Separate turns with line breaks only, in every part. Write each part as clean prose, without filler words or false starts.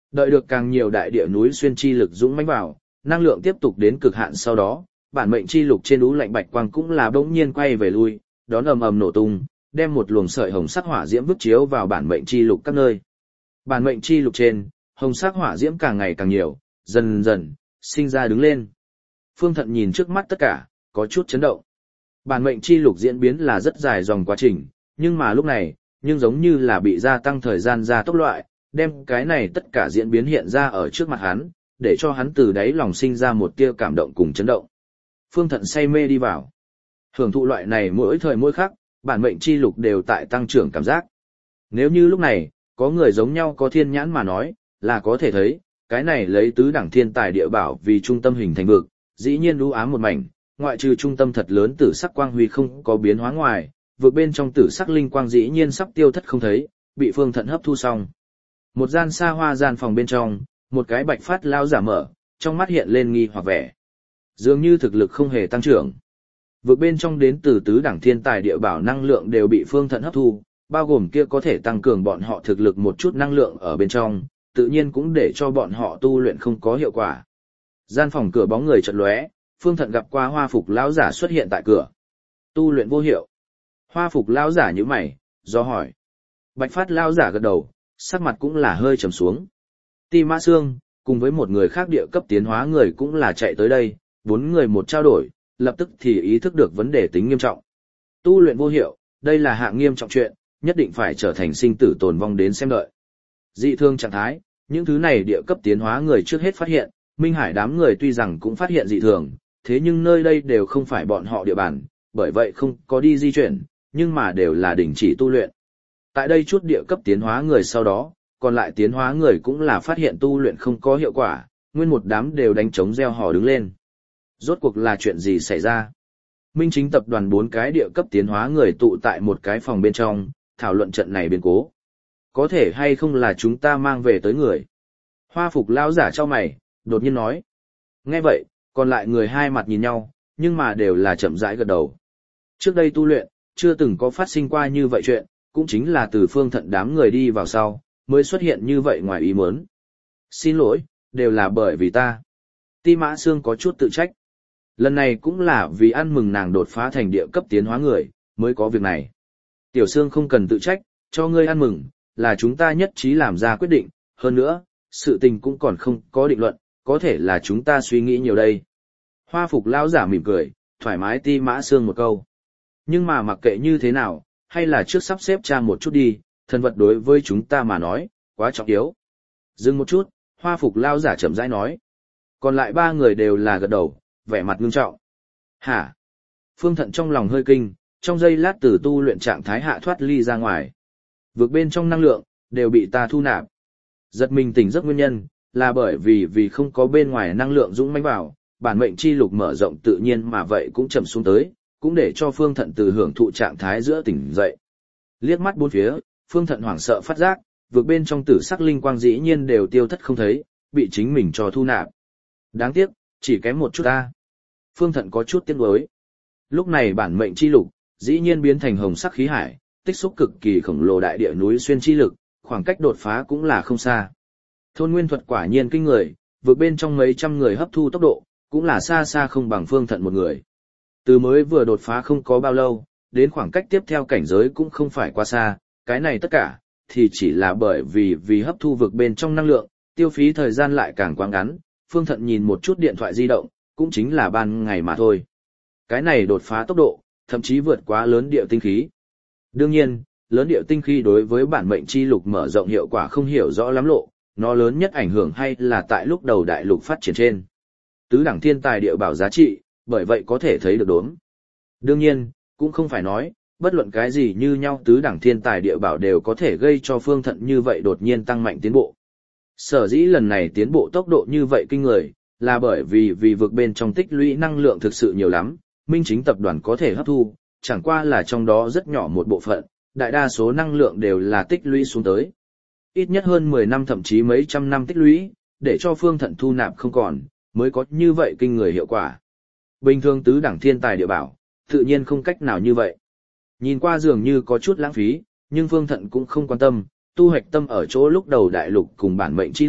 Đợi được càng nhiều đại địa núi xuyên chi lực dũng mãnh vào, năng lượng tiếp tục đến cực hạn sau đó, bản mệnh chi lục trên ú lạnh bạch quang cũng là bỗng nhiên quay về lui, đón ầm ầm nổ tung, đem một luồng sợi hồng sắc hỏa diễm vứt chiếu vào bản mệnh chi lục các nơi. Bản mệnh chi lục trên, hồng sắc hỏa diễm càng ngày càng nhiều, dần dần sinh ra đứng lên. Phương Thận nhìn trước mắt tất cả, có chút chấn động. Bản mệnh chi lục diễn biến là rất dài dòng quá trình, nhưng mà lúc này, nhưng giống như là bị gia tăng thời gian gia tốc loại, đem cái này tất cả diễn biến hiện ra ở trước mặt hắn, để cho hắn từ đáy lòng sinh ra một tia cảm động cùng chấn động. Phương Thận say mê đi vào. Hưởng thụ loại này mỗi thời mỗi khắc, bản mệnh chi lục đều tại tăng trưởng cảm giác. Nếu như lúc này, có người giống nhau có thiên nhãn mà nói, là có thể thấy, cái này lấy tứ đẳng thiên tài địa bảo vì trung tâm hình thành vực, dĩ nhiên u ám một mảnh, ngoại trừ trung tâm thật lớn tử sắc quang huy không có biến hóa ngoài, vực bên trong tử sắc linh quang dĩ nhiên sắp tiêu thất không thấy, bị Phương Thận hấp thu xong. Một gian xa hoa gian phòng bên trong, một cái bạch phát lao giả mở, trong mắt hiện lên nghi hoặc vẻ. Dường như thực lực không hề tăng trưởng. Vực bên trong đến từ tứ đẳng thiên tài địa bảo năng lượng đều bị Phương Thận hấp thu, bao gồm kia có thể tăng cường bọn họ thực lực một chút năng lượng ở bên trong, tự nhiên cũng để cho bọn họ tu luyện không có hiệu quả. Gian phòng cửa bóng người chợt lóe, Phương Thận gặp qua hoa phục lão giả xuất hiện tại cửa. Tu luyện vô hiệu. Hoa phục lão giả nhíu mày, do hỏi. Bạch phát lão giả gật đầu, sắc mặt cũng là hơi trầm xuống. Ti Mã Sương, cùng với một người khác địa cấp tiến hóa người cũng là chạy tới đây, 4 người một trao đổi, lập tức thì ý thức được vấn đề tính nghiêm trọng. Tu luyện vô hiệu, đây là hạng nghiêm trọng chuyện, nhất định phải trở thành sinh tử tồn vong đến xem đợi. Dị thương trạng thái, những thứ này địa cấp tiến hóa người trước hết phát hiện, Minh Hải đám người tuy rằng cũng phát hiện dị thường, thế nhưng nơi đây đều không phải bọn họ địa bàn, bởi vậy không có đi di chuyển, nhưng mà đều là đình chỉ tu luyện. Tại đây chút địa cấp tiến hóa người sau đó, còn lại tiến hóa người cũng là phát hiện tu luyện không có hiệu quả, nguyên một đám đều đánh trống reo hò đứng lên. Rốt cuộc là chuyện gì xảy ra? Minh Chính tập đoàn 4 cái địa cấp tiến hóa người tụ tại một cái phòng bên trong, thảo luận trận này biến cố. Có thể hay không là chúng ta mang về tới người? Hoa phục lão giả cho mày, đột nhiên nói. Nghe vậy, còn lại người hai mặt nhìn nhau, nhưng mà đều là chậm rãi gật đầu. Trước đây tu luyện, chưa từng có phát sinh qua như vậy chuyện, cũng chính là từ Phương Thận đám người đi vào sau, mới xuất hiện như vậy ngoài ý muốn. Xin lỗi, đều là bởi vì ta. Ti Mã Sương có chút tự trách. Lần này cũng là vì ăn mừng nàng đột phá thành địa cấp tiến hóa người, mới có việc này. Tiểu Sương không cần tự trách, cho ngươi ăn mừng, là chúng ta nhất trí làm ra quyết định, hơn nữa, sự tình cũng còn không có định luận, có thể là chúng ta suy nghĩ nhiều đây. Hoa phục lão giả mỉm cười, thoải mái Ti Mã Sương một câu. Nhưng mà mặc kệ như thế nào, hay là trước sắp xếp tra một chút đi, thân vật đối với chúng ta mà nói, quá trọng yếu. Dừng một chút, hoa phục lão giả chậm rãi nói. Còn lại 3 người đều là gật đầu, vẻ mặt ngưng trọng. Hả? Phương Thận trong lòng hơi kinh, trong giây lát từ tu luyện trạng thái hạ thoát ly ra ngoài. Vượt bên trong năng lượng, đều bị ta thu nạp. Giật mình tỉnh giấc nguyên nhân, là bởi vì không có bên ngoài năng lượng dũng mãnh vào, bản mệnh chi lục mở rộng tự nhiên mà vậy cũng chậm xuống tới, cũng để cho Phương Thận từ hưởng thụ trạng thái giữa tỉnh dậy. Liếc mắt bốn phía, Phương Thận hoảng sợ phát giác, vượt bên trong tử sắc linh quang dĩ nhiên đều tiêu thất không thấy, bị chính mình cho thu nạp. Đáng tiếc, chỉ kém một chút ta. Phương Thận có chút tiếc nuối. Lúc này bản mệnh chi lục, dĩ nhiên biến thành hồng sắc khí hải, tích xúc cực kỳ khổng lồ đại địa núi xuyên chi lực, khoảng cách đột phá cũng là không xa. Thôn nguyên thuật quả nhiên kinh người, vượt bên trong mấy trăm người hấp thu tốc độ, cũng là xa xa không bằng Phương Thận một người. Từ mới vừa đột phá không có bao lâu, đến khoảng cách tiếp theo cảnh giới cũng không phải quá xa, cái này tất cả, thì chỉ là bởi vì hấp thu vực bên trong năng lượng, tiêu phí thời gian lại càng quá ngắn. Phương Thận nhìn một chút điện thoại di động, cũng chính là ban ngày mà thôi. Cái này đột phá tốc độ, thậm chí vượt quá lớn địa tinh khí. Đương nhiên, lớn địa tinh khí đối với bản mệnh chi lục mở rộng hiệu quả không hiểu rõ lắm lộ, nó lớn nhất ảnh hưởng hay là tại lúc đầu đại lục phát triển trên. Tứ đẳng thiên tài địa bảo giá trị, bởi vậy có thể thấy được đốm. Đương nhiên, cũng không phải nói, bất luận cái gì như nhau tứ đẳng thiên tài địa bảo đều có thể gây cho Phương Thận như vậy đột nhiên tăng mạnh tiến bộ. Sở dĩ lần này tiến bộ tốc độ như vậy kinh người, là bởi vì vực bên trong tích lũy năng lượng thực sự nhiều lắm, Minh Chính tập đoàn có thể hấp thu, chẳng qua là trong đó rất nhỏ một bộ phận, đại đa số năng lượng đều là tích lũy xuống tới. Ít nhất hơn 10 năm thậm chí mấy trăm năm tích lũy, để cho Phương Thận thu nạp không còn, mới có như vậy kinh người hiệu quả. Bình thường tứ đẳng thiên tài địa bảo, tự nhiên không cách nào như vậy. Nhìn qua dường như có chút lãng phí, nhưng Phương Thận cũng không quan tâm, tu hoạch tâm ở chỗ lúc đầu đại lục cùng bản mệnh chi lục,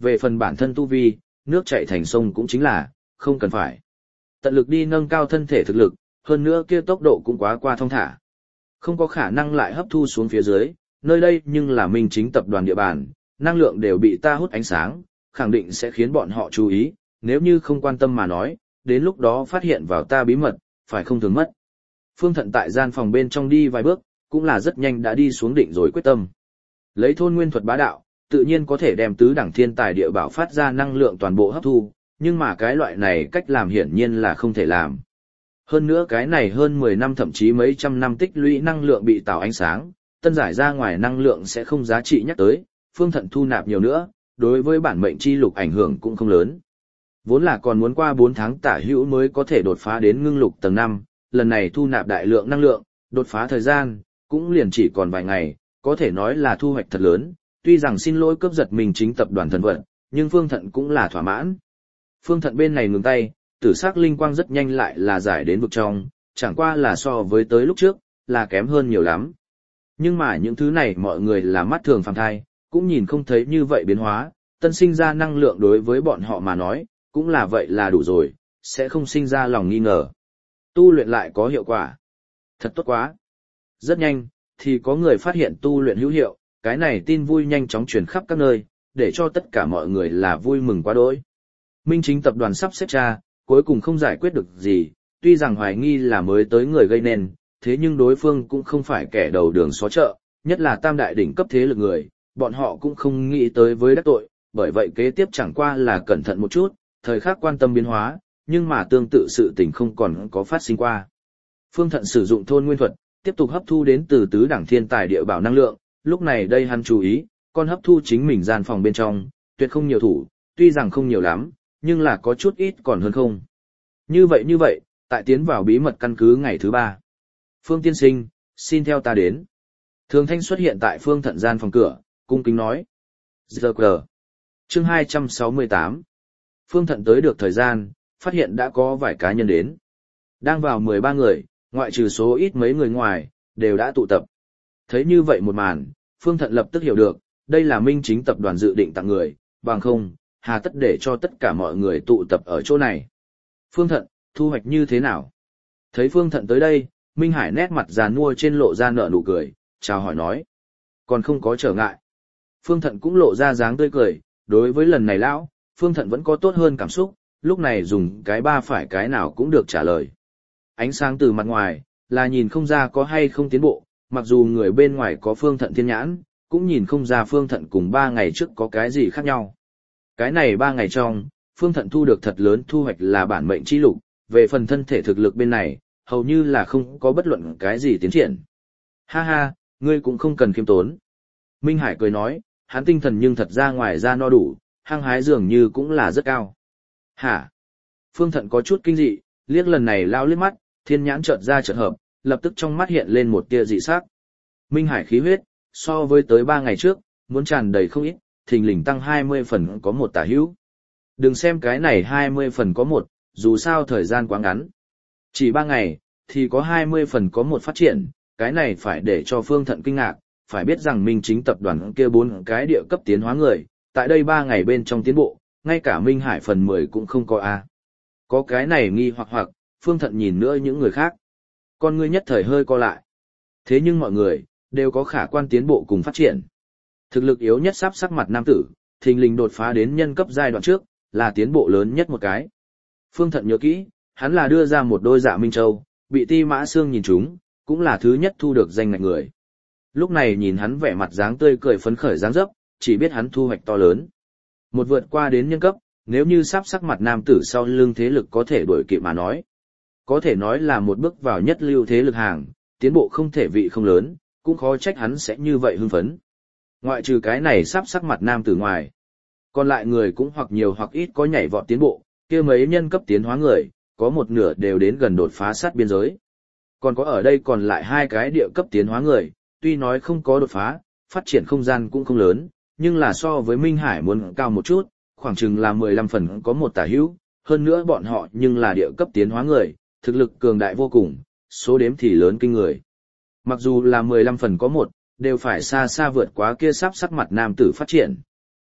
về phần bản thân tu vi, nước chảy thành sông cũng chính là, không cần phải. Tận lực đi nâng cao thân thể thực lực, hơn nữa kia tốc độ cũng quá qua thong thả. Không có khả năng lại hấp thu xuống phía dưới, nơi đây nhưng là Minh Chính tập đoàn địa bàn, năng lượng đều bị ta hút ánh sáng, khẳng định sẽ khiến bọn họ chú ý, nếu như không quan tâm mà nói, đến lúc đó phát hiện vào ta bí mật, phải không thường mất. Phương Thận tại gian phòng bên trong đi vài bước, cũng là rất nhanh đã đi xuống định rồi quyết tâm. Lấy thôn nguyên thuật bá đạo, tự nhiên có thể đem tứ đẳng thiên tài địa bảo phát ra năng lượng toàn bộ hấp thu, nhưng mà cái loại này cách làm hiển nhiên là không thể làm. Hơn nữa cái này hơn 10 năm thậm chí mấy trăm năm tích lũy năng lượng bị tạo ánh sáng, tân giải ra ngoài năng lượng sẽ không giá trị nhắc tới, Phương Thận thu nạp nhiều nữa, đối với bản mệnh chi lục ảnh hưởng cũng không lớn. Vốn là còn muốn qua 4 tháng tả hữu mới có thể đột phá đến ngưng lục tầng 5, lần này thu nạp đại lượng năng lượng, đột phá thời gian, cũng liền chỉ còn vài ngày, có thể nói là thu hoạch thật lớn, tuy rằng xin lỗi cướp giật Minh Chính tập đoàn thần vận, nhưng Phương Thận cũng là thỏa mãn. Phương Thận bên này ngừng tay, tử sắc linh quang rất nhanh lại là giải đến vực trong, chẳng qua là so với tới lúc trước, là kém hơn nhiều lắm. Nhưng mà những thứ này mọi người là mắt thường phàm thai, cũng nhìn không thấy như vậy biến hóa, tân sinh ra năng lượng đối với bọn họ mà nói, cũng là vậy là đủ rồi, sẽ không sinh ra lòng nghi ngờ. Tu luyện lại có hiệu quả. Thật tốt quá. Rất nhanh, thì có người phát hiện tu luyện hữu hiệu, cái này tin vui nhanh chóng truyền khắp các nơi, để cho tất cả mọi người là vui mừng quá đỗi. Minh Chính tập đoàn sắp xếp tra, cuối cùng không giải quyết được gì, tuy rằng hoài nghi là mới tới người gây nên, thế nhưng đối phương cũng không phải kẻ đầu đường xó chợ, nhất là tam đại đỉnh cấp thế lực người, bọn họ cũng không nghĩ tới với đắc tội, bởi vậy kế tiếp chẳng qua là cẩn thận một chút, thời khắc quan tâm biến hóa, nhưng mà tương tự sự tình không còn có phát sinh qua. Phương Thận sử dụng thôn nguyên thuật, tiếp tục hấp thu đến từ tứ đẳng thiên tài địa bảo năng lượng, lúc này đây hắn chú ý, con hấp thu chính mình gian phòng bên trong, tuyệt không nhiều thủ, tuy rằng không nhiều lắm, nhưng là có chút ít còn hơn không. Như vậy, tại tiến vào bí mật căn cứ ngày thứ 3. Phương tiên sinh, xin theo ta đến. Thường Thanh xuất hiện tại Phương Thận gian phòng cửa, cung kính nói. Giờ cờ. Chương 268. Phương Thận tới được thời gian, phát hiện đã có vài cá nhân đến. Đang vào 13 người, ngoại trừ số ít mấy người ngoài, đều đã tụ tập. Thấy như vậy một màn, Phương Thận lập tức hiểu được, đây là Minh Chính tập đoàn dự định tặng người, bằng không, hà tất để cho tất cả mọi người tụ tập ở chỗ này. Phương Thận, thu hoạch như thế nào? Thấy Phương Thận tới đây, Minh Hải nét mặt già nua trên lộ ra nở nụ cười, chào hỏi nói. Còn không có trở ngại. Phương Thận cũng lộ ra dáng tươi cười, đối với lần này lão, Phương Thận vẫn có tốt hơn cảm xúc, lúc này dùng cái ba phải cái nào cũng được trả lời. Ánh sáng từ mặt ngoài, là nhìn không ra có hay không tiến bộ, mặc dù người bên ngoài có Phương Thận thiên nhãn, cũng nhìn không ra Phương Thận cùng 3 ngày trước có cái gì khác nhau. Cái này 3 ngày trong, Phương Thận thu được thật lớn thu hoạch là bản mệnh chi lục, về phần thân thể thực lực bên này, hầu như là không có bất luận cái gì tiến triển. Ha ha, ngươi cũng không cần khiêm tốn. Minh Hải cười nói, hắn tinh thần nhưng thật ra ngoài ra no đủ, hăng hái dường như cũng là rất cao. Hả? Phương Thận có chút kinh dị, liếc lần này lao liếc mắt, thiên nhãn chợt ra chợt hợp, lập tức trong mắt hiện lên một tia dị sắc. Minh Hải khí huyết, so với tới 3 ngày trước, muốn tràn đầy không ít, thình lình tăng 20 phần có một tả hữu. Đừng xem cái này 20 phần có một, dù sao thời gian quá ngắn. Chỉ 3 ngày, thì có 20 phần có một phát triển, cái này phải để cho Phương Thận kinh ngạc, phải biết rằng Minh Chính tập đoàn kia 4 cái địa cấp tiến hóa người, tại đây 3 ngày bên trong tiến bộ, ngay cả Minh Hải phần 10 cũng không có a. Có cái này nghi hoặc, Phương Thận nhìn nữa những người khác. Con ngươi nhất thời hơi co lại. Thế nhưng mọi người, đều có khả quan tiến bộ cùng phát triển. Thực lực yếu nhất sắp sắc mặt nam tử, thình lình đột phá đến nhân cấp giai đoạn trước, là tiến bộ lớn nhất một cái. Phương Thận nhớ kỹ, hắn là đưa ra một đôi Dạ Minh Châu, bị Ti Mã Sương nhìn trúng, cũng là thứ nhất thu được danh ngạch người. Lúc này nhìn hắn vẻ mặt dáng tươi cười phấn khởi dáng dấp, chỉ biết hắn thu hoạch to lớn. Một vượt qua đến nhân cấp, nếu như sắp sắc mặt nam tử sau lưng thế lực có thể đuổi kịp mà nói. Có thể nói là một bước vào nhất lưu thế lực hàng, tiến bộ không thể vị không lớn, cũng khó trách hắn sẽ như vậy hưng phấn. Ngoại trừ cái này sắp sắc mặt nam tử ngoài. Còn lại người cũng hoặc nhiều hoặc ít có nhảy vọt tiến bộ, kia mấy nhân cấp tiến hóa người, có một nửa đều đến gần đột phá sát biên giới. Còn có ở đây còn lại 2 cái địa cấp tiến hóa người, tuy nói không có đột phá, phát triển không gian cũng không lớn, nhưng là so với Minh Hải muốn cao một chút, khoảng chừng là 15 phần có một tả hữu, hơn nữa bọn họ nhưng là địa cấp tiến hóa người, thực lực cường đại vô cùng, số đếm thì lớn kinh người. Mặc dù là 15 phần có một, đều phải xa xa vượt quá kia sắp sắc mặt nam tử phát triển.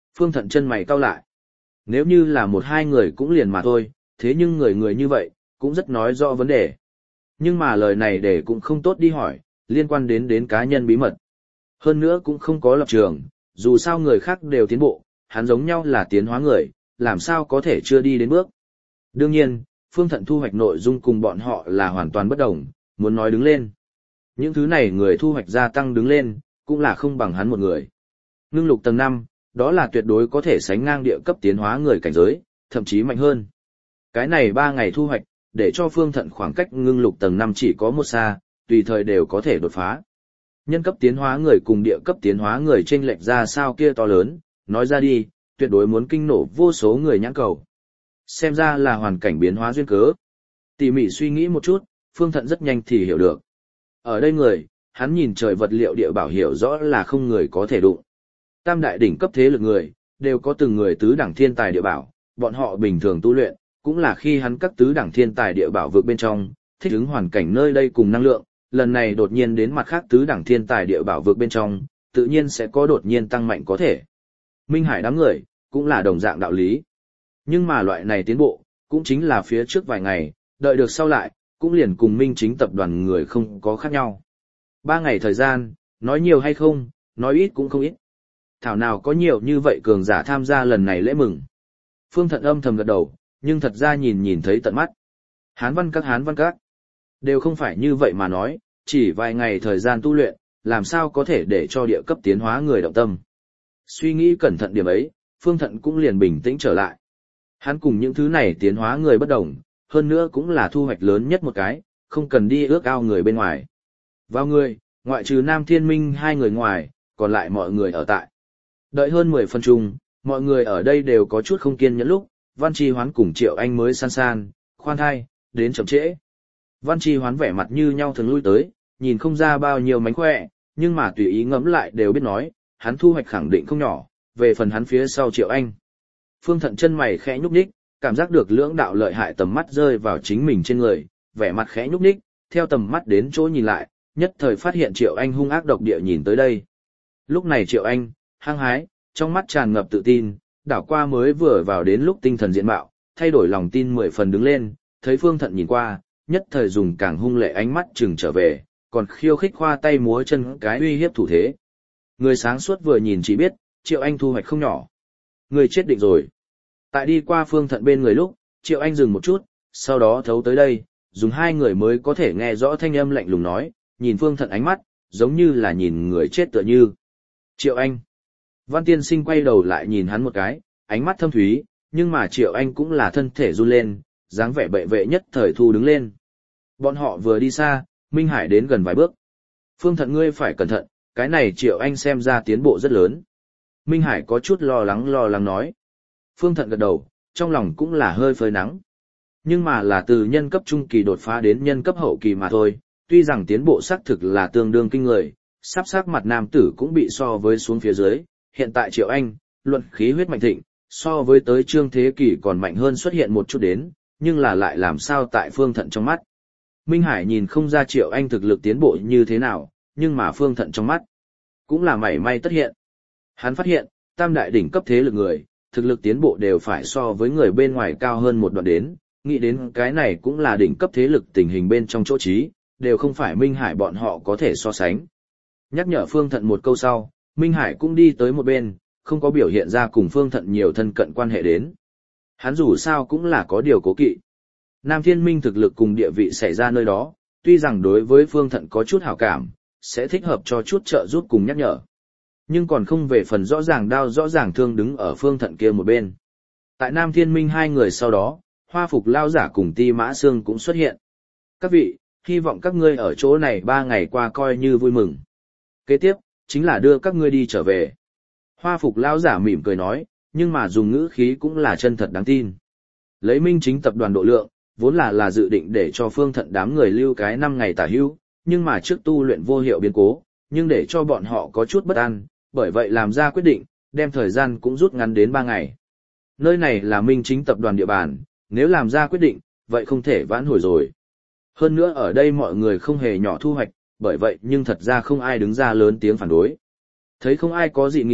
Phương Thận chân mày cau lại. Nếu như là một hai người cũng liền mà thôi, thế nhưng người người như vậy, cũng rất nói rõ vấn đề. Nhưng mà lời này để cũng không tốt đi hỏi, liên quan đến cá nhân bí mật. Hơn nữa cũng không có lập trường, dù sao người khác đều tiến bộ, hắn giống nhau là tiến hóa người, làm sao có thể chưa đi đến bước. Đương nhiên, Phương Thận thu hoạch nội dung cùng bọn họ là hoàn toàn bất đồng, muốn nói đứng lên. Những thứ này người thu hoạch gia tăng đứng lên, cũng là không bằng hắn một người. Ngưng lục tầng 5, đó là tuyệt đối có thể sánh ngang địa cấp tiến hóa người cảnh giới, thậm chí mạnh hơn. Cái này 3 ngày thu hoạch, để cho Phương Thận khoảng cách ngưng lục tầng 5 chỉ có một xa, tùy thời đều có thể đột phá. Nhân cấp tiến hóa người cùng địa cấp tiến hóa người chênh lệch ra sao kia to lớn, nói ra đi, tuyệt đối muốn kinh nổ vô số người nhãn cầu. Xem ra là hoàn cảnh biến hóa duyên cớ. Tỉ mỉ suy nghĩ một chút, Phương Thận rất nhanh thì hiểu được. Ở đây người, hắn nhìn trời vật liệu địa bảo hiểu rõ là không người có thể đụng. Tam đại đỉnh cấp thế lực người, đều có từng người tứ đẳng thiên tài địa bảo, bọn họ bình thường tu luyện, cũng là khi hắn các tứ đẳng thiên tài địa bảo vượt bên trong, thích ứng hoàn cảnh nơi đây cùng năng lượng, lần này đột nhiên đến mặt khác tứ đẳng thiên tài địa bảo vượt bên trong, tự nhiên sẽ có đột nhiên tăng mạnh có thể. Minh Hải đám người, cũng là đồng dạng đạo lý. Nhưng mà loại này tiến bộ, cũng chính là phía trước vài ngày, đợi được sau lại, cũng liền cùng Minh Chính tập đoàn người không có khác nhau. 3 ngày thời gian, nói nhiều hay không, nói ít cũng không ít. Thảo nào có nhiều như vậy cường giả tham gia lần này lễ mừng. Phương Thận âm thầm gật đầu, nhưng thật ra nhìn thấy tận mắt. Hán văn các, đều không phải như vậy mà nói, chỉ vài ngày thời gian tu luyện, làm sao có thể để cho địa cấp tiến hóa người động tâm. Suy nghĩ cẩn thận điểm ấy, Phương Thận cũng liền bình tĩnh trở lại. Hắn cùng những thứ này tiến hóa người bất đồng, hơn nữa cũng là thu hoạch lớn nhất một cái, không cần đi ước ao người bên ngoài. Vào người, ngoại trừ Nam Thiên Minh 2 người ngoài, còn lại mọi người ở tại. Đợi hơn 10 phân chung, mọi người ở đây đều có chút không kiên nhẫn lúc, Văn Chi Hoán cùng Triệu Anh mới san, khoan thai, đến chậm trễ. Văn Chi Hoán vẻ mặt như nhau thường lui tới, nhìn không ra bao nhiêu mánh khỏe, nhưng mà tùy ý ngẫm lại đều biết nói, hắn thu hoạch khẳng định không nhỏ, về phần hắn phía sau Triệu Anh. Phương Thận chân mày khẽ nhúc nhích, cảm giác được lưỡng đạo lợi hại tầm mắt rơi vào chính mình trên người, vẻ mặt khẽ nhúc nhích, theo tầm mắt đến chỗ nhìn lại, nhất thời phát hiện Triệu Anh hung ác độc địa nhìn tới đây. Lúc này Triệu Anh, hăng hái, trong mắt tràn ngập tự tin, đảo qua mới vừa vào đến lúc tinh thần diện mạo, thay đổi lòng tin 10 phần đứng lên, thấy Phương Thận nhìn qua, nhất thời dùng càng hung lệ ánh mắt chừng trở về, còn khiêu khích khoa tay múa chân cái uy hiếp thủ thế. Người sáng suốt vừa nhìn chỉ biết, Triệu Anh thu hoạch không nhỏ. Người chết định rồi. Tại đi qua Phương Thận bên người lúc, Triệu Anh dừng một chút, sau đó thấu tới đây, dùng 2 người mới có thể nghe rõ thanh âm lạnh lùng nói, nhìn Phương Thận ánh mắt, giống như là nhìn người chết tựa như. Triệu Anh. Văn Tiên Sinh quay đầu lại nhìn hắn một cái, ánh mắt thâm thúy, nhưng mà Triệu Anh cũng là thân thể run lên, dáng vẻ bệ vệ nhất thời thu đứng lên. Bọn họ vừa đi xa, Minh Hải đến gần vài bước. Phương Thận ngươi phải cẩn thận, cái này Triệu Anh xem ra tiến bộ rất lớn. Minh Hải có chút lo lắng nói. Phương Thận gật đầu, trong lòng cũng là hơi phơi nắng. Nhưng mà là từ nhân cấp trung kỳ đột phá đến nhân cấp hậu kỳ mà thôi, tuy rằng tiến bộ xác thực là tương đương kinh người, sắp sắc mặt nam tử cũng bị so với xuống phía dưới, hiện tại Triệu Anh, luận khí huyết mạnh thịnh, so với tới Trương Thế Kỷ còn mạnh hơn xuất hiện một chút đến, nhưng là lại làm sao tại Phương Thận trong mắt. Minh Hải nhìn không ra Triệu Anh thực lực tiến bộ như thế nào, nhưng mà Phương Thận trong mắt, cũng là mảy may tất hiện. Hắn phát hiện, tam đại đỉnh cấp thế lực người, thực lực tiến bộ đều phải so với người bên ngoài cao hơn một đoạn đến, nghĩ đến cái này cũng là đỉnh cấp thế lực tình hình bên trong chỗ trí, đều không phải Minh Hải bọn họ có thể so sánh. Nhắc nhở Phương Thận một câu sau, Minh Hải cũng đi tới một bên, không có biểu hiện ra cùng Phương Thận nhiều thân cận quan hệ đến. Hắn dù sao cũng là có điều cố kỵ. Nam Thiên Minh thực lực cùng địa vị xảy ra nơi đó, tuy rằng đối với Phương Thận có chút hảo cảm, sẽ thích hợp cho chút trợ giúp cùng nhắc nhở. Nhưng còn không về phần rõ ràng đao rõ ràng thương đứng ở Phương Thận kia một bên. Tại Nam Thiên Minh 2 người sau đó, Hoa Phục Lao Giả cùng Ti Mã Sương cũng xuất hiện. Các vị, hy vọng các ngươi ở chỗ này 3 ngày qua coi như vui mừng. Kế tiếp, chính là đưa các ngươi đi trở về. Hoa Phục Lao Giả mỉm cười nói, nhưng mà dùng ngữ khí cũng là chân thật đáng tin. Lấy Minh Chính tập đoàn độ lượng, vốn là dự định để cho Phương Thận đám người lưu cái 5 ngày tả hữu, nhưng mà trước tu luyện vô hiệu biến cố, nhưng để cho bọn họ có chút bất an, bởi vậy làm ra quyết định, đem thời gian cũng rút ngắn đến 3 ngày. Nơi này là Minh Chính tập đoàn địa bàn, nếu làm ra quyết định, vậy không thể vãn hồi rồi. Hơn nữa ở đây mọi người không hề nhỏ thu hoạch, bởi vậy nhưng thật ra không ai đứng ra lớn tiếng phản đối. Thấy không ai có dị nghị,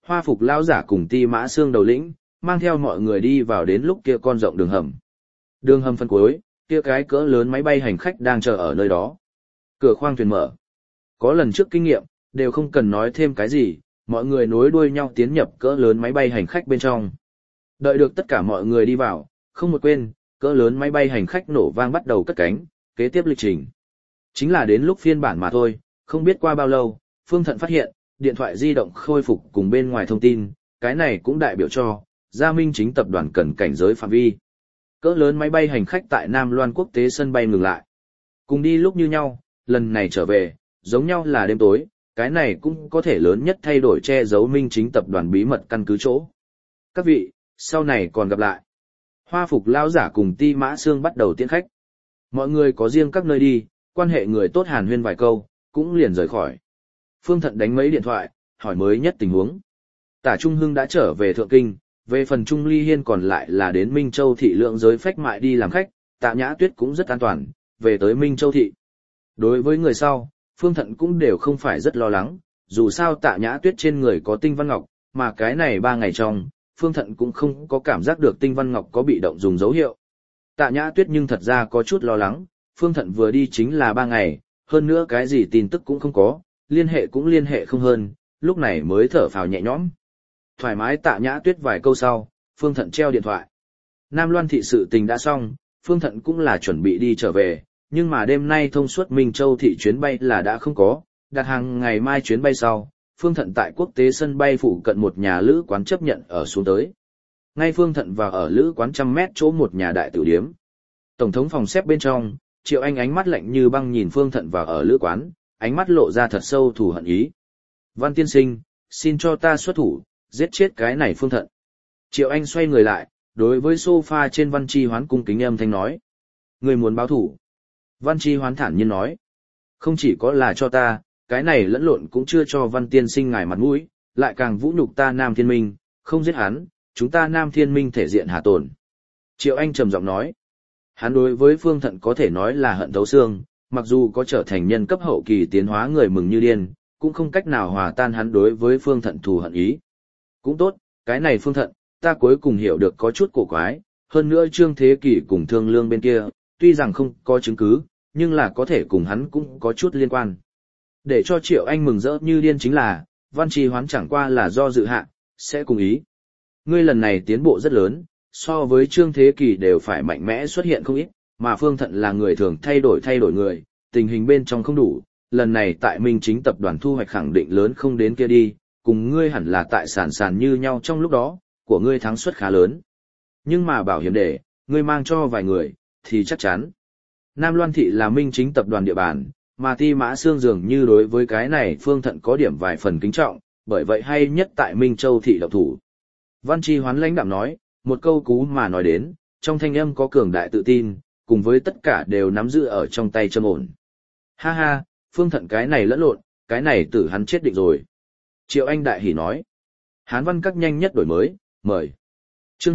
Hoa phục lão giả cùng Ti Mã Xương đầu lĩnh, mang theo mọi người đi vào đến lúc kia con rộng đường hầm. Đường hầm phân cuối, kia cái cỡ lớn máy bay hành khách đang chờ ở nơi đó. Cửa khoang thuyền mở. Có lần trước kinh nghiệm, đều không cần nói thêm cái gì, mọi người nối đuôi nhau tiến nhập cỡ lớn máy bay hành khách bên trong. Đợi được tất cả mọi người đi vào, không một quên, cỡ lớn máy bay hành khách nổ vang bắt đầu cất cánh, kế tiếp lịch trình. Chính là đến lúc phiên bản mà thôi, không biết qua bao lâu, Phương Thận phát hiện, điện thoại di động khôi phục cùng bên ngoài thông tin, cái này cũng đại biểu cho, Gia Minh Chính tập đoàn cần cảnh giới phạm vi. Cỡ lớn máy bay hành khách tại Nam Loan quốc tế sân bay ngừng lại. Cùng đi lúc như nhau, lần này trở về, giống nhau là đêm tối, cái này cũng có thể lớn nhất thay đổi che giấu Minh Chính tập đoàn bí mật căn cứ chỗ. Các vị, sau này còn gặp lại. Hoa phục lão giả cùng Ti Mã Xương bắt đầu tiễn khách. Mọi người có riêng các nơi đi, quan hệ người tốt hàn huyên vài câu, cũng liền rời khỏi. Phương Thận đánh mấy điện thoại, hỏi mới nhất tình huống. Tả Trung Hưng đã trở về Thượng Kinh, về phần Trung Ly Hiên còn lại là đến Minh Châu thị lượng giới phách mại đi làm khách, Tạ Nhã Tuyết cũng rất an toàn, về tới Minh Châu thị. Đối với người sau, Phương Thận cũng đều không phải rất lo lắng, dù sao Tạ Nhã Tuyết trên người có tinh văn ngọc, mà cái này 3 ngày trong, Phương Thận cũng không có cảm giác được tinh văn ngọc có bị động dùng dấu hiệu. Tạ Nhã Tuyết nhưng thật ra có chút lo lắng, Phương Thận vừa đi chính là 3 ngày, hơn nữa cái gì tin tức cũng không có, liên hệ cũng liên hệ không hơn, lúc này mới thở phào nhẹ nhõm. Thoải mái Tạ Nhã Tuyết vài câu sau, Phương Thận treo điện thoại. Nam Loan thị sự tình đã xong, Phương Thận cũng là chuẩn bị đi trở về, nhưng mà đêm nay thông suốt Minh Châu thị chuyến bay là đã không có, đặt hàng ngày mai chuyến bay sau, Phương Thận tại quốc tế sân bay phụ cận một nhà lữ quán chấp nhận ở xuống tới. Ngay Phương Thận vào ở lữ quán 100 mét chỗ một nhà đại tử điếm. Tổng thống phòng xếp bên trong, Triệu Anh ánh mắt lạnh như băng nhìn Phương Thận vào ở lữ quán, ánh mắt lộ ra thật sâu thù hận ý. Văn tiên sinh, xin cho ta xuất thủ, giết chết cái này Phương Thận. Triệu Anh xoay người lại, đối với sofa trên Văn Chi Hoán cung kính âm thanh nói. Người muốn báo thủ. Văn Chi Hoán thản nhiên nói. Không chỉ có là cho ta, cái này lẫn lộn cũng chưa cho Văn tiên sinh ngài mặt mũi, lại càng vũ nhục ta Nam Thiên Minh, không giết hắn, chúng ta Nam Thiên Minh thể diện hà tổn. Triệu Anh trầm giọng nói. Hắn đối với Phương Thận có thể nói là hận thấu xương, mặc dù có trở thành nhân cấp hậu kỳ tiến hóa người mừng như điên, cũng không cách nào hòa tan hắn đối với Phương Thận thù hận ý. Cũng tốt, cái này Phương Thận, ta cuối cùng hiểu được có chút cổ quái, hơn nữa Trương Thế Kỷ cùng Thương Lương bên kia, tuy rằng không có chứng cứ, nhưng là có thể cùng hắn cũng có chút liên quan. Để cho Triệu Anh mừng rỡ như điên chính là, Văn Trì Hoán chẳng qua là do dự hạ, sẽ cùng ý. Ngươi lần này tiến bộ rất lớn, so với Trương Thế Kỷ đều phải mạnh mẽ xuất hiện không ít, mà Phương Thận là người thường thay đổi người, tình hình bên trong không đủ, lần này tại Minh Chính tập đoàn thu hoạch khẳng định lớn không đến kia đi, cùng ngươi hẳn là tại sản như nhau trong lúc đó, của ngươi thắng suất khá lớn. Nhưng mà bảo hiểm để, ngươi mang cho vài người, thì chắc chắn. Nam Loan thị là Minh Chính tập đoàn địa bàn, mà Ti Mã Xương dường như đối với cái này Phương Thận có điểm vài phần kính trọng, bởi vậy hay nhất tại Minh Châu thị động thủ. Văn Chi Hoán lãnh đạm nói, một câu cú mà nói đến, trong thanh âm có cường đại tự tin, cùng với tất cả đều nắm giữ ở trong tay châm ổn. Ha ha, Phương Thận cái này lẫn lộn, cái này tử hắn chết định rồi. Triệu Anh đại hỉ nói. Hán văn các nhanh nhất đổi mới, mời. Chương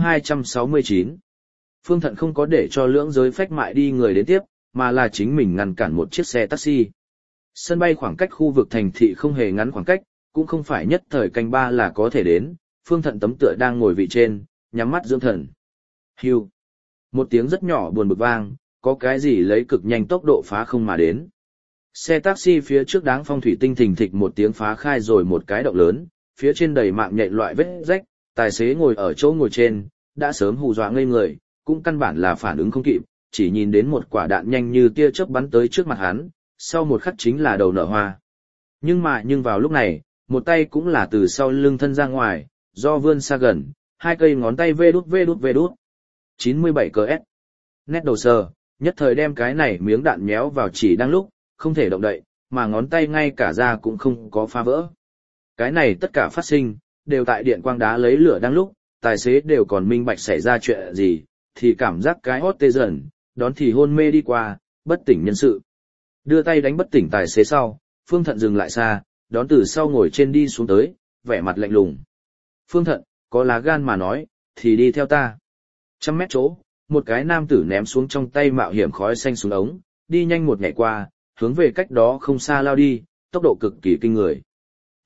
269. Phương Thận không có để cho lưỡng giới phách mại đi người đến tiếp, mà là chính mình ngăn cản một chiếc xe taxi. Sân bay khoảng cách khu vực thành thị không hề ngắn khoảng cách, cũng không phải nhất thời canh ba là có thể đến. Phương Thận tấm tựa đang ngồi vị trên, nhắm mắt dưỡng thần. Hưu. Một tiếng rất nhỏ buồn bực vang, có cái gì lấy cực nhanh tốc độ phá không mà đến. Xe taxi phía trước đáng phong thủy tinh thình thịch một tiếng phá khai rồi một cái động lớn, phía trên đầy mạng nhện loại vết rách, tài xế ngồi ở chỗ ngồi trên, đã sớm hù dọa ngây người, cũng căn bản là phản ứng không kịp, chỉ nhìn đến một quả đạn nhanh như tia chớp bắn tới trước mặt hắn, sau một khắc chính là đầu nở hoa. Nhưng vào lúc này, một tay cũng là từ sau lưng thân ra ngoài, do vươn xa gần, hai cây ngón tay vê đút. 97 CS. Nét đầu sờ, nhất thời đem cái này miếng đạn méo vào chỉ đang lúc, không thể động đậy, mà ngón tay ngay cả ra cũng không có phá vỡ. Cái này tất cả phát sinh, đều tại điện quang đá lấy lửa đang lúc, tài xế đều còn minh bạch xảy ra chuyện gì, thì cảm giác cái hót tê dần, đón thì hôn mê đi qua, bất tỉnh nhân sự. Đưa tay đánh bất tỉnh tài xế sau, Phương Thận dừng lại xa, đón từ sau ngồi trên đi xuống tới, vẻ mặt lạnh lùng. Phương Thận, có lá gan mà nói, thì đi theo ta. 100 mét chỗ, một cái nam tử ném xuống trong tay mạo hiểm khói xanh xuống ống, đi nhanh một nhảy qua, hướng về cách đó không xa lao đi, tốc độ cực kỳ kinh người.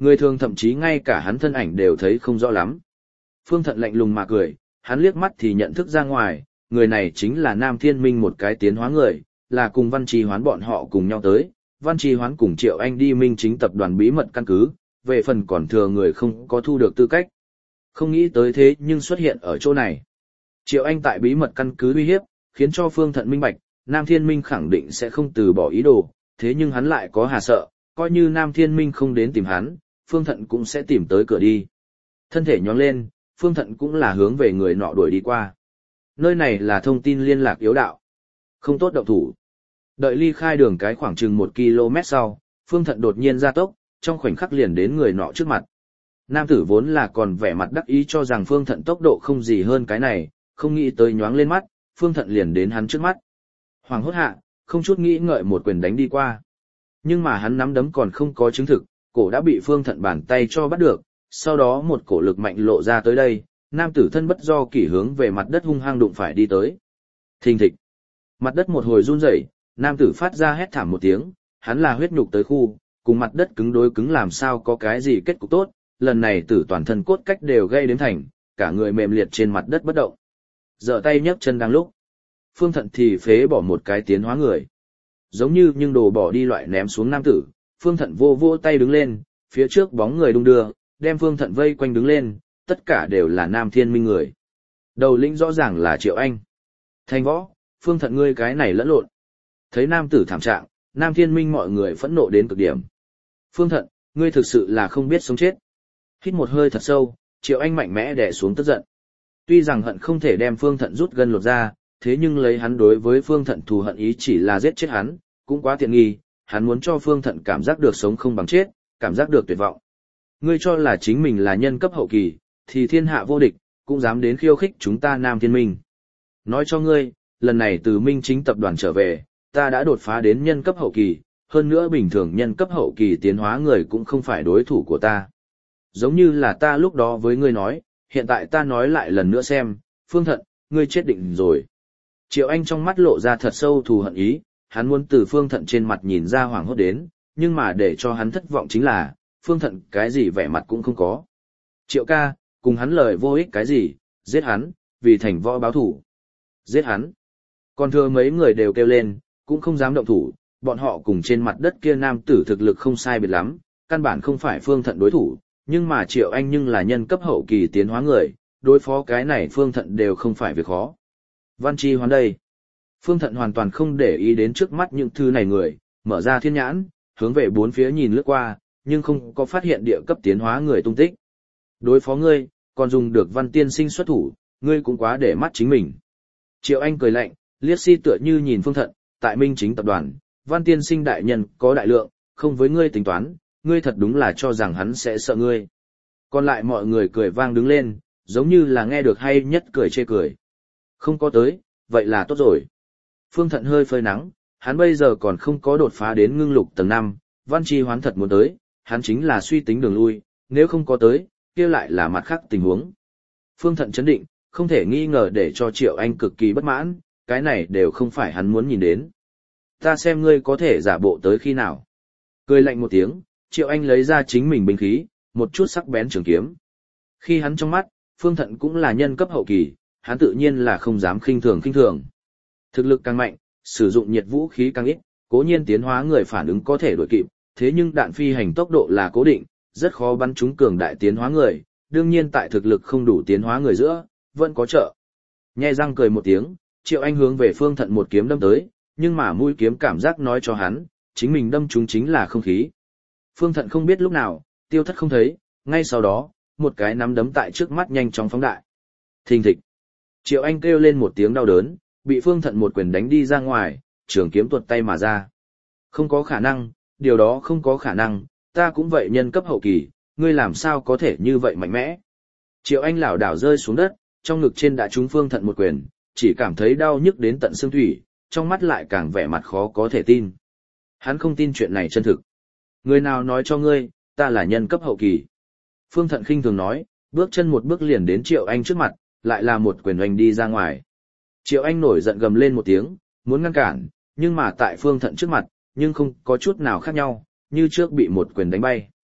Người thường thậm chí ngay cả hắn thân ảnh đều thấy không rõ lắm. Phương Thận lạnh lùng mà cười, hắn liếc mắt thì nhận thức ra ngoài, người này chính là Nam Thiên Minh một cái tiến hóa người, là cùng Văn Trì Hoán bọn họ cùng nhau tới. Văn Trì Hoán cùng Triệu Anh đi Minh Chính tập đoàn bí mật căn cứ, về phần còn thừa người không có thu được tư cách. Không nghĩ tới thế nhưng xuất hiện ở chỗ này. Triệu Anh tại bí mật căn cứ uy hiếp, khiến cho Phương Thận minh bạch, Nam Thiên Minh khẳng định sẽ không từ bỏ ý đồ, thế nhưng hắn lại có hà sợ, coi như Nam Thiên Minh không đến tìm hắn, Phương Thận cũng sẽ tìm tới cửa đi. Thân thể nhón lên, Phương Thận cũng là hướng về người nọ đuổi đi qua. Nơi này là thông tin liên lạc yếu đạo. Không tốt động thủ. Đợi ly khai đường cái khoảng chừng 1 km sau, Phương Thận đột nhiên ra tốc, trong khoảnh khắc liền đến người nọ trước mặt. Nam tử vốn là còn vẻ mặt đắc ý cho rằng Phương Thận tốc độ không gì hơn cái này, không nghĩ tới nhoáng lên mắt, Phương Thận liền đến hắn trước mắt. Hoàng hốt hạ, không chút nghĩ ngợi một quyền đánh đi qua. Nhưng mà hắn nắm đấm còn không có chứng thực, cổ đã bị Phương Thận bàn tay cho bắt được, sau đó một cổ lực mạnh lộ ra tới đây, nam tử thân bất do kỷ hướng về mặt đất hung hăng đụng phải đi tới. Thình thịch. Mặt đất một hồi run rẩy, nam tử phát ra hét thảm một tiếng, hắn là huyết nhục tới khu, cùng mặt đất cứng đối cứng làm sao có cái gì kết cục tốt, lần này tử toàn thân cốt cách đều gây đến thành, cả người mềm liệt trên mặt đất bất động. Giở tay nhấc chân đang lúc, Phương Thận thì phế bỏ một cái tiến hóa người. Giống như nhưng đồ bỏ đi loại ném xuống nam tử, Phương Thận vô vô tay đứng lên, phía trước bóng người đung đưa, đem Phương Thận vây quanh đứng lên, tất cả đều là Nam Thiên Minh người. Đầu lĩnh rõ ràng là Triệu Anh. Thành võ, Phương Thận ngươi cái này lẫn lộn. Thấy nam tử thảm trạng, Nam Thiên Minh mọi người phẫn nộ đến cực điểm. Phương Thận, ngươi thực sự là không biết sống chết. Hít một hơi thật sâu, Triệu Anh mạnh mẽ đè xuống tức giận. Tuy rằng hận không thể đem Phương Thận rút gân lột ra, thế nhưng lấy hắn đối với Phương Thận thù hận ý chỉ là giết chết hắn, cũng quá tiện nghi, hắn muốn cho Phương Thận cảm giác được sống không bằng chết, cảm giác được tuyệt vọng. Ngươi cho là chính mình là nhân cấp hậu kỳ, thì thiên hạ vô địch, cũng dám đến khiêu khích chúng ta Nam Thiên Minh. Nói cho ngươi, lần này từ Minh Chính tập đoàn trở về, ta đã đột phá đến nhân cấp hậu kỳ, hơn nữa bình thường nhân cấp hậu kỳ tiến hóa người cũng không phải đối thủ của ta. Giống như là ta lúc đó với ngươi nói, hiện tại ta nói lại lần nữa xem, Phương Thận, ngươi chết định rồi. Triệu Anh trong mắt lộ ra thật sâu thù hận ý, hắn muốn từ Phương Thận trên mặt nhìn ra hoảng hốt đến, nhưng mà để cho hắn thất vọng chính là, Phương Thận cái gì vẻ mặt cũng không có. Triệu ca, cùng hắn lời vô ích cái gì, giết hắn, vì thành võ báo thủ. Giết hắn. Còn thừa mấy người đều kêu lên, cũng không dám động thủ, bọn họ cùng trên mặt đất kia nam tử thực lực không sai biệt lắm, căn bản không phải Phương Thận đối thủ, nhưng mà Triệu Anh nhưng là nhân cấp hậu kỳ tiến hóa người, đối phó cái này Phương Thận đều không phải việc khó. Văn Chi Hoán đây. Phương Thận hoàn toàn không để ý đến trước mắt những thứ này người, mở ra thiên nhãn, hướng về bốn phía nhìn lướt qua, nhưng không có phát hiện địa cấp tiến hóa người tung tích. Đối phó ngươi, còn dùng được Văn tiên sinh xuất thủ, ngươi cũng quá để mắt chính mình. Triệu Anh cười lạnh, liếc si tựa như nhìn Phương Thận, tại Minh Chính tập đoàn, Văn tiên sinh đại nhân có đại lượng, không với ngươi tính toán, ngươi thật đúng là cho rằng hắn sẽ sợ ngươi. Còn lại mọi người cười vang đứng lên, giống như là nghe được hay nhất cười chê cười. Không có tới, vậy là tốt rồi. Phương Thận hơi phơi nắng, hắn bây giờ còn không có đột phá đến ngưng lục tầng 5, Văn Chi Hoán thật muốn tới, hắn chính là suy tính đường lui, nếu không có tới, kia lại là mặt khác tình huống. Phương Thận chấn định, không thể nghi ngờ để cho Triệu Anh cực kỳ bất mãn, cái này đều không phải hắn muốn nhìn đến. Ta xem ngươi có thể giả bộ tới khi nào. Cười lạnh một tiếng, Triệu Anh lấy ra chính mình binh khí, một chút sắc bén trường kiếm. Khi hắn trong mắt, Phương Thận cũng là nhân cấp hậu kỳ, hắn tự nhiên là không dám khinh thường. Thực lực càng mạnh, sử dụng nhiệt vũ khí càng ít, cố nhiên tiến hóa người phản ứng có thể đuổi kịp, thế nhưng đạn phi hành tốc độ là cố định, rất khó bắn trúng cường đại tiến hóa người, đương nhiên tại thực lực không đủ tiến hóa người giữa, vẫn có trợ. Nhe răng cười một tiếng, Triệu Anh hướng về Phương Thận một kiếm đâm tới, nhưng mà mũi kiếm cảm giác nói cho hắn, chính mình đâm trúng chính là không khí. Phương Thận không biết lúc nào, tiêu thất không thấy, ngay sau đó, một cái nắm đấm tại trước mắt nhanh chóng phóng đại. Thình thịch. Triệu Anh kêu lên một tiếng đau đớn, bị Phương Thận một quyền đánh đi ra ngoài, trường kiếm tuột tay mà ra. Không có khả năng, điều đó không có khả năng, ta cũng vậy nhân cấp hậu kỳ, ngươi làm sao có thể như vậy mạnh mẽ. Triệu Anh lảo đảo rơi xuống đất, trong ngực trên đã trúng Phương Thận một quyền, chỉ cảm thấy đau nhức đến tận xương thủy, trong mắt lại càng vẻ mặt khó có thể tin. Hắn không tin chuyện này chân thực. Người nào nói cho ngươi, ta là nhân cấp hậu kỳ. Phương Thận khinh thường nói, bước chân một bước liền đến Triệu Anh trước mặt, lại là một quyền oanh đi ra ngoài. Triệu Anh nổi giận gầm lên một tiếng, muốn ngăn cản, nhưng mà tại Phương Thận trước mặt, nhưng không có chút nào khác nhau, như trước bị một quyền đánh bay.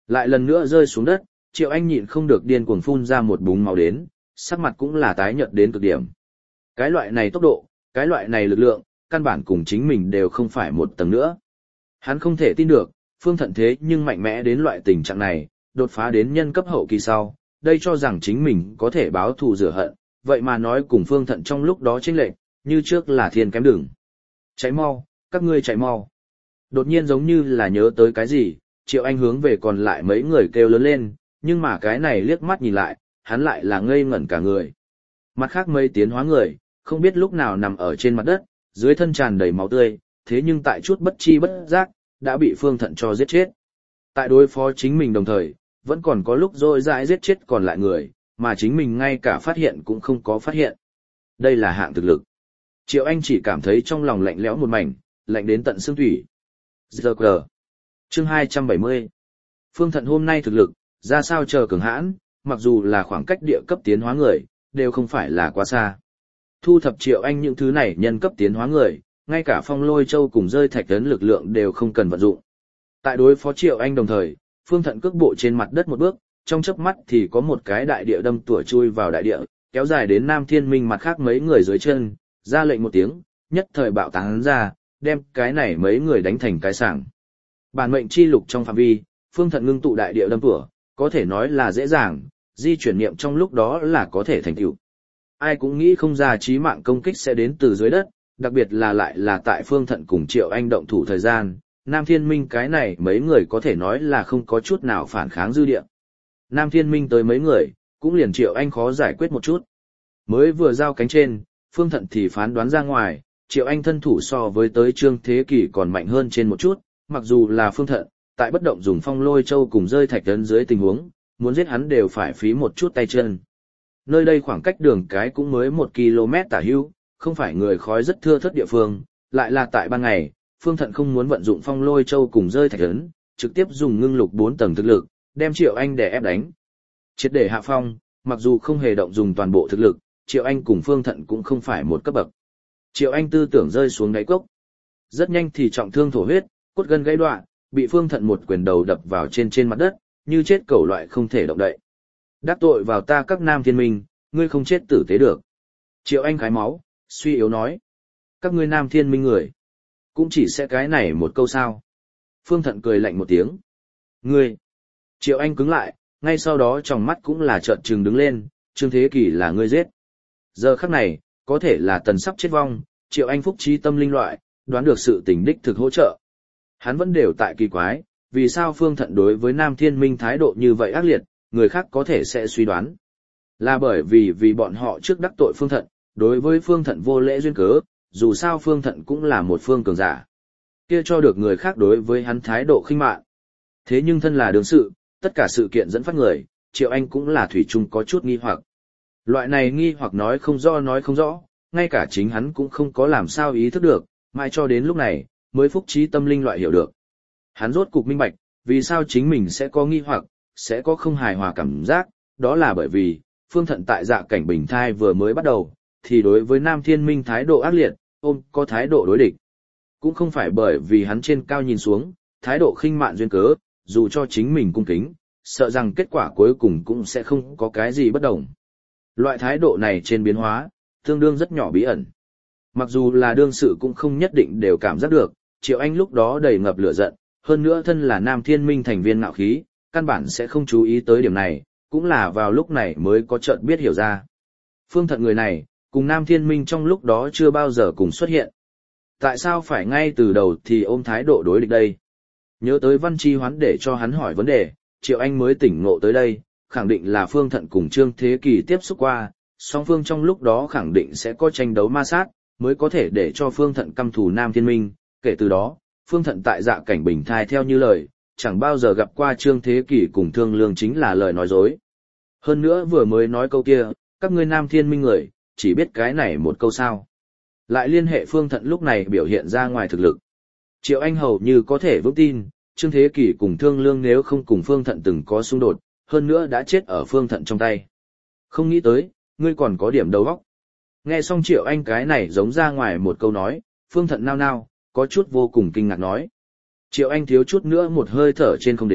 Lại lần nữa rơi xuống đất, Triệu Anh nhịn không được điên cuồng phun ra một búng máu đến, sắc mặt cũng là tái nhợt đến cực điểm. Cái loại này tốc độ, cái loại này lực lượng, căn bản cùng chính mình đều không phải một tầng nữa. Hắn không thể tin được, Phương Thận thế nhưng mạnh mẽ đến loại tình trạng này, đột phá đến nhân cấp hậu kỳ sau, đây cho rằng chính mình có thể báo thù rửa hận, vậy mà nói cùng Phương Thận trong lúc đó chênh lệch, như trước là thiên kém đường. Chạy mau, các ngươi chạy mau. Đột nhiên giống như là nhớ tới cái gì, Triệu Anh hướng về còn lại mấy người kêu lớn lên, nhưng mà cái này liếc mắt nhìn lại, hắn lại là ngây ngẩn cả người. Mặt khác mấy tiến hóa người, không biết lúc nào nằm ở trên mặt đất, dưới thân tràn đầy máu tươi, thế nhưng tại chút bất chi bất giác, đã bị Phương Thận cho giết chết. Tại đối phó chính mình đồng thời, vẫn còn có lúc dội dãi giết chết còn lại người, mà chính mình ngay cả phát hiện cũng không có phát hiện. Đây là hạng thực lực. Triệu Anh chỉ cảm thấy trong lòng lạnh lẽo một mảnh, lạnh đến tận xương thủy. Giờ cờ. Chương 270. Phương Thận hôm nay thực lực, ra sao chờ cường hãn, mặc dù là khoảng cách địa cấp tiến hóa người, đều không phải là quá xa. Thu thập Triệu Anh những thứ này nhân cấp tiến hóa người, ngay cả Phong Lôi Châu cùng rơi thạch tấn lực lượng đều không cần vận dụng. Tại đối phó Triệu Anh đồng thời, Phương Thận cước bộ trên mặt đất một bước, trong chớp mắt thì có một cái đại địa đâm tủa chui vào đại địa, kéo dài đến Nam Thiên Minh mặt khác mấy người dưới chân, ra lệnh một tiếng, nhất thời bạo tán ra, đem cái này mấy người đánh thành cái sảng. Bản mệnh chi lục trong phạm vi, Phương Thận ngưng tụ đại địa đâm tủa, có thể nói là dễ dàng, di chuyển niệm trong lúc đó là có thể thành tựu. Ai cũng nghĩ không ra chí mạng công kích sẽ đến từ dưới đất, đặc biệt là lại là tại Phương Thận cùng Triệu Anh động thủ thời gian, Nam Thiên Minh cái này mấy người có thể nói là không có chút nào phản kháng dư địa. Nam Thiên Minh tới mấy người, cũng liền Triệu Anh khó giải quyết một chút. Mới vừa giao cánh trên, Phương Thận thì phán đoán ra ngoài, Triệu Anh thân thủ so với tới Trương Thế Kỷ còn mạnh hơn trên một chút, mặc dù là Phương Thận, tại bất động dùng Phong Lôi Châu cùng rơi thạch tấn dưới tình huống, muốn giết hắn đều phải phí một chút tay chân. Nơi đây khoảng cách đường cái cũng mới 1 km tả hữu, không phải người khói rất thưa thớt địa phương, lại là tại ban ngày, Phương Thận không muốn vận dụng Phong Lôi Châu cùng rơi thạch tấn, trực tiếp dùng ngưng lục 4 tầng thực lực, đem Triệu Anh để ép đánh. Triệt để hạ phong, mặc dù không hề động dùng toàn bộ thực lực, Triệu Anh cùng Phương Thận cũng không phải một cấp bậc. Triệu Anh tư tưởng rơi xuống đáy cốc. Rất nhanh thì trọng thương thổ huyết, cốt gân gãy đoạn, bị Phương Thận một quyền đầu đập vào trên mặt đất, như chết cẩu loại không thể động đậy. Đắc tội vào ta các Nam Thiên Minh, ngươi không chết tử tế được. Triệu Anh khái máu, suy yếu nói. Các ngươi Nam Thiên Minh người, cũng chỉ sẽ cái này một câu sao. Phương Thận cười lạnh một tiếng. Ngươi. Triệu Anh cứng lại, ngay sau đó trong mắt cũng là trợn trừng đứng lên, Trương Thế Kỷ là ngươi giết. Giờ khắc này, có thể là tần sắp chết vong, Triệu Anh phúc trí tâm linh loại, đoán được sự tình đích thực hỗ trợ. Hắn vẫn đều tại kỳ quái, vì sao Phương Thận đối với Nam Thiên Minh thái độ như vậy ác liệt, người khác có thể sẽ suy đoán. Là bởi vì bọn họ trước đắc tội Phương Thận, đối với Phương Thận vô lễ duyên cớ, dù sao Phương Thận cũng là một phương cường giả. Kia cho được người khác đối với hắn thái độ khinh mạn. Thế nhưng thân là đương sự, tất cả sự kiện dẫn phát người, Triệu Anh cũng là thủy chung có chút nghi hoặc. Loại này nghi hoặc nói không rõ, ngay cả chính hắn cũng không có làm sao ý thức được, mãi cho đến lúc này, mới phúc trí tâm linh loại hiểu được. Hắn rốt cục minh bạch, vì sao chính mình sẽ có nghi hoặc, sẽ có không hài hòa cảm giác, đó là bởi vì, Phương Thận tại dạ cảnh bình thai vừa mới bắt đầu, thì đối với Nam Thiên Minh thái độ ác liệt, có thái độ đối địch. Cũng không phải bởi vì hắn trên cao nhìn xuống, thái độ khinh mạn duyên cớ, dù cho chính mình cung kính, sợ rằng kết quả cuối cùng cũng sẽ không có cái gì bất đồng. Loại thái độ này trên biến hóa, tương đương rất nhỏ bí ẩn. Mặc dù là đương sự cũng không nhất định đều cảm giác được, Triệu Anh lúc đó đầy ngập lửa giận, hơn nữa thân là Nam Thiên Minh thành viên ngạo khí, căn bản sẽ không chú ý tới điểm này, cũng là vào lúc này mới có chợt biết hiểu ra. Phương Thận người này, cùng Nam Thiên Minh trong lúc đó chưa bao giờ cùng xuất hiện. Tại sao phải ngay từ đầu thì ôm thái độ đối địch đây? Nhớ tới Văn Chi Hoán để cho hắn hỏi vấn đề, Triệu Anh mới tỉnh ngộ tới đây, khẳng định là Phương Thận cùng Trương Thế Kỷ tiếp xúc qua, song phương trong lúc đó khẳng định sẽ có tranh đấu ma sát, mới có thể để cho Phương Thận căm thù Nam Thiên Minh, kể từ đó, Phương Thận tại dạ cảnh bình thai theo như lời, chẳng bao giờ gặp qua Trương Thế Kỷ cùng Thương Lương chính là lời nói dối. Hơn nữa vừa mới nói câu kia, các ngươi Nam Thiên Minh người, chỉ biết cái này một câu sao. Lại liên hệ Phương Thận lúc này biểu hiện ra ngoài thực lực. Triệu Anh hầu như có thể vững tin, Trương Thế Kỷ cùng Thương Lương nếu không cùng Phương Thận từng có xung đột, hơn nữa đã chết ở Phương Thận trong tay. Không nghĩ tới, ngươi còn có điểm đầu óc. Nghe xong Triệu Anh cái này giống ra ngoài một câu nói, Phương Thận nao nao, có chút vô cùng kinh ngạc nói. Triệu Anh thiếu chút nữa một hơi thở trên không đến,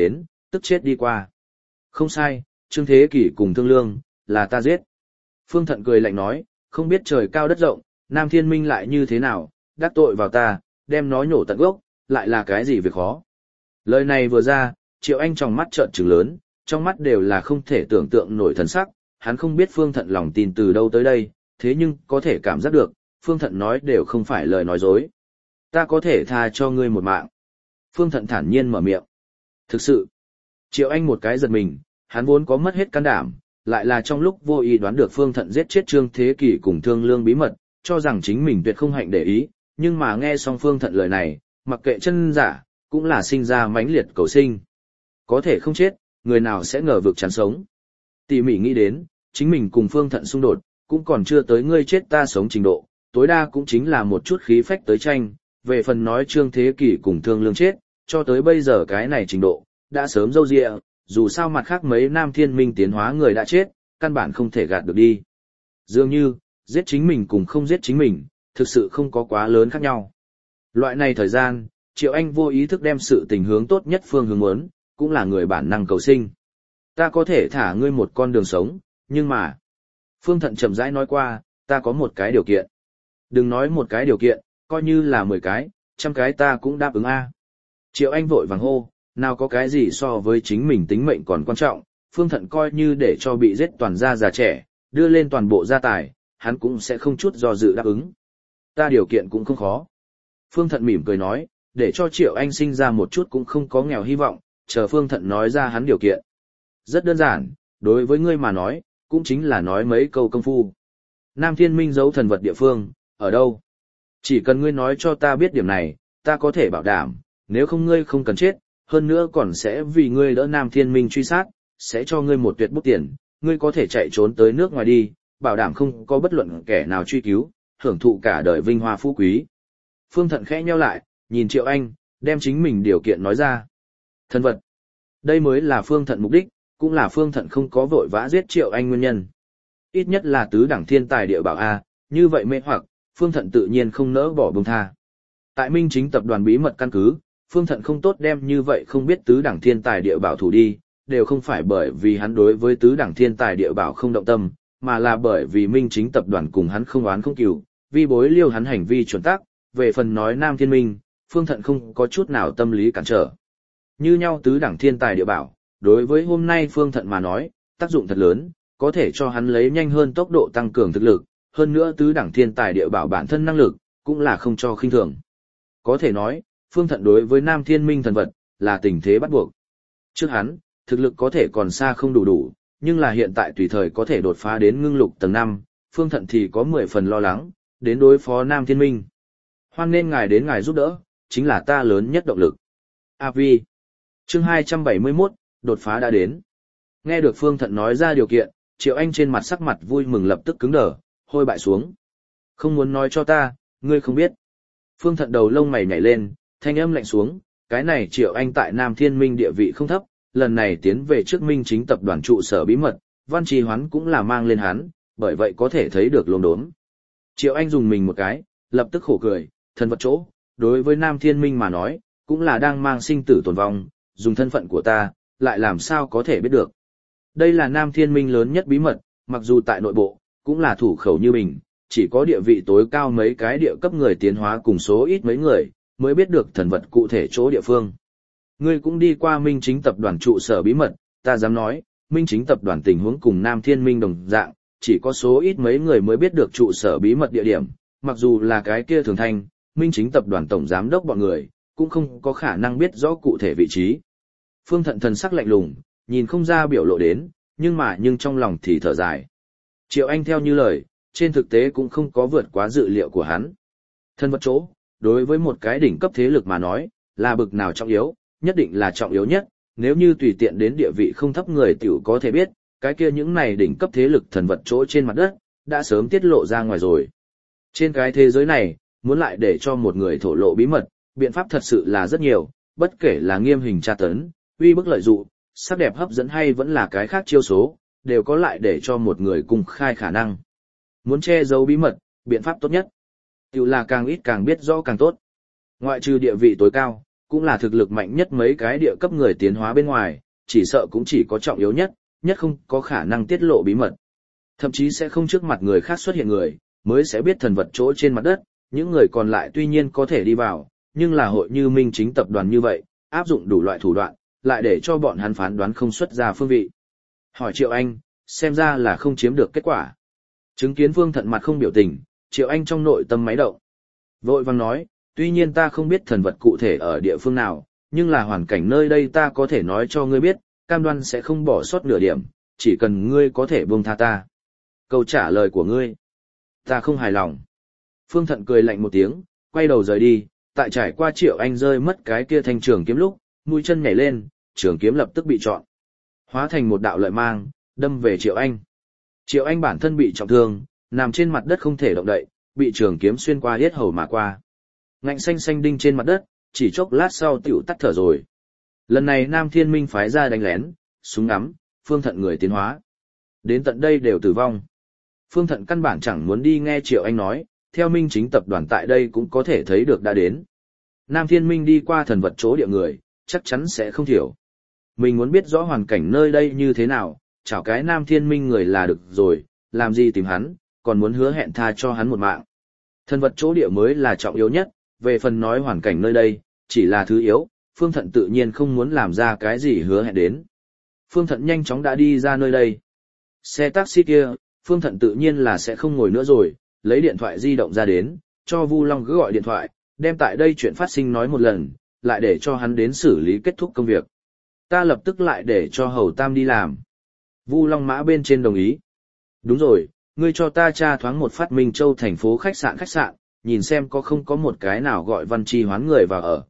tức chết đi qua. Không sai, Trương Thế Kỷ cùng Thương Lương, là ta giết. Phương Thận cười lạnh nói, không biết trời cao đất rộng, Nam Thiên Minh lại như thế nào, đắc tội vào ta, đem nó nhổ tận gốc, lại là cái gì việc khó. Lời này vừa ra, Triệu Anh trong mắt trợn trừng lớn, trong mắt đều là không thể tưởng tượng nổi thần sắc, hắn không biết Phương Thận lòng tin từ đâu tới đây, thế nhưng có thể cảm giác được, Phương Thận nói đều không phải lời nói dối. Ta có thể tha cho ngươi một mạng. Phương Thận thản nhiên mở miệng. Thực sự, Triệu Anh một cái giật mình, hắn vốn có mất hết can đảm, lại là trong lúc vô ý đoán được Phương Thận giết chết Trương Thế Kỷ cùng Thương Lương bí mật, cho rằng chính mình tuyệt không hạnh để ý, nhưng mà nghe xong Phương Thận lời này, mặc kệ chân giả, cũng là sinh ra mãnh liệt cầu sinh. Có thể không chết, người nào sẽ ngờ vực chán sống. Tỉ mỉ nghĩ đến, chính mình cùng Phương Thận xung đột, cũng còn chưa tới ngươi chết ta sống trình độ, tối đa cũng chính là một chút khí phách tới tranh, về phần nói Trương Thế Kỷ cùng Thương Lương chết, cho tới bây giờ cái này trình độ, đã sớm râu ria, dù sao mặt khác mấy Nam Thiên Minh tiến hóa người đã chết, căn bản không thể gạt được đi. Dường như, giết chính mình cùng không giết chính mình, thực sự không có quá lớn khác nhau. Loại này thời gian, Triệu Anh vô ý thức đem sự tình hướng tốt nhất phương hướng muốn, cũng là người bản năng cầu sinh. Ta có thể thả ngươi một con đường sống, nhưng mà... Phương Thận chậm rãi nói qua, ta có một cái điều kiện. Đừng nói một cái điều kiện, coi như là 10 cái, 100 cái ta cũng đáp ứng a. Triệu Anh vội vàng hô, nào có cái gì so với chính mình tính mệnh còn quan trọng, Phương Thận coi như để cho bị giết toàn gia già trẻ, đưa lên toàn bộ gia tài, hắn cũng sẽ không chút do dự đáp ứng. Ta điều kiện cũng không khó. Phương Thận mỉm cười nói, để cho Triệu Anh sinh ra một chút cũng không có nghèo hy vọng, chờ Phương Thận nói ra hắn điều kiện. Rất đơn giản, đối với ngươi mà nói, cũng chính là nói mấy câu công phu. Nam Thiên Minh giấu thần vật địa phương, ở đâu? Chỉ cần ngươi nói cho ta biết điểm này, ta có thể bảo đảm, nếu không ngươi không cần chết, hơn nữa còn sẽ vì ngươi đỡ Nam Thiên Minh truy sát, sẽ cho ngươi một tuyệt bút tiền, ngươi có thể chạy trốn tới nước ngoài đi, bảo đảm không có bất luận kẻ nào truy cứu, hưởng thụ cả đời vinh hoa phú quý. Phương Thận khẽ nheo lại, nhìn Triệu Anh, đem chính mình điều kiện nói ra. Thần vật. Đây mới là Phương Thận mục đích, cũng là Phương Thận không có vội vã giết Triệu Anh nguyên nhân. Ít nhất là tứ đẳng thiên tài địa bảo A, như vậy mê hoặc, Phương Thận tự nhiên không nỡ bỏ buông tha. Tại Minh Chính tập đoàn bí mật căn cứ, Phương Thận không tốt đem như vậy không biết tứ đẳng thiên tài địa bảo thủ đi, đều không phải bởi vì hắn đối với tứ đẳng thiên tài địa bảo không động tâm, mà là bởi vì Minh Chính tập đoàn cùng hắn không oán không cừu, vì bối liêu hắn hành vi chuẩn tắc, về phần nói Nam Thiên Minh, Phương Thận không có chút nào tâm lý cản trở. Như nhau tứ đẳng thiên tài địa bảo, đối với hôm nay Phương Thận mà nói, tác dụng thật lớn, có thể cho hắn lấy nhanh hơn tốc độ tăng cường thực lực, hơn nữa tứ đẳng thiên tài địa bảo bản thân năng lực, cũng là không cho khinh thường. Có thể nói, Phương Thận đối với Nam Thiên Minh thần vật, là tình thế bắt buộc. Trước hắn, thực lực có thể còn xa không đủ, nhưng là hiện tại tùy thời có thể đột phá đến ngưng lục tầng 5, Phương Thận thì có 10 phần lo lắng, đến đối phó Nam Thiên Minh. Hoan nên ngài đến ngài giúp đỡ, chính là ta lớn nhất động lực. AV. Chương 271, đột phá đã đến. Nghe được Phương Thận nói ra điều kiện, Triệu Anh trên mặt sắc mặt vui mừng lập tức cứng đờ, hôi bại xuống. Không muốn nói cho ta, ngươi không biết. Phương Thận đầu lông mày nhảy lên, thanh âm lạnh xuống, cái này Triệu Anh tại Nam Thiên Minh địa vị không thấp, lần này tiến về trước Minh Chính tập đoàn trụ sở bí mật, Văn Trì Hoán cũng là mang lên hắn, bởi vậy có thể thấy được luống đốn. Triệu Anh dùng mình một cái, lập tức khổ cười, thân vật chỗ, đối với Nam Thiên Minh mà nói, cũng là đang mang sinh tử tồn vong, dùng thân phận của ta, lại làm sao có thể biết được. Đây là Nam Thiên Minh lớn nhất bí mật, mặc dù tại nội bộ, cũng là thủ khẩu như mình, chỉ có địa vị tối cao mấy cái địa cấp người tiến hóa cùng số ít mấy người, mới biết được thần vật cụ thể chỗ địa phương. Ngươi cũng đi qua Minh Chính tập đoàn trụ sở bí mật, ta dám nói, Minh Chính tập đoàn tình huống cùng Nam Thiên Minh đồng dạng, chỉ có số ít mấy người mới biết được trụ sở bí mật địa điểm, mặc dù là cái kia thường thanh, Minh Chính tập đoàn tổng giám đốc bọn người, cũng không có khả năng biết rõ cụ thể vị trí. Phương Thận thần sắc lạnh lùng, nhìn không ra biểu lộ đến, nhưng trong lòng thì thở dài. Triệu Anh theo như lời, trên thực tế cũng không có vượt quá dự liệu của hắn. Thân vật chỗ, đối với một cái đỉnh cấp thế lực mà nói, là bực nào trọng yếu, nhất định là trọng yếu nhất, nếu như tùy tiện đến địa vị không thấp người tiểu có thể biết, cái kia những này đỉnh cấp thế lực thần vật chỗ trên mặt đất, đã sớm tiết lộ ra ngoài rồi. Trên cái thế giới này, muốn lại để cho một người thổ lộ bí mật, biện pháp thật sự là rất nhiều, bất kể là nghiêm hình tra tấn, uy bức lợi dụng, sắc đẹp hấp dẫn hay vẫn là cái khác chiêu số, đều có lại để cho một người cùng khai khả năng. Muốn che giấu bí mật, biện pháp tốt nhất, tự là càng ít càng biết rõ càng tốt. Ngoại trừ địa vị tối cao, cũng là thực lực mạnh nhất mấy cái địa cấp người tiến hóa bên ngoài, chỉ sợ cũng chỉ có trọng yếu nhất, nhất không có khả năng tiết lộ bí mật. Thậm chí sẽ không trước mặt người khác xuất hiện người, mới sẽ biết thần vật chỗ trên mặt đất, những người còn lại tuy nhiên có thể đi vào, nhưng là hội như Minh Chính tập đoàn như vậy, áp dụng đủ loại thủ đoạn, lại để cho bọn hắn phán đoán không xuất ra phương vị. Hỏi Triệu Anh, xem ra là không chiếm được kết quả. Chứng kiến Phương Thận mặt không biểu tình, Triệu Anh trong nội tâm máy động. Vội vàng nói, tuy nhiên ta không biết thần vật cụ thể ở địa phương nào, nhưng là hoàn cảnh nơi đây ta có thể nói cho ngươi biết, cam đoan sẽ không bỏ sót nửa điểm, chỉ cần ngươi có thể buông tha ta. Câu trả lời của ngươi, ta không hài lòng. Phương Thận cười lạnh một tiếng, quay đầu rời đi, tại trải qua Triệu Anh rơi mất cái kia thanh trường kiếm lúc, mũi chân nhảy lên, trường kiếm lập tức bị trọn. Hóa thành một đạo lợi mang, đâm về Triệu Anh. Triệu Anh bản thân bị trọng thương, nằm trên mặt đất không thể động đậy, bị trường kiếm xuyên qua yết hầu mà qua. Ngạnh xanh xanh đinh trên mặt đất, chỉ chốc lát sau tiểu tắt thở rồi. Lần này Nam Thiên Minh phái ra đánh lén, súng ngắm, Phương Thận người tiến hóa. Đến tận đây đều tử vong. Phương Thận căn bản chẳng muốn đi nghe Triệu Anh nói, theo Minh Chính tập đoàn tại đây cũng có thể thấy được đã đến. Nam Thiên Minh đi qua thần vật chỗ địa người, chắc chắn sẽ không thiểu. Mình muốn biết rõ hoàn cảnh nơi đây như thế nào, chào cái Nam Thiên Minh người là được rồi, làm gì tìm hắn, còn muốn hứa hẹn tha cho hắn một mạng. Thần vật chỗ địa mới là trọng yếu nhất, về phần nói hoàn cảnh nơi đây, chỉ là thứ yếu, Phương Thận tự nhiên không muốn làm ra cái gì hứa hẹn đến. Phương Thận nhanh chóng đã đi ra nơi đây. Xe taxi kia, Phương Thận tự nhiên là sẽ không ngồi nữa rồi, lấy điện thoại di động ra đến, cho Vu Long cứ gọi điện thoại, đem tại đây chuyện phát sinh nói một lần, lại để cho hắn đến xử lý kết thúc công việc. Ta lập tức lại để cho Hầu Tam đi làm. Vu Long mã bên trên đồng ý. Đúng rồi, ngươi cho ta tra thoáng một phát Minh Châu thành phố khách sạn, nhìn xem có không có một cái nào gọi Văn Chi Hoán người vào ở.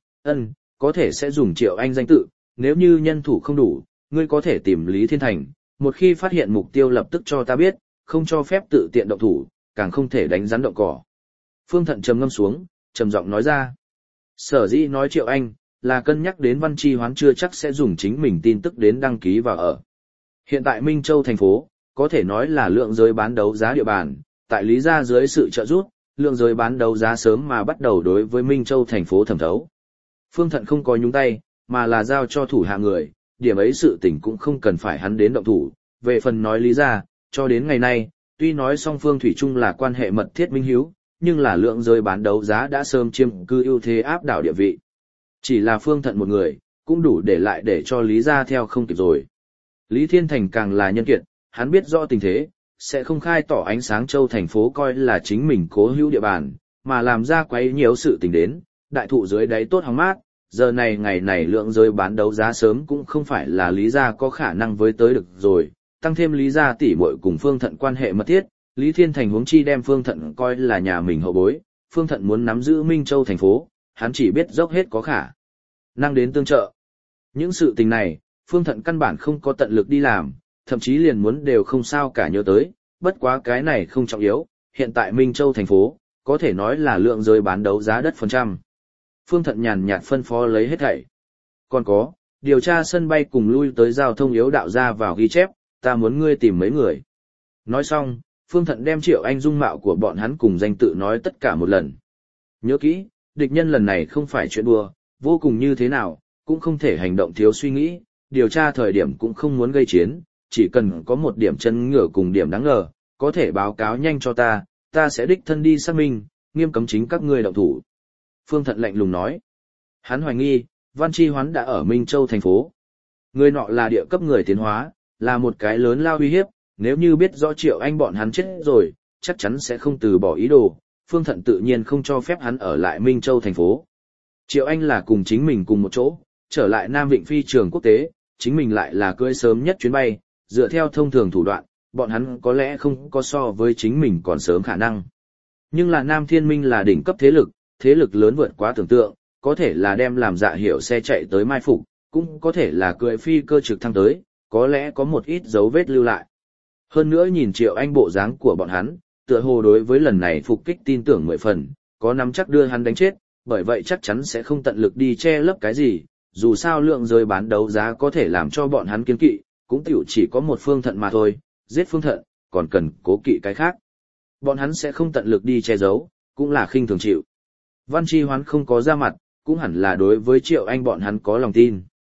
Có thể sẽ dùng Triệu Anh danh tự, nếu như nhân thủ không đủ, ngươi có thể tìm Lý Thiên Thành, một khi phát hiện mục tiêu lập tức cho ta biết, không cho phép tự tiện động thủ, càng không thể đánh rắn động cỏ. Phương Thận trầm ngâm xuống, trầm giọng nói ra. Sở dĩ nói Triệu Anh, là cân nhắc đến Văn Chi Hoán chưa chắc sẽ dùng chính mình tin tức đến đăng ký vào ở. Hiện tại Minh Châu thành phố, có thể nói là lượng giới bán đấu giá địa bàn, tại Lý gia dưới sự trợ giúp, lượng giới bán đấu giá sớm mà bắt đầu đối với Minh Châu thành phố thẩm thấu. Phương Thận không có nhúng tay, mà là giao cho thủ hạ người, điểm ấy sự tình cũng không cần phải hắn đến động thủ. Về phần nói Lý gia, cho đến ngày nay, tuy nói song phương thủy chung là quan hệ mật thiết minh hiếu, nhưng là lượng giới bán đấu giá đã sớm chiếm cư ưu thế áp đảo địa vị. Chỉ là Phương Thận một người, cũng đủ để lại để cho Lý gia theo không kịp rồi. Lý Thiên Thành càng là nhân kiệt, hắn biết rõ tình thế, sẽ không khai tỏ ánh sáng Châu thành phố coi là chính mình cố hữu địa bàn, mà làm ra quấy nhiều sự tình đến, đại thụ dưới đáy tốt hóng mát, giờ này ngày này lượng giới bán đấu giá sớm cũng không phải là Lý gia có khả năng với tới được rồi, tăng thêm Lý gia tỷ muội cùng Phương Thận quan hệ mật thiết, Lý Thiên Thành huống chi đem Phương Thận coi là nhà mình hậu bối, Phương Thận muốn nắm giữ Minh Châu thành phố, hắn chỉ biết dốc hết có khả năng đến tương trợ. Những sự tình này, Phương Thận căn bản không có tận lực đi làm, thậm chí liền muốn đều không sao cả nhớ tới, bất quá cái này không trọng yếu, hiện tại Minh Châu thành phố, có thể nói là lượng giới bán đấu giá đất phần trăm. Phương Thận nhàn nhạt phân phó lấy hết thảy. Còn có, điều tra sân bay cùng lui tới giao thông yếu đạo ra vào ghi chép, ta muốn ngươi tìm mấy người. Nói xong, Phương Thận đem Triệu Anh dung mạo của bọn hắn cùng danh tự nói tất cả một lần. Nhớ kỹ, địch nhân lần này không phải chuyện đùa, vô cùng như thế nào, cũng không thể hành động thiếu suy nghĩ, điều tra thời điểm cũng không muốn gây chiến, chỉ cần có một điểm chân ngựa cùng điểm đáng ngờ, có thể báo cáo nhanh cho ta sẽ đích thân đi xác minh, nghiêm cấm chính các ngươi động thủ. Phương Thận lạnh lùng nói. Hắn hoài nghi, Văn Chi Hoán đã ở Minh Châu thành phố. Người nọ là địa cấp người tiến hóa, là một cái lớn lao uy hiếp, nếu như biết rõ Triệu Anh bọn hắn chết rồi, chắc chắn sẽ không từ bỏ ý đồ, Phương Thận tự nhiên không cho phép hắn ở lại Minh Châu thành phố. Triệu Anh là cùng chính mình cùng một chỗ, trở lại Nam Vịnh phi trường quốc tế, chính mình lại là cưỡi sớm nhất chuyến bay, dựa theo thông thường thủ đoạn, bọn hắn có lẽ không có so với chính mình còn sớm khả năng. Nhưng là Nam Thiên Minh là đỉnh cấp thế lực lớn vượt quá tưởng tượng, có thể là đem làm dạ hiệu xe chạy tới mai phục, cũng có thể là cưỡi phi cơ trực thăng tới, có lẽ có một ít dấu vết lưu lại. Hơn nữa nhìn Triệu Anh bộ dáng của bọn hắn, tựa hồ đối với lần này phục kích tin tưởng 10 phần, có nắm chắc đưa hắn đánh chết, bởi vậy chắc chắn sẽ không tận lực đi che lấp cái gì, dù sao lượng giới bán đấu giá có thể làm cho bọn hắn kiên kỵ, cũng tiểu chỉ có một Phương Thận mà thôi, giết Phương Thận, còn cần cố kỵ cái khác. Bọn hắn sẽ không tận lực đi che giấu, cũng là khinh thường chịu. Văn Chi Hoán không có ra mặt, cũng hẳn là đối với Triệu Anh bọn hắn có lòng tin.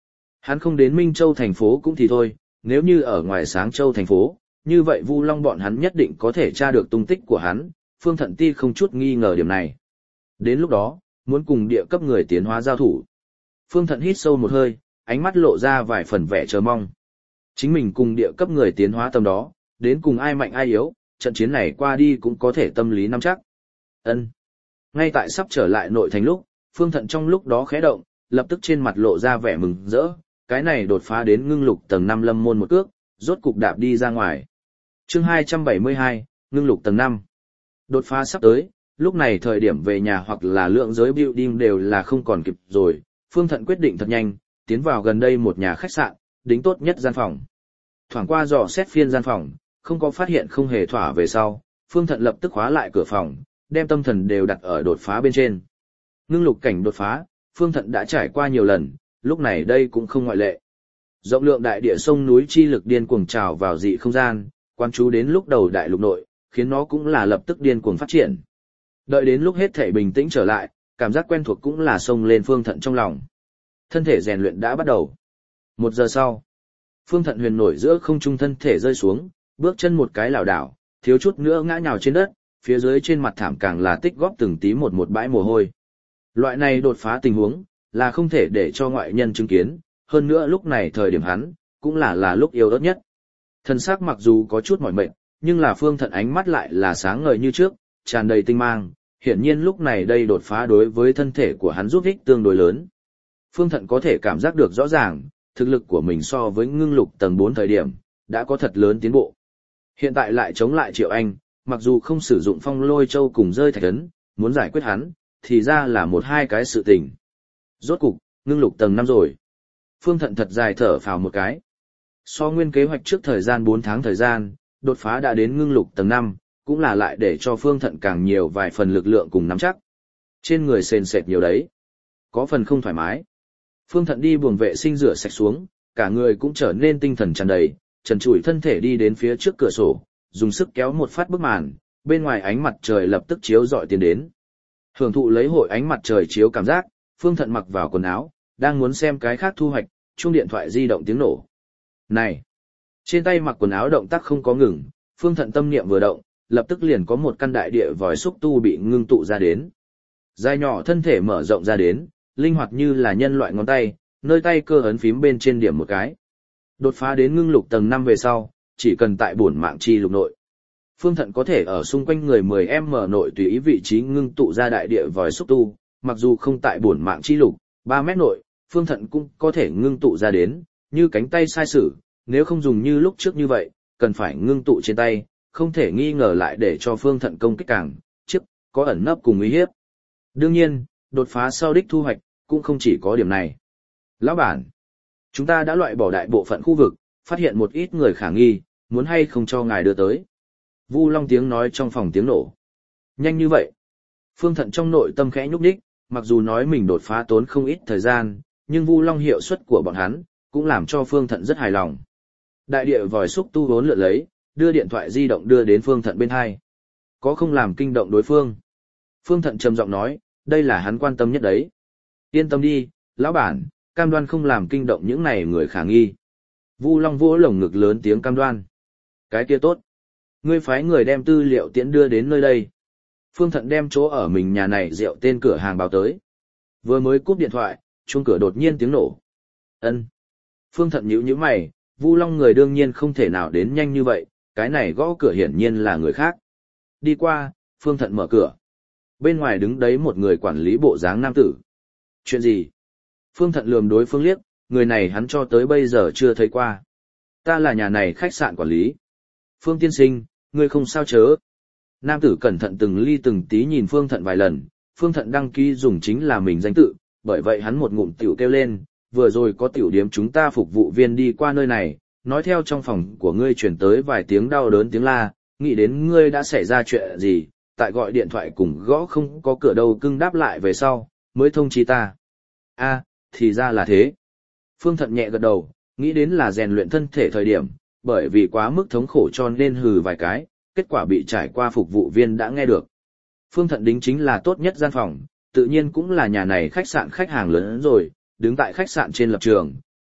Hắn không đến Minh Châu thành phố cũng thì thôi, nếu như ở ngoài Sáng Châu thành phố, như vậy Vu Long bọn hắn nhất định có thể tra được tung tích của hắn, Phương Thận Ti không chút nghi ngờ điểm này. Đến lúc đó, muốn cùng địa cấp người tiến hóa giao thủ. Phương Thận hít sâu một hơi, ánh mắt lộ ra vài phần vẻ chờ mong. Chính mình cùng địa cấp người tiến hóa tầm đó, đến cùng ai mạnh ai yếu, trận chiến này qua đi cũng có thể tâm lý nắm chắc. Ân. Ngay tại sắp trở lại nội thành lúc, Phương Thận trong lúc đó khẽ động, lập tức trên mặt lộ ra vẻ mừng rỡ, cái này đột phá đến ngưng lục tầng 5 lâm môn một cước, rốt cục đạp đi ra ngoài. Chương 272, ngưng lục tầng 5. Đột phá sắp tới, lúc này thời điểm về nhà hoặc là lượng giới building đều là không còn kịp rồi, Phương Thận quyết định thật nhanh, tiến vào gần đây một nhà khách sạn, đính tốt nhất gian phòng. Thoảng qua dò xét phiên gian phòng, không có phát hiện không hề thỏa về sau, Phương Thận lập tức khóa lại cửa phòng, đem tâm thần đều đặt ở đột phá bên trên. Ngưng lục cảnh đột phá, Phương Thận đã trải qua nhiều lần, lúc này đây cũng không ngoại lệ. Rộng lượng đại địa sông núi chi lực điên cuồng trào vào dị không gian, quan chú đến lúc đầu đại lục nội, khiến nó cũng là lập tức điên cuồng phát triển. Đợi đến lúc hết thể bình tĩnh trở lại, cảm giác quen thuộc cũng là xông lên Phương Thận trong lòng. Thân thể rèn luyện đã bắt đầu. 1 giờ sau, Phương Thận huyền nổi giữa không trung thân thể rơi xuống, bước chân một cái lảo đảo, thiếu chút nữa ngã nhào trên đất, phía dưới trên mặt thảm càng là tích góp từng tí một bãi mồ hôi. Loại này đột phá tình huống, là không thể để cho ngoại nhân chứng kiến, hơn nữa lúc này thời điểm hắn, cũng là lúc yêu ớt nhất. Thân xác mặc dù có chút mỏi mệt, nhưng là Phương Thận ánh mắt lại là sáng ngời như trước, tràn đầy tinh mang, hiển nhiên lúc này đây đột phá đối với thân thể của hắn giúp ích tương đối lớn. Phương Thận có thể cảm giác được rõ ràng, thực lực của mình so với ngưng lục tầng 4 thời điểm, đã có thật lớn tiến bộ. Hiện tại lại chống lại Triệu Anh, mặc dù không sử dụng Phong Lôi Châu cùng rơi thạch ấn, muốn giải quyết hắn, thì ra là một hai cái sự tình. Rốt cục, ngưng lục tầng 5 rồi. Phương Thận thật dài thở phào một cái. So nguyên kế hoạch trước thời gian 4 tháng thời gian, đột phá đã đến ngưng lục tầng 5, cũng là lại để cho Phương Thận càng nhiều vài phần lực lượng cùng nắm chắc. Trên người sền sệt nhiều đấy. Có phần không thoải mái. Phương Thận đi buồng vệ sinh rửa sạch xuống, cả người cũng trở nên tinh thần tràn đầy, trần trụi thân thể đi đến phía trước cửa sổ, dùng sức kéo một phát bức màn, bên ngoài ánh mặt trời lập tức chiếu rọi tiến đến. Hưởng thụ lấy hội ánh mặt trời chiếu cảm giác, Phương Thận mặc vào quần áo, đang muốn xem cái khác thu hoạch, chuông điện thoại di động tiếng nổ. Này! Trên tay mặc quần áo động tác không có ngừng, Phương Thận tâm niệm vừa động, lập tức liền có một căn đại địa vòi xúc tu bị ngưng tụ ra đến. Dài nhỏ thân thể mở rộng ra đến, linh hoạt như là nhân loại ngón tay, nơi tay cơ ấn phím bên trên điểm một cái. Đột phá đến ngưng lục tầng 5 về sau, chỉ cần tại bổn mạng chi lục nội. Phương Thận có thể ở xung quanh người 10m nội tùy ý vị trí ngưng tụ ra đại địa vòi xúc tu, mặc dù không tại bổn mạng chi lục, 3 mét nội, Phương Thận cũng có thể ngưng tụ ra đến, như cánh tay sai sử, nếu không dùng như lúc trước như vậy, cần phải ngưng tụ trên tay, không thể nghi ngờ lại để cho Phương Thận công kích càng, trước, có ẩn nấp cùng uy hiếp. Đương nhiên, đột phá sau đích thu hoạch, cũng không chỉ có điểm này. Lão bản, chúng ta đã loại bỏ đại bộ phận khu vực, phát hiện một ít người khả nghi, muốn hay không cho ngài đưa tới. Vu Long tiếng nói trong phòng tiếng nổ. Nhanh như vậy. Phương Thận trong nội tâm khẽ nhúc nhích, mặc dù nói mình đột phá tốn không ít thời gian, nhưng Vu Long hiệu suất của bọn hắn, cũng làm cho Phương Thận rất hài lòng. Đại địa vòi xúc tu vốn lượn lấy, đưa điện thoại di động đưa đến Phương Thận bên hai. Có không làm kinh động đối phương? Phương Thận trầm giọng nói, đây là hắn quan tâm nhất đấy. Yên tâm đi, lão bản, cam đoan không làm kinh động những này người khả nghi. Vu Long vỗ lồng ngực lớn tiếng cam đoan. Cái kia tốt. Ngươi phái người đem tư liệu tiễn đưa đến nơi đây. Phương Thận đem chỗ ở mình nhà này rượu tên cửa hàng báo tới. Vừa mới cúp điện thoại, chuông cửa đột nhiên tiếng nổ. Ân. Phương Thận nhíu mày, Vu Long người đương nhiên không thể nào đến nhanh như vậy, cái này gõ cửa hiển nhiên là người khác. Đi qua, Phương Thận mở cửa. Bên ngoài đứng đấy một người quản lý bộ dáng nam tử. Chuyện gì? Phương Thận lườm đối phương liếc, người này hắn cho tới bây giờ chưa thấy qua. Ta là nhà này khách sạn quản lý. Phương tiên sinh, ngươi không sao chớ. Nam tử cẩn thận từng ly từng tí nhìn Phương Thận vài lần, Phương Thận đăng ký dùng chính là mình danh tự, bởi vậy hắn một ngụm tiểu kêu lên, vừa rồi có tiểu điếm chúng ta phục vụ viên đi qua nơi này, nói theo trong phòng của ngươi truyền tới vài tiếng đau đớn tiếng la, nghĩ đến ngươi đã xảy ra chuyện gì, tại gọi điện thoại cùng gõ không có cửa đâu cưng đáp lại về sau, mới thông chi ta. A, thì ra là thế. Phương Thận nhẹ gật đầu, nghĩ đến là rèn luyện thân thể thời điểm, bởi vì quá mức thống khổ cho nên hừ vài cái, kết quả bị trải qua phục vụ viên đã nghe được. Phương Thận đính chính là tốt nhất gian phòng, tự nhiên cũng là nhà này khách sạn khách hàng lớn rồi, đứng tại khách sạn trên lập trường,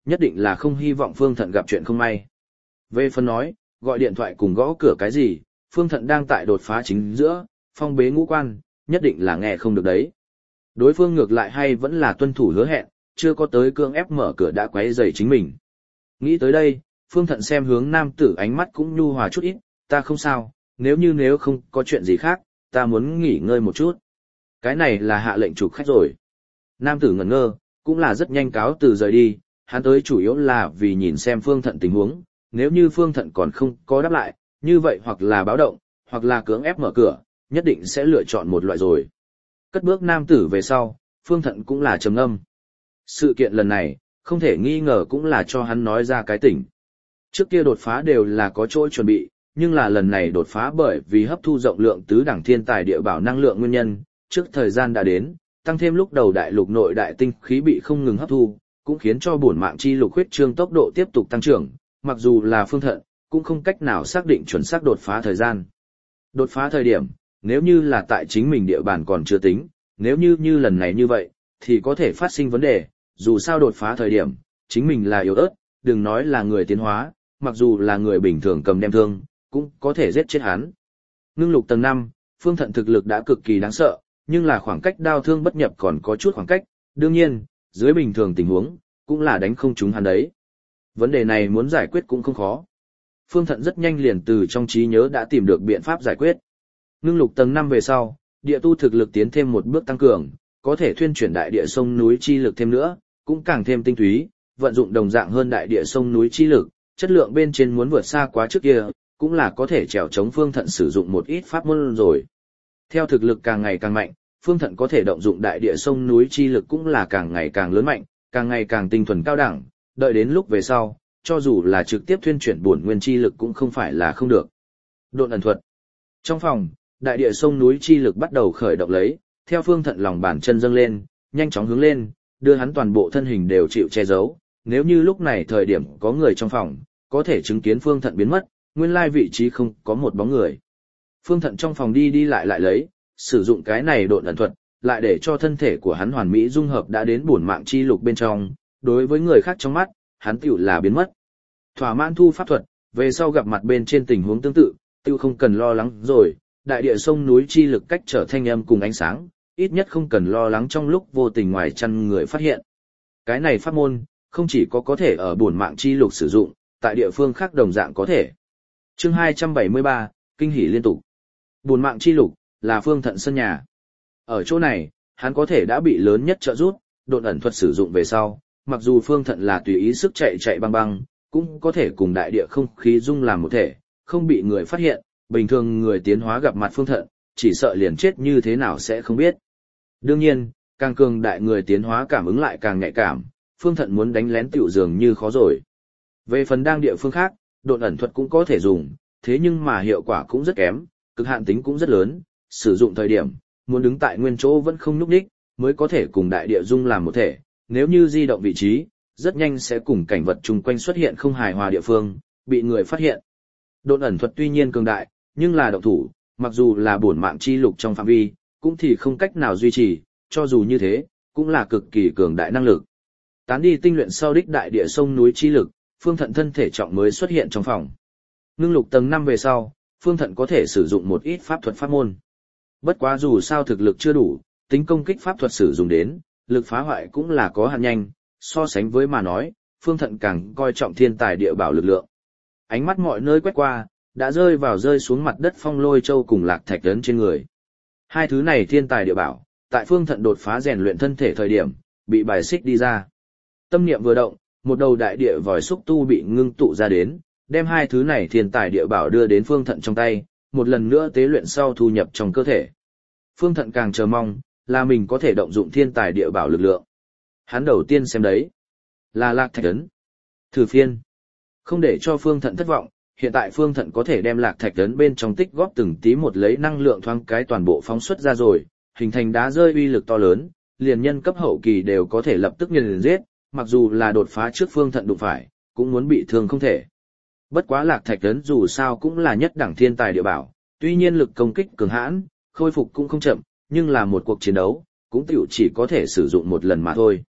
nhất định là không hy vọng Phương Thận gặp chuyện không may. Về phần nói, gọi điện thoại cùng gõ cửa cái gì, Phương Thận đang tại đột phá chính giữa, phong bế ngũ quan, nhất định là nghe không được đấy. Đối phương ngược lại hay vẫn là tuân thủ hứa hẹn, chưa có tới cưỡng ép mở cửa đã quấy rầy chính mình. Nghĩ tới đây, Phương Thận xem hướng nam tử ánh mắt cũng nhu hòa chút ít, ta không sao, nếu không có chuyện gì khác, ta muốn nghỉ ngơi một chút. Cái này là hạ lệnh chụp khách rồi. Nam tử ngẩn ngơ, cũng là rất nhanh cáo từ rời đi, hắn tới chủ yếu là vì nhìn xem Phương Thận tình huống, nếu như Phương Thận còn không có đáp lại, như vậy hoặc là báo động, hoặc là cưỡng ép mở cửa, nhất định sẽ lựa chọn một loại rồi. Cất bước nam tử về sau, Phương Thận cũng là trầm ngâm. Sự kiện lần này, không thể nghi ngờ cũng là cho hắn nói ra cái tỉnh. Trước kia đột phá đều là có chỗ chuẩn bị, nhưng là lần này đột phá bởi vì hấp thu rộng lượng tứ đẳng thiên tài địa bảo năng lượng nguyên nhân, trước thời gian đã đến, tăng thêm lúc đầu đại lục nội đại tinh khí bị không ngừng hấp thu, cũng khiến cho bổn mạng chi lục huyết trương tốc độ tiếp tục tăng trưởng, mặc dù là Phương Thận, cũng không cách nào xác định chuẩn xác đột phá thời gian. Đột phá thời điểm, nếu như là tại chính mình địa bàn còn chưa tính, nếu như lần này như vậy, thì có thể phát sinh vấn đề, dù sao đột phá thời điểm, chính mình là yếu ớt, đừng nói là người tiến hóa, mặc dù là người bình thường cầm đem thương, cũng có thể giết chết hắn. Ngưng lục tầng 5, Phương Thận thực lực đã cực kỳ đáng sợ, nhưng là khoảng cách đao thương bất nhập còn có chút khoảng cách, đương nhiên, dưới bình thường tình huống, cũng là đánh không trúng hắn đấy. Vấn đề này muốn giải quyết cũng không khó. Phương Thận rất nhanh liền từ trong trí nhớ đã tìm được biện pháp giải quyết. Ngưng lục tầng 5 về sau, địa tu thực lực tiến thêm một bước tăng cường, có thể thuyên chuyển đại địa sông núi chi lực thêm nữa, cũng càng thêm tinh túy, vận dụng đồng dạng hơn đại địa sông núi chi lực, chất lượng bên trên muốn vượt xa quá trước kia, cũng là có thể trèo chống Phương Thận sử dụng một ít pháp môn rồi. Theo thực lực càng ngày càng mạnh, Phương Thận có thể động dụng đại địa sông núi chi lực cũng là càng ngày càng lớn mạnh, càng ngày càng tinh thuần cao đẳng, đợi đến lúc về sau, cho dù là trực tiếp thuyên chuyển bổn nguyên chi lực cũng không phải là không được. Độn ẩn thuật. Trong phòng, đại địa sông núi chi lực bắt đầu khởi động lấy, theo Phương Thận lòng bàn chân dâng lên, nhanh chóng hướng lên, đưa hắn toàn bộ thân hình đều chịu che giấu. Nếu như lúc này thời điểm có người trong phòng, có thể chứng kiến Phương Thận biến mất, nguyên lai vị trí không có một bóng người. Phương Thận trong phòng đi đi lại lại lấy, sử dụng cái này độn ẩn thuật, lại để cho thân thể của hắn hoàn mỹ dung hợp đã đến bổn mạng chi lục bên trong, đối với người khác trong mắt, hắn tiểu là biến mất. Thỏa mãn thu pháp thuật, về sau gặp mặt bên trên tình huống tương tự, tiêu không cần lo lắng rồi, đại địa sông núi chi lực cách trở thanh âm cùng ánh sáng, ít nhất không cần lo lắng trong lúc vô tình ngoài chăn người phát hiện. Cái này pháp môn, không chỉ có thể ở bổn mạng chi lục sử dụng, tại địa phương khác đồng dạng có thể. Chương 273, kinh hỉ liên tục. Bổn mạng chi lục là Phương Thận sân nhà. Ở chỗ này, hắn có thể đã bị lớn nhất trợ giúp, độn ẩn thuật sử dụng về sau, mặc dù Phương Thận là tùy ý sức chạy băng băng, cũng có thể cùng đại địa không khí dung làm một thể, không bị người phát hiện, bình thường người tiến hóa gặp mặt Phương Thận, chỉ sợ liền chết như thế nào sẽ không biết. Đương nhiên, càng cường đại người tiến hóa cảm ứng lại càng nhạy cảm, Phương Thận muốn đánh lén tiểu dường như khó rồi. Về phần đang địa phương khác, độn ẩn thuật cũng có thể dùng, thế nhưng mà hiệu quả cũng rất kém, cực hạn tính cũng rất lớn, sử dụng thời điểm, muốn đứng tại nguyên chỗ vẫn không nhúc nhích, mới có thể cùng đại địa dung làm một thể, nếu như di động vị trí, rất nhanh sẽ cùng cảnh vật chung quanh xuất hiện không hài hòa địa phương, bị người phát hiện. Độn ẩn thuật tuy nhiên cường đại, nhưng là động thủ, mặc dù là bổn mạng chi lục trong phạm vi, cũng thì không cách nào duy trì, cho dù như thế, cũng là cực kỳ cường đại năng lực. Tán đi tinh luyện sau đích đại địa sông núi chi lực, Phương Thận thân thể trọng mới xuất hiện trong phòng. Ngưng lục tầng 5 về sau, Phương Thận có thể sử dụng một ít pháp thuật pháp môn. Bất quá dù sao thực lực chưa đủ, tính công kích pháp thuật sử dụng đến, lực phá hoại cũng là có hạn nhanh, so sánh với mà nói, Phương Thận càng coi trọng thiên tài địa bảo lực lượng. Ánh mắt mọi nơi quét qua, đã rơi xuống mặt đất phong lôi châu cùng lạc thạch ấn trên người. Hai thứ này thiên tài địa bảo, tại Phương Thận đột phá rèn luyện thân thể thời điểm, bị bài xích đi ra. Tâm niệm vừa động, một đầu đại địa vòi xúc tu bị ngưng tụ ra đến, đem hai thứ này thiên tài địa bảo đưa đến Phương Thận trong tay, một lần nữa tế luyện sau thu nhập trong cơ thể. Phương Thận càng chờ mong, là mình có thể động dụng thiên tài địa bảo lực lượng. Hắn đầu tiên xem đấy, là lạc thạch ấn. Thử phiên. Không để cho Phương Thận thất vọng, hiện tại Phương Thận có thể đem lạc thạch ấn bên trong tích góp từng tí một lấy năng lượng thoáng cái toàn bộ phóng xuất ra rồi, hình thành đá rơi uy lực to lớn, liền nhân cấp hậu kỳ đều có thể lập tức liền giết, mặc dù là đột phá trước Phương Thận đụng phải, cũng muốn bị thương không thể. Bất quá lạc thạch ấn dù sao cũng là nhất đẳng thiên tài địa bảo, tuy nhiên lực công kích cường hãn, khôi phục cũng không chậm, nhưng là một cuộc chiến đấu, cũng chỉ có thể sử dụng một lần mà thôi.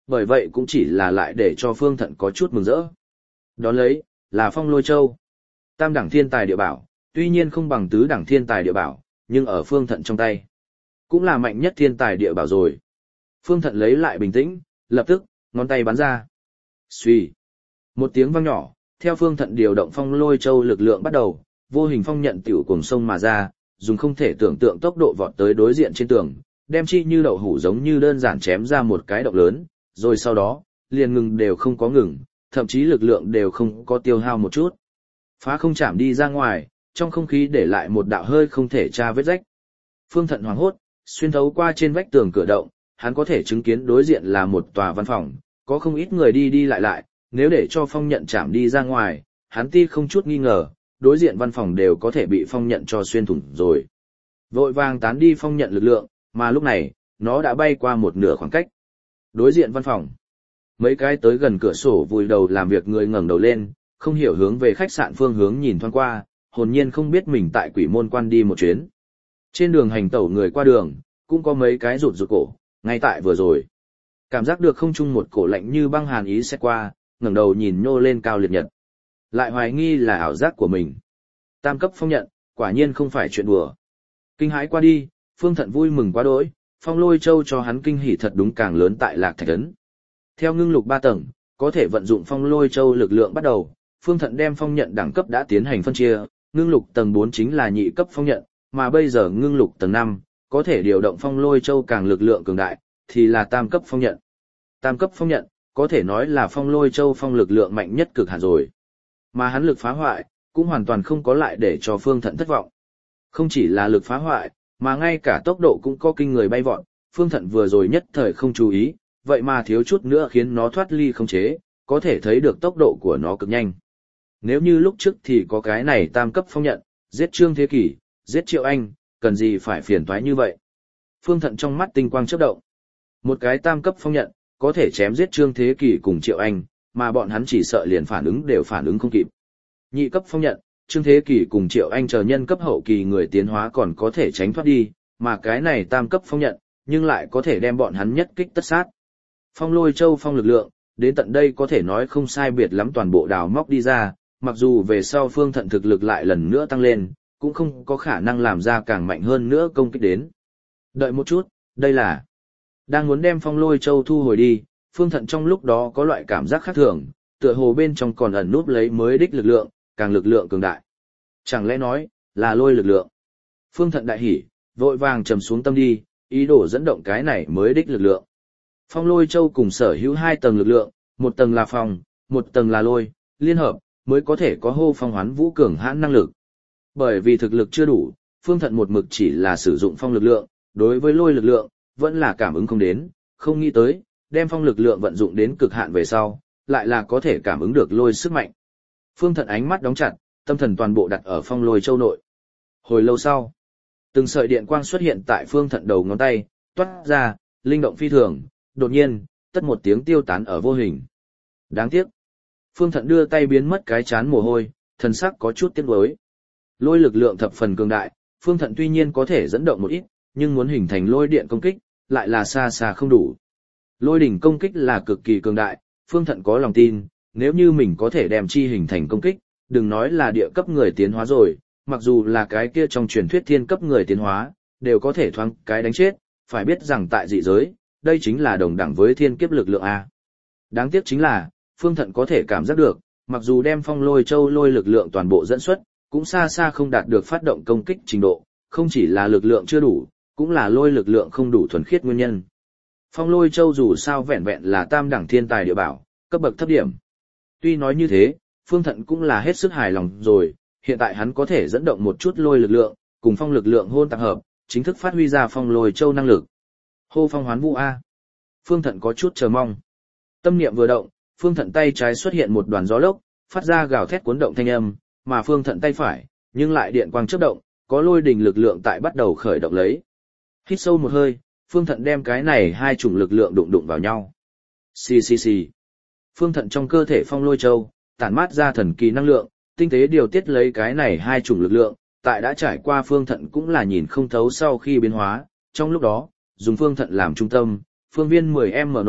Bởi vậy cũng chỉ là lại để cho Phương Thận có chút mừng rỡ. Đón lấy, là Phong Lôi Châu. Tam đẳng thiên tài địa bảo, tuy nhiên không bằng tứ đẳng thiên tài địa bảo, nhưng ở Phương Thận trong tay, cũng là mạnh nhất thiên tài địa bảo rồi. Phương Thận lấy lại bình tĩnh, lập tức, ngón tay bắn ra. Xuy. Một tiếng vang nhỏ, theo Phương Thận điều động Phong Lôi Châu lực lượng bắt đầu, vô hình phong nhận tiểu cuồng sông mà ra, dùng không thể tưởng tượng tốc độ vọt tới đối diện trên tường, đem chi như đậu hũ giống như đơn giản chém ra một cái động lớn, rồi sau đó, liền ngừng đều không có ngừng, thậm chí lực lượng đều không có tiêu hao một chút. Phá không chạm đi ra ngoài, trong không khí để lại một đạo hơi không thể tra vết rách. Phương Thận hoảng hốt, xuyên thấu qua trên vách tường cửa động, hắn có thể chứng kiến đối diện là một tòa văn phòng, có không ít người đi đi lại, nếu để cho phong nhận chạm đi ra ngoài, hắn ti không chút nghi ngờ, đối diện văn phòng đều có thể bị phong nhận cho xuyên thủng rồi. Vội vàng tán đi phong nhận lực lượng, mà lúc này, nó đã bay qua một nửa khoảng cách. Đối diện văn phòng, mấy cái tới gần cửa sổ vùi đầu làm việc người ngẩng đầu lên, không hiểu hướng về khách sạn phương hướng nhìn thoáng qua, hồn nhiên không biết mình tại Quỷ Môn Quan đi một chuyến. Trên đường hành tẩu người qua đường, cũng có mấy cái rụt cổ, ngay tại vừa rồi. Cảm giác được không chung một cổ lạnh như băng hàn ý xét qua, ngẩng đầu nhìn nhô lên cao liệt nhật. Lại hoài nghi là ảo giác của mình. Tam cấp phong nhận, quả nhiên không phải chuyện đùa. Kinh hãi qua đi, Phương Thận vui mừng quá đỗi, Phong Lôi Châu cho hắn kinh hỉ thật đúng càng lớn tại Lạc Thạch Ấn. Theo ngưng lục 3 tầng, có thể vận dụng Phong Lôi Châu lực lượng bắt đầu, Phương Thận đem phong nhận đẳng cấp đã tiến hành phân chia, ngưng lục tầng 4 chính là nhị cấp phong nhận, mà bây giờ ngưng lục tầng 5, có thể điều động Phong Lôi Châu càng lực lượng cường đại, thì là tam cấp phong nhận. Tam cấp phong nhận, có thể nói là Phong Lôi Châu phong lực lượng mạnh nhất cực hạn rồi. Mà hắn lực phá hoại, cũng hoàn toàn không có lại để cho Phương Thận thất vọng. Không chỉ là lực phá hoại, mà ngay cả tốc độ cũng có kinh người bay vọt, Phương Thận vừa rồi nhất thời không chú ý, vậy mà thiếu chút nữa khiến nó thoát ly không chế, có thể thấy được tốc độ của nó cực nhanh. Nếu như lúc trước thì có cái này tam cấp phong nhận, giết Trương Thế Kỷ, giết Triệu Anh, cần gì phải phiền toái như vậy. Phương Thận trong mắt tinh quang chớp động. Một cái tam cấp phong nhận, có thể chém giết Trương Thế Kỷ cùng Triệu Anh, mà bọn hắn chỉ sợ liền phản ứng đều phản ứng không kịp. Nhị cấp phong nhận, Trương Thế Kỷ cùng Triệu Anh chờ nhân cấp hậu kỳ người tiến hóa còn có thể tránh thoát đi, mà cái này tam cấp phong nhận, nhưng lại có thể đem bọn hắn nhất kích tất sát. Phong Lôi Châu phong lực lượng, đến tận đây có thể nói không sai biệt lắm toàn bộ đào móc đi ra, mặc dù về sau Phương Thận thực lực lại lần nữa tăng lên, cũng không có khả năng làm ra càng mạnh hơn nữa công kích đến. Đợi một chút, đây là đang muốn đem Phong Lôi Châu thu hồi đi, Phương Thận trong lúc đó có loại cảm giác khác thường, tựa hồ bên trong còn ẩn núp lấy mới đích lực lượng, càng lực lượng cường đại. Chẳng lẽ nói, là lôi lực lượng. Phương Thận đại hỉ, vội vàng trầm xuống tâm đi, ý đồ dẫn động cái này mới đích lực lượng. Phong Lôi Châu cùng sở hữu 2 tầng lực lượng, một tầng là phong, một tầng là lôi, liên hợp, mới có thể có hô phong hoán vũ cường hãn năng lực. Bởi vì thực lực chưa đủ, Phương Thận một mực chỉ là sử dụng phong lực lượng, đối với lôi lực lượng, vẫn là cảm ứng không đến, không nghĩ tới, đem phong lực lượng vận dụng đến cực hạn về sau, lại là có thể cảm ứng được lôi sức mạnh. Phương Thận ánh mắt đóng chặt, tâm thần toàn bộ đặt ở Phong Lôi Châu nội. Hồi lâu sau, từng sợi điện quang xuất hiện tại Phương Thận đầu ngón tay, toát ra, linh động phi thường, đột nhiên, tất một tiếng tiêu tán ở vô hình. Đáng tiếc. Phương Thận đưa tay biến mất cái chán mồ hôi, thần sắc có chút tiếc nuối. Lôi lực lượng thập phần cường đại, Phương Thận tuy nhiên có thể dẫn động một ít, nhưng muốn hình thành lôi điện công kích, lại là xa xa không đủ. Lôi đỉnh công kích là cực kỳ cường đại, Phương Thận có lòng tin, nếu như mình có thể đem chi hình thành công kích, đừng nói là địa cấp người tiến hóa rồi, mặc dù là cái kia trong truyền thuyết thiên cấp người tiến hóa, đều có thể thoáng cái đánh chết, phải biết rằng tại dị giới, đây chính là đồng đẳng với thiên kiếp lực lượng A. Đáng tiếc chính là, Phương Thận có thể cảm giác được, mặc dù đem Phong Lôi Châu lôi lực lượng toàn bộ dẫn xuất, cũng xa xa không đạt được phát động công kích trình độ, không chỉ là lực lượng chưa đủ, cũng là lôi lực lượng không đủ thuần khiết nguyên nhân. Phong Lôi Châu dù sao vẹn vẹn là tam đẳng thiên tài địa bảo, cấp bậc thấp điểm. Tuy nói như thế, Phương Thận cũng là hết sức hài lòng rồi, hiện tại hắn có thể dẫn động một chút lôi lực lượng, cùng phong lực lượng hôn tạp hợp, chính thức phát huy ra Phong Lôi Châu năng lực. Hô phong hoán vũ A. Phương Thận có chút chờ mong. Tâm niệm vừa động, Phương Thận tay trái xuất hiện một đoàn gió lốc, phát ra gào thét cuốn động thanh âm, mà Phương Thận tay phải, nhưng lại điện quang chớp động, có lôi đình lực lượng tại bắt đầu khởi động lấy. Hít sâu một hơi, Phương Thận đem cái này hai chủng lực lượng đụng vào nhau. Xì xì xì. Phương Thận trong cơ thể Phong Lôi Châu, tản mát ra thần kỳ năng lượng, tinh tế điều tiết lấy cái này hai chủng lực lượng, tại đã trải qua Phương Thận cũng là nhìn không thấu sau khi biến hóa, trong lúc đó, dùng Phương Thận làm trung tâm, phương viên 10m nội,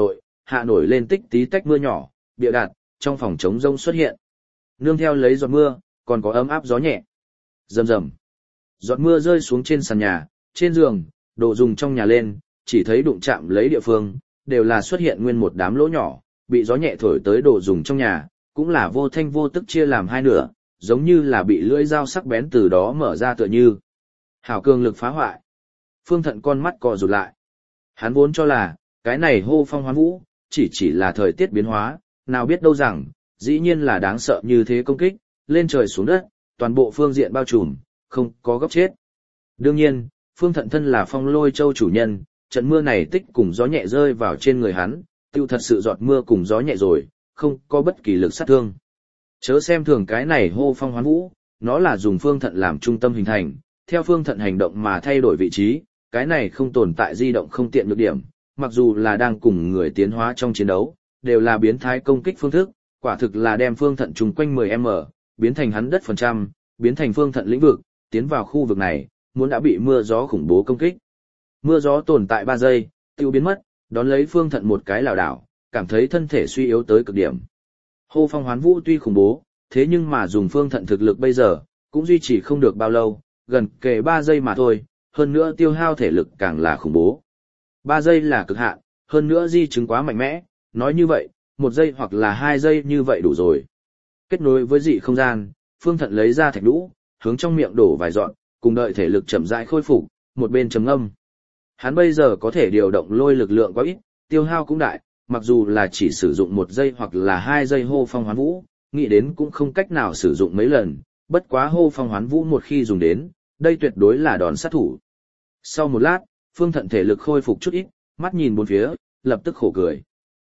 hạ nổi lên tích tí tách mưa nhỏ, bịa đặt, trong phòng trống rông xuất hiện. Nương theo lấy giọt mưa, còn có ấm áp gió nhẹ. Rầm rầm. Giọt mưa rơi xuống trên sàn nhà, trên giường, đồ dùng trong nhà lên, chỉ thấy đụng chạm lấy địa phương, đều là xuất hiện nguyên một đám lỗ nhỏ, bị gió nhẹ thổi tới đồ dùng trong nhà, cũng là vô thanh vô tức chia làm hai nửa, giống như là bị lưỡi dao sắc bén từ đó mở ra tựa như. Hảo cường lực phá hoại. Phương Thận con mắt co rụt lại. Hắn vốn cho là, cái này hô phong hoán vũ, chỉ là thời tiết biến hóa, nào biết đâu rằng, dĩ nhiên là đáng sợ như thế công kích, lên trời xuống đất, toàn bộ phương diện bao trùm, không có góc chết. Đương nhiên, Phương Thận thân là Phong Lôi Châu chủ nhân, trận mưa này tích cùng gió nhẹ rơi vào trên người hắn, tiêu thật sự giọt mưa cùng gió nhẹ rồi, không có bất kỳ lực sát thương. Chớ xem thường cái này hô phong hoán vũ, nó là dùng Phương Thận làm trung tâm hình thành, theo Phương Thận hành động mà thay đổi vị trí, cái này không tồn tại di động không tiện nhược điểm, mặc dù là đang cùng người tiến hóa trong chiến đấu, đều là biến thái công kích phương thức, quả thực là đem Phương Thận trùng quanh 10m, biến thành hắn đất phần trăm, biến thành Phương Thận lĩnh vực, tiến vào khu vực này, muốn đã bị mưa gió khủng bố công kích. Mưa gió tồn tại 3 giây, tiêu biến mất, đón lấy Phương Thận một cái lảo đảo, cảm thấy thân thể suy yếu tới cực điểm. Hô phong hoán vũ tuy khủng bố, thế nhưng mà dùng Phương Thận thực lực bây giờ, cũng duy trì không được bao lâu, gần kề 3 giây mà thôi, hơn nữa tiêu hao thể lực càng là khủng bố. 3 giây là cực hạn, hơn nữa di chứng quá mạnh mẽ, nói như vậy, 1 giây hoặc là 2 giây như vậy đủ rồi. Kết nối với dị không gian, Phương Thận lấy ra thạch đũ, hướng trong miệng đổ vài dọn, cùng đợi thể lực chậm rãi khôi phục, một bên trầm ngâm. Hắn bây giờ có thể điều động lôi lực lượng quá ít, tiêu hao cũng đại, mặc dù là chỉ sử dụng 1 giây hoặc là 2 giây hô phong hoán vũ, nghĩ đến cũng không cách nào sử dụng mấy lần, bất quá hô phong hoán vũ một khi dùng đến, đây tuyệt đối là đòn sát thủ. Sau một lát, Phương Thận thể lực khôi phục chút ít, mắt nhìn bốn phía, lập tức khổ cười.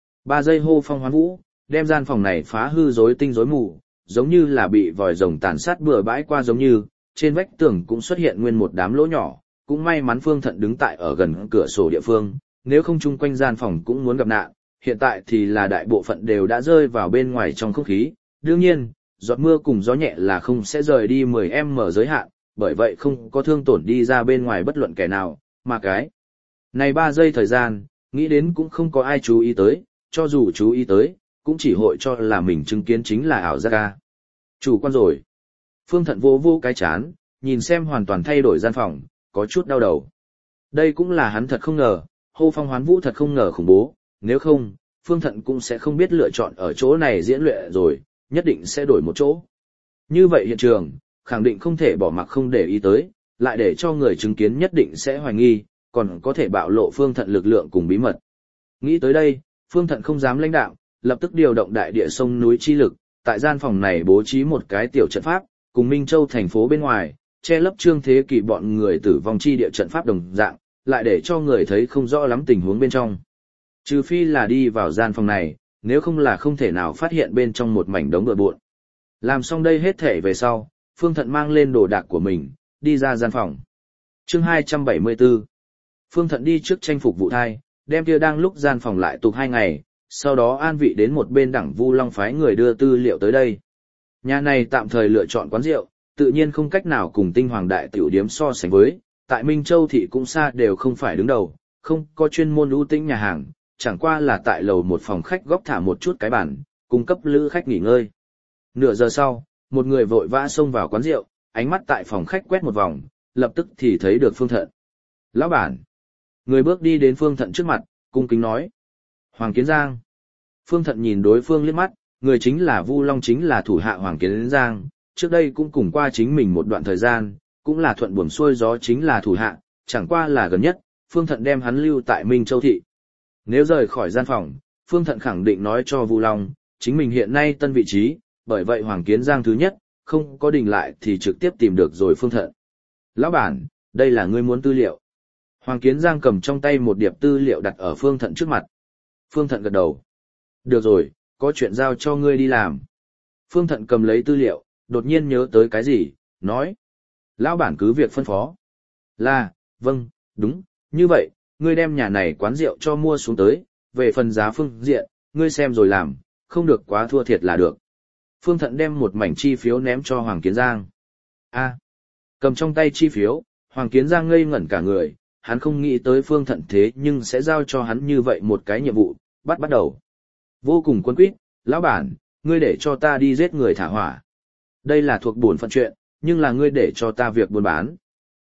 3 giây hô phong hoán vũ, đem gian phòng này phá hư rối tinh rối mù, giống như là bị vòi rồng tàn sát bừa bãi qua giống như, trên vách tường cũng xuất hiện nguyên một đám lỗ nhỏ, cũng may mắn Phương Thận đứng tại ở gần cửa sổ địa phương, nếu không chung quanh gian phòng cũng muốn gặp nạn, hiện tại thì là đại bộ phận đều đã rơi vào bên ngoài trong không khí, đương nhiên, giọt mưa cùng gió nhẹ là không sẽ rời đi 10m giới hạn, bởi vậy không có thương tổn đi ra bên ngoài bất luận kẻ nào, mà cái này 3 giây thời gian, nghĩ đến cũng không có ai chú ý tới, cho dù chú ý tới, cũng chỉ hội cho là mình chứng kiến chính là ảo giác ca. Chủ quan rồi. Phương Thận vô vô cái chán, nhìn xem hoàn toàn thay đổi gian phòng, có chút đau đầu. Đây cũng là hắn thật không ngờ, hô phong hoán vũ thật không ngờ khủng bố, nếu không, Phương Thận cũng sẽ không biết lựa chọn ở chỗ này diễn luyện rồi, nhất định sẽ đổi một chỗ. Như vậy hiện trường, khẳng định không thể bỏ mặc không để ý tới, lại để cho người chứng kiến nhất định sẽ hoài nghi, còn có thể bạo lộ Phương Thận lực lượng cùng bí mật. Nghĩ tới đây, Phương Thận không dám lãnh đạo, lập tức điều động đại địa sông núi chi lực, tại gian phòng này bố trí một cái tiểu trận pháp, cùng Minh Châu thành phố bên ngoài, che lấp Trương Thế Kỷ bọn người tử vong chi địa trận pháp đồng dạng, lại để cho người thấy không rõ lắm tình huống bên trong. Trừ phi là đi vào gian phòng này, nếu không là không thể nào phát hiện bên trong một mảnh đống bừa bộn. Làm xong đây hết thể về sau, Phương Thận mang lên đồ đạc của mình, đi ra gian phòng. Chương 274. Phương Thận đi trước tranh phục vụ thai, đem kia đang lúc gian phòng lại tục 2 ngày, sau đó an vị đến một bên đẳng Vu Long phái người đưa tư liệu tới đây. Nhà này tạm thời lựa chọn quán rượu, tự nhiên không cách nào cùng Tinh Hoàng đại tiểu điếm so sánh với, tại Minh Châu thị cũng xa đều không phải đứng đầu, không có chuyên môn ưu tĩnh nhà hàng, chẳng qua là tại lầu một phòng khách góc thả một chút cái bàn, cung cấp lữ khách nghỉ ngơi. Nửa giờ sau, một người vội vã xông vào quán rượu, ánh mắt tại phòng khách quét một vòng, lập tức thì thấy được Phương Thận. Lão bản. Người bước đi đến Phương Thận trước mặt, cung kính nói. Hoàng Kiến Giang. Phương Thận nhìn đối phương liếc mắt, người chính là Vu Long, chính là thủ hạ Hoàng Kiến Giang, trước đây cũng cùng qua chính mình một đoạn thời gian, cũng là thuận buồm xuôi gió chính là thủ hạ, chẳng qua là gần nhất, Phương Thận đem hắn lưu tại Minh Châu thị. Nếu rời khỏi gian phòng, Phương Thận khẳng định nói cho Vu Long, chính mình hiện nay tân vị trí, bởi vậy Hoàng Kiến Giang thứ nhất, không có đình lại thì trực tiếp tìm được rồi Phương Thận. Lão bản, đây là ngươi muốn tư liệu. Hoàng Kiến Giang cầm trong tay một điệp tư liệu đặt ở Phương Thận trước mặt. Phương Thận gật đầu. Được rồi, có chuyện giao cho ngươi đi làm. Phương Thận cầm lấy tư liệu, đột nhiên nhớ tới cái gì, nói. Lão bản cứ việc phân phó. Là, vâng, đúng, như vậy, ngươi đem nhà này quán rượu cho mua xuống tới, về phần giá phương diện, ngươi xem rồi làm, không được quá thua thiệt là được. Phương Thận đem một mảnh chi phiếu ném cho Hoàng Kiến Giang. Cầm trong tay chi phiếu, Hoàng Kiến Giang ngây ngẩn cả người, hắn không nghĩ tới Phương Thận thế nhưng sẽ giao cho hắn như vậy một cái nhiệm vụ, bắt đầu. Vô cùng quấn quýt, lão bản, ngươi để cho ta đi giết người thả hỏa. Đây là thuộc bổn phận chuyện, nhưng là ngươi để cho ta việc buôn bán.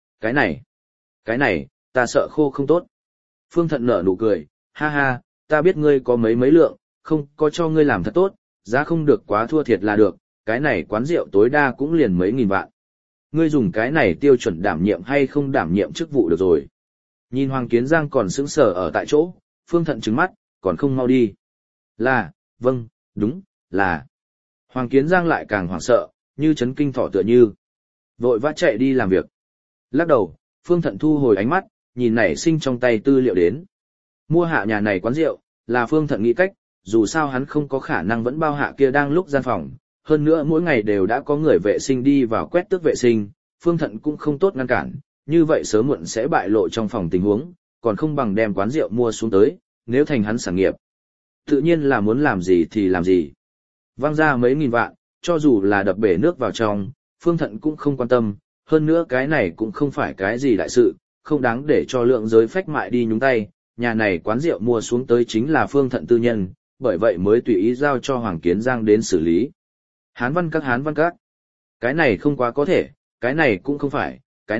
Cái này, ta sợ khô không tốt. Phương Thận nở nụ cười, ha ha, ta biết ngươi có mấy lượng, không có cho ngươi làm thật tốt, giá không được quá thua thiệt là được, cái này quán rượu tối đa cũng liền mấy nghìn vạn. Ngươi dùng cái này tiêu chuẩn đảm nhiệm hay không đảm nhiệm chức vụ được rồi. Nhìn Hoàng Kiến Giang còn sững sờ ở tại chỗ, Phương Thận trừng mắt, còn không mau đi. Là, vâng, đúng, là. Hoàng Kiến Giang lại càng hoảng sợ, như chấn kinh thỏ tựa như. Vội vã chạy đi làm việc. Lắc đầu, Phương Thận thu hồi ánh mắt, nhìn nảy sinh trong tay tư liệu đến. Mua hạ nhà này quán rượu, là Phương Thận nghĩ cách, dù sao hắn không có khả năng vẫn bao hạ kia đang lúc gian phòng. Hơn nữa mỗi ngày đều đã có người vệ sinh đi vào quét tước vệ sinh, Phương Thận cũng không tốt ngăn cản, như vậy sớm muộn sẽ bại lộ trong phòng tình huống, còn không bằng đem quán rượu mua xuống tới, nếu thành hắn sản nghiệp. Tự nhiên là muốn làm gì thì làm gì. Vang ra mấy nghìn vạn, cho dù là đập bể nước vào trong, Phương Thận cũng không quan tâm, hơn nữa cái này cũng không phải cái gì đại sự, không đáng để cho lượng giới phách mại đi nhúng tay, nhà này quán rượu mua xuống tới chính là Phương Thận tư nhân, bởi vậy mới tùy ý giao cho Hoàng Kiến Giang đến xử lý. Hán văn các. Cái này không quá có thể, cái này cũng không phải, cái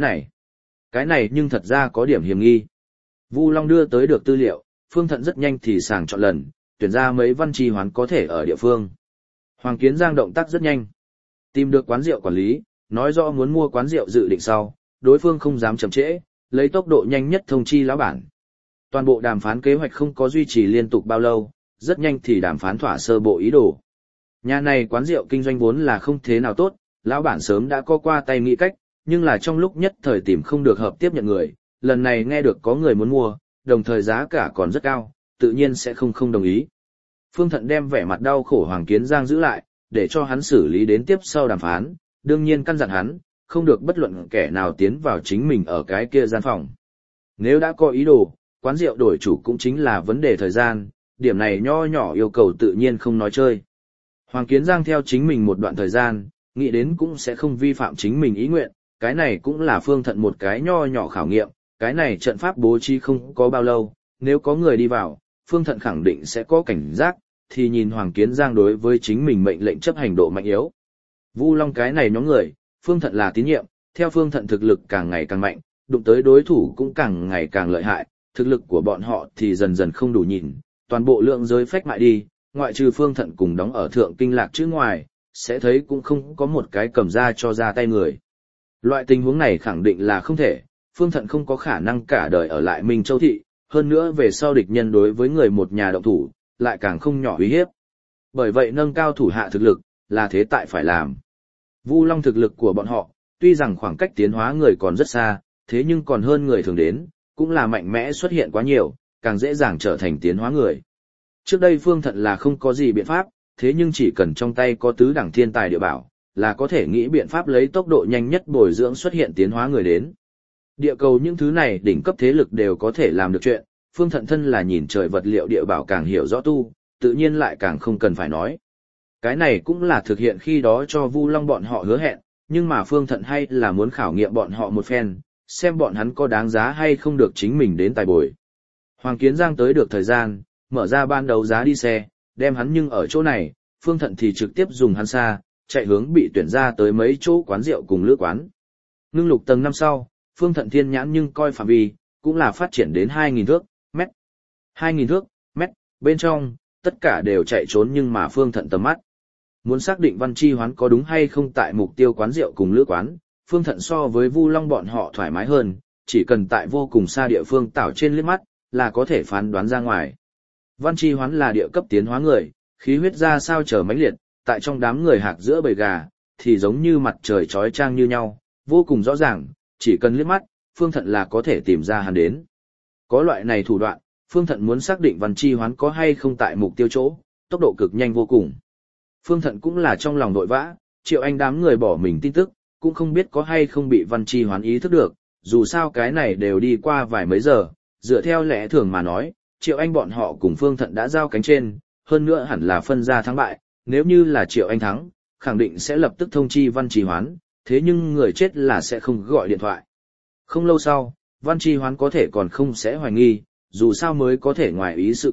này nhưng thật ra có điểm hiểm nghi. Vu Long đưa tới được tư liệu, Phương Thận rất nhanh thì sàng chọn lần, tuyển ra mấy văn trì hoán có thể ở địa phương. Hoàng Kiến Giang động tác rất nhanh. Tìm được quán rượu quản lý, nói rõ muốn mua quán rượu dự định sau, đối phương không dám chậm trễ, lấy tốc độ nhanh nhất thông chi lão bản. Toàn bộ đàm phán kế hoạch không có duy trì liên tục bao lâu, rất nhanh thì đàm phán thỏa sơ bộ ý đồ. Nhà này quán rượu kinh doanh vốn là không thế nào tốt, lão bản sớm đã có qua tay nghĩ cách, nhưng là trong lúc nhất thời tìm không được hợp tiếp nhận người, lần này nghe được có người muốn mua, đồng thời giá cả còn rất cao, tự nhiên sẽ không đồng ý. Phương Thận đem vẻ mặt đau khổ Hoàng Kiến Giang giữ lại, để cho hắn xử lý đến tiếp sau đàm phán, đương nhiên căn dặn hắn, không được bất luận kẻ nào tiến vào chính mình ở cái kia gian phòng. Nếu đã có ý đồ, quán rượu đổi chủ cũng chính là vấn đề thời gian, điểm này nho nhỏ yêu cầu tự nhiên không nói chơi. Hoàng Kiến Giang theo chính mình một đoạn thời gian, nghĩ đến cũng sẽ không vi phạm chính mình ý nguyện, cái này cũng là Phương Thận một cái nho nhỏ khảo nghiệm, cái này trận pháp bố trí không có bao lâu, nếu có người đi vào, Phương Thận khẳng định sẽ có cảnh giác, thì nhìn Hoàng Kiến Giang đối với chính mình mệnh lệnh chấp hành độ mạnh yếu. Vu Long cái này nhóm người, Phương Thận là tín nhiệm, theo Phương Thận thực lực càng ngày càng mạnh, đụng tới đối thủ cũng càng ngày càng lợi hại, thực lực của bọn họ thì dần dần không đủ nhìn, toàn bộ lượng giới phách mại đi, ngoại trừ Phương Thận cùng đóng ở Thượng Kinh Lạc chứ ngoài, sẽ thấy cũng không có một cái cầm ra cho ra tay người. Loại tình huống này khẳng định là không thể, Phương Thận không có khả năng cả đời ở lại Minh Châu Thị, hơn nữa về sau địch nhân đối với người một nhà động thủ, lại càng không nhỏ uy hiếp. Bởi vậy nâng cao thủ hạ thực lực, là thế tại phải làm. Vu Long thực lực của bọn họ, tuy rằng khoảng cách tiến hóa người còn rất xa, thế nhưng còn hơn người thường đến, cũng là mạnh mẽ xuất hiện quá nhiều, càng dễ dàng trở thành tiến hóa người. Trước đây Phương Thận là không có gì biện pháp, thế nhưng chỉ cần trong tay có tứ đẳng thiên tài địa bảo, là có thể nghĩ biện pháp lấy tốc độ nhanh nhất bồi dưỡng xuất hiện tiến hóa người đến. Địa cầu những thứ này đỉnh cấp thế lực đều có thể làm được chuyện, Phương Thận thân là nhìn trời vật liệu địa bảo càng hiểu rõ tu, tự nhiên lại càng không cần phải nói. Cái này cũng là thực hiện khi đó cho Vu Long bọn họ hứa hẹn, nhưng mà Phương Thận hay là muốn khảo nghiệm bọn họ một phen, xem bọn hắn có đáng giá hay không được chính mình đến tài bồi. Hoàng Kiến Giang tới được thời gian, mở ra ban đấu giá đi xe, đem hắn nhưng ở chỗ này, Phương Thận thì trực tiếp dùng hắn xa, chạy hướng bị tuyển ra tới mấy chỗ quán rượu cùng lữ quán. Ngưng lục tầng năm sau, Phương Thận thiên nhãn nhưng coi phạm vi, cũng là phát triển đến 2.000 thước, mét. 2.000 thước, mét, bên trong, tất cả đều chạy trốn nhưng mà Phương Thận tầm mắt. Muốn xác định Văn Chi Hoán có đúng hay không tại mục tiêu quán rượu cùng lữ quán, Phương Thận so với Vu Long bọn họ thoải mái hơn, chỉ cần tại vô cùng xa địa phương tảo trên liếc mắt, là có thể phán đoán ra ngoài. Văn Chi Hoán là địa cấp tiến hóa người, khí huyết ra sao trở mãnh liệt, tại trong đám người hạc giữa bầy gà, thì giống như mặt trời chói chang như nhau, vô cùng rõ ràng, chỉ cần liếc mắt, Phương Thận là có thể tìm ra hắn đến. Có loại này thủ đoạn, Phương Thận muốn xác định Văn Chi Hoán có hay không tại mục tiêu chỗ, tốc độ cực nhanh vô cùng. Phương Thận cũng là trong lòng vội vã, Triệu Anh đám người bỏ mình tin tức, cũng không biết có hay không bị Văn Chi Hoán ý thức được, dù sao cái này đều đi qua vài mấy giờ, dựa theo lẽ thường mà nói, Triệu Anh bọn họ cùng Phương Thận đã giao cánh trên, hơn nữa hẳn là phân ra thắng bại, nếu như là Triệu Anh thắng, khẳng định sẽ lập tức thông chi Văn Chi Hoán, thế nhưng người chết là sẽ không gọi điện thoại. Không lâu sau, Văn Chi Hoán có thể còn không sẽ hoài nghi, dù sao mới có thể ngoài ý sự cố,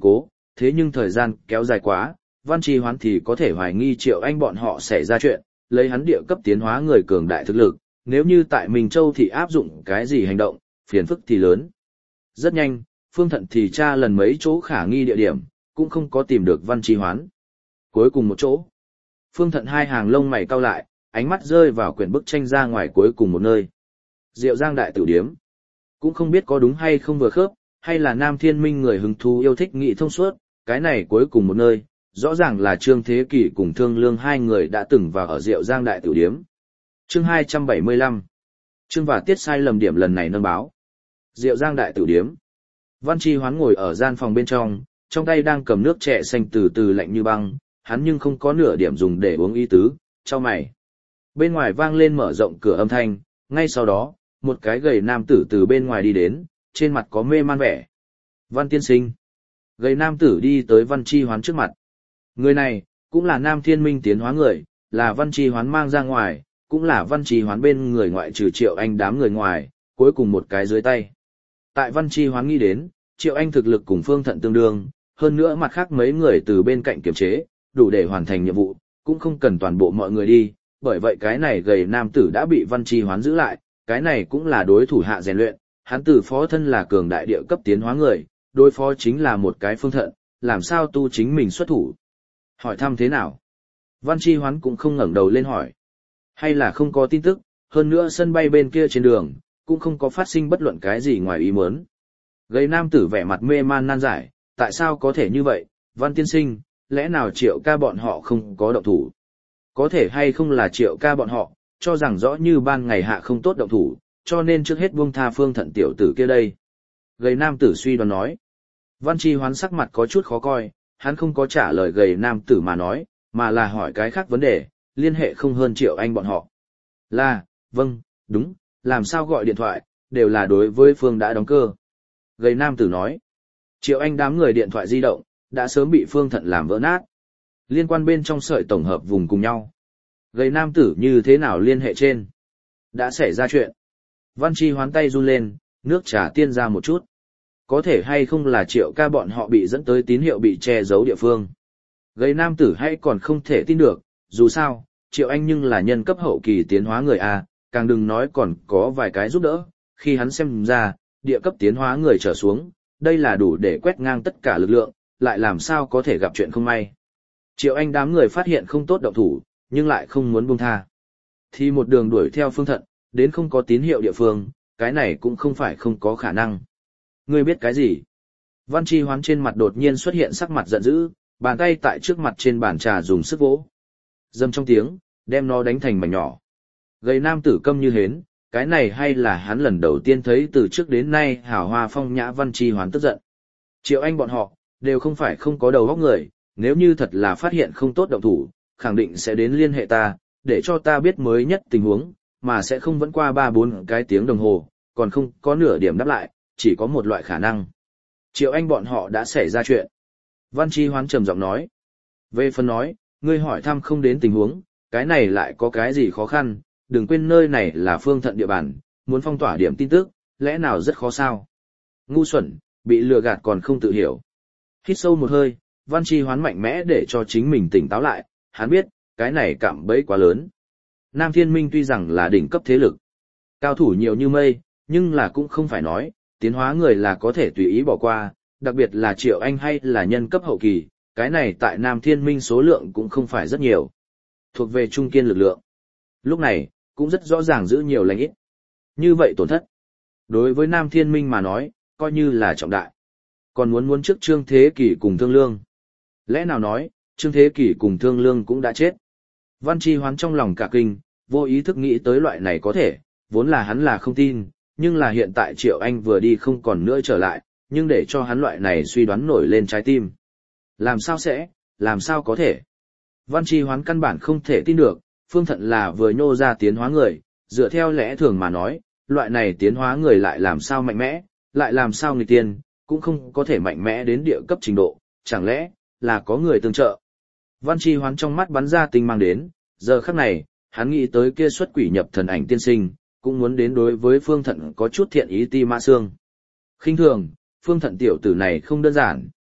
thế nhưng thời gian kéo dài quá, Văn Chi Hoán thì có thể hoài nghi Triệu Anh bọn họ sẽ ra chuyện, lấy hắn địa cấp tiến hóa người cường đại thực lực, nếu như tại Minh Châu thì áp dụng cái gì hành động, phiền phức thì lớn. Rất nhanh, Phương Thận thì tra lần mấy chỗ khả nghi địa điểm, cũng không có tìm được Văn Chi Hoán. Cuối cùng một chỗ, Phương Thận hai hàng lông mày cau lại, ánh mắt rơi vào quyển bức tranh ra ngoài cuối cùng một nơi. Diệu Giang Đại Tử Điếm. Cũng không biết có đúng hay không vừa khớp, hay là Nam Thiên Minh người hứng thú yêu thích nghị thông suốt, cái này cuối cùng một nơi, rõ ràng là Trương Thế Kỷ cùng Thương Lương hai người đã từng vào ở Diệu Giang Đại Tử Điếm. Chương 275. Chương và tiết sai lầm điểm lần này nâng báo. Diệu Giang Đại Tử Điếm. Văn Chi Hoán ngồi ở gian phòng bên trong tay đang cầm nước chè xanh từ từ lạnh như băng, hắn nhưng không có nửa điểm dùng để uống ý tứ, cho mày. Bên ngoài vang lên mở rộng cửa âm thanh, ngay sau đó, một cái gầy nam tử từ bên ngoài đi đến, trên mặt có mê man vẻ. Văn tiên sinh. Gầy nam tử đi tới Văn Chi Hoán trước mặt. Người này, cũng là Nam Thiên Minh tiến hóa người, là Văn Chi Hoán mang ra ngoài, cũng là Văn Chi Hoán bên người ngoại trừ Triệu Anh đám người ngoài, cuối cùng một cái dưới tay. Tại Văn Chi Hoán nghĩ đến, Triệu Anh thực lực cùng Phương Thận tương đương, hơn nữa mặt khác mấy người từ bên cạnh kiểm chế, đủ để hoàn thành nhiệm vụ, cũng không cần toàn bộ mọi người đi, bởi vậy cái này gầy nam tử đã bị Văn Chi Hoán giữ lại, cái này cũng là đối thủ hạ rèn luyện, hắn từ phó thân là cường đại địa cấp tiến hóa người, đối phó chính là một cái Phương Thận, làm sao tu chính mình xuất thủ. Hỏi thăm thế nào? Văn Chi Hoán cũng không ngẩng đầu lên hỏi. Hay là không có tin tức, hơn nữa sân bay bên kia trên đường, cũng không có phát sinh bất luận cái gì ngoài ý muốn. Gầy nam tử vẻ mặt mê man nan giải, tại sao có thể như vậy, Văn tiên sinh, lẽ nào Triệu ca bọn họ không có động thủ? Có thể hay không là Triệu ca bọn họ, cho rằng rõ như ban ngày hạ không tốt động thủ, cho nên trước hết buông tha Phương Thận tiểu tử kia đây. Gầy nam tử suy đoán nói. Văn Chi Hoán sắc mặt có chút khó coi, hắn không có trả lời gầy nam tử mà nói, mà là hỏi cái khác vấn đề, liên hệ không hơn Triệu Anh bọn họ. Là, vâng, đúng, làm sao gọi điện thoại, đều là đối với Phương đã đóng cơ. Gầy nam tử nói. Triệu Anh đám người điện thoại di động, đã sớm bị Phương Thận làm vỡ nát. Liên quan bên trong sợi tổng hợp vùng cùng nhau. Gầy nam tử như thế nào liên hệ trên? Đã xảy ra chuyện. Văn Chi Hoán tay run lên, nước trà tiên ra một chút. Có thể hay không là Triệu ca bọn họ bị dẫn tới tín hiệu bị che giấu địa phương. Gầy nam tử hay còn không thể tin được, dù sao, Triệu Anh nhưng là nhân cấp hậu kỳ tiến hóa người A, càng đừng nói còn có vài cái giúp đỡ, khi hắn xem ra, địa cấp tiến hóa người trở xuống, đây là đủ để quét ngang tất cả lực lượng, lại làm sao có thể gặp chuyện không may. Triệu Anh đám người phát hiện không tốt động thủ, nhưng lại không muốn buông tha. Thì một đường đuổi theo Phương Thận, đến không có tín hiệu địa phương, cái này cũng không phải không có khả năng. Ngươi biết cái gì? Văn Chi Hoán trên mặt đột nhiên xuất hiện sắc mặt giận dữ, bàn tay tại trước mặt trên bàn trà dùng sức vỗ. Dâm trong tiếng, đem nó đánh thành mảnh nhỏ. Gầy nam tử câm như hến, cái này hay là hắn lần đầu tiên thấy từ trước đến nay hào hoa phong nhã Văn Chi Hoán tức giận. Triệu Anh bọn họ, đều không phải không có đầu óc người, nếu như thật là phát hiện không tốt động thủ, khẳng định sẽ đến liên hệ ta, để cho ta biết mới nhất tình huống, mà sẽ không vẫn qua 3-4 cái tiếng đồng hồ, còn không có nửa điểm đáp lại, chỉ có một loại khả năng. Triệu Anh bọn họ đã xảy ra chuyện. Văn Chi Hoán trầm giọng nói. Về phần nói, ngươi hỏi thăm không đến tình huống, cái này lại có cái gì khó khăn, đừng quên nơi này là Phương Thận địa bàn, muốn phong tỏa điểm tin tức, lẽ nào rất khó sao? Ngu xuẩn, bị lừa gạt còn không tự hiểu. Hít sâu một hơi, Văn Chi Hoán mạnh mẽ để cho chính mình tỉnh táo lại, hắn biết, cái này cạm bẫy quá lớn. Nam Thiên Minh tuy rằng là đỉnh cấp thế lực, cao thủ nhiều như mây, nhưng là cũng không phải nói, tiến hóa người là có thể tùy ý bỏ qua, đặc biệt là Triệu Anh hay là nhân cấp hậu kỳ, cái này tại Nam Thiên Minh số lượng cũng không phải rất nhiều. Thuộc về trung kiên lực lượng. Lúc này, cũng rất rõ ràng giữ nhiều lành ít. Như vậy tổn thất. Đối với Nam Thiên Minh mà nói, coi như là trọng đại. Còn muốn trước Trương Thế Kỷ cùng Thương Lương. Lẽ nào nói, Trương Thế Kỷ cùng Thương Lương cũng đã chết. Văn Chi Hoán trong lòng cả kinh, vô ý thức nghĩ tới loại này có thể, vốn là hắn là không tin, nhưng là hiện tại Triệu Anh vừa đi không còn nữa trở lại, nhưng để cho hắn loại này suy đoán nổi lên trái tim. Làm sao sẽ, làm sao có thể? Văn Chi Hoán căn bản không thể tin được, Phương Thận là vừa nhô ra tiến hóa người, dựa theo lẽ thường mà nói, loại này tiến hóa người lại làm sao mạnh mẽ, lại làm sao nghịch tiên, cũng không có thể mạnh mẽ đến địa cấp trình độ, chẳng lẽ là có người tương trợ. Văn Chi Hoán trong mắt bắn ra tinh mang đến, giờ khắc này, hắn nghĩ tới kia xuất quỷ nhập thần ảnh tiên sinh, cũng muốn đến đối với Phương Thận có chút thiện ý ti mã xương. Khinh thường, Phương Thận tiểu tử này không đơn giản,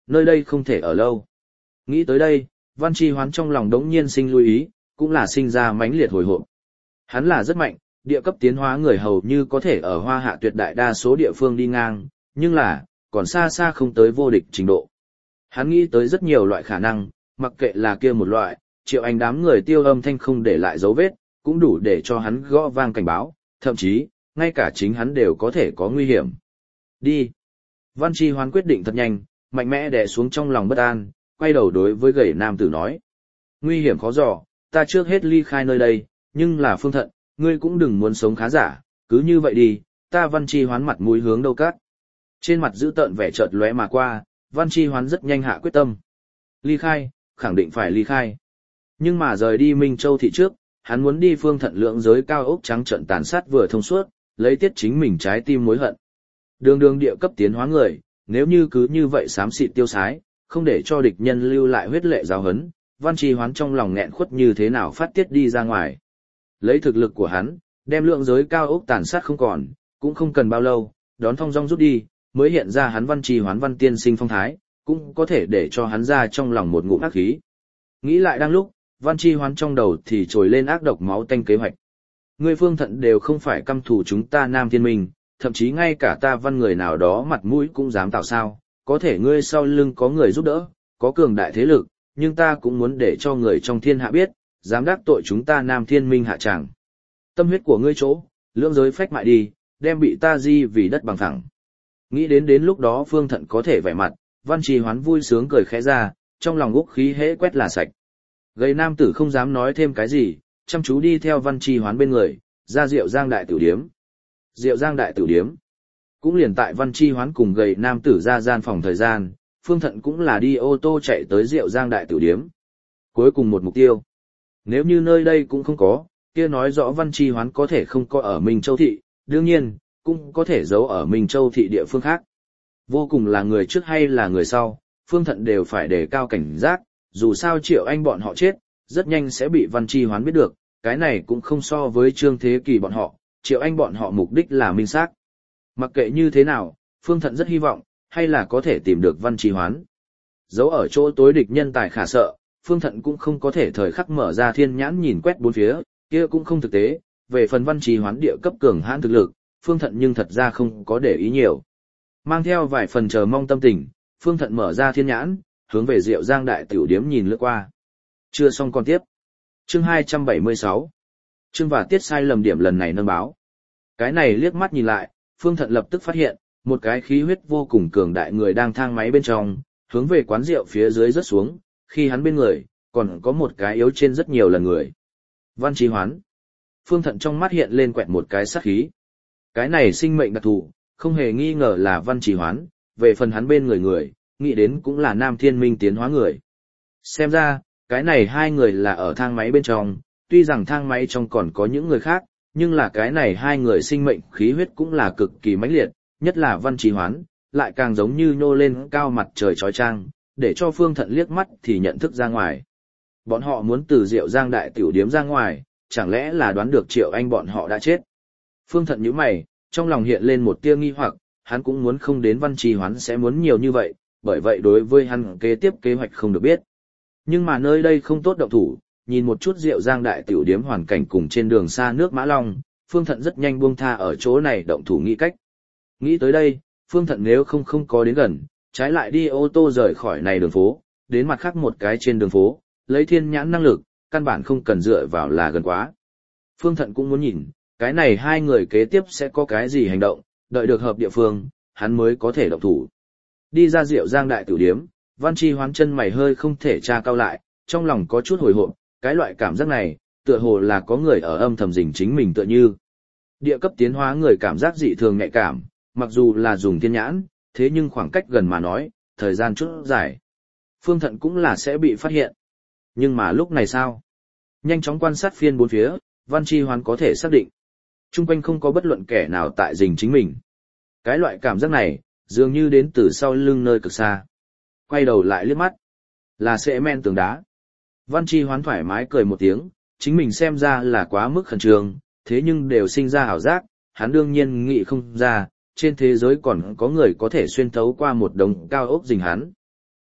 nơi đây không thể ở lâu. Nghĩ tới đây, Văn Chi Hoán trong lòng đống nhiên sinh lưu ý, cũng là sinh ra mãnh liệt hồi hộp. Hắn là rất mạnh, địa cấp tiến hóa người hầu như có thể ở Hoa Hạ tuyệt đại đa số địa phương đi ngang, nhưng là, còn xa xa không tới vô địch trình độ. Hắn nghĩ tới rất nhiều loại khả năng, mặc kệ là kia một loại, Triệu Anh đám người tiêu âm thanh không để lại dấu vết, cũng đủ để cho hắn gõ vang cảnh báo, thậm chí, ngay cả chính hắn đều có thể có nguy hiểm. Đi. Văn Chi Hoán quyết định thật nhanh, mạnh mẽ đè xuống trong lòng bất an, quay đầu đối với gầy nam tử nói. Nguy hiểm khó dò, ta trước hết ly khai nơi đây, nhưng là Phương Thận, ngươi cũng đừng muốn sống khá giả, cứ như vậy đi, ta Văn Chi Hoán mặt mũi hướng đâu cắt. Trên mặt giữ tợn vẻ chợt lóe mà qua, Văn Chi Hoán rất nhanh hạ quyết tâm. Ly khai, khẳng định phải ly khai. Nhưng mà rời đi Minh Châu thị trước, hắn muốn đi Phương Thận lượng giới cao ốc trắng trận tàn sát vừa thông suốt, lấy tiết chính mình trái tim mối hận. Đường đường địa cấp tiến hóa người, nếu như cứ như vậy xám xịt tiêu sái, không để cho địch nhân lưu lại huyết lệ giáo hấn, Văn Chi Hoán trong lòng nghẹn khuất như thế nào phát tiết đi ra ngoài. Lấy thực lực của hắn, đem lượng giới cao ốc tàn sát không còn, cũng không cần bao lâu, đón thong dong rút đi, mới hiện ra hắn Văn Chi Hoán Văn tiên sinh phong thái, cũng có thể để cho hắn ra trong lòng một ngụm ác khí. Nghĩ lại đang lúc, Văn Chi Hoán trong đầu thì trồi lên ác độc máu tanh kế hoạch. Ngươi Phương Thận đều không phải căm thù chúng ta Nam Thiên Minh, thậm chí ngay cả ta Văn người nào đó mặt mũi cũng dám tạo sao, có thể ngươi sau lưng có người giúp đỡ, có cường đại thế lực, nhưng ta cũng muốn để cho người trong thiên hạ biết, dám đắc tội chúng ta Nam Thiên Minh hạ tràng. Tâm huyết của ngươi chỗ, lưỡng giới phách mại đi, đem bị ta di vì đất bằng phẳng. Nghĩ đến lúc đó Phương Thận có thể vẻ mặt, Văn Chi Hoán vui sướng cười khẽ ra, trong lòng úc khí hễ quét là sạch. Gầy nam tử không dám nói thêm cái gì, chăm chú đi theo Văn Chi Hoán bên người, ra Diệu Giang đại tử điếm. Diệu Giang đại tử điếm. Cũng liền tại Văn Chi Hoán cùng gầy nam tử ra gian phòng thời gian, Phương Thận cũng là đi ô tô chạy tới Diệu Giang đại tử điếm. Cuối cùng một mục tiêu. Nếu như nơi đây cũng không có, kia nói rõ Văn Chi Hoán có thể không có ở Minh Châu thị, đương nhiên, cũng có thể giấu ở Minh Châu thị địa phương khác. Vô cùng là người trước hay là người sau, Phương Thận đều phải đề cao cảnh giác, dù sao Triệu Anh bọn họ chết, rất nhanh sẽ bị Văn Chi Hoán biết được, cái này cũng không so với Trương Thế Kỳ bọn họ, Triệu Anh bọn họ mục đích là minh xác. Mặc kệ như thế nào, Phương Thận rất hy vọng, hay là có thể tìm được Văn Chi Hoán. Giấu ở chỗ tối địch nhân tài khả sợ, Phương Thận cũng không có thể thời khắc mở ra thiên nhãn nhìn quét bốn phía, kia cũng không thực tế, về phần Văn Chi Hoán địa cấp cường hãn thực lực, Phương Thận nhưng thật ra không có để ý nhiều. Mang theo vài phần chờ mong tâm tình, Phương Thận mở ra thiên nhãn, hướng về Diệu Giang đại tiểu điếm nhìn lướt qua. Chưa xong còn tiếp. Chương 276. Chương và tiết sai lầm điểm lần này nâng báo. Cái này liếc mắt nhìn lại, Phương Thận lập tức phát hiện, một cái khí huyết vô cùng cường đại người đang thang máy bên trong, hướng về quán rượu phía dưới rớt xuống, khi hắn bên người, còn có một cái yếu trên rất nhiều lần người. Văn Chi Hoán. Phương Thận trong mắt hiện lên quẹt một cái sát khí. Cái này sinh mệnh đặc thù, không hề nghi ngờ là Văn Chi Hoán, về phần hắn bên người, nghĩ đến cũng là Nam Thiên Minh tiến hóa người. Xem ra, cái này hai người là ở thang máy bên trong, tuy rằng thang máy trong còn có những người khác, nhưng là cái này hai người sinh mệnh khí huyết cũng là cực kỳ mãnh liệt, nhất là Văn Chi Hoán, lại càng giống như nhô lên cao mặt trời chói chang, để cho Phương Thận liếc mắt thì nhận thức ra ngoài. Bọn họ muốn từ Diệu Giang đại tiểu điếm ra ngoài, chẳng lẽ là đoán được Triệu Anh bọn họ đã chết. Phương Thận nhíu mày, trong lòng hiện lên một tia nghi hoặc, hắn cũng muốn không đến Văn Chi Hoán sẽ muốn nhiều như vậy, bởi vậy đối với hắn kế tiếp kế hoạch không được biết. Nhưng mà nơi đây không tốt động thủ, nhìn một chút Diệu Giang đại tiểu điếm hoàn cảnh cùng trên đường xa nước Mã Long, Phương Thận rất nhanh buông tha ở chỗ này động thủ nghĩ cách. Nghĩ tới đây, Phương Thận nếu không có đến gần, trái lại đi ô tô rời khỏi này đường phố, đến mặt khác một cái trên đường phố, lấy thiên nhãn năng lực, căn bản không cần dựa vào là gần quá. Phương Thận cũng muốn nhìn, cái này hai người kế tiếp sẽ có cái gì hành động, đợi được hợp địa phương, hắn mới có thể động thủ. Đi ra Diệu Giang đại tiểu điếm, Văn Chi Hoán chân mày hơi không thể tra cao lại, trong lòng có chút hồi hộp, cái loại cảm giác này, tựa hồ là có người ở âm thầm rình chính mình tựa như. Địa cấp tiến hóa người cảm giác dị thường nhạy cảm, mặc dù là dùng thiên nhãn, thế nhưng khoảng cách gần mà nói, thời gian chút dài. Phương Thận cũng là sẽ bị phát hiện. Nhưng mà lúc này sao? Nhanh chóng quan sát phiên bốn phía, Văn Chi Hoán có thể xác định. Trung quanh không có bất luận kẻ nào tại rình chính mình. Cái loại cảm giác này, dường như đến từ sau lưng nơi cực xa. Quay đầu lại liếc mắt. Là sẽ men tường đá. Văn Chi Hoán thoải mái cười một tiếng, chính mình xem ra là quá mức khẩn trương, thế nhưng đều sinh ra ảo giác, hắn đương nhiên nghĩ không ra, trên thế giới còn có người có thể xuyên thấu qua một đống cao ốc rình hắn.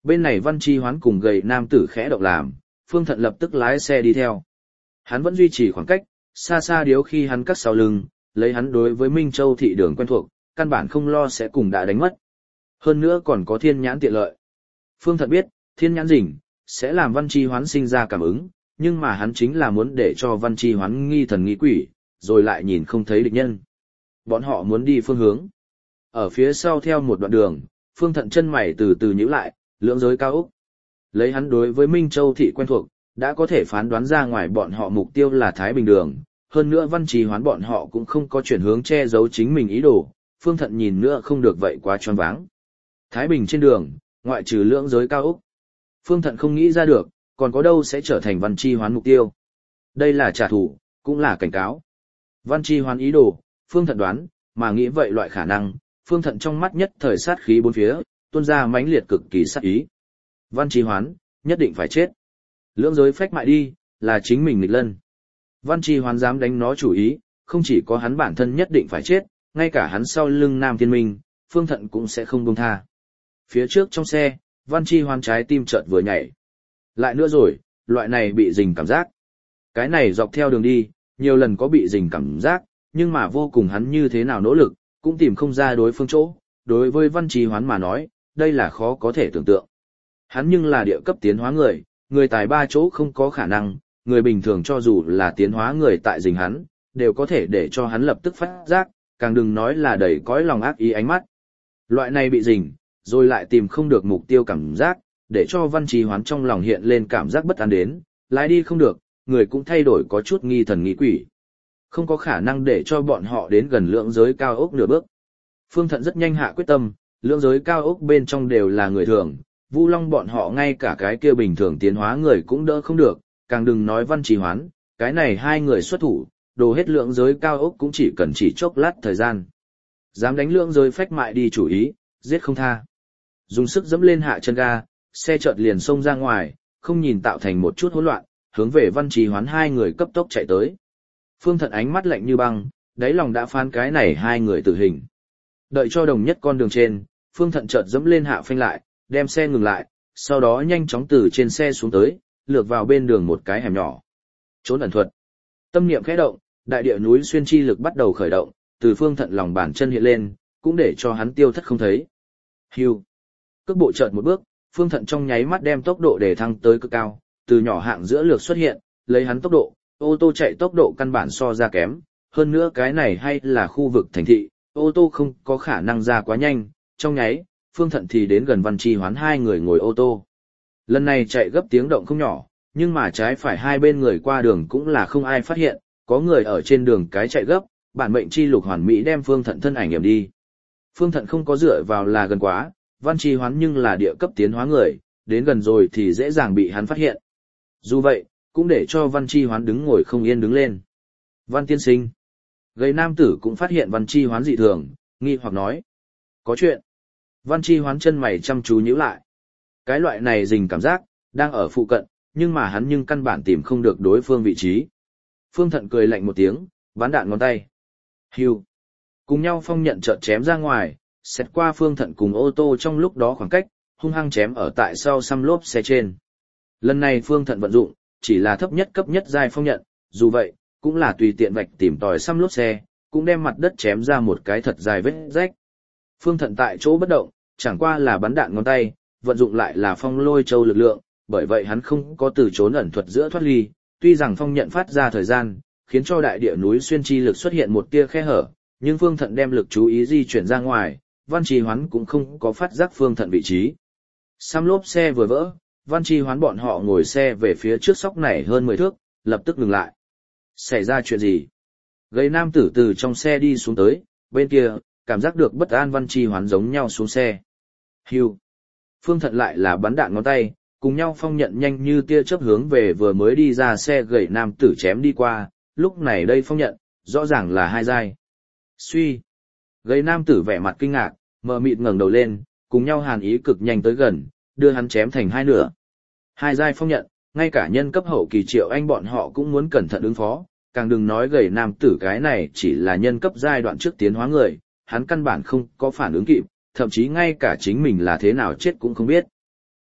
Bên này Văn Chi Hoán cùng gầy nam tử khẽ động làm, Phương Thận lập tức lái xe đi theo. Hắn vẫn duy trì khoảng cách, xa xa điếu khi hắn cắt sau lưng, lấy hắn đối với Minh Châu thị đường quen thuộc, căn bản không lo sẽ cùng đã đánh mất. Hơn nữa còn có thiên nhãn tiện lợi. Phương Thận biết, thiên nhãn rình, sẽ làm Văn Chi Hoán sinh ra cảm ứng, nhưng mà hắn chính là muốn để cho Văn Chi Hoán nghi thần nghi quỷ, rồi lại nhìn không thấy địch nhân. Bọn họ muốn đi phương hướng. Ở phía sau theo một đoạn đường, Phương Thận chân mày từ từ nhíu lại, lưỡng giới cao ốc. Lấy hắn đối với Minh Châu thị quen thuộc, đã có thể phán đoán ra ngoài bọn họ mục tiêu là Thái Bình đường, hơn nữa Văn Trì Hoán bọn họ cũng không có chuyển hướng che giấu chính mình ý đồ, Phương Thận nhìn nữa không được vậy quá choáng váng. Thái Bình trên đường, ngoại trừ lưỡng giới cao ốc, Phương Thận không nghĩ ra được, còn có đâu sẽ trở thành Văn Trì Hoán mục tiêu. Đây là trả thù, cũng là cảnh cáo. Văn Trì Hoán ý đồ, Phương Thận đoán, mà nghĩ vậy loại khả năng, Phương Thận trong mắt nhất thời sát khí bốn phía, tuôn ra mãnh liệt cực kỳ sát ý. Văn Trì Hoán, nhất định phải chết. Lưỡng giới phách mại đi, là chính mình nghịch lân. Văn Trì Hoán dám đánh nó chủ ý, không chỉ có hắn bản thân nhất định phải chết, ngay cả hắn sau lưng Nam Thiên Minh, Phương Thận cũng sẽ không buông tha. Phía trước trong xe, Văn Trì Hoán trái tim chợt vừa nhảy. Lại nữa rồi, loại này bị rình cảm giác. Cái này dọc theo đường đi, nhiều lần có bị rình cảm giác, nhưng mà vô cùng hắn như thế nào nỗ lực, cũng tìm không ra đối phương chỗ. Đối với Văn Trì Hoán mà nói, đây là khó có thể tưởng tượng. Hắn nhưng là địa cấp tiến hóa người tài ba chỗ không có khả năng, người bình thường cho dù là tiến hóa người tại rình hắn, đều có thể để cho hắn lập tức phát giác, càng đừng nói là đầy cõi lòng ác ý ánh mắt. Loại này bị rình, rồi lại tìm không được mục tiêu cảm giác, để cho Văn Trì Hoán trong lòng hiện lên cảm giác bất an đến, lái đi không được, người cũng thay đổi có chút nghi thần nghi quỷ. Không có khả năng để cho bọn họ đến gần lưỡng giới cao ốc nửa bước. Phương Thận rất nhanh hạ quyết tâm, lưỡng giới cao ốc bên trong đều là người thường, Vu Long bọn họ ngay cả cái kia bình thường tiến hóa người cũng đỡ không được, càng đừng nói Văn Trì Hoán, cái này hai người xuất thủ, đồ hết lưỡng giới cao ốc cũng chỉ cần chỉ chốc lát thời gian. Dám đánh lưỡng giới phách mại đi chủ ý, giết không tha. Dùng sức dẫm lên hạ chân ga, xe chợt liền xông ra ngoài, không nhìn tạo thành một chút hỗn loạn, hướng về Văn Trì Hoán hai người cấp tốc chạy tới. Phương Thận ánh mắt lạnh như băng, đáy lòng đã phán cái này hai người tử hình. Đợi cho đồng nhất con đường trên, Phương Thận chợt dẫm lên hạ phanh lại, đem xe ngừng lại, sau đó nhanh chóng từ trên xe xuống tới, lược vào bên đường một cái hẻm nhỏ. Trốn ẩn thuật. Tâm niệm khẽ động, đại địa núi xuyên chi lực bắt đầu khởi động, từ Phương Thận lòng bàn chân hiện lên, cũng để cho hắn tiêu thất không thấy. Hưu. Cước bộ chợt một bước, Phương Thận trong nháy mắt đem tốc độ để thăng tới cực cao, từ nhỏ hạng giữa lược xuất hiện, lấy hắn tốc độ, ô tô chạy tốc độ căn bản so ra kém, hơn nữa cái này hay là khu vực thành thị, ô tô không có khả năng ra quá nhanh, trong nháy, Phương Thận thì đến gần Văn Trì Hoán hai người ngồi ô tô. Lần này chạy gấp tiếng động không nhỏ, nhưng mà trái phải hai bên người qua đường cũng là không ai phát hiện, có người ở trên đường cái chạy gấp, bản mệnh chi lục hoàn mỹ đem Phương Thận thân ảnh ẩm đi. Phương Thận không có dựa vào là gần quá, Văn Trì Hoán nhưng là địa cấp tiến hóa người, đến gần rồi thì dễ dàng bị hắn phát hiện. Dù vậy, cũng để cho Văn Trì Hoán đứng ngồi không yên đứng lên. Văn tiên sinh. Gầy nam tử cũng phát hiện Văn Trì Hoán dị thường, nghi hoặc nói. Có chuyện. Văn Trì Hoán chân mày chăm chú nhíu lại. Cái loại này rình cảm giác, đang ở phụ cận, nhưng mà hắn nhưng căn bản tìm không được đối phương vị trí. Phương Thận cười lạnh một tiếng, bắn đạn ngón tay. Hưu. Cùng nhau phong nhận chợt chém ra ngoài, xét qua Phương Thận cùng ô tô trong lúc đó khoảng cách, hung hăng chém ở tại sau xăm lốp xe trên. Lần này Phương Thận vận dụng, chỉ là thấp nhất cấp nhất giai phong nhận, dù vậy, cũng là tùy tiện vạch tìm tòi xăm lốp xe, cũng đem mặt đất chém ra một cái thật dài vết rách. Phương Thận tại chỗ bất động, chẳng qua là bắn đạn ngón tay, vận dụng lại là phong lôi châu lực lượng, bởi vậy hắn không có từ trốn ẩn thuật giữa thoát ly, tuy rằng phong nhận phát ra thời gian, khiến cho đại địa núi xuyên chi lực xuất hiện một tia khe hở, nhưng Phương Thận đem lực chú ý di chuyển ra ngoài, Văn Trì Hoán cũng không có phát giác Phương Thận vị trí. Xăm lốp xe vừa vỡ, Văn Trì Hoán bọn họ ngồi xe về phía trước sóc này hơn 10 thước, lập tức ngừng lại. Xảy ra chuyện gì? Gầy nam tử từ trong xe đi xuống tới, bên kia, cảm giác được bất an Văn Trì Hoán giống nhau xuống xe. Hưu. Phương Thận lại là bắn đạn ngón tay, cùng nhau phong nhận nhanh như tia chớp hướng về vừa mới đi ra xe gầy nam tử chém đi qua, lúc này đây phong nhận, rõ ràng là hai giai. Suy. Gầy nam tử vẻ mặt kinh ngạc, mờ mịt ngẩng đầu lên, cùng nhau hàn ý cực nhanh tới gần, đưa hắn chém thành hai nửa. Hai giai phong nhận, ngay cả nhân cấp hậu kỳ Triệu Anh bọn họ cũng muốn cẩn thận ứng phó, càng đừng nói gầy nam tử cái này chỉ là nhân cấp giai đoạn trước tiến hóa người, hắn căn bản không có phản ứng kịp, thậm chí ngay cả chính mình là thế nào chết cũng không biết.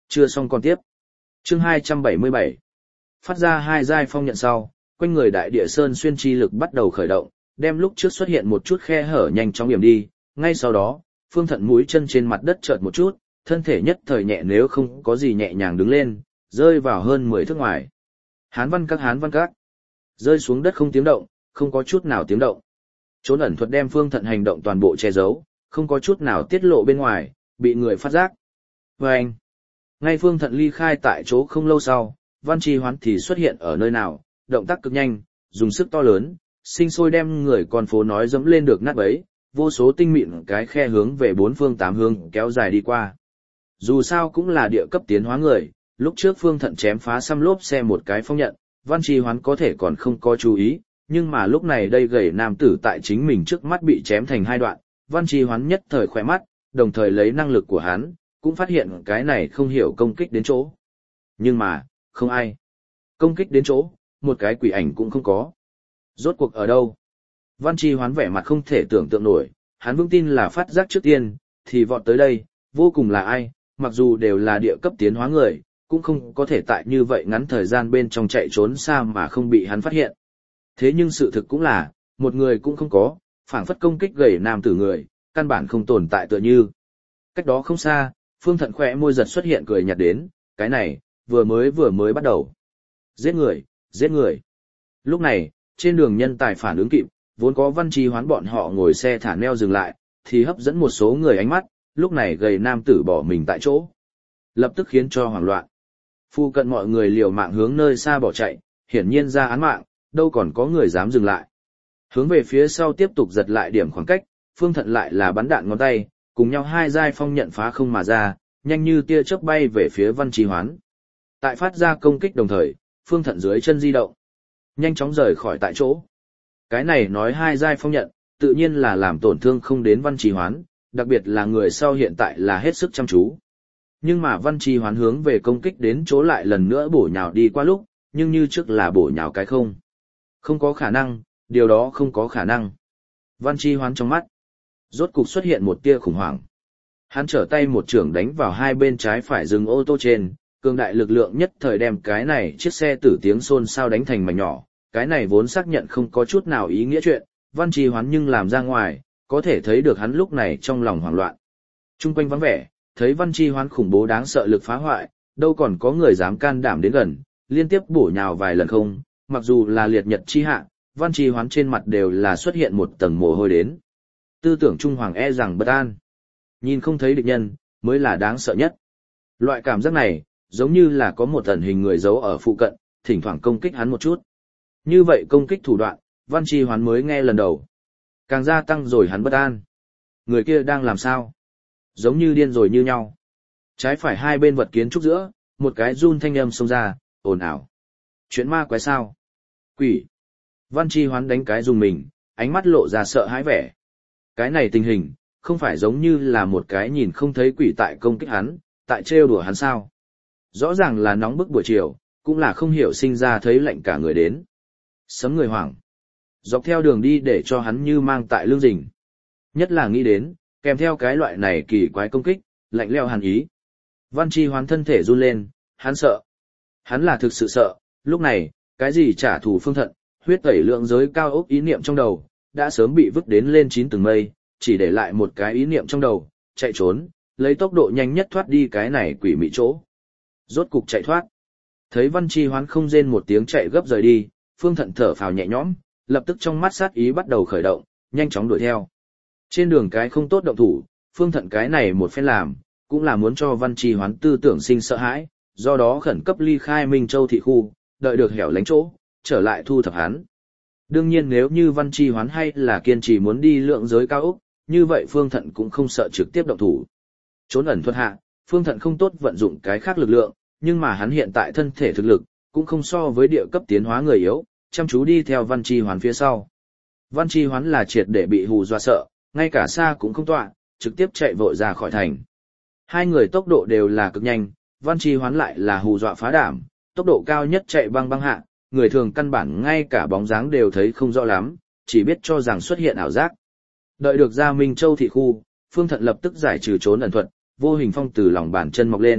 Chưa xong còn tiếp. Chương 277. Phát ra hai giai phong nhận sau, quanh người đại địa sơn xuyên chi lực bắt đầu khởi động, đem lúc trước xuất hiện một chút khe hở nhanh chóng yểm đi, ngay sau đó, Phương Thận mũi chân trên mặt đất chợt một chút, thân thể nhất thời nhẹ nếu không có gì nhẹ nhàng đứng lên, rơi vào hơn 10 thước ngoài. Hán văn các. Rơi xuống đất không tiếng động, không có chút nào tiếng động. Trốn ẩn thuật đem Phương Thận hành động toàn bộ che giấu, không có chút nào tiết lộ bên ngoài, bị người phát giác. Và anh, ngay Phương Thận ly khai tại chỗ không lâu sau, Văn Chi Hoán thì xuất hiện ở nơi nào, động tác cực nhanh, dùng sức to lớn, sinh sôi đem người con phố nói dẫm lên được nát bấy, vô số tinh mịn cái khe hướng về bốn phương tám hướng kéo dài đi qua. Dù sao cũng là địa cấp tiến hóa người, lúc trước Phương Thận chém phá xăm lốp xe một cái phong nhận, Văn Chi Hoán có thể còn không có chú ý, nhưng mà lúc này đây gầy nam tử tại chính mình trước mắt bị chém thành hai đoạn, Văn Chi Hoán nhất thời khỏe mắt, đồng thời lấy năng lực của hắn, cũng phát hiện cái này không hiểu công kích đến chỗ. Nhưng mà, không ai. Công kích đến chỗ, một cái quỷ ảnh cũng không có. Rốt cuộc ở đâu? Văn Chi Hoán vẻ mặt không thể tưởng tượng nổi, hắn vững tin là phát giác trước tiên, thì vọt tới đây, vô cùng là ai, mặc dù đều là địa cấp tiến hóa người, cũng không có thể tại như vậy ngắn thời gian bên trong chạy trốn xa mà không bị hắn phát hiện. Thế nhưng sự thực cũng là, một người cũng không có, phảng phất công kích gầy nam tử người, căn bản không tồn tại tựa như. Cách đó không xa, Phương Thận khỏe môi giật xuất hiện cười nhạt đến, cái này, vừa mới bắt đầu. Giết người, giết người. Lúc này, trên đường nhân tài phản ứng kịp, vốn có Văn Chi Hoán bọn họ ngồi xe thả neo dừng lại, thì hấp dẫn một số người ánh mắt, lúc này gầy nam tử bỏ mình tại chỗ. Lập tức khiến cho hoảng loạn. Phu cận mọi người liều mạng hướng nơi xa bỏ chạy, hiển nhiên ra án mạng, đâu còn có người dám dừng lại. Hướng về phía sau tiếp tục giật lại điểm khoảng cách, Phương Thận lại là bắn đạn ngón tay, cùng nhau hai giai phong nhận phá không mà ra, nhanh như tia chớp bay về phía Văn Chi Hoán. Tại phát ra công kích đồng thời, Phương Thận dưới chân di động, nhanh chóng rời khỏi tại chỗ. Cái này nói hai giai phong nhận, tự nhiên là làm tổn thương không đến Văn Chi Hoán, đặc biệt là người sau hiện tại là hết sức chăm chú. Nhưng mà Văn Chi Hoán hướng về công kích đến chỗ lại lần nữa bổ nhào đi qua lúc, nhưng như trước là bổ nhào cái không. Không có khả năng, điều đó không có khả năng. Văn Chi Hoán trong mắt, rốt cục xuất hiện một tia khủng hoảng. Hắn trở tay một chưởng đánh vào hai bên trái phải dừng ô tô trên, cường đại lực lượng nhất thời đem cái này chiếc xe tử tiếng xôn xao đánh thành mảnh nhỏ. Cái này vốn xác nhận không có chút nào ý nghĩa chuyện, Văn Chi Hoán nhưng làm ra ngoài, có thể thấy được hắn lúc này trong lòng hoảng loạn. Trung quanh vắng vẻ, thấy Văn Chi Hoán khủng bố đáng sợ lực phá hoại, đâu còn có người dám can đảm đến gần, liên tiếp bổ nhào vài lần không, mặc dù là liệt nhật chi hạ, Văn Chi Hoán trên mặt đều là xuất hiện một tầng mồ hôi đến. Tư tưởng Trung Hoàng e rằng bất an. Nhìn không thấy địch nhân, mới là đáng sợ nhất. Loại cảm giác này, giống như là có một ẩn hình người giấu ở phụ cận, thỉnh thoảng công kích hắn một chút. Như vậy công kích thủ đoạn, Văn Chi Hoán mới nghe lần đầu. Càng gia tăng rồi hắn bất an. Người kia đang làm sao? Giống như điên rồi như nhau. Trái phải hai bên vật kiến trúc giữa, một cái run thanh âm xông ra, ồn ào. Chuyện ma quái sao? Quỷ. Văn Chi Hoán đánh cái dùng mình, ánh mắt lộ ra sợ hãi vẻ. Cái này tình hình, không phải giống như là một cái nhìn không thấy quỷ tại công kích hắn, tại trêu đùa hắn sao? Rõ ràng là nóng bức buổi chiều, cũng là không hiểu sinh ra thấy lạnh cả người đến. Sấm người hoảng. Dọc theo đường đi để cho hắn như mang tại lưng rình. Nhất là nghĩ đến, kèm theo cái loại này kỳ quái công kích, lạnh leo hàn ý. Văn Chi Hoán thân thể run lên, hắn sợ. Hắn là thực sự sợ, lúc này, cái gì trả thù Phương Thận, huyết tẩy lượng giới cao ốc ý niệm trong đầu, đã sớm bị vứt đến lên 9 tầng mây, chỉ để lại một cái ý niệm trong đầu, chạy trốn, lấy tốc độ nhanh nhất thoát đi cái này quỷ mị chỗ. Rốt cục chạy thoát. Thấy Văn Chi Hoán không rên một tiếng chạy gấp rời đi, Phương Thận thở phào nhẹ nhõm, lập tức trong mắt sát ý bắt đầu khởi động, nhanh chóng đuổi theo. Trên đường cái không tốt động thủ, Phương Thận cái này một phen làm, cũng là muốn cho Văn Chi Hoán tư tưởng sinh sợ hãi, do đó khẩn cấp ly khai Minh Châu thị khu, đợi được hẻo lánh chỗ, trở lại thu thập hắn. Đương nhiên nếu như Văn Chi Hoán hay là kiên trì muốn đi lượng giới cao ốc, như vậy Phương Thận cũng không sợ trực tiếp động thủ. Trốn ẩn thuật hạ, Phương Thận không tốt vận dụng cái khác lực lượng, nhưng mà hắn hiện tại thân thể thực lực, cũng không so với địa cấp tiến hóa người yếu, chăm chú đi theo Văn Chi Hoán phía sau. Văn Chi Hoán là triệt để bị hù dọa sợ, ngay cả xa cũng không tọa, trực tiếp chạy vội ra khỏi thành. Hai người tốc độ đều là cực nhanh, Văn Chi Hoán lại là hù dọa phá đảm, tốc độ cao nhất chạy băng băng hạ, người thường căn bản ngay cả bóng dáng đều thấy không rõ lắm, chỉ biết cho rằng xuất hiện ảo giác. Đợi được ra Minh Châu thị khu, Phương Thận lập tức giải trừ trốn ẩn thuật, vô hình phong từ lòng bàn chân mọc lên,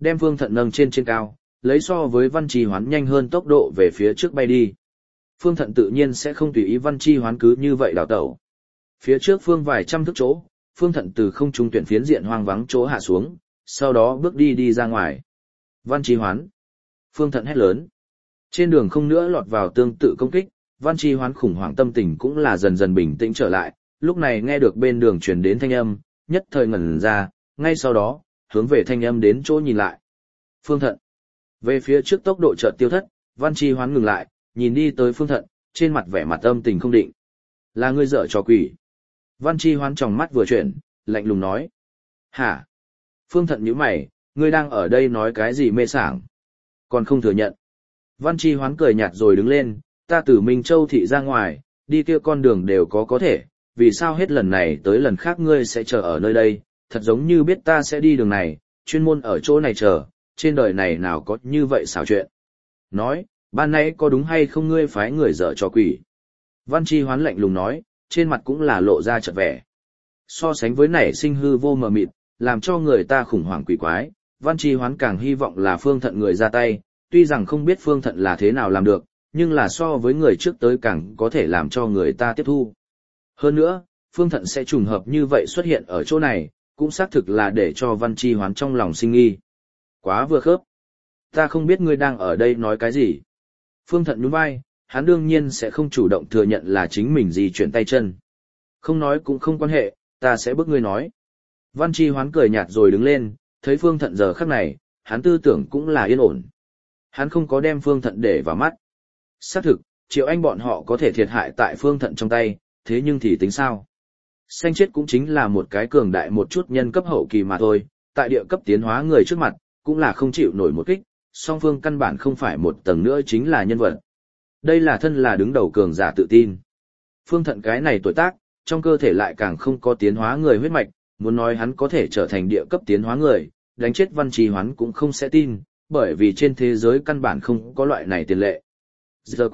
đem Phương Thận nâng trên cao, lấy so với Văn Chi Hoán nhanh hơn tốc độ về phía trước bay đi. Phương Thận tự nhiên sẽ không tùy ý Văn Chi Hoán cứ như vậy đào tẩu. Phía trước phương vài trăm thước chỗ, Phương Thận từ không trung tuyển phiến diện hoang vắng chỗ hạ xuống, sau đó bước đi ra ngoài. Văn Chi Hoán. Phương Thận hét lớn. Trên đường không nữa lọt vào tương tự công kích, Văn Chi Hoán khủng hoảng tâm tình cũng là dần dần bình tĩnh trở lại, lúc này nghe được bên đường truyền đến thanh âm, nhất thời ngẩn ra, ngay sau đó, hướng về thanh âm đến chỗ nhìn lại. Phương Thận. Về phía trước tốc độ chợt tiêu thất, Văn Chi Hoán ngừng lại, nhìn đi tới Phương Thận, trên mặt vẻ mặt âm tình không định. Là ngươi dở trò quỷ. Văn Chi Hoán tròng mắt vừa chuyển, lạnh lùng nói. Hả? Phương Thận nhíu mày, ngươi đang ở đây nói cái gì mê sảng? Còn không thừa nhận. Văn Chi Hoán cười nhạt rồi đứng lên, ta từ Minh Châu thị ra ngoài, đi kia con đường đều có thể, vì sao hết lần này tới lần khác ngươi sẽ chờ ở nơi đây, thật giống như biết ta sẽ đi đường này, chuyên môn ở chỗ này chờ, trên đời này nào có như vậy xảo chuyện. Nói, ban nãy có đúng hay không ngươi phái người dở trò quỷ? Văn Chi Hoán lạnh lùng nói, trên mặt cũng là lộ ra chợt vẻ. So sánh với nảy sinh hư vô mờ mịt, làm cho người ta khủng hoảng quỷ quái, Văn Chi Hoán càng hy vọng là Phương Thận người ra tay, tuy rằng không biết Phương Thận là thế nào làm được, nhưng là so với người trước tới càng có thể làm cho người ta tiếp thu. Hơn nữa, Phương Thận sẽ trùng hợp như vậy xuất hiện ở chỗ này, cũng xác thực là để cho Văn Chi Hoán trong lòng sinh nghi. Quá vừa khớp. Ta không biết ngươi đang ở đây nói cái gì. Phương Thận nhún vai, hắn đương nhiên sẽ không chủ động thừa nhận là chính mình di chuyển tay chân. Không nói cũng không quan hệ, ta sẽ bức ngươi nói. Văn Chi Hoán cười nhạt rồi đứng lên, thấy Phương Thận giờ khắc này, hắn tư tưởng cũng là yên ổn. Hắn không có đem Phương Thận để vào mắt. Xác thực, Triệu Anh bọn họ có thể thiệt hại tại Phương Thận trong tay, thế nhưng thì tính sao? Xanh chết cũng chính là một cái cường đại một chút nhân cấp hậu kỳ mà thôi, tại địa cấp tiến hóa người trước mặt, cũng là không chịu nổi một kích, song phương căn bản không phải một tầng nữa chính là nhân vật. Đây là thân là đứng đầu cường giả tự tin. Phương Thận cái này tuổi tác, trong cơ thể lại càng không có tiến hóa người huyết mạch, muốn nói hắn có thể trở thành địa cấp tiến hóa người, đánh chết Văn Chi Hoán cũng không sẽ tin, bởi vì trên thế giới căn bản không có loại này tiền lệ. Giờ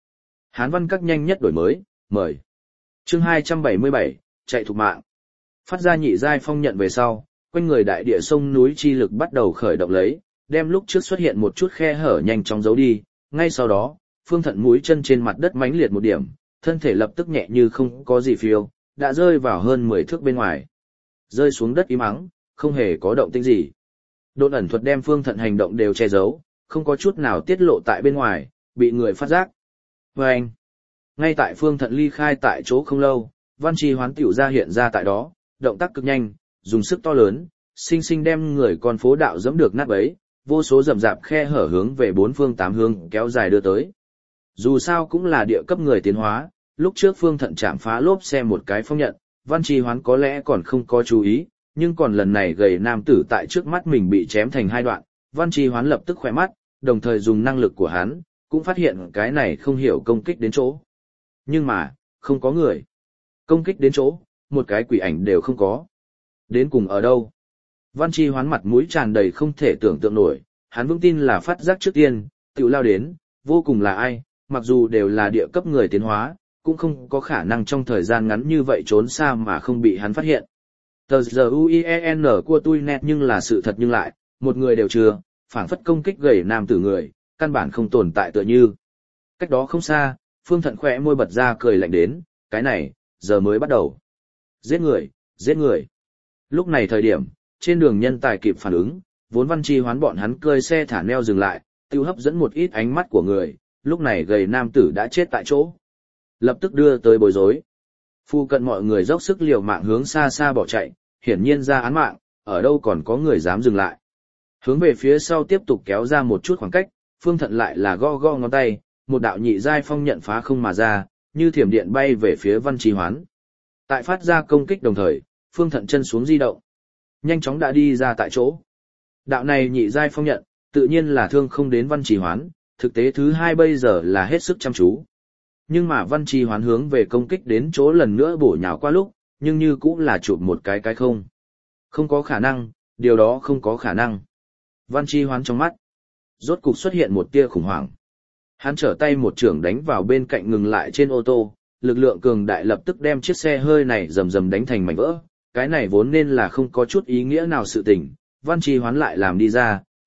Hán văn các nhanh nhất đổi mới, mời. Chương 277, chạy thục mạng. Phát ra nhị giai phong nhận về sau, quanh người đại địa sông núi chi lực bắt đầu khởi động lấy, đem lúc trước xuất hiện một chút khe hở nhanh chóng giấu đi, ngay sau đó, Phương Thận mũi chân trên mặt đất mãnh liệt một điểm, thân thể lập tức nhẹ như không có gì phiêu, đã rơi vào hơn 10 thước bên ngoài. Rơi xuống đất im ắng, không hề có động tĩnh gì. Độn ẩn thuật đem Phương Thận hành động đều che giấu, không có chút nào tiết lộ tại bên ngoài, bị người phát giác. Và anh, ngay tại Phương Thận ly khai tại chỗ không lâu, Văn Chi Hoán tiểu ra hiện ra tại đó, động tác cực nhanh, dùng sức to lớn, sinh sinh đem người con phố đạo dẫm được nát bấy, vô số rậm rạp khe hở hướng về bốn phương tám hướng kéo dài đưa tới. Dù sao cũng là địa cấp người tiến hóa, lúc trước Phương Thận chạm phá lốp xe một cái phong nhận, Văn Chi Hoán có lẽ còn không có chú ý, nhưng còn lần này gầy nam tử tại trước mắt mình bị chém thành hai đoạn, Văn Chi Hoán lập tức khỏe mắt, đồng thời dùng năng lực của hắn, cũng phát hiện cái này không hiểu công kích đến chỗ. Nhưng mà, không có người. Công kích đến chỗ, một cái quỷ ảnh đều không có. Đến cùng ở đâu? Văn Chi Hoán mặt mũi tràn đầy không thể tưởng tượng nổi, hắn vững tin là phát giác trước tiên, tự lao đến, vô cùng là ai, mặc dù đều là địa cấp người tiến hóa, cũng không có khả năng trong thời gian ngắn như vậy trốn xa mà không bị hắn phát hiện. Tờ giờ UIEN của tôi nét nhưng là sự thật nhưng lại, một người đều chưa, phảng phất công kích gầy nam tử người, căn bản không tồn tại tựa như. Cách đó không xa, Phương Thận khỏe môi bật ra cười lạnh đến, cái này, giờ mới bắt đầu. Giết người, giết người. Lúc này thời điểm, trên đường nhân tài kịp phản ứng, vốn Văn Chi Hoán bọn hắn cơi xe thả neo dừng lại, tiêu hấp dẫn một ít ánh mắt của người, lúc này gầy nam tử đã chết tại chỗ. Lập tức đưa tới bối rối. Phu cận mọi người dốc sức liều mạng hướng xa xa bỏ chạy, hiển nhiên ra án mạng, ở đâu còn có người dám dừng lại. Hướng về phía sau tiếp tục kéo ra một chút khoảng cách, Phương Thận lại là go go ngón tay, một đạo nhị giai phong nhận phá không mà ra, như thiểm điện bay về phía Văn Chi Hoán. Tại phát ra công kích đồng thời, Phương Thận chân xuống di động, nhanh chóng đã đi ra tại chỗ. Đạo này nhị giai phong nhận, tự nhiên là thương không đến Văn Chi Hoán, thực tế thứ hai bây giờ là hết sức chăm chú. Nhưng mà Văn Chi Hoán hướng về công kích đến chỗ lần nữa bổ nhào qua lúc, nhưng như cũng là chụp một cái không. Không có khả năng, điều đó không có khả năng. Văn Chi Hoán trong mắt, rốt cục xuất hiện một tia khủng hoảng. Hắn trở tay một chưởng đánh vào bên cạnh ngừng lại trên ô tô, lực lượng cường đại lập tức đem chiếc xe hơi này rầm đánh thành mảnh vỡ. Cái này vốn nên là không có chút ý nghĩa nào sự tình, Văn Chi Hoán lại làm đi ra,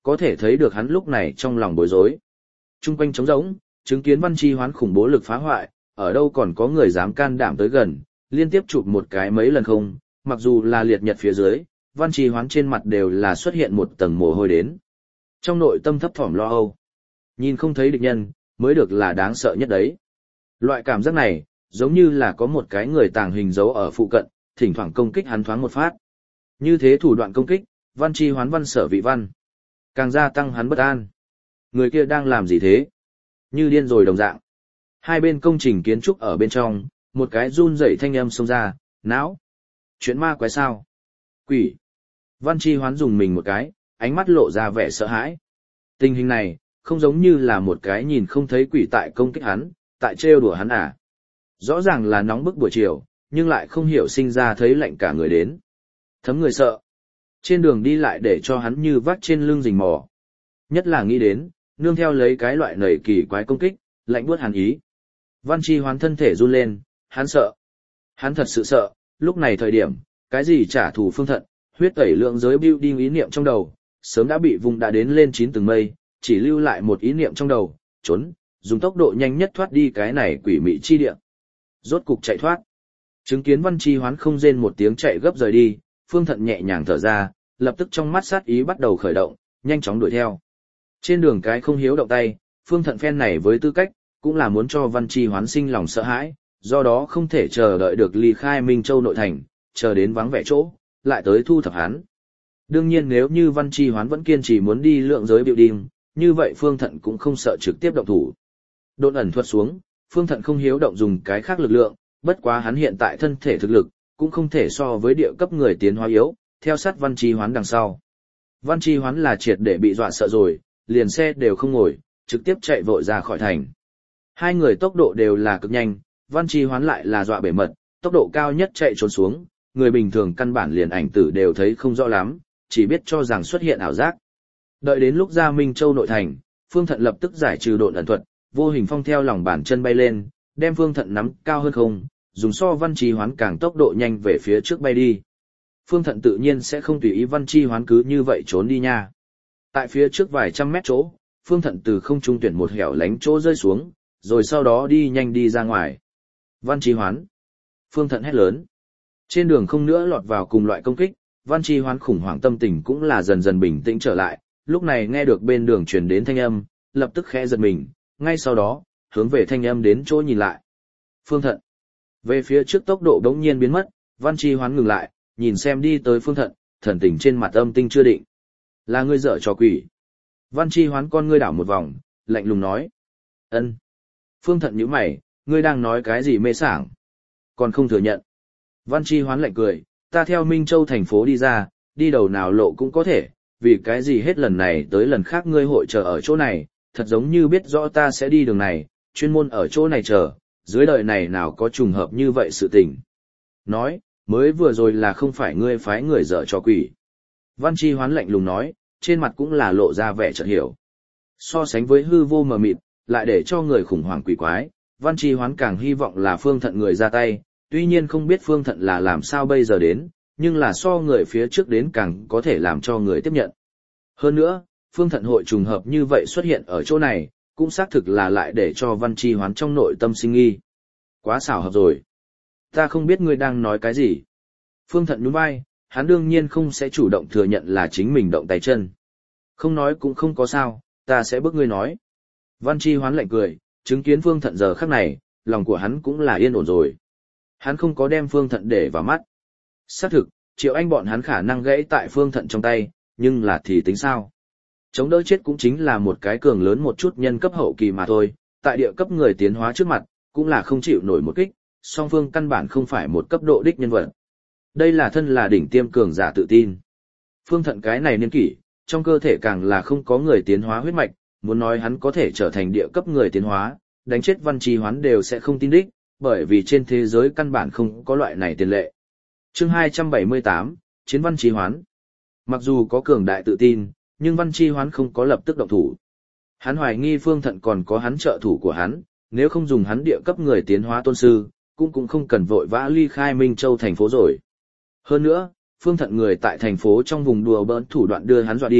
có thể thấy được hắn lúc này trong lòng bối rối. Trung quanh trống rỗng, chứng kiến Văn Chi Hoán khủng bố lực phá hoại, ở đâu còn có người dám can đảm tới gần, liên tiếp chụp một cái mấy lần không, mặc dù là liệt nhật phía dưới, Văn Chi Hoán trên mặt đều là xuất hiện một tầng mồ hôi đến. Trong nội tâm thấp thỏm lo âu, nhìn không thấy địch nhân, mới được là đáng sợ nhất đấy. Loại cảm giác này, giống như là có một cái người tàng hình dấu ở phụ cận, thỉnh thoảng công kích hắn thoáng một phát. Như thế thủ đoạn công kích, Văn Chi Hoán văn sở vị văn, càng gia tăng hắn bất an. Người kia đang làm gì thế? Như điên rồi đồng dạng. Hai bên công trình kiến trúc ở bên trong, một cái run rẩy thanh âm xông ra, não. Chuyện ma quái sao? Quỷ. Văn Chi Hoán dùng mình một cái, ánh mắt lộ ra vẻ sợ hãi. Tình hình này, không giống như là một cái nhìn không thấy quỷ tại công kích hắn, tại trêu đùa hắn à. Rõ ràng là nóng bức buổi chiều, nhưng lại không hiểu sinh ra thấy lạnh cả người đến. Thấm người sợ. Trên đường đi lại để cho hắn như vác trên lưng rình mò. Nhất là nghĩ đến, nương theo lấy cái loại nảy kỳ quái công kích, lạnh buốt hàn ý. Văn Chi Hoán thân thể run lên, hắn sợ. Hắn thật sự sợ, lúc này thời điểm, cái gì trả thù phương thận, huyết tẩy lượng giới building ý niệm trong đầu, sớm đã bị vùng đã đến lên 9 tầng mây, chỉ lưu lại một ý niệm trong đầu, trốn, dùng tốc độ nhanh nhất thoát đi cái này quỷ mị chi địa. Rốt cục chạy thoát. Chứng kiến Văn Chi Hoán không rên một tiếng chạy gấp rời đi, Phương Thận nhẹ nhàng thở ra, lập tức trong mắt sát ý bắt đầu khởi động, nhanh chóng đuổi theo. Trên đường cái không hiếu động tay, Phương Thận phen này với tư cách, cũng là muốn cho Văn Chi Hoán sinh lòng sợ hãi, do đó không thể chờ đợi được ly khai Minh Châu nội thành, chờ đến vắng vẻ chỗ, lại tới thu thập hắn. Đương nhiên nếu như Văn Chi Hoán vẫn kiên trì muốn đi lượng giới biểu đinh, như vậy Phương Thận cũng không sợ trực tiếp động thủ. Độn ẩn thuật xuống, Phương Thận không hiếu động dùng cái khác lực lượng, bất quá hắn hiện tại thân thể thực lực, cũng không thể so với địa cấp người tiến hóa yếu, theo sát Văn Chi Hoán đằng sau. Văn Chi Hoán là triệt để bị dọa sợ rồi, liền xe đều không ngồi, trực tiếp chạy vội ra khỏi thành. Hai người tốc độ đều là cực nhanh, Văn Chi Hoán lại là dọa bể mật, tốc độ cao nhất chạy trốn xuống, người bình thường căn bản liền ảnh tử đều thấy không rõ lắm, chỉ biết cho rằng xuất hiện ảo giác. Đợi đến lúc ra Minh Châu nội thành, Phương Thận lập tức giải trừ độn ẩn thuật, vô hình phong theo lòng bàn chân bay lên, đem Phương Thận nắm cao hơn không, dùng so Văn Chi Hoán càng tốc độ nhanh về phía trước bay đi. Phương Thận tự nhiên sẽ không tùy ý Văn Chi Hoán cứ như vậy trốn đi nha. Tại phía trước vài trăm mét chỗ, Phương Thận từ không trung tuyển một hẻo lánh chỗ rơi xuống, rồi sau đó đi nhanh đi ra ngoài. Văn Chi Hoán. Phương Thận hét lớn. Trên đường không nữa lọt vào cùng loại công kích, Văn Chi Hoán khủng hoảng tâm tình cũng là dần dần bình tĩnh trở lại, lúc này nghe được bên đường truyền đến thanh âm, lập tức khẽ giật mình, ngay sau đó, hướng về thanh âm đến chỗ nhìn lại. Phương Thận. Về phía trước tốc độ đống nhiên biến mất, Văn Chi Hoán ngừng lại, nhìn xem đi tới Phương Thận, thần tình trên mặt âm tinh chưa định. Là ngươi dở trò quỷ. Văn Chi Hoán con ngươi đảo một vòng, lạnh lùng nói. Ân. Phương Thận nhíu mày, ngươi đang nói cái gì mê sảng? Còn không thừa nhận. Văn Chi Hoán lạnh cười, ta theo Minh Châu thành phố đi ra, đi đầu nào lộ cũng có thể, vì cái gì hết lần này tới lần khác ngươi hội chờ ở chỗ này, thật giống như biết rõ ta sẽ đi đường này, chuyên môn ở chỗ này chờ, dưới đời này nào có trùng hợp như vậy sự tình. Nói, mới vừa rồi là không phải ngươi phái người dở trò quỷ. Văn Chi Hoán lạnh lùng nói, trên mặt cũng là lộ ra vẻ chợt hiểu. So sánh với hư vô mờ mịt, lại để cho người khủng hoảng quỷ quái, Văn Chi Hoán càng hy vọng là Phương Thận người ra tay, tuy nhiên không biết Phương Thận là làm sao bây giờ đến, nhưng là so người phía trước đến càng có thể làm cho người tiếp nhận. Hơn nữa, Phương Thận hội trùng hợp như vậy xuất hiện ở chỗ này, cũng xác thực là lại để cho Văn Chi Hoán trong nội tâm sinh nghi. Quá xảo hợp rồi. Ta không biết ngươi đang nói cái gì. Phương Thận nhún vai, hắn đương nhiên không sẽ chủ động thừa nhận là chính mình động tay chân. Không nói cũng không có sao, ta sẽ bức ngươi nói. Văn Chi Hoán lạnh cười, chứng kiến Phương Thận giờ khắc này, lòng của hắn cũng là yên ổn rồi. Hắn không có đem Phương Thận để vào mắt. Xác thực, Triệu Anh bọn hắn khả năng gãy tại Phương Thận trong tay, nhưng là thì tính sao? Chống đỡ chết cũng chính là một cái cường lớn một chút nhân cấp hậu kỳ mà thôi, tại địa cấp người tiến hóa trước mặt, cũng là không chịu nổi một kích, song phương căn bản không phải một cấp độ đích nhân vật. Đây là thân là đỉnh tiêm cường giả tự tin. Phương Thận cái này niên kỷ, trong cơ thể càng là không có người tiến hóa huyết mạch, muốn nói hắn có thể trở thành địa cấp người tiến hóa, đánh chết Văn Chi Hoán đều sẽ không tin đích, bởi vì trên thế giới căn bản không có loại này tiền lệ. Chương 278, Chiến Văn Chi Hoán. Mặc dù có cường đại tự tin, nhưng Văn Chi Hoán không có lập tức động thủ. Hắn hoài nghi Phương Thận còn có hắn trợ thủ của hắn, nếu không dùng hắn địa cấp người tiến hóa tôn sư, cũng không cần vội vã ly khai Minh Châu thành phố rồi. Hơn nữa, Phương Thận người tại thành phố trong vùng đùa bỡn thủ đoạn đưa hắn dọa đi,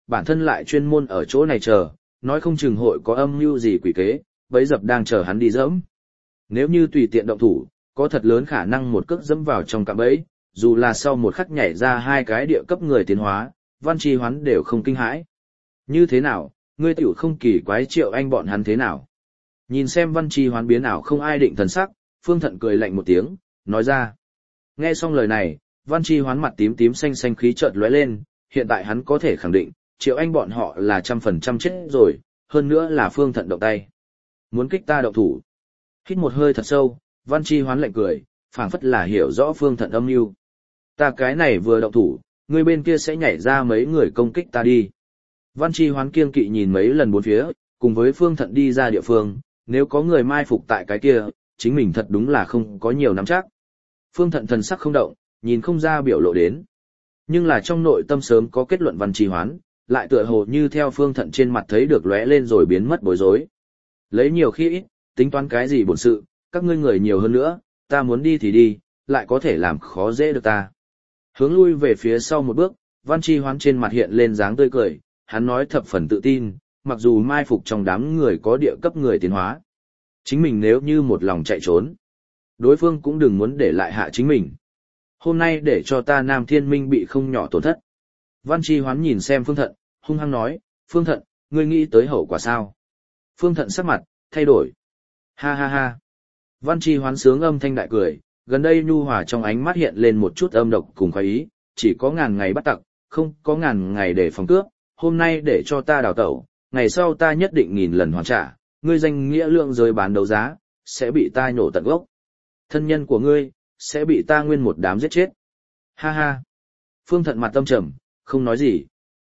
bản thân lại chuyên môn ở chỗ này chờ, nói không chừng hội có âm mưu gì quỷ kế, bấy dập đang chờ hắn đi dẫm. Nếu như tùy tiện động thủ, có thật lớn khả năng một cước dẫm vào trong cạm bẫy, dù là sau một khắc nhảy ra hai cái địa cấp người tiến hóa, Văn Chi Hoán đều không kinh hãi. Như thế nào, ngươi tiểu không kỳ quái Triệu Anh bọn hắn thế nào? Nhìn xem Văn Chi Hoán biến ảo không ai định thần sắc, Phương Thận cười lạnh một tiếng, nói ra. Nghe xong lời này, Văn Chi Hoán mặt tím tím xanh xanh khí chợt lóe lên, hiện tại hắn có thể khẳng định, Triệu Anh bọn họ là 100% chết rồi, hơn nữa là Phương Thận động tay. Muốn kích ta động thủ. Hít một hơi thật sâu, Văn Chi Hoán lạnh cười, phảng phất là hiểu rõ Phương Thận âm mưu. Ta cái này vừa động thủ, người bên kia sẽ nhảy ra mấy người công kích ta đi. Văn Chi Hoán kiêng kỵ nhìn mấy lần bốn phía, cùng với Phương Thận đi ra địa phương, nếu có người mai phục tại cái kia, chính mình thật đúng là không có nhiều nắm chắc. Phương Thận thần sắc không động, nhìn không ra biểu lộ đến. Nhưng là trong nội tâm sớm có kết luận Văn Chi Hoán, lại tựa hồ như theo Phương Thận trên mặt thấy được lóe lên rồi biến mất bối rối. Lấy nhiều khi ít, tính toán cái gì bổn sự, các ngươi người nhiều hơn nữa, ta muốn đi thì đi, lại có thể làm khó dễ được ta. Hướng lui về phía sau một bước, Văn Chi Hoán trên mặt hiện lên dáng tươi cười, hắn nói thập phần tự tin, mặc dù mai phục trong đám người có địa cấp người tiến hóa. Chính mình nếu như một lòng chạy trốn, đối phương cũng đừng muốn để lại hạ chính mình. Hôm nay để cho ta Nam Thiên Minh bị không nhỏ tổn thất. Văn Chi Hoán nhìn xem Phương Thận, hung hăng nói, Phương Thận, ngươi nghĩ tới hậu quả sao? Phương Thận sắc mặt, thay đổi. Ha ha ha. Văn Chi Hoán sướng âm thanh đại cười, gần đây nhu hòa trong ánh mắt hiện lên một chút âm độc cùng khoái ý, chỉ có ngàn ngày bắt tặc, không có ngàn ngày để phòng cướp, hôm nay để cho ta đào tẩu, ngày sau ta nhất định nghìn lần hoàn trả, ngươi danh nghĩa lượng giới bán đấu giá, sẽ bị ta nhổ tận gốc. Thân nhân của ngươi, sẽ bị ta nguyên một đám giết chết. Ha ha. Phương Thận mặt tâm trầm, không nói gì.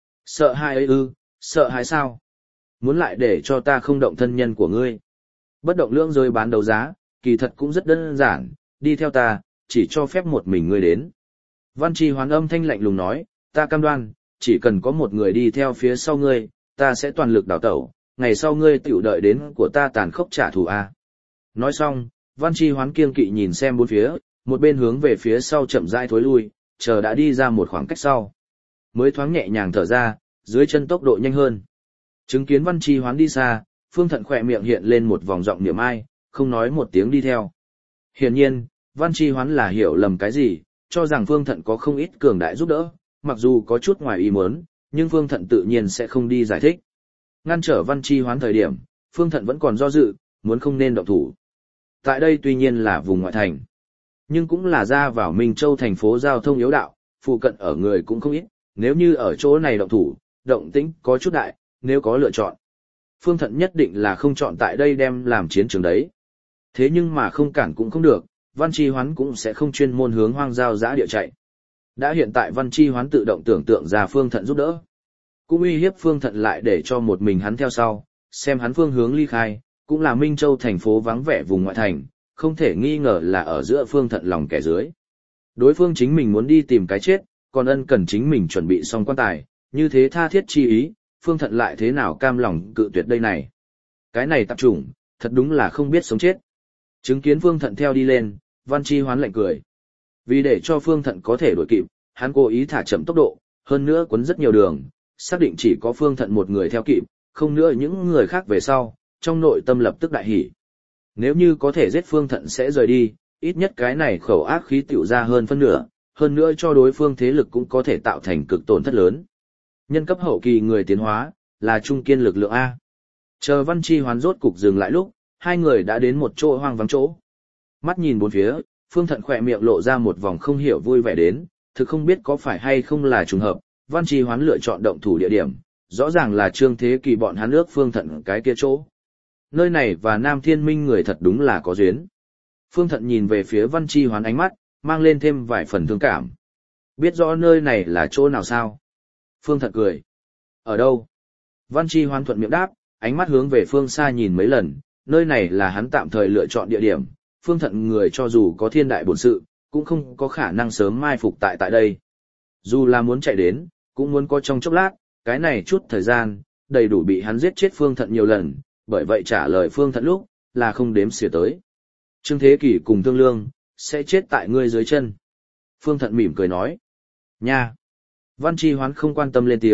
Sợ hãi ấy ư, sợ hãi sao? Muốn lại để cho ta không động thân nhân của ngươi. Bất động lượng giới bán đấu giá, kỳ thật cũng rất đơn giản, đi theo ta, chỉ cho phép một mình ngươi đến. Văn Chi Hoán âm thanh lạnh lùng nói, ta cam đoan, chỉ cần có một người đi theo phía sau ngươi, ta sẽ toàn lực đào tẩu, ngày sau ngươi tiểu đợi đến của ta tàn khốc trả thù a. Nói xong, Văn Chi Hoán kiêng kỵ nhìn xem bốn phía, một bên hướng về phía sau chậm rãi thối lui, chờ đã đi ra một khoảng cách sau. Mới thoáng nhẹ nhàng thở ra, dưới chân tốc độ nhanh hơn. Chứng kiến Văn Chi Hoán đi xa, Phương Thận khỏe miệng hiện lên một vòng giọng niệm ai, không nói một tiếng đi theo. Hiển nhiên, Văn Chi Hoán là hiểu lầm cái gì, cho rằng Phương Thận có không ít cường đại giúp đỡ, mặc dù có chút ngoài ý muốn, nhưng Phương Thận tự nhiên sẽ không đi giải thích. Ngăn trở Văn Chi Hoán thời điểm, Phương Thận vẫn còn do dự, muốn không nên động thủ. Tại đây tuy nhiên là vùng ngoại thành, nhưng cũng là ra vào Minh Châu thành phố giao thông yếu đạo, phụ cận ở người cũng không ít, nếu như ở chỗ này động thủ, động tĩnh có chút đại, nếu có lựa chọn. Phương Thận nhất định là không chọn tại đây đem làm chiến trường đấy. Thế nhưng mà không cản cũng không được, Văn Chi Hoán cũng sẽ không chuyên môn hướng hoang giao giã địa chạy. Đã hiện tại Văn Chi Hoán tự động tưởng tượng ra Phương Thận giúp đỡ. Cũng uy hiếp Phương Thận lại để cho một mình hắn theo sau, xem hắn phương hướng ly khai, cũng là Minh Châu thành phố vắng vẻ vùng ngoại thành, không thể nghi ngờ là ở giữa Phương Thận lòng kẻ dưới. Đối phương chính mình muốn đi tìm cái chết, còn ân cần chính mình chuẩn bị xong quan tài, như thế tha thiết chi ý, Phương Thận lại thế nào cam lòng cự tuyệt đây này. Cái này tạp chủng, thật đúng là không biết sống chết. Chứng kiến Phương Thận theo đi lên, Văn Chi Hoán lạnh cười. Vì để cho Phương Thận có thể đuổi kịp, hắn cố ý thả chậm tốc độ, hơn nữa quấn rất nhiều đường, xác định chỉ có Phương Thận một người theo kịp, không nữa những người khác về sau, trong nội tâm lập tức đại hỉ. Nếu như có thể giết Phương Thận sẽ rời đi, ít nhất cái này khẩu ác khí tiểu ra hơn phân nửa, hơn nữa cho đối phương thế lực cũng có thể tạo thành cực tổn thất lớn. Nhân cấp hậu kỳ người tiến hóa, là trung kiên lực lượng A. Chờ Văn Chi Hoán rốt cục dừng lại lúc, hai người đã đến một chỗ hoang vắng chỗ. Mắt nhìn bốn phía, Phương Thận khỏe miệng lộ ra một vòng không hiểu vui vẻ đến, thực không biết có phải hay không là trùng hợp, Văn Chi Hoán lựa chọn động thủ địa điểm, rõ ràng là Trương Thế Kỳ bọn hắn ước Phương Thận cái kia chỗ. Nơi này và Nam Thiên Minh người thật đúng là có duyên. Phương Thận nhìn về phía Văn Chi Hoán ánh mắt, mang lên thêm vài phần thương cảm. Biết rõ nơi này là chỗ nào sao? Phương Thận cười. Ở đâu? Văn Chi Hoán thuận miệng đáp, ánh mắt hướng về phương xa nhìn mấy lần, nơi này là hắn tạm thời lựa chọn địa điểm. Phương Thận người cho dù có thiên đại bổn sự, cũng không có khả năng sớm mai phục tại đây. Dù là muốn chạy đến, cũng muốn có trong chốc lát, cái này chút thời gian, đầy đủ bị hắn giết chết Phương Thận nhiều lần, bởi vậy trả lời Phương Thận lúc, là không đếm xỉa tới. Trương Thế Kỷ cùng Thương Lương, sẽ chết tại ngươi dưới chân. Phương Thận mỉm cười nói. Nha! Văn Chi Hoán không quan tâm lên tiếng,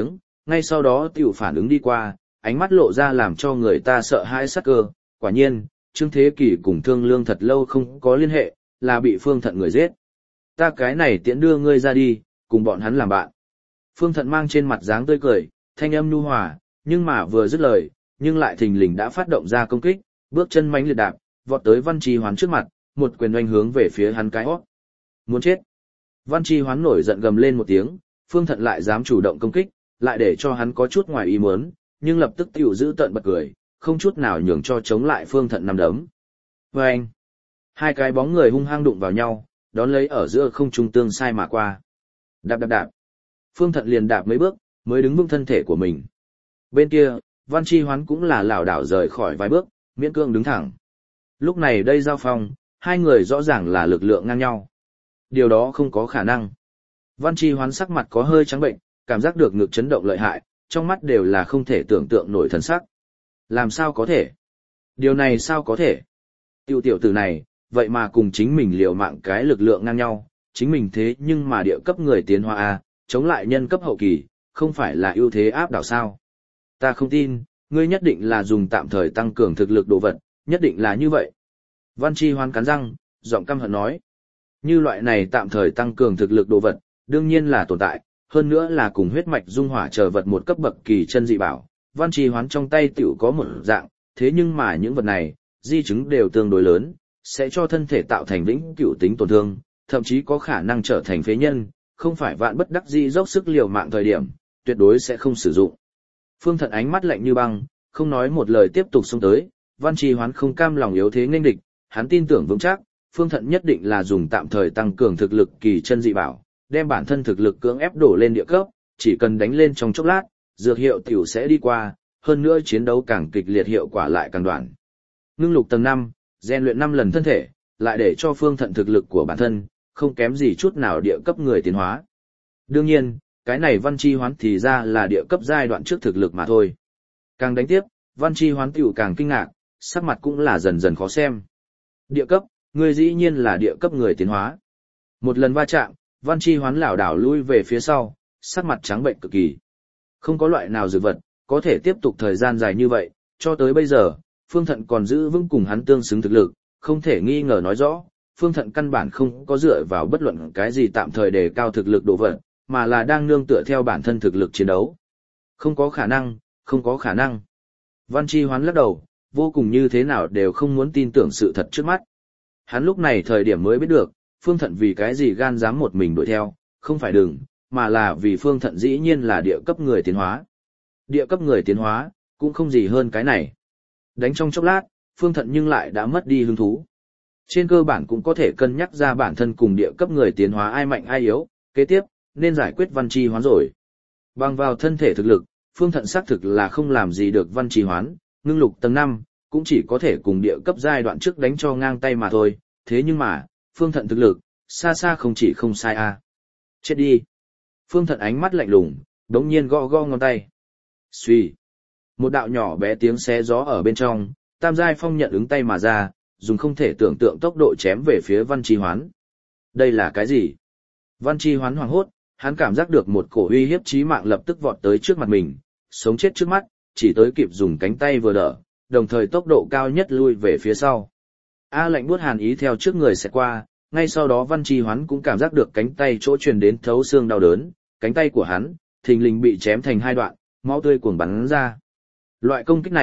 ngay sau đó tiểu phản ứng đi qua, ánh mắt lộ ra làm cho người ta sợ hãi sắc cơ, quả nhiên, Trương Thế Kỷ cùng Thương Lương thật lâu không có liên hệ, là bị Phương Thận người giết. Ta cái này tiễn đưa ngươi ra đi, cùng bọn hắn làm bạn. Phương Thận mang trên mặt dáng tươi cười, thanh âm nhu hòa, nhưng mà vừa dứt lời, nhưng lại thình lình đã phát động ra công kích, bước chân mãnh liệt đạp, vọt tới Văn Chi Hoán trước mặt, một quyền oanh hướng về phía hắn cái hót. Muốn chết. Văn Chi Hoán nổi giận gầm lên một tiếng, Phương Thận lại dám chủ động công kích, lại để cho hắn có chút ngoài ý muốn, nhưng lập tức tiểu giữ tợn bật cười, không chút nào nhường cho chống lại Phương Thận nằm đấm. Và anh, hai cái bóng người hung hăng đụng vào nhau, đón lấy ở giữa không trung tương sai mà qua. Đạp đạp đạp. Phương Thận liền đạp mấy bước, mới đứng vững thân thể của mình. Bên kia, Văn Chi Hoán cũng là lảo đảo rời khỏi vài bước, miễn cưỡng đứng thẳng. Lúc này đây giao phong, hai người rõ ràng là lực lượng ngang nhau. Điều đó không có khả năng. Văn Chi Hoán sắc mặt có hơi trắng bệnh, cảm giác được ngực chấn động lợi hại, trong mắt đều là không thể tưởng tượng nổi thần sắc. Làm sao có thể? Điều này sao có thể? Tiểu tử này, vậy mà cùng chính mình liều mạng cái lực lượng ngang nhau, chính mình thế nhưng mà địa cấp người tiến hóa A, chống lại nhân cấp hậu kỳ, không phải là ưu thế áp đảo sao? Ta không tin, ngươi nhất định là dùng tạm thời tăng cường thực lực đồ vật, nhất định là như vậy. Văn Chi Hoán cắn răng, giọng căm hận nói. Như loại này tạm thời tăng cường thực lực đồ vật, đương nhiên là tồn tại, hơn nữa là cùng huyết mạch dung hỏa chờ vật một cấp bậc kỳ chân dị bảo. Văn Chi Hoán trong tay tiểu có một dạng, thế nhưng mà những vật này, di chứng đều tương đối lớn, sẽ cho thân thể tạo thành vĩnh cửu tính tổn thương, thậm chí có khả năng trở thành phế nhân, không phải vạn bất đắc dĩ dốc sức liều mạng thời điểm, tuyệt đối sẽ không sử dụng. Phương Thận ánh mắt lạnh như băng, không nói một lời tiếp tục xông tới, Văn Chi Hoán không cam lòng yếu thế nghênh địch, hắn tin tưởng vững chắc, Phương Thận nhất định là dùng tạm thời tăng cường thực lực kỳ chân dị bảo, đem bản thân thực lực cưỡng ép đổ lên địa cấp, chỉ cần đánh lên trong chốc lát, dược hiệu tiểu sẽ đi qua, hơn nữa chiến đấu càng kịch liệt hiệu quả lại càng đoạn. Ngưng lục tầng 5, rèn luyện 5 lần thân thể, lại để cho Phương Thận thực lực của bản thân không kém gì chút nào địa cấp người tiến hóa. Đương nhiên, cái này Văn Chi Hoán thì ra là địa cấp giai đoạn trước thực lực mà thôi. Càng đánh tiếp, Văn Chi Hoán tiểu càng kinh ngạc, sắc mặt cũng là dần dần khó xem. Địa cấp, người dĩ nhiên là địa cấp người tiến hóa. Một lần va chạm, Văn Chi Hoán lảo đảo lui về phía sau, sắc mặt trắng bệnh cực kỳ. Không có loại nào dược vật, có thể tiếp tục thời gian dài như vậy, cho tới bây giờ, Phương Thận còn giữ vững cùng hắn tương xứng thực lực, không thể nghi ngờ nói rõ, Phương Thận căn bản không có dựa vào bất luận cái gì tạm thời để cao thực lực độ vật, mà là đang nương tựa theo bản thân thực lực chiến đấu. Không có khả năng, không có khả năng. Văn Chi Hoán lắc đầu, vô cùng như thế nào đều không muốn tin tưởng sự thật trước mắt. Hắn lúc này thời điểm mới biết được, Phương Thận vì cái gì gan dám một mình đuổi theo, không phải đừng, mà là vì Phương Thận dĩ nhiên là địa cấp người tiến hóa. Địa cấp người tiến hóa, cũng không gì hơn cái này. Đánh trong chốc lát, Phương Thận nhưng lại đã mất đi hứng thú. Trên cơ bản cũng có thể cân nhắc ra bản thân cùng địa cấp người tiến hóa ai mạnh ai yếu, kế tiếp, nên giải quyết Văn Chi Hoán rồi. Bằng vào thân thể thực lực, Phương Thận xác thực là không làm gì được Văn Chi Hoán, ngưng lục tầng 5, cũng chỉ có thể cùng địa cấp giai đoạn trước đánh cho ngang tay mà thôi, thế nhưng mà, Phương Thận thực lực, xa xa không chỉ không sai a. Chết đi. Phương Thận ánh mắt lạnh lùng, đống nhiên gõ gõ ngón tay. Xuy. Một đạo nhỏ bé tiếng xé gió ở bên trong, Tam Giai Phong nhận ứng tay mà ra, dùng không thể tưởng tượng tốc độ chém về phía Văn Chi Hoán. Đây là cái gì? Văn Chi Hoán hoảng hốt, hắn cảm giác được một cổ uy hiếp chí mạng lập tức vọt tới trước mặt mình, sống chết trước mắt, chỉ tới kịp dùng cánh tay vừa đỡ, đồng thời tốc độ cao nhất lui về phía sau. Lạnh buốt hàn ý theo trước người sẽ qua, ngay sau đó Văn Chi Hoán cũng cảm giác được cánh tay chỗ truyền đến thấu xương đau đớn, cánh tay của hắn thình lình bị chém thành hai đoạn, máu tươi cuồng bắn ra. Loại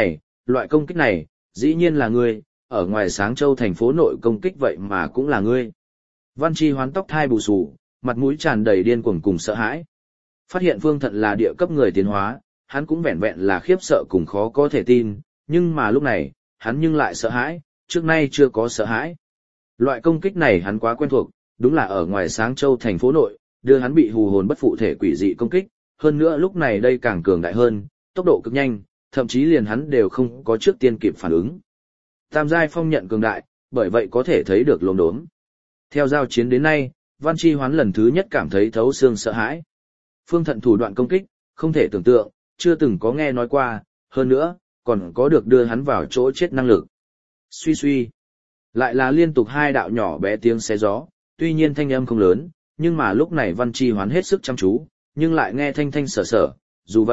công kích này, dĩ nhiên là ngươi, ở ngoài Sáng Châu thành phố nội công kích vậy mà cũng là ngươi. Văn Chi Hoán tóc thai bù xù, mặt mũi tràn đầy điên cuồng cùng sợ hãi. Phát hiện Phương Thận là địa cấp người tiến hóa, hắn cũng vẹn vẹn là khiếp sợ cùng khó có thể tin, nhưng mà lúc này, hắn nhưng lại sợ hãi, trước nay chưa có sợ hãi. Loại công kích này hắn quá quen thuộc, đúng là ở ngoài Sáng Châu thành phố nội, đưa hắn bị hù hồn bất phụ thể quỷ dị công kích, hơn nữa lúc này đây càng cường đại hơn, tốc độ cực nhanh, thậm chí liền hắn đều không có trước tiên kịp phản ứng. Tam Giai Phong nhận cường đại, bởi vậy có thể thấy được lốm đốm. Theo giao chiến đến nay, Văn Chi Hoán lần thứ nhất cảm thấy thấu xương sợ hãi. Phương Thận thủ đoạn công kích, không thể tưởng tượng, chưa từng có nghe nói qua, hơn nữa, còn có được đưa hắn vào chỗ chết năng lực. Suy suy. Lại là liên tục hai đạo nhỏ bé tiếng xé gió, tuy nhiên thanh âm không lớn, nhưng mà lúc này Văn Chi Hoán hết sức chăm chú, nhưng lại nghe thanh thanh sở sở, dù vậy,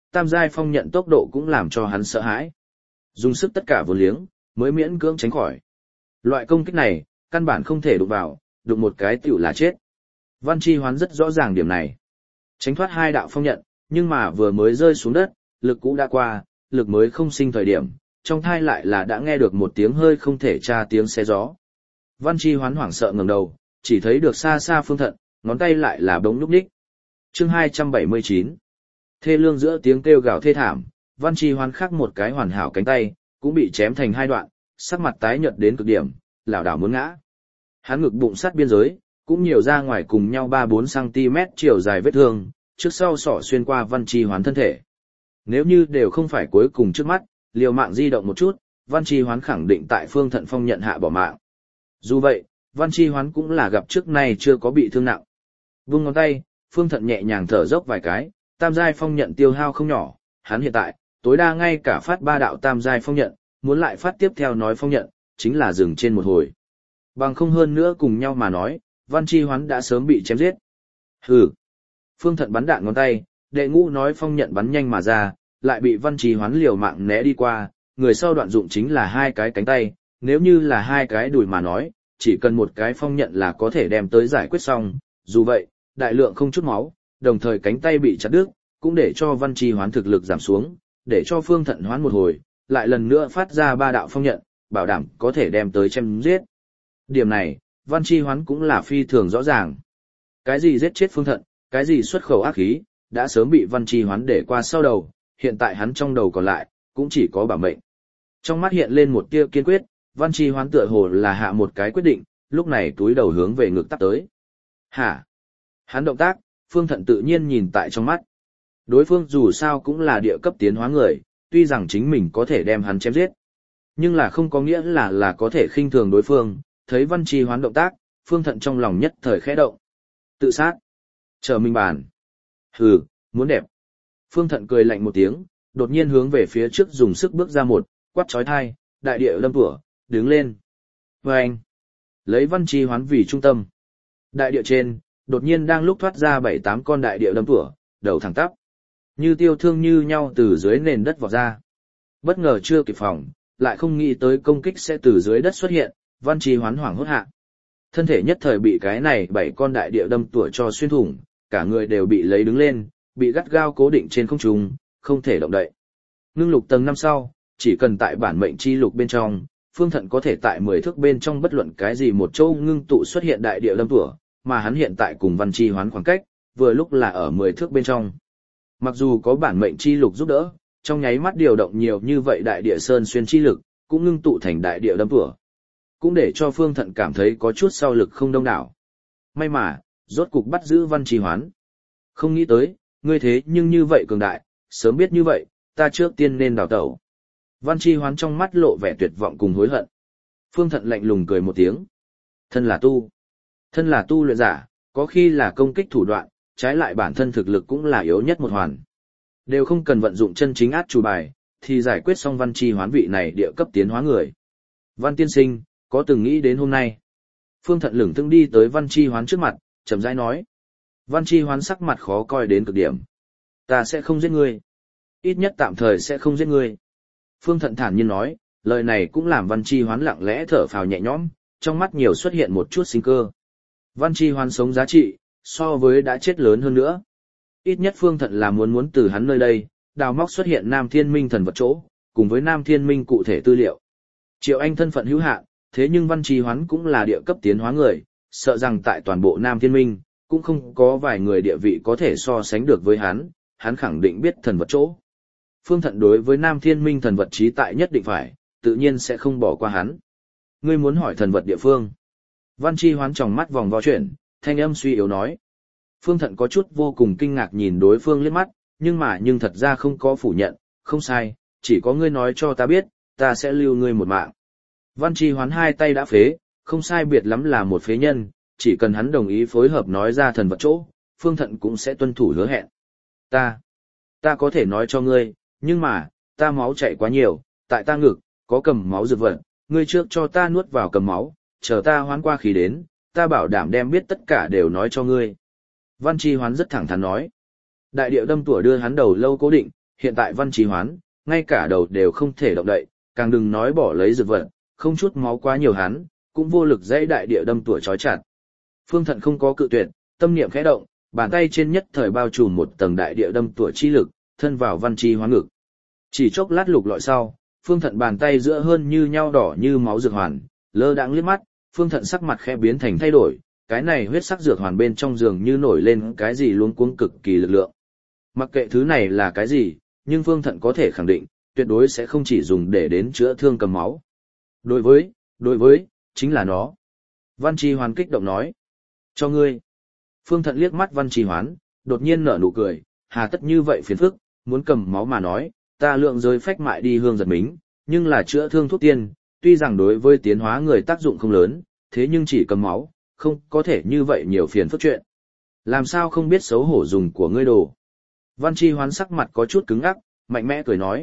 tam giai phong nhận tốc độ cũng làm cho hắn sợ hãi. Dùng sức tất cả vốn liếng, mới miễn cưỡng tránh khỏi. Loại công kích này, căn bản không thể đụng vào, đụng một cái tiểu là chết. Văn Chi Hoán rất rõ ràng điểm này. Tránh thoát hai đạo phong nhận, nhưng mà vừa mới rơi xuống đất, lực cũ đã qua, lực mới không sinh thời điểm, trong thai lại là đã nghe được một tiếng hơi không thể tra tiếng xé gió. Văn Chi Hoán hoảng sợ ngẩng đầu, chỉ thấy được xa xa Phương Thận, ngón tay lại là bỗng núp ních. Chương 279. Thê lương giữa tiếng kêu gào thê thảm, Văn Chi Hoán khắc một cái hoàn hảo cánh tay, cũng bị chém thành hai đoạn, sắc mặt tái nhợt đến cực điểm, lảo đảo muốn ngã. Hắn ngực bụng sát biên giới, cũng nhiều ra ngoài cùng nhau 3-4 cm chiều dài vết thương, trước sau sọ xuyên qua Văn Chi Hoán thân thể. Nếu như đều không phải cuối cùng trước mắt, liều mạng di động một chút, Văn Chi Hoán khẳng định tại Phương Thận phong nhận hạ bỏ mạng. Dù vậy, Văn Chi Hoán cũng là gặp trước nay chưa có bị thương nặng. Vung ngón tay, Phương Thận nhẹ nhàng thở dốc vài cái, tam giai phong nhận tiêu hao không nhỏ, hắn hiện tại, tối đa ngay cả phát 3 đạo tam giai phong nhận, muốn lại phát tiếp theo nói phong nhận, chính là dừng trên một hồi. Bằng không hơn nữa cùng nhau mà nói, Văn Chi Hoán đã sớm bị chém giết. Hừ. Phương Thận bắn đạn ngón tay, đệ ngũ nói phong nhận bắn nhanh mà ra, lại bị Văn Chi Hoán liều mạng né đi qua, người sau đoạn dụng chính là hai cái cánh tay, nếu như là hai cái đùi mà nói, chỉ cần một cái phong nhận là có thể đem tới giải quyết xong, dù vậy, đại lượng không chút máu, đồng thời cánh tay bị chặt đứt, cũng để cho Văn Chi Hoán thực lực giảm xuống, để cho Phương Thận hoán một hồi, lại lần nữa phát ra 3 đạo phong nhận, bảo đảm có thể đem tới chém giết. Điểm này, Văn Chi Hoán cũng là phi thường rõ ràng. Cái gì giết chết Phương Thận, cái gì xuất khẩu ác khí, đã sớm bị Văn Chi Hoán để qua sau đầu, hiện tại hắn trong đầu còn lại, cũng chỉ có bảo mệnh. Trong mắt hiện lên một tia kiên quyết, Văn Chi Hoán tựa hồ là hạ một cái quyết định, lúc này túi đầu hướng về ngực tắt tới. Hả? Hắn động tác, Phương Thận tự nhiên nhìn tại trong mắt. Đối phương dù sao cũng là địa cấp tiến hóa người, tuy rằng chính mình có thể đem hắn chém giết, nhưng là không có nghĩa là có thể khinh thường đối phương. Thấy Văn Chi Hoán động tác, Phương Thận trong lòng nhất thời khẽ động. Tự sát. Chờ mình bàn. Hừ, muốn đẹp. Phương Thận cười lạnh một tiếng, đột nhiên hướng về phía trước dùng sức bước ra một, quát chói tai, đại địa lâm tủa, đứng lên. Và anh. Lấy Văn Chi Hoán vì trung tâm. Đại địa trên, đột nhiên đang lúc thoát ra 7-8 con đại địa lâm tủa, đầu thẳng tắp. Như tiêu thương như nhau từ dưới nền đất vọt ra. Bất ngờ chưa kịp phòng, lại không nghĩ tới công kích sẽ từ dưới đất xuất hiện, Văn Chi Hoán hoảng hốt hạ. Thân thể nhất thời bị cái này 7 con đại địa đâm tủa cho xuyên thủng, cả người đều bị lấy đứng lên, bị gắt gao cố định trên không trung, không thể động đậy. Ngưng lục tầng 5 sau, chỉ cần tại bản mệnh chi lục bên trong, Phương Thận có thể tại 10 thước bên trong bất luận cái gì một chỗ ngưng tụ xuất hiện đại địa đâm tủa, mà hắn hiện tại cùng Văn Chi Hoán khoảng cách, vừa lúc là ở 10 thước bên trong. Mặc dù có bản mệnh chi lục giúp đỡ, trong nháy mắt điều động nhiều như vậy đại địa sơn xuyên chi lực, cũng ngưng tụ thành đại địa đâm tủa, cũng để cho Phương Thận cảm thấy có chút sau lực không đông đảo. May mà, rốt cục bắt giữ Văn Chi Hoán. Không nghĩ tới, ngươi thế nhưng như vậy cường đại, sớm biết như vậy, ta trước tiên nên đào tẩu. Văn Chi Hoán trong mắt lộ vẻ tuyệt vọng cùng hối hận. Phương Thận lạnh lùng cười một tiếng. Thân là tu luyện giả, có khi là công kích thủ đoạn, trái lại bản thân thực lực cũng là yếu nhất một hoàn. Đều không cần vận dụng chân chính át chủ bài, thì giải quyết xong Văn Chi Hoán vị này địa cấp tiến hóa người. Văn tiên sinh, có từng nghĩ đến hôm nay? Phương Thận lững thững đi tới Văn Chi Hoán trước mặt, chậm rãi nói. Văn Chi Hoán sắc mặt khó coi đến cực điểm. Ta sẽ không giết ngươi. Ít nhất tạm thời sẽ không giết ngươi. Phương Thận thản nhiên nói, lời này cũng làm Văn Chi Hoán lặng lẽ thở phào nhẹ nhõm, trong mắt nhiều xuất hiện một chút sinh cơ. Văn Chi Hoán sống giá trị, so với đã chết lớn hơn nữa. Ít nhất Phương Thận là muốn từ hắn nơi đây, đào móc xuất hiện Nam Thiên Minh thần vật chỗ, cùng với Nam Thiên Minh cụ thể tư liệu. Triệu Anh thân phận hữu hạn, thế nhưng Văn Chi Hoán cũng là địa cấp tiến hóa người, sợ rằng tại toàn bộ Nam Thiên Minh, cũng không có vài người địa vị có thể so sánh được với hắn khẳng định biết thần vật chỗ. Phương Thận đối với Nam Thiên Minh thần vật trí tại nhất định phải, tự nhiên sẽ không bỏ qua hắn. Ngươi muốn hỏi thần vật địa phương. Văn Chi Hoán trong mắt vòng vo chuyển, thanh âm suy yếu nói. Phương Thận có chút vô cùng kinh ngạc nhìn đối phương liếc mắt, nhưng thật ra không có phủ nhận, không sai, chỉ có ngươi nói cho ta biết, ta sẽ lưu ngươi một mạng. Văn Chi Hoán hai tay đã phế, không sai biệt lắm là một phế nhân, chỉ cần hắn đồng ý phối hợp nói ra thần vật chỗ, Phương Thận cũng sẽ tuân thủ hứa hẹn. Ta có thể nói cho ngươi, nhưng mà, ta máu chảy quá nhiều, tại ta ngực, có cầm máu dược vật, ngươi trước cho ta nuốt vào cầm máu, chờ ta hoán qua khí đến, ta bảo đảm đem biết tất cả đều nói cho ngươi. Văn Chi Hoán rất thẳng thắn nói. Đại điệu đâm tủa đưa hắn đầu lâu cố định, hiện tại Văn Chí Hoán, ngay cả đầu đều không thể động đậy, càng đừng nói bỏ lấy dược vật, không chút máu quá nhiều hắn, cũng vô lực dãy đại địa đâm tủa chói chặt. Phương Thận không có cự tuyệt, tâm niệm khẽ động, bàn tay trên nhất thời bao trùm một tầng đại địa đâm tủa chi lực, thân vào Văn Chí Hoán ngực. Chỉ chốc lát lục lọi sau, Phương Thận bàn tay giữa hơn như nhau đỏ như máu dược hoàn, lơ đãng liếc mắt, Phương Thận sắc mặt khẽ biến thành thay đổi, cái này huyết sắc dược hoàn bên trong giường như nổi lên cái gì luống cuống cực kỳ lực lượng. Mặc kệ thứ này là cái gì, nhưng Phương Thận có thể khẳng định, tuyệt đối sẽ không chỉ dùng để đến chữa thương cầm máu. Đối với, chính là nó. Văn Chí Hoán kích động nói. Cho ngươi. Phương Thận liếc mắt Văn Chí Hoán, đột nhiên nở nụ cười, hà tất như vậy phiền phức, muốn cầm máu mà nói, ta lượng giới phách mại đi hương giật mính, nhưng là chữa thương thuốc tiên, tuy rằng đối với tiến hóa người tác dụng không lớn, thế nhưng chỉ cầm máu, không có thể như vậy nhiều phiền phức chuyện. Làm sao không biết xấu hổ dùng của ngươi đồ. Văn Chí Hoán sắc mặt có chút cứng ngắc, mạnh mẽ cười nói.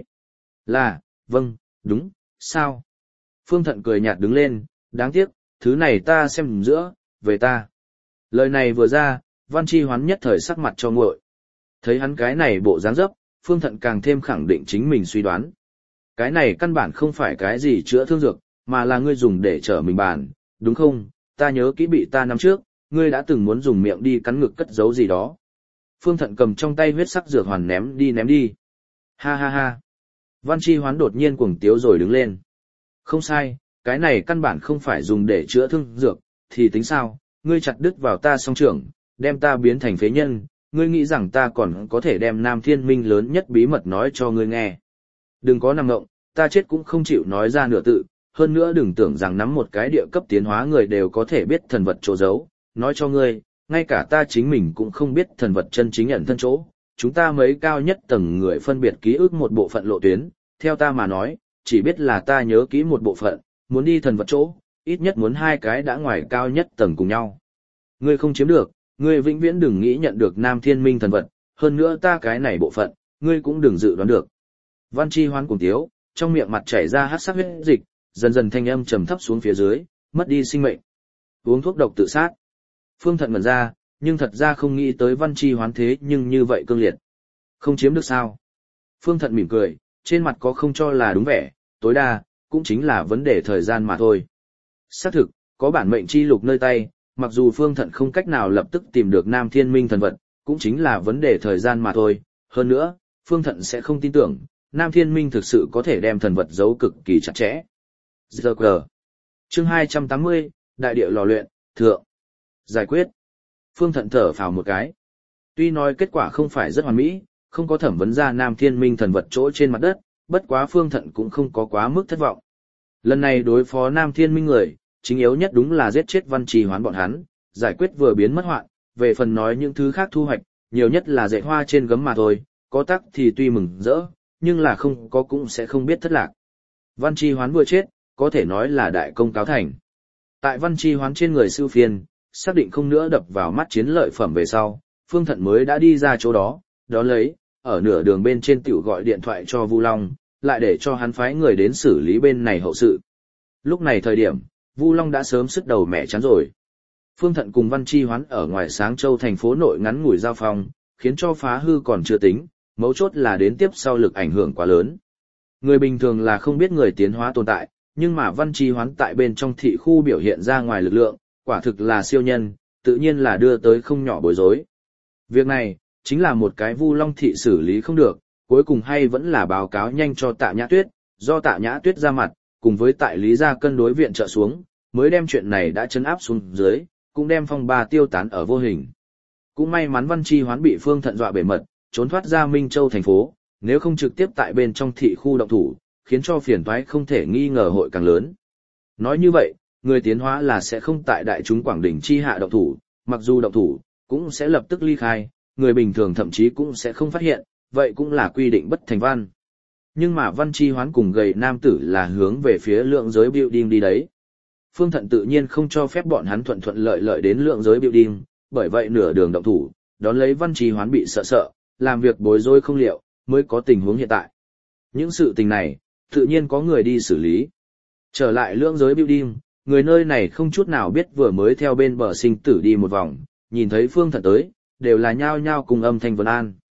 Vâng, đúng, sao? Phương Thận cười nhạt đứng lên, đáng tiếc, thứ này ta xem giữa, về ta. Lời này vừa ra, Văn Chí Hoán nhất thời sắc mặt cho nguội. Thấy hắn cái này bộ dáng dấp, Phương Thận càng thêm khẳng định chính mình suy đoán. Cái này căn bản không phải cái gì chữa thương dược, mà là ngươi dùng để trở mình bàn, đúng không? Ta nhớ kỹ bị ta năm trước, ngươi đã từng muốn dùng miệng đi cắn ngực cất giấu gì đó. Phương Thận cầm trong tay huyết sắc dược hoàn ném đi. Ha ha ha. Văn Chí Hoán đột nhiên cuồng tiếu rồi đứng lên. Không sai, cái này căn bản không phải dùng để chữa thương dược, thì tính sao, ngươi chặt đứt vào ta song trưởng, đem ta biến thành phế nhân, ngươi nghĩ rằng ta còn có thể đem Nam Thiên Minh lớn nhất bí mật nói cho ngươi nghe. Đừng có nằm ngộng, ta chết cũng không chịu nói ra nửa tự, hơn nữa đừng tưởng rằng nắm một cái địa cấp tiến hóa người đều có thể biết thần vật chỗ giấu, nói cho ngươi, ngay cả ta chính mình cũng không biết thần vật chân chính ẩn thân chỗ, chúng ta mấy cao nhất tầng người phân biệt ký ức một bộ phận lộ tuyến, theo ta mà nói, chỉ biết là ta nhớ kỹ một bộ phận, muốn đi thần vật chỗ, ít nhất muốn hai cái đã ngoài cao nhất tầng cùng nhau. Ngươi không chiếm được, ngươi vĩnh viễn đừng nghĩ nhận được Nam Thiên Minh thần vật, hơn nữa ta cái này bộ phận, ngươi cũng đừng dự đoán được. Văn Chí Hoán cùng tiếu, trong miệng mặt chảy ra hắc sắc huyết dịch, dần dần thanh âm trầm thấp xuống phía dưới, mất đi sinh mệnh. Uống thuốc độc tự sát. Phương Thận ngẩn ra, nhưng thật ra không nghĩ tới Văn Chí Hoán thế nhưng như vậy cương liệt. Không chiếm được sao? Phương Thận mỉm cười, trên mặt có không cho là đúng vẻ, tối đa, cũng chính là vấn đề thời gian mà thôi. Xác thực, có bản mệnh chi lục nơi tay, mặc dù Phương Thận không cách nào lập tức tìm được Nam Thiên Minh thần vật, cũng chính là vấn đề thời gian mà thôi. Hơn nữa, Phương Thận sẽ không tin tưởng, Nam Thiên Minh thực sự có thể đem thần vật giấu cực kỳ chặt chẽ. Giờ cờ. Chương 280, Đại địa lò luyện, thượng. Giải quyết. Phương Thận thở phào một cái. Tuy nói kết quả không phải rất hoàn mỹ, không có thẩm vấn ra Nam Thiên Minh thần vật chỗ trên mặt đất, bất quá Phương Thận cũng không có quá mức thất vọng. Lần này đối phó Nam Thiên Minh người, chính yếu nhất đúng là giết chết Văn Chí Hoán bọn hắn, giải quyết vừa biến mất hoạn, về phần nói những thứ khác thu hoạch, nhiều nhất là dạy hoa trên gấm mà thôi, có tắc thì tuy mừng rỡ, nhưng là không có cũng sẽ không biết thất lạc. Văn Chí Hoán vừa chết, có thể nói là đại công cáo thành. Tại Văn Chí Hoán trên người Sưu Phiên, xác định không nữa đập vào mắt chiến lợi phẩm về sau, Phương Thận mới đã đi ra chỗ đó, lấy, ở nửa đường bên trên tiểu gọi điện thoại cho Vu Long, lại để cho hắn phái người đến xử lý bên này hậu sự. Lúc này thời điểm, Vu Long đã sớm sứt đầu mẹ chán rồi. Phương Thận cùng Văn Chí Hoán ở ngoài Sáng Châu thành phố nội ngắn ngủi giao phong, khiến cho phá hư còn chưa tính, mấu chốt là đến tiếp sau lực ảnh hưởng quá lớn. Người bình thường là không biết người tiến hóa tồn tại, nhưng mà Văn Chí Hoán tại bên trong thị khu biểu hiện ra ngoài lực lượng, quả thực là siêu nhân, tự nhiên là đưa tới không nhỏ bối rối. Việc này, chính là một cái Vu Long thị xử lý không được, cuối cùng hay vẫn là báo cáo nhanh cho Tạ Nhã Tuyết, do Tạ Nhã Tuyết ra mặt, cùng với tại Lý gia cân đối viện trợ xuống, mới đem chuyện này đã chấn áp xuống dưới, cũng đem phong ba tiêu tán ở vô hình. Cũng may mắn Văn Chí Hoán bị Phương Thận dọa bể mật, trốn thoát ra Minh Châu thành phố, nếu không trực tiếp tại bên trong thị khu động thủ, khiến cho phiền toái không thể nghi ngờ hội càng lớn. Nói như vậy, người tiến hóa là sẽ không tại đại chúng Quảng Đỉnh chi hạ động thủ, mặc dù động thủ, cũng sẽ lập tức ly khai, người bình thường thậm chí cũng sẽ không phát hiện, vậy cũng là quy định bất thành văn. Nhưng mà Văn Chí Hoán cùng gầy nam tử là hướng về phía lượng giới building đi đấy. Phương Thận tự nhiên không cho phép bọn hắn thuận thuận lợi lợi đến lượng giới building, bởi vậy nửa đường động thủ, đón lấy Văn Chí Hoán bị sợ, làm việc bối rối không liệu, mới có tình huống hiện tại. Những sự tình này, tự nhiên có người đi xử lý. Trở lại lượng giới building, người nơi này không chút nào biết vừa mới theo bên bờ sinh tử đi một vòng, nhìn thấy Phương Thận tới, đều là nhao nhao cùng âm thanh vấn an.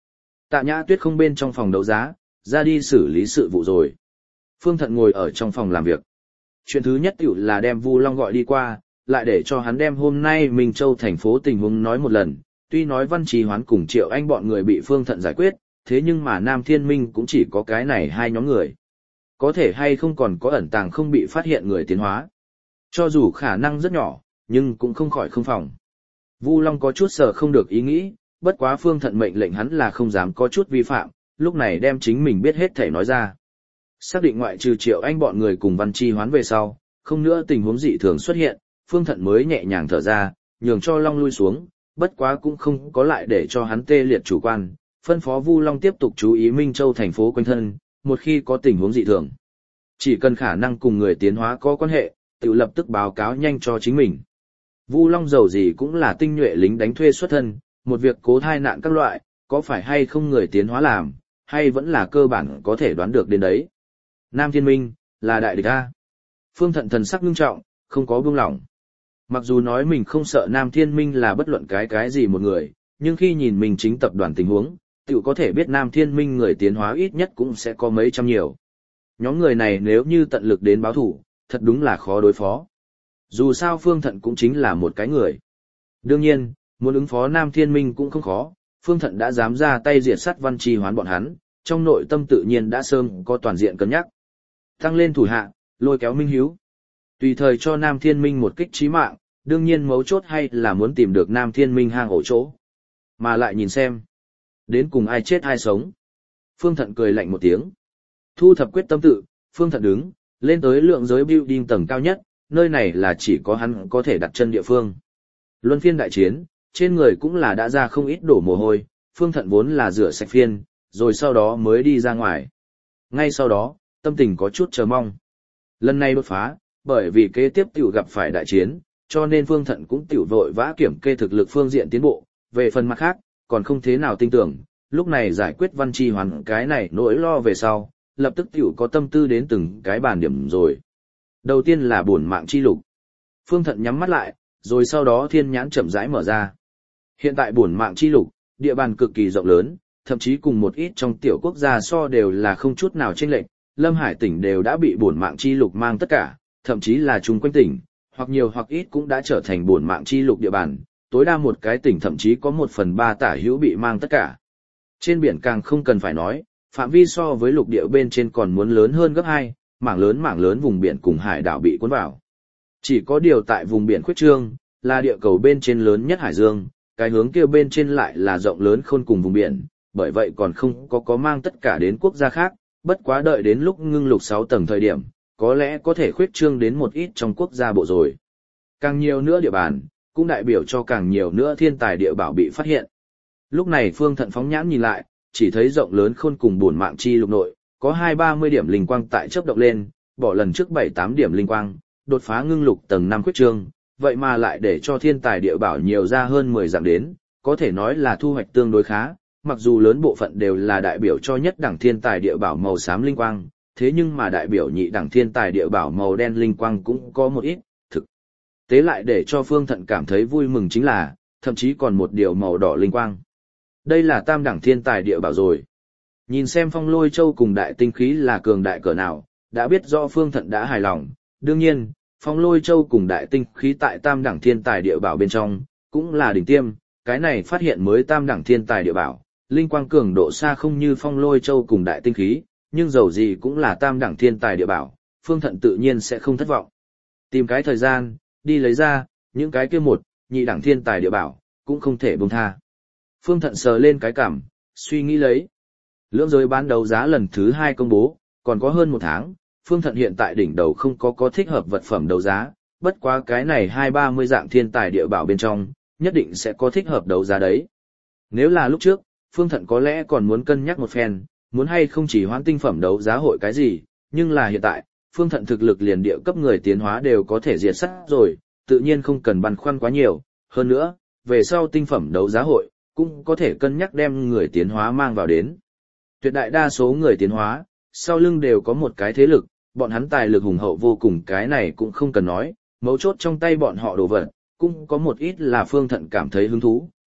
Tạ Nhã Tuyết không bên trong phòng đấu giá, ra đi xử lý sự vụ rồi. Phương Thận ngồi ở trong phòng làm việc. Chuyện thứ nhất tiểu là đem Vu Long gọi đi qua, lại để cho hắn đem hôm nay Minh Châu thành phố tình huống nói một lần. Tuy nói Văn Trì Hoán cùng Triệu Anh bọn người bị Phương Thận giải quyết, thế nhưng mà Nam Thiên Minh cũng chỉ có cái này hai nhóm người. Có thể hay không còn có ẩn tàng không bị phát hiện người tiến hóa. Cho dù khả năng rất nhỏ, nhưng cũng không khỏi không phòng. Vu Long có chút sợ không được ý nghĩ, bất quá Phương Thận mệnh lệnh hắn là không dám có chút vi phạm, lúc này đem chính mình biết hết thể nói ra. Xác định ngoại trừ Triệu Anh bọn người cùng Văn Trì Hoán về sau, không nữa tình huống dị thường xuất hiện, Phương Thận mới nhẹ nhàng thở ra, nhường cho Long lui xuống, bất quá cũng không có lại để cho hắn tê liệt chủ quan, phân phó Vu Long tiếp tục chú ý Minh Châu thành phố quanh thân, một khi có tình huống dị thường. Chỉ cần khả năng cùng người tiến hóa có quan hệ, tự lập tức báo cáo nhanh cho chính mình. Vu Long dầu gì cũng là tinh nhuệ lính đánh thuê xuất thân, một việc cố thai nạn các loại, có phải hay không người tiến hóa làm, hay vẫn là cơ bản có thể đoán được đến đấy. Nam Thiên Minh, là đại địch A. Phương Thận thần sắc nghiêm trọng, không có buông lỏng. Mặc dù nói mình không sợ Nam Thiên Minh là bất luận cái gì một người, nhưng khi nhìn mình chính tập đoàn tình huống, tự có thể biết Nam Thiên Minh người tiến hóa ít nhất cũng sẽ có mấy trăm nhiều. Nhóm người này nếu như tận lực đến báo thủ, thật đúng là khó đối phó. Dù sao Phương Thận cũng chính là một cái người. Đương nhiên, muốn ứng phó Nam Thiên Minh cũng không khó, Phương Thận đã dám ra tay diệt sát Văn Trì Hoán bọn hắn, trong nội tâm tự nhiên đã sớm có toàn diện cân nhắc. Tăng lên thủ hạ, lôi kéo Minh Hiếu. Tùy thời cho Nam Thiên Minh một kích chí mạng, đương nhiên mấu chốt hay là muốn tìm được Nam Thiên Minh hang ổ chỗ. Mà lại nhìn xem, đến cùng ai chết ai sống. Phương Thận cười lạnh một tiếng. Thu thập quyết tâm tự, Phương Thận đứng, lên tới lượng giới building tầng cao nhất, nơi này là chỉ có hắn có thể đặt chân địa phương. Luân phiên đại chiến, trên người cũng là đã ra không ít đổ mồ hôi, Phương Thận vốn là rửa sạch phiên, rồi sau đó mới đi ra ngoài. Ngay sau đó, tâm tình có chút chờ mong. Lần này đột phá, bởi vì kế tiếp tiểu gặp phải đại chiến, cho nên Phương Thận cũng tiểu vội vã kiểm kê thực lực phương diện tiến bộ, về phần mặt khác, còn không thế nào tin tưởng, lúc này giải quyết Văn Trì Hoán cái này nỗi lo về sau, lập tức tiểu có tâm tư đến từng cái bàn điểm rồi. Đầu tiên là bổn mạng chi lục. Phương Thận nhắm mắt lại, rồi sau đó thiên nhãn chậm rãi mở ra. Hiện tại bổn mạng chi lục, địa bàn cực kỳ rộng lớn, thậm chí cùng một ít trong tiểu quốc gia so đều là không chút nào chênh lệch. Lâm Hải tỉnh đều đã bị bổn mạng chi lục mang tất cả, thậm chí là chung quanh tỉnh, hoặc nhiều hoặc ít cũng đã trở thành bổn mạng chi lục địa bàn, tối đa một cái tỉnh thậm chí có 1/3 tả hữu bị mang tất cả. Trên biển càng không cần phải nói, phạm vi so với lục địa bên trên còn muốn lớn hơn gấp 2, mảng lớn vùng biển cùng hải đảo bị cuốn vào. Chỉ có điều tại vùng biển khuyết trương, là địa cầu bên trên lớn nhất hải dương, cái hướng kia bên trên lại là rộng lớn khôn cùng vùng biển, bởi vậy còn không có mang tất cả đến quốc gia khác, bất quá đợi đến lúc ngưng lục 6 tầng thời điểm, có lẽ có thể khuyết trương đến một ít trong quốc gia bộ rồi. Càng nhiều nữa địa bàn, cũng đại biểu cho càng nhiều nữa thiên tài địa bảo bị phát hiện. Lúc này Phương Thận phóng nhãn nhìn lại, chỉ thấy rộng lớn khôn cùng bổn mạng chi lục nội, có 20-30 điểm linh quang tại chớp động lên, bỏ lần trước 7-8 điểm linh quang, đột phá ngưng lục tầng 5 khuyết trương, vậy mà lại để cho thiên tài địa bảo nhiều ra hơn 10 dạng đến, có thể nói là thu hoạch tương đối khá, mặc dù lớn bộ phận đều là đại biểu cho nhất đẳng thiên tài địa bảo màu xám linh quang, thế nhưng mà đại biểu nhị đẳng thiên tài địa bảo màu đen linh quang cũng có một ít, thực tế lại để cho Phương Thận cảm thấy vui mừng chính là, thậm chí còn một điều màu đỏ linh quang. Đây là tam đẳng thiên tài địa bảo rồi. Nhìn xem Phong Lôi Châu cùng đại tinh khí là cường đại cỡ nào, đã biết rõ Phương Thận đã hài lòng. Đương nhiên, Phong Lôi Châu cùng đại tinh khí tại tam đẳng thiên tài địa bảo bên trong, cũng là đỉnh tiêm, cái này phát hiện mới tam đẳng thiên tài địa bảo, linh quang cường độ xa không như Phong Lôi Châu cùng đại tinh khí, nhưng dầu gì cũng là tam đẳng thiên tài địa bảo, Phương Thận tự nhiên sẽ không thất vọng. Tìm cái thời gian, đi lấy ra, những cái kia một, nhị đẳng thiên tài địa bảo, cũng không thể buông tha. Phương Thận sờ lên cái cằm, suy nghĩ lấy. Lưỡng giới bán đấu giá lần thứ 2 công bố, còn có hơn 1 tháng, Phương Thận hiện tại đỉnh đầu không có thích hợp vật phẩm đấu giá, bất quá cái này 20-30 dạng thiên tài địa bảo bên trong, nhất định sẽ có thích hợp đấu giá đấy. Nếu là lúc trước, Phương Thận có lẽ còn muốn cân nhắc một phen, muốn hay không chỉ hoãn tinh phẩm đấu giá hội cái gì, nhưng là hiện tại, Phương Thận thực lực liền địa cấp người tiến hóa đều có thể diệt sát rồi, tự nhiên không cần băn khoăn quá nhiều, hơn nữa, về sau tinh phẩm đấu giá hội, cũng có thể cân nhắc đem người tiến hóa mang vào đến. Tuyệt đại đa số người tiến hóa, sau lưng đều có một cái thế lực, bọn hắn tài lực hùng hậu vô cùng, cái này cũng không cần nói, mấu chốt trong tay bọn họ đồ vật, cũng có một ít là Phương Thận cảm thấy hứng thú,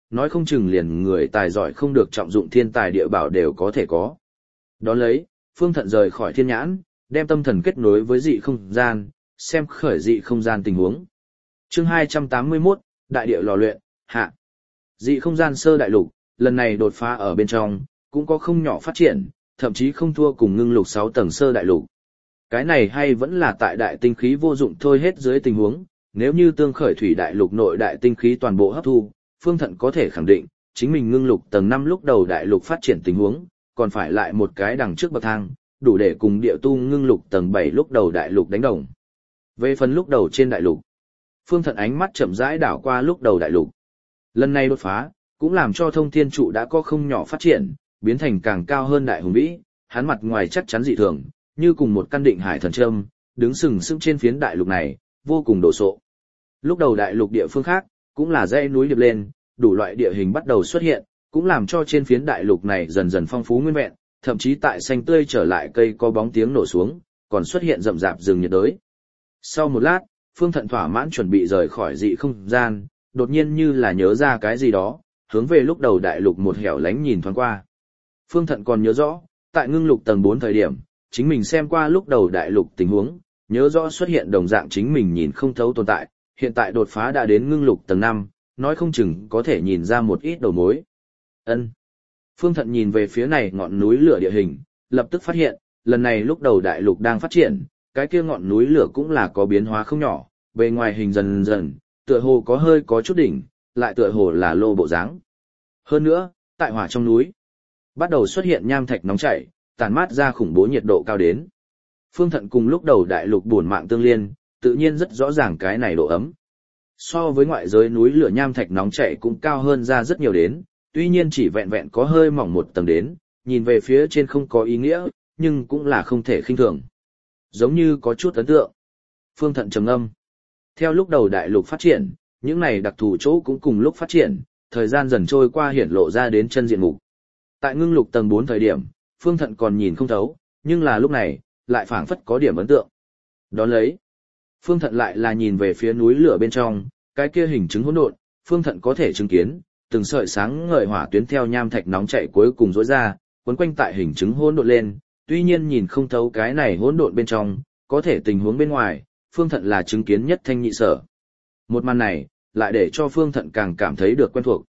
nói không chừng liền người tài giỏi không được trọng dụng thiên tài địa bảo đều có thể có. Đón lấy, Phương Thận rời khỏi thiên nhãn, đem tâm thần kết nối với dị không gian, xem khởi dị không gian tình huống. Chương 281, Đại địa lò luyện, hạ. Dị không gian sơ đại lục, lần này đột phá ở bên trong, cũng có không nhỏ phát triển, thậm chí không thua cùng ngưng lục 6 tầng sơ đại lục. Cái này hay vẫn là tại đại tinh khí vô dụng thôi hết dưới tình huống, nếu như tương khởi thủy đại lục nội đại tinh khí toàn bộ hấp thu, Phương Thận có thể khẳng định, chính mình ngưng lục tầng 5 lúc đầu đại lục phát triển tình huống, còn phải lại một cái đằng trước bậc thang, đủ để cùng địa tu ngưng lục tầng 7 lúc đầu đại lục đánh đồng. Về phần lúc đầu trên đại lục, Phương Thận ánh mắt chậm rãi đảo qua lúc đầu đại lục. Lần này đột phá, cũng làm cho thông thiên trụ đã có không nhỏ phát triển, biến thành càng cao hơn đại hùng vĩ, hắn mặt ngoài chắc chắn dị thường, như cùng một căn định hải thần châm, đứng sừng sững trên phiến đại lục này, vô cùng đồ sộ. Lúc đầu đại lục địa phương khác, cũng là dãy núi điệp lên, đủ loại địa hình bắt đầu xuất hiện, cũng làm cho trên phiến đại lục này dần dần phong phú nguyên vẹn, thậm chí tại xanh tươi trở lại cây có bóng tiếng nổ xuống, còn xuất hiện rậm rạp rừng nhiệt đới. Sau một lát, Phương Thận thỏa mãn chuẩn bị rời khỏi dị không gian, đột nhiên như là nhớ ra cái gì đó, hướng về lúc đầu đại lục một hẻo lánh nhìn thoáng qua. Phương Thận còn nhớ rõ, tại ngưng lục tầng 4 thời điểm, chính mình xem qua lúc đầu đại lục tình huống, nhớ rõ xuất hiện đồng dạng chính mình nhìn không thấu tồn tại, hiện tại đột phá đã đến ngưng lục tầng 5, nói không chừng có thể nhìn ra một ít đầu mối. Ân. Phương Thận nhìn về phía này ngọn núi lửa địa hình, lập tức phát hiện, lần này lúc đầu đại lục đang phát triển, cái kia ngọn núi lửa cũng là có biến hóa không nhỏ, bề ngoài hình dần dần, tựa hồ có hơi có chút đỉnh, lại tựa hồ là lô bộ dáng. Hơn nữa, tại hỏa trong núi, bắt đầu xuất hiện nham thạch nóng chảy, tản mát ra khủng bố nhiệt độ cao đến. Phương Thận cùng lúc đầu đại lục bổn mạng tương liên, tự nhiên rất rõ ràng cái này độ ấm. So với ngoại giới núi lửa nham thạch nóng chảy cũng cao hơn ra rất nhiều đến, tuy nhiên chỉ vẹn vẹn có hơi mỏng một tầng đến, nhìn về phía trên không có ý nghĩa, nhưng cũng là không thể khinh thường. Giống như có chút ấn tượng. Phương Thận trầm ngâm. Theo lúc đầu đại lục phát triển, những này đặc thù chỗ cũng cùng lúc phát triển, thời gian dần trôi qua hiển lộ ra đến chân diện mục. Tại ngưng lục tầng 4 thời điểm, Phương Thận còn nhìn không thấu, nhưng là lúc này, lại phảng phất có điểm ấn tượng. Đón lấy, Phương Thận lại là nhìn về phía núi lửa bên trong, cái kia hình chứng hỗn độn, Phương Thận có thể chứng kiến, từng sợi sáng ngời hỏa tuyến theo nham thạch nóng chảy cuối cùng rỗi ra, quấn quanh tại hình chứng hỗn độn lên, tuy nhiên nhìn không thấu cái này hỗn độn bên trong, có thể tình huống bên ngoài, Phương Thận là chứng kiến nhất thanh nhị sở. Một màn này, lại để cho Phương Thận càng cảm thấy được quen thuộc.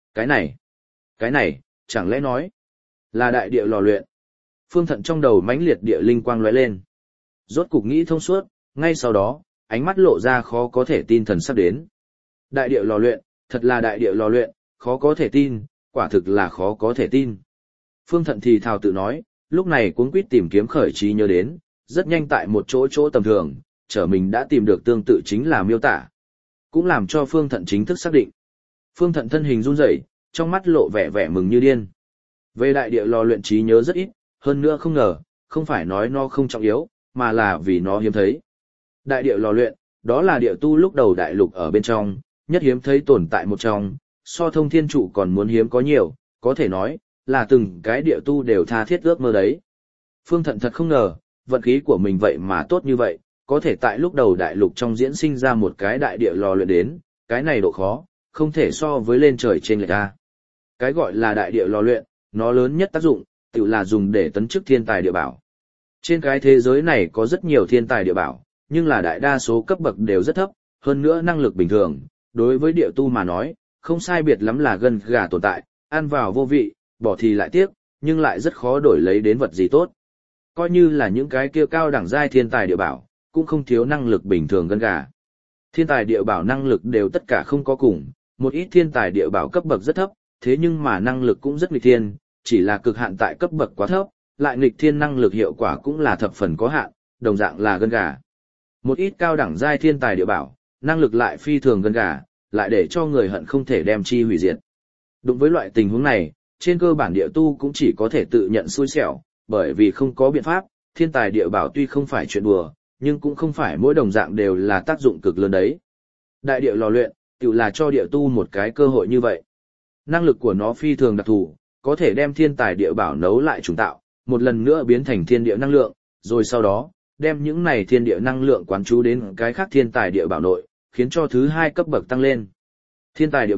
Cái này, chẳng lẽ nói, là đại địa lò luyện. Phương Thận trong đầu mãnh liệt địa linh quang lóe lên. Rốt cục nghĩ thông suốt, ngay sau đó, ánh mắt lộ ra khó có thể tin thần sắp đến. Đại địa lò luyện, thật là đại địa lò luyện, khó có thể tin, quả thực là khó có thể tin. Phương Thận thì thào tự nói, lúc này cuống quýt tìm kiếm khởi trí nhớ đến, rất nhanh tại một chỗ tầm thường, trở mình đã tìm được tương tự chính là miêu tả. Cũng làm cho Phương Thận chính thức xác định. Phương Thận thân hình run rẩy, trong mắt lộ vẻ mừng như điên. Về đại địa lò luyện trí nhớ rất ít, hơn nữa không ngờ, không phải nói nó không trọng yếu, mà là vì nó hiếm thấy. Đại địa lò luyện, đó là địa tu lúc đầu đại lục ở bên trong, nhất hiếm thấy tồn tại một trong, so thông thiên trụ còn muốn hiếm có nhiều, có thể nói, là từng cái địa tu đều tha thiết ước mơ đấy. Phương Thận thật không ngờ, vận khí của mình vậy mà tốt như vậy, có thể tại lúc đầu đại lục trong diễn sinh ra một cái đại địa lò luyện đến, cái này độ khó, không thể so với lên trời trên lệch ra. Cái gọi là đại địa lò luyện, nó lớn nhất tác dụng, tự là dùng để tấn chức thiên tài địa bảo. Trên cái thế giới này có rất nhiều thiên tài địa bảo, nhưng là đại đa số cấp bậc đều rất thấp, hơn nữa năng lực bình thường, đối với địa tu mà nói, không sai biệt lắm là gân gà tồn tại, ăn vào vô vị, bỏ thì lại tiếc, nhưng lại rất khó đổi lấy đến vật gì tốt. Coi như là những cái kia cao đẳng giai thiên tài địa bảo, cũng không thiếu năng lực bình thường gân gà. Thiên tài địa bảo năng lực đều tất cả không có cùng, một ít thiên tài địa bảo cấp bậc rất thấp, thế nhưng mà năng lực cũng rất nghịch thiên, chỉ là cực hạn tại cấp bậc quá thấp, lại nghịch thiên năng lực hiệu quả cũng là thập phần có hạn, đồng dạng là gân gà. Một ít cao đẳng giai thiên tài địa bảo, năng lực lại phi thường gân gà, lại để cho người hận không thể đem chi hủy diệt. Đúng với loại tình huống này, trên cơ bản địa tu cũng chỉ có thể tự nhận xui xẻo, bởi vì không có biện pháp, thiên tài địa bảo tuy không phải chuyện đùa, nhưng cũng không phải mỗi đồng dạng đều là tác dụng cực lớn đấy. Đại địa lò luyện, tự là cho địa tu một cái cơ hội như vậy. Năng lực của nó phi thường đặc thù, có thể đem thiên tài địa bảo nấu lại trùng tạo, một lần nữa biến thành thiên địa năng lượng, rồi sau đó, đem những này thiên địa năng lượng quán chú đến cái khác thiên tài địa bảo nội, khiến cho thứ hai cấp bậc tăng lên. Thiên tài địa bảo,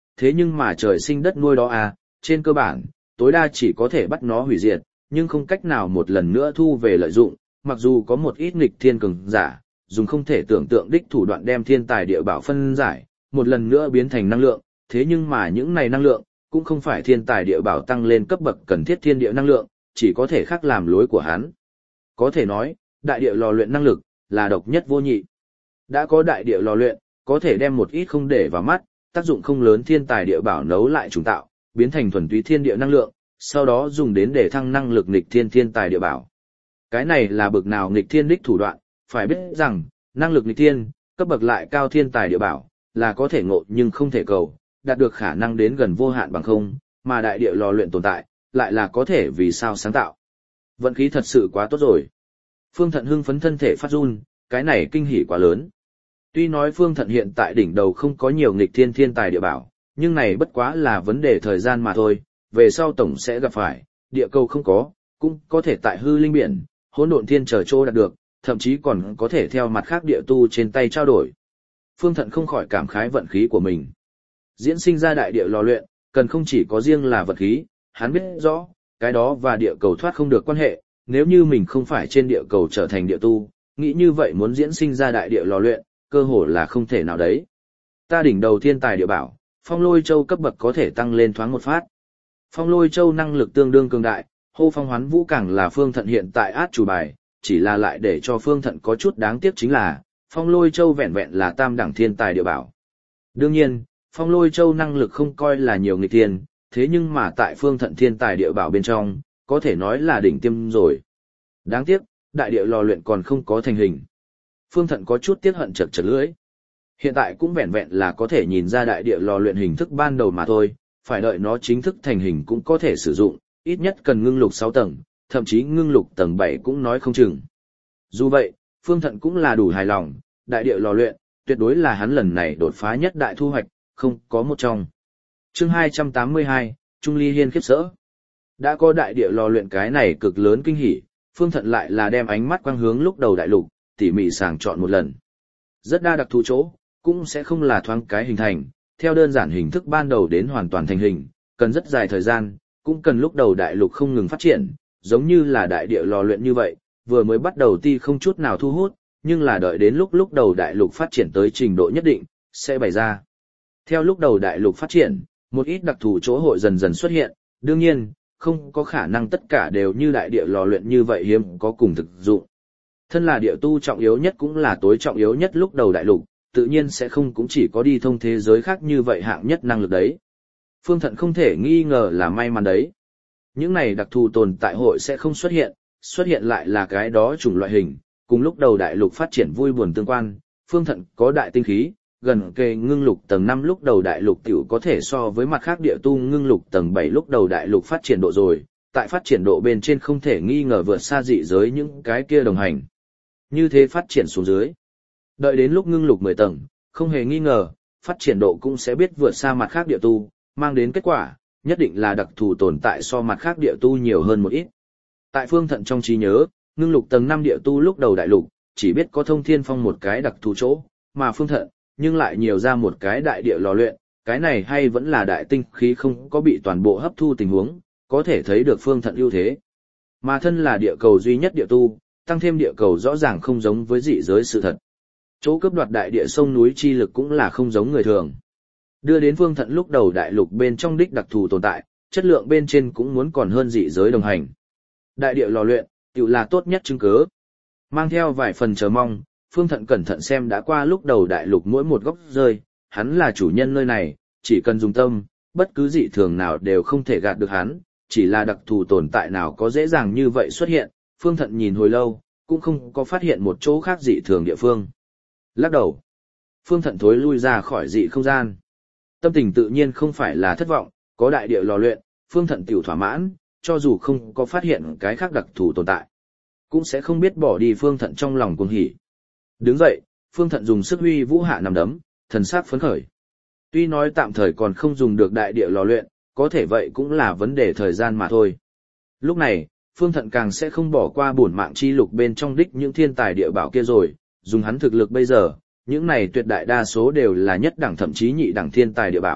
thế nhưng mà trời sinh đất nuôi đó à, trên cơ bản, tối đa chỉ có thể bắt nó hủy diệt, nhưng không cách nào một lần nữa thu về lợi dụng, mặc dù có một ít nghịch thiên cường giả, dùng không thể tưởng tượng đích thủ đoạn đem thiên tài địa bảo phân giải, một lần nữa biến thành năng lượng, thế nhưng mà những này năng lượng, cũng không phải thiên tài địa bảo tăng lên cấp bậc cần thiết thiên địa năng lượng, chỉ có thể khác làm lối của hắn. Có thể nói, đại địa lò luyện năng lực, là độc nhất vô nhị. Đã có đại địa lò luyện, có thể đem một ít không để vào mắt, tác dụng không lớn thiên tài địa bảo nấu lại trùng tạo, biến thành thuần túy thiên địa năng lượng, sau đó dùng đến để thăng năng lực nghịch thiên thiên tài địa bảo. Cái này là bậc nào nghịch thiên đích thủ đoạn, phải biết rằng, năng lực nghịch thiên, cấp bậc lại cao thiên tài địa bảo, là có thể ngộ nhưng không thể cầu, đạt được khả năng đến gần vô hạn bằng không, mà đại địa lò luyện tồn tại, lại là có thể vì sao sáng tạo. Vận khí thật sự quá tốt rồi. Phương Thận hưng phấn thân thể phát run, cái này kinh hỉ quá lớn. Tuy nói Phương Thận hiện tại đỉnh đầu không có nhiều nghịch thiên thiên tài địa bảo, nhưng này bất quá là vấn đề thời gian mà thôi, về sau tổng sẽ gặp phải, địa cầu không có, cũng có thể tại hư linh biển, hỗn độn thiên chờ chỗ đạt được, thậm chí còn có thể theo mặt khác địa tu trên tay trao đổi. Phương Thận không khỏi cảm khái vận khí của mình. Diễn sinh ra đại địa lò luyện, cần không chỉ có riêng là vận khí, hắn biết rõ, cái đó và địa cầu thoát không được quan hệ, nếu như mình không phải trên địa cầu trở thành địa tu, nghĩ như vậy muốn diễn sinh ra đại địa lò luyện, cơ hội là không thể nào đấy. Ta đỉnh đầu thiên tài địa bảo, Phong Lôi Châu cấp bậc có thể tăng lên thoáng một phát. Phong Lôi Châu năng lực tương đương cường đại, hô phong hoán vũ càng là Phương Thận hiện tại át chủ bài, chỉ là lại để cho Phương Thận có chút đáng tiếc chính là, Phong Lôi Châu vẹn vẹn là tam đẳng thiên tài địa bảo. Đương nhiên, Phong Lôi Châu năng lực không coi là nhiều nghịch thiên, thế nhưng mà tại Phương Thận thiên tài địa bảo bên trong, có thể nói là đỉnh tiêm rồi. Đáng tiếc, đại địa lò luyện còn không có thành hình. Phương Thận có chút tiếc hận chật chật lưỡi. Hiện tại cũng vẹn vẹn là có thể nhìn ra đại địa lò luyện hình thức ban đầu mà thôi, phải đợi nó chính thức thành hình cũng có thể sử dụng, ít nhất cần ngưng lục 6 tầng, thậm chí ngưng lục tầng 7 cũng nói không chừng. Dù vậy, Phương Thận cũng là đủ hài lòng, đại địa lò luyện, tuyệt đối là hắn lần này đột phá nhất đại thu hoạch, không có một trong. Chương 282, Trung Ly Hiên khiếp sợ. Đã có đại địa lò luyện cái này cực lớn kinh hỉ, Phương Thận lại là đem ánh mắt quang hướng lúc đầu đại lục, tỉ mỉ sàng chọn một lần. Rất đa đặc thù chỗ, cũng sẽ không là thoáng cái hình thành, theo đơn giản hình thức ban đầu đến hoàn toàn thành hình, cần rất dài thời gian, cũng cần lúc đầu đại lục không ngừng phát triển, giống như là đại địa lò luyện như vậy, vừa mới bắt đầu ti không chút nào thu hút, nhưng là đợi đến lúc đầu đại lục phát triển tới trình độ nhất định, sẽ bày ra. Theo lúc đầu đại lục phát triển, một ít đặc thù chỗ hội dần dần xuất hiện, đương nhiên, không có khả năng tất cả đều như đại địa lò luyện như vậy hiếm có cùng thực dụng. Thân là địa tu trọng yếu nhất cũng là tối trọng yếu nhất lúc đầu đại lục, tự nhiên sẽ không cũng chỉ có đi thông thế giới khác như vậy hạng nhất năng lực đấy. Phương Thận không thể nghi ngờ là may mắn đấy. Những này đặc thù tồn tại hội sẽ không xuất hiện lại là cái đó chủng loại hình, cùng lúc đầu đại lục phát triển vui buồn tương quan, Phương Thận có đại tinh khí, gần kề ngưng lục tầng 5 lúc đầu đại lục tiểu có thể so với mặt khác địa tu ngưng lục tầng 7 lúc đầu đại lục phát triển độ rồi, tại phát triển độ bên trên không thể nghi ngờ vượt xa dị giới những cái kia đồng hành. Như thế phát triển xuống dưới. Đợi đến lúc ngưng lục 10 tầng, không hề nghi ngờ, phát triển độ cũng sẽ biết vượt xa mặt khác địa tu, mang đến kết quả, nhất định là đặc thù tồn tại so mặt khác địa tu nhiều hơn một ít. Tại Phương Thận trong trí nhớ, ngưng lục tầng 5 địa tu lúc đầu đại lục, chỉ biết có Thông Thiên Phong một cái đặc thù chỗ, mà Phương Thận, nhưng lại nhiều ra một cái đại địa lò luyện, cái này hay vẫn là đại tinh khí không có bị toàn bộ hấp thu tình huống, có thể thấy được Phương Thận ưu thế. Mà thân là địa cầu duy nhất địa tu, tăng thêm địa cầu rõ ràng không giống với dị giới sự thật. Chỗ cướp đoạt đại địa sông núi chi lực cũng là không giống người thường. Đưa đến Phương Thận lúc đầu đại lục bên trong đích đặc thù tồn tại, chất lượng bên trên cũng muốn còn hơn dị giới đồng hành. Đại địa lò luyện, tự là tốt nhất chứng cứ. Mang theo vài phần chờ mong, Phương Thận cẩn thận xem đã qua lúc đầu đại lục mỗi một góc rơi, hắn là chủ nhân nơi này, chỉ cần dùng tâm, bất cứ dị thường nào đều không thể gạt được hắn, chỉ là đặc thù tồn tại nào có dễ dàng như vậy xuất hiện, Phương Thận nhìn hồi lâu, cũng không có phát hiện một chỗ khác dị thường địa phương. Lắc đầu, Phương Thận thối lui ra khỏi dị không gian. Tâm tình tự nhiên không phải là thất vọng, có đại địa lò luyện, Phương Thận tiểu thỏa mãn, cho dù không có phát hiện cái khác đặc thù tồn tại, cũng sẽ không biết bỏ đi Phương Thận trong lòng cuồng hỉ. Đứng dậy, Phương Thận dùng sức huy vũ hạ nằm đấm, thần sắc phấn khởi. Tuy nói tạm thời còn không dùng được đại địa lò luyện, có thể vậy cũng là vấn đề thời gian mà thôi. Lúc này, Phương Thận càng sẽ không bỏ qua bổn mạng chi lục bên trong đích những thiên tài địa bảo kia rồi, dùng hắn thực lực bây giờ, những này tuyệt đại đa số đều là nhất đẳng thậm chí nhị đẳng thiên tài địa bảo,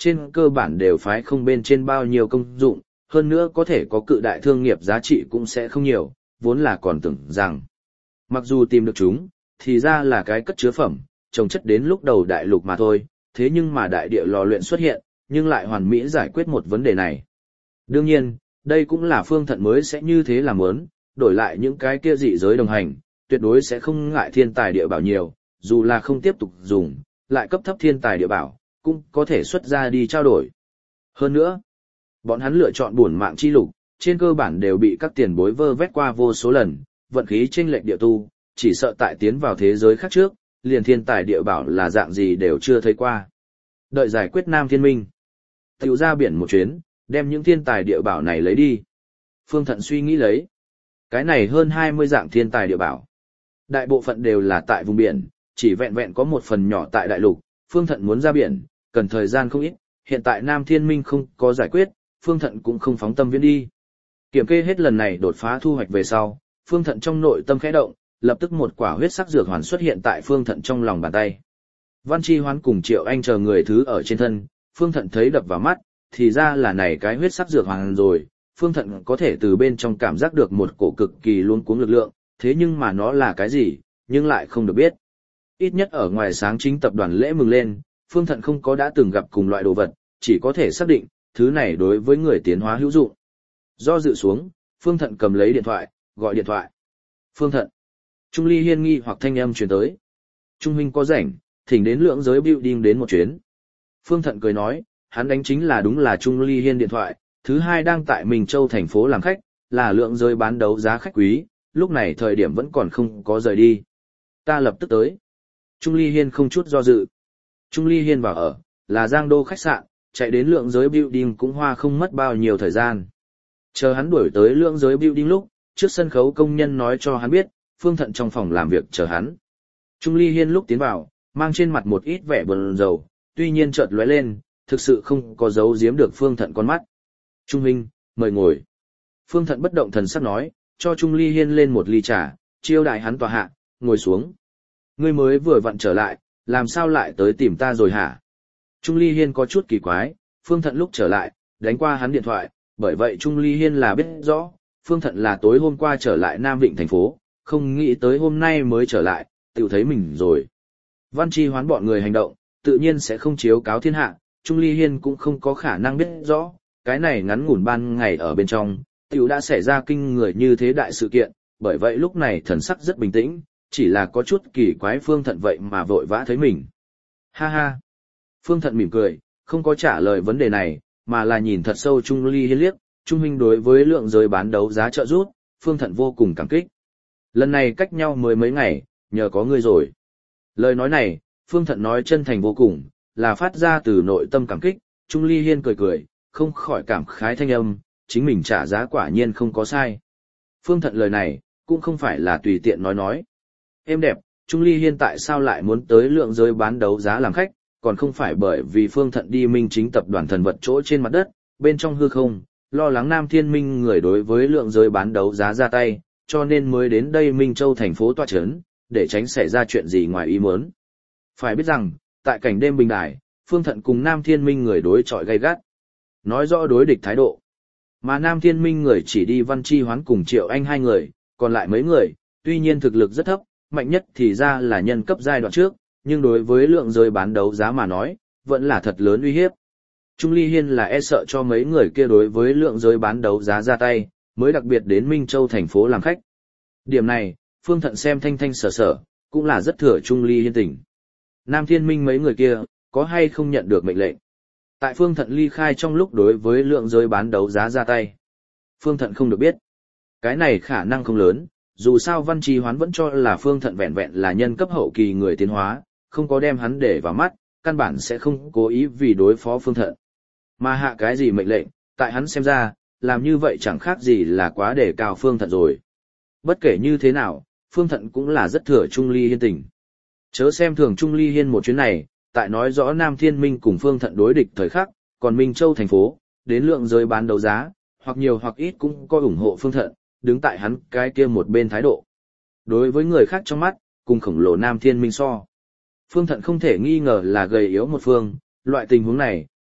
trên cơ bản đều phái không bên trên bao nhiêu công dụng, hơn nữa có thể có cự đại thương nghiệp giá trị cũng sẽ không nhiều, vốn là còn tưởng rằng. Mặc dù tìm được chúng, thì ra là cái cất chứa phẩm, trồng chất đến lúc đầu đại lục mà thôi, thế nhưng mà đại địa lò luyện xuất hiện, nhưng lại hoàn mỹ giải quyết một vấn đề này. Đương nhiên, đây cũng là Phương Thận mới sẽ như thế làm ớn, đổi lại những cái kia dị giới đồng hành, tuyệt đối sẽ không ngại thiên tài địa bảo nhiều, dù là không tiếp tục dùng, lại cấp thấp thiên tài địa bảo, cũng có thể xuất ra đi trao đổi. Hơn nữa, bọn hắn lựa chọn bổn mạng chi lục, trên cơ bản đều bị các tiền bối vơ vét qua vô số lần, vận khí chênh lệch địa tu, chỉ sợ tại tiến vào thế giới khác trước, liền thiên tài địa bảo là dạng gì đều chưa thấy qua. Đợi giải quyết Nam Thiên Minh, tiểu ra biển một chuyến, đem những thiên tài địa bảo này lấy đi. Phương Thận suy nghĩ lấy. Cái này hơn 20 dạng thiên tài địa bảo. Đại bộ phận đều là tại vùng biển, chỉ vẹn vẹn có một phần nhỏ tại đại lục. Phương Thận muốn ra biển, cần thời gian không ít. Hiện tại Nam Thiên Minh không có giải quyết, Phương Thận cũng không phóng tâm viễn đi. Kiểm kê hết lần này đột phá thu hoạch về sau, Phương Thận trong nội tâm khẽ động, lập tức một quả huyết sắc dược hoàn xuất hiện tại Phương Thận trong lòng bàn tay. Văn Chi Hoán cùng Triệu Anh chờ người thứ ở trên thân, Phương Thận thấy đập vào mắt, thì ra là này cái huyết sắc dược hoàn rồi. Phương Thận có thể từ bên trong cảm giác được một cổ cực kỳ luống cuống lực lượng, thế nhưng mà nó là cái gì, nhưng lại không được biết. Ít nhất ở ngoài sáng chính tập đoàn lễ mừng lên, Phương Thận không có đã từng gặp cùng loại đồ vật, chỉ có thể xác định, thứ này đối với người tiến hóa hữu dụng. Do dự xuống, Phương Thận cầm lấy điện thoại, gọi điện thoại. Phương Thận. Trung Ly Hiên nghi hoặc thanh âm truyền tới. Trung huynh có rảnh, thỉnh đến lượng giới building đến một chuyến. Phương Thận cười nói, hắn đánh chính là đúng là Trung Ly Hiên điện thoại, thứ hai đang tại Minh Châu thành phố làm khách, là lượng giới bán đấu giá khách quý, lúc này thời điểm vẫn còn không có rời đi. Ta lập tức tới. Trung Ly Hiên không chút do dự. Trung Ly Hiên vào ở, là Giang Đô khách sạn, chạy đến lượng giới building cũng hoa không mất bao nhiêu thời gian. Chờ hắn đuổi tới lượng giới building lúc, trước sân khấu công nhân nói cho hắn biết, Phương Thận trong phòng làm việc chờ hắn. Trung Ly Hiên lúc tiến vào, mang trên mặt một ít vẻ buồn rầu, tuy nhiên chợt lóe lên, thực sự không có giấu giếm được Phương Thận con mắt. Trung huynh, mời ngồi. Phương Thận bất động thần sắc nói, cho Trung Ly Hiên lên một ly trà, chiêu đại hắn tòa hạ, ngồi xuống. Ngươi mới vừa vặn trở lại, làm sao lại tới tìm ta rồi hả? Trung Ly Hiên có chút kỳ quái, Phương Thận lúc trở lại, đánh qua hắn điện thoại, bởi vậy Trung Ly Hiên là biết rõ, Phương Thận là tối hôm qua trở lại Nam Vịnh thành phố, không nghĩ tới hôm nay mới trở lại, tự thấy mình rồi. Văn Chi Hoán bọn người hành động, tự nhiên sẽ không chiếu cáo thiên hạ, Trung Ly Hiên cũng không có khả năng biết rõ, cái này ngắn ngủn ban ngày ở bên trong, tiểu đã xảy ra kinh người như thế đại sự kiện, bởi vậy lúc này thần sắc rất bình tĩnh, chỉ là có chút kỳ quái Phương Thận vậy mà vội vã thấy mình. Ha ha! Phương Thận mỉm cười, không có trả lời vấn đề này, mà là nhìn thật sâu Trung Ly Hiên liếc, Trung huynh đối với lượng giới bán đấu giá trợ giúp, Phương Thận vô cùng cảm kích. Lần này cách nhau mới mấy ngày, nhờ có ngươi rồi. Lời nói này, Phương Thận nói chân thành vô cùng, là phát ra từ nội tâm cảm kích, Trung Ly Hiên cười cười, không khỏi cảm khái thanh âm, chính mình trả giá quả nhiên không có sai. Phương Thận lời này, cũng không phải là tùy tiện nói. Êm đẹp, Trung Ly Hiên tại sao lại muốn tới lượng giới bán đấu giá làm khách, còn không phải bởi vì Phương Thận đi Minh Chính tập đoàn thần vật chỗ trên mặt đất, bên trong hư không, lo lắng Nam Thiên Minh người đối với lượng giới bán đấu giá ra tay, cho nên mới đến đây Minh Châu thành phố tọa chấn, để tránh xảy ra chuyện gì ngoài ý muốn. Phải biết rằng, tại cảnh đêm bình đài, Phương Thận cùng Nam Thiên Minh người đối chọi gay gắt, nói rõ đối địch thái độ. Mà Nam Thiên Minh người chỉ đi Văn Chi Hoán cùng Triệu Anh hai người, còn lại mấy người, tuy nhiên thực lực rất thấp, mạnh nhất thì ra là nhân cấp giai đoạn trước, nhưng đối với lượng giới bán đấu giá mà nói, vẫn là thật lớn uy hiếp. Trung Ly Hiên là e sợ cho mấy người kia đối với lượng giới bán đấu giá ra tay, mới đặc biệt đến Minh Châu thành phố làm khách. Điểm này, Phương Thận xem thanh thanh sở sở, cũng là rất thừa Trung Ly Hiên tình. Nam Thiên Minh mấy người kia, có hay không nhận được mệnh lệnh? Tại Phương Thận ly khai trong lúc đối với lượng giới bán đấu giá ra tay. Phương Thận không được biết. Cái này khả năng không lớn, dù sao Văn Trì Hoán vẫn cho là Phương Thận vẹn vẹn là nhân cấp hậu kỳ người tiến hóa, không có đem hắn để vào mắt, căn bản sẽ không cố ý vì đối phó Phương Thận. Mà hạ cái gì mệnh lệnh, tại hắn xem ra, làm như vậy chẳng khác gì là quá để cao Phương Thận rồi. Bất kể như thế nào, Phương Thận cũng là rất thừa Trung Ly Hiên tình. Chớ xem thường Trung Ly Hiên một chuyến này, tại nói rõ Nam Thiên Minh cùng Phương Thận đối địch thời khắc, còn Minh Châu thành phố, đến lượng giới bán đấu giá, hoặc nhiều hoặc ít cũng có ủng hộ Phương Thận, đứng tại hắn cái kia một bên thái độ. Đối với người khác trong mắt, cùng khổng lồ Nam Thiên Minh so. Phương Thận không thể nghi ngờ là gầy yếu một phương, loại tình huống này,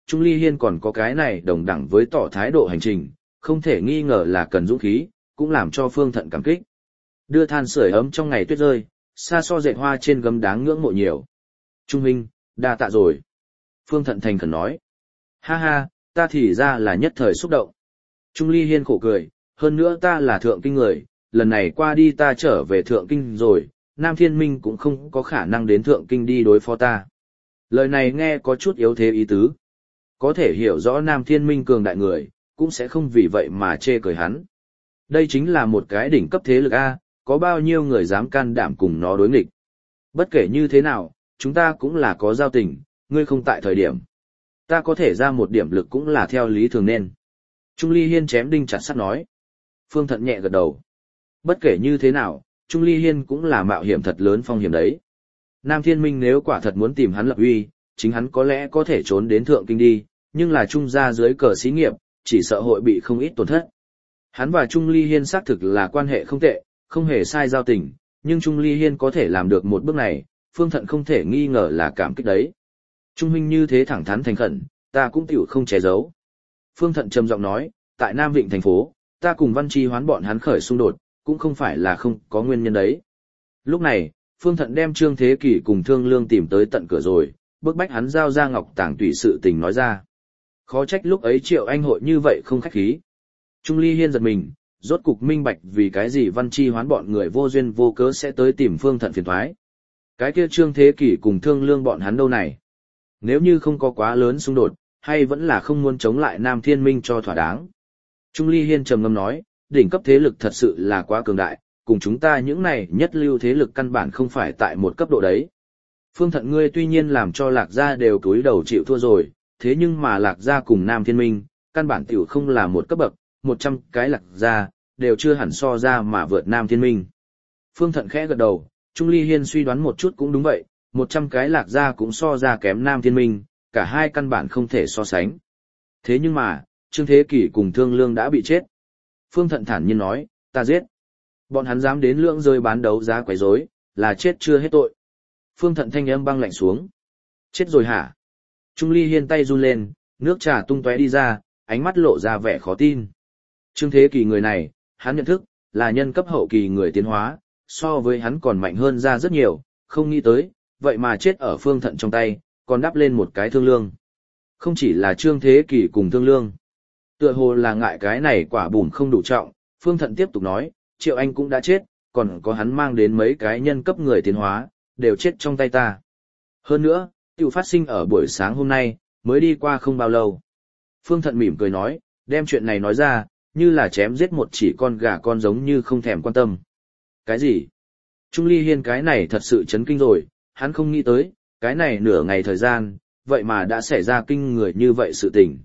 Trung Ly Hiên còn có cái này đồng đẳng với tỏ thái độ hành trình, không thể nghi ngờ là cần dũng khí, cũng làm cho Phương Thận cảm kích. Đưa than sưởi ấm trong ngày tuyết rơi, xa so dệt hoa trên gấm đáng ngưỡng mộ nhiều. Trung huynh, đa tạ rồi. Phương Thận thành khẩn nói. Ha ha, ta thì ra là nhất thời xúc động. Trung Ly Hiên khổ cười, hơn nữa ta là thượng kinh người, lần này qua đi ta trở về thượng kinh rồi, Nam Thiên Minh cũng không có khả năng đến thượng kinh đi đối phó ta. Lời này nghe có chút yếu thế ý tứ. Có thể hiểu rõ Nam Thiên Minh cường đại người, cũng sẽ không vì vậy mà chê cười hắn. Đây chính là một cái đỉnh cấp thế lực A, có bao nhiêu người dám can đảm cùng nó đối nghịch. Bất kể như thế nào, chúng ta cũng là có giao tình, ngươi không tại thời điểm. Ta có thể ra một điểm lực cũng là theo lý thường nên. Trung Ly Hiên chém đinh chặt sắt nói. Phương Thận nhẹ gật đầu. Bất kể như thế nào, Trung Ly Hiên cũng là mạo hiểm thật lớn phong hiểm đấy. Nam Thiên Minh nếu quả thật muốn tìm hắn lập uy, chính hắn có lẽ có thể trốn đến thượng kinh đi, nhưng là Trung gia dưới cờ xí nghiệp, chỉ sợ hội bị không ít tổn thất. Hắn và Trung Ly Hiên xác thực là quan hệ không tệ, không hề sai giao tình, nhưng Trung Ly Hiên có thể làm được một bước này, Phương Thận không thể nghi ngờ là cảm kích đấy. Trung huynh như thế thẳng thắn thành khẩn, ta cũng tiểu không che giấu. Phương Thận trầm giọng nói, tại Nam Vịnh thành phố, ta cùng Văn Chi Hoán bọn hắn khởi xung đột, cũng không phải là không có nguyên nhân đấy. Lúc này, Phương Thận đem Trương Thế Kỷ cùng Thương Lương tìm tới tận cửa rồi, bức bách hắn giao ra Ngọc Tàng tùy sự tình nói ra. Khó trách lúc ấy Triệu Anh hội như vậy không khách khí. Trung Ly Hiên giật mình, rốt cục minh bạch vì cái gì Văn Chi Hoán bọn người vô duyên vô cớ sẽ tới tìm Phương Thận phiền toái. Cái kia Trương Thế Kỷ cùng Thương Lương bọn hắn đâu này? Nếu như không có quá lớn xung đột, hay vẫn là không muốn chống lại Nam Thiên Minh cho thỏa đáng. Trung Ly Hiên trầm ngâm nói, đỉnh cấp thế lực thật sự là quá cường đại, cùng chúng ta những này nhất lưu thế lực căn bản không phải tại một cấp độ đấy. Phương Thận ngươi tuy nhiên làm cho Lạc Gia đều cúi đầu chịu thua rồi, thế nhưng mà Lạc Gia cùng Nam Thiên Minh, căn bản tiểu không là một cấp bậc, 100 cái Lạc Gia, đều chưa hẳn so ra mà vượt Nam Thiên Minh. Phương Thận khẽ gật đầu, Trung Ly Hiên suy đoán một chút cũng đúng vậy, 100 cái Lạc Gia cũng so ra kém Nam Thiên Minh, cả hai căn bản không thể so sánh. Thế nhưng mà, Trương Thế Kỷ cùng Thương Lương đã bị chết. Phương Thận thản nhiên nói, ta giết. Bọn hắn dám đến lưỡng rơi bán đấu giá quấy rối, là chết chưa hết tội. Phương Thận thanh âm băng lạnh xuống. Chết rồi hả? Trung Ly Hiên tay run lên, nước trà tung tóe đi ra, ánh mắt lộ ra vẻ khó tin. Trương Thế Kỷ người này, hắn nhận thức, là nhân cấp hậu kỳ người tiến hóa, so với hắn còn mạnh hơn ra rất nhiều, không nghĩ tới, vậy mà chết ở Phương Thận trong tay, còn đắp lên một cái Thương Lương. Không chỉ là Trương Thế Kỷ cùng Thương Lương. Tựa hồ là ngại cái này quả bùn không đủ trọng, Phương Thận tiếp tục nói, Triệu Anh cũng đã chết, còn có hắn mang đến mấy cái nhân cấp người tiến hóa, đều chết trong tay ta. Hơn nữa, tiểu phát sinh ở buổi sáng hôm nay, mới đi qua không bao lâu. Phương Thận mỉm cười nói, đem chuyện này nói ra, như là chém giết một chỉ con gà con giống như không thèm quan tâm. Cái gì? Trung Ly Hiên cái này thật sự chấn kinh rồi, hắn không nghĩ tới, cái này nửa ngày thời gian, vậy mà đã xảy ra kinh người như vậy sự tình.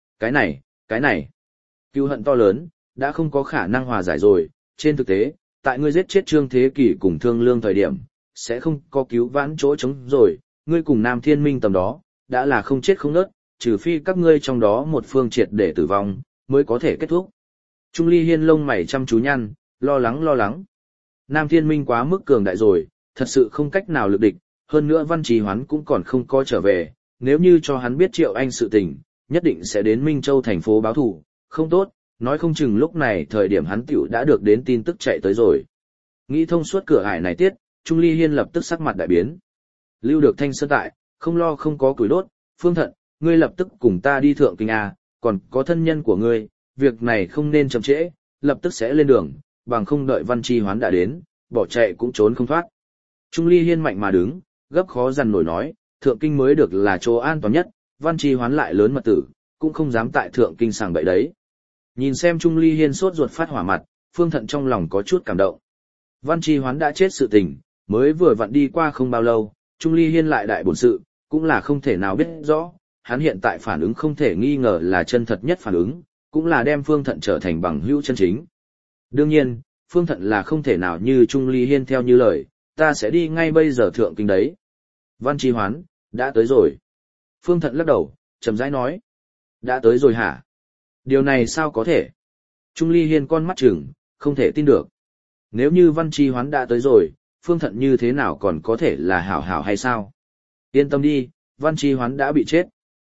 Cái này, cừu hận to lớn, đã không có khả năng hòa giải rồi, trên thực tế, tại ngươi giết chết Trương Thế Kỷ cùng Thương Lương thời điểm, sẽ không có cứu vãn chỗ trống rồi, ngươi cùng Nam Thiên Minh tầm đó, đã là không chết không nớt, trừ phi các ngươi trong đó một phương triệt để tử vong, mới có thể kết thúc. Trung Ly Hiên lông mày chăm chú nhăn, lo lắng. Nam Thiên Minh quá mức cường đại rồi, thật sự không cách nào lực địch, hơn nữa Văn Trì Hoán cũng còn không có trở về, nếu như cho hắn biết Triệu Anh sự tình, nhất định sẽ đến Minh Châu thành phố báo thù, không tốt, nói không chừng lúc này thời điểm hắn tiểu đã được đến tin tức chạy tới rồi. Nghĩ thông suốt cửa ải này tiết, Trung Ly Hiên lập tức sắc mặt đại biến. Lưu được Thanh Sơn tại, không lo không có củi đốt, Phương Thận, ngươi lập tức cùng ta đi thượng kinh A, còn có thân nhân của ngươi, việc này không nên chậm trễ, lập tức sẽ lên đường, bằng không đợi Văn Chi Hoán đã đến, bỏ chạy cũng trốn không thoát. Trung Ly Hiên mạnh mà đứng, gấp khó dằn nổi nói, thượng kinh mới được là chỗ an toàn nhất, Văn Chi Hoán lại lớn mật tử, cũng không dám tại thượng kinh sàng bậy đấy. Nhìn xem Trung Ly Hiên sốt ruột phát hỏa mặt, Phương Thận trong lòng có chút cảm động. Văn Chi Hoán đã chết sự tình, mới vừa vặn đi qua không bao lâu, Trung Ly Hiên lại đại bổn sự, cũng là không thể nào biết rõ, hắn hiện tại phản ứng không thể nghi ngờ là chân thật nhất phản ứng, cũng là đem Phương Thận trở thành bằng hữu chân chính. Đương nhiên, Phương Thận là không thể nào như Trung Ly Hiên theo như lời, ta sẽ đi ngay bây giờ thượng kinh đấy. Văn Chi Hoán, đã tới rồi. Phương Thận lắc đầu, chậm rãi nói. Đã tới rồi hả? Điều này sao có thể? Trung Ly Hiên con mắt trừng, không thể tin được. Nếu như Văn Chi Hoán đã tới rồi, Phương Thận như thế nào còn có thể là hảo hảo hay sao? Yên tâm đi, Văn Chi Hoán đã bị chết.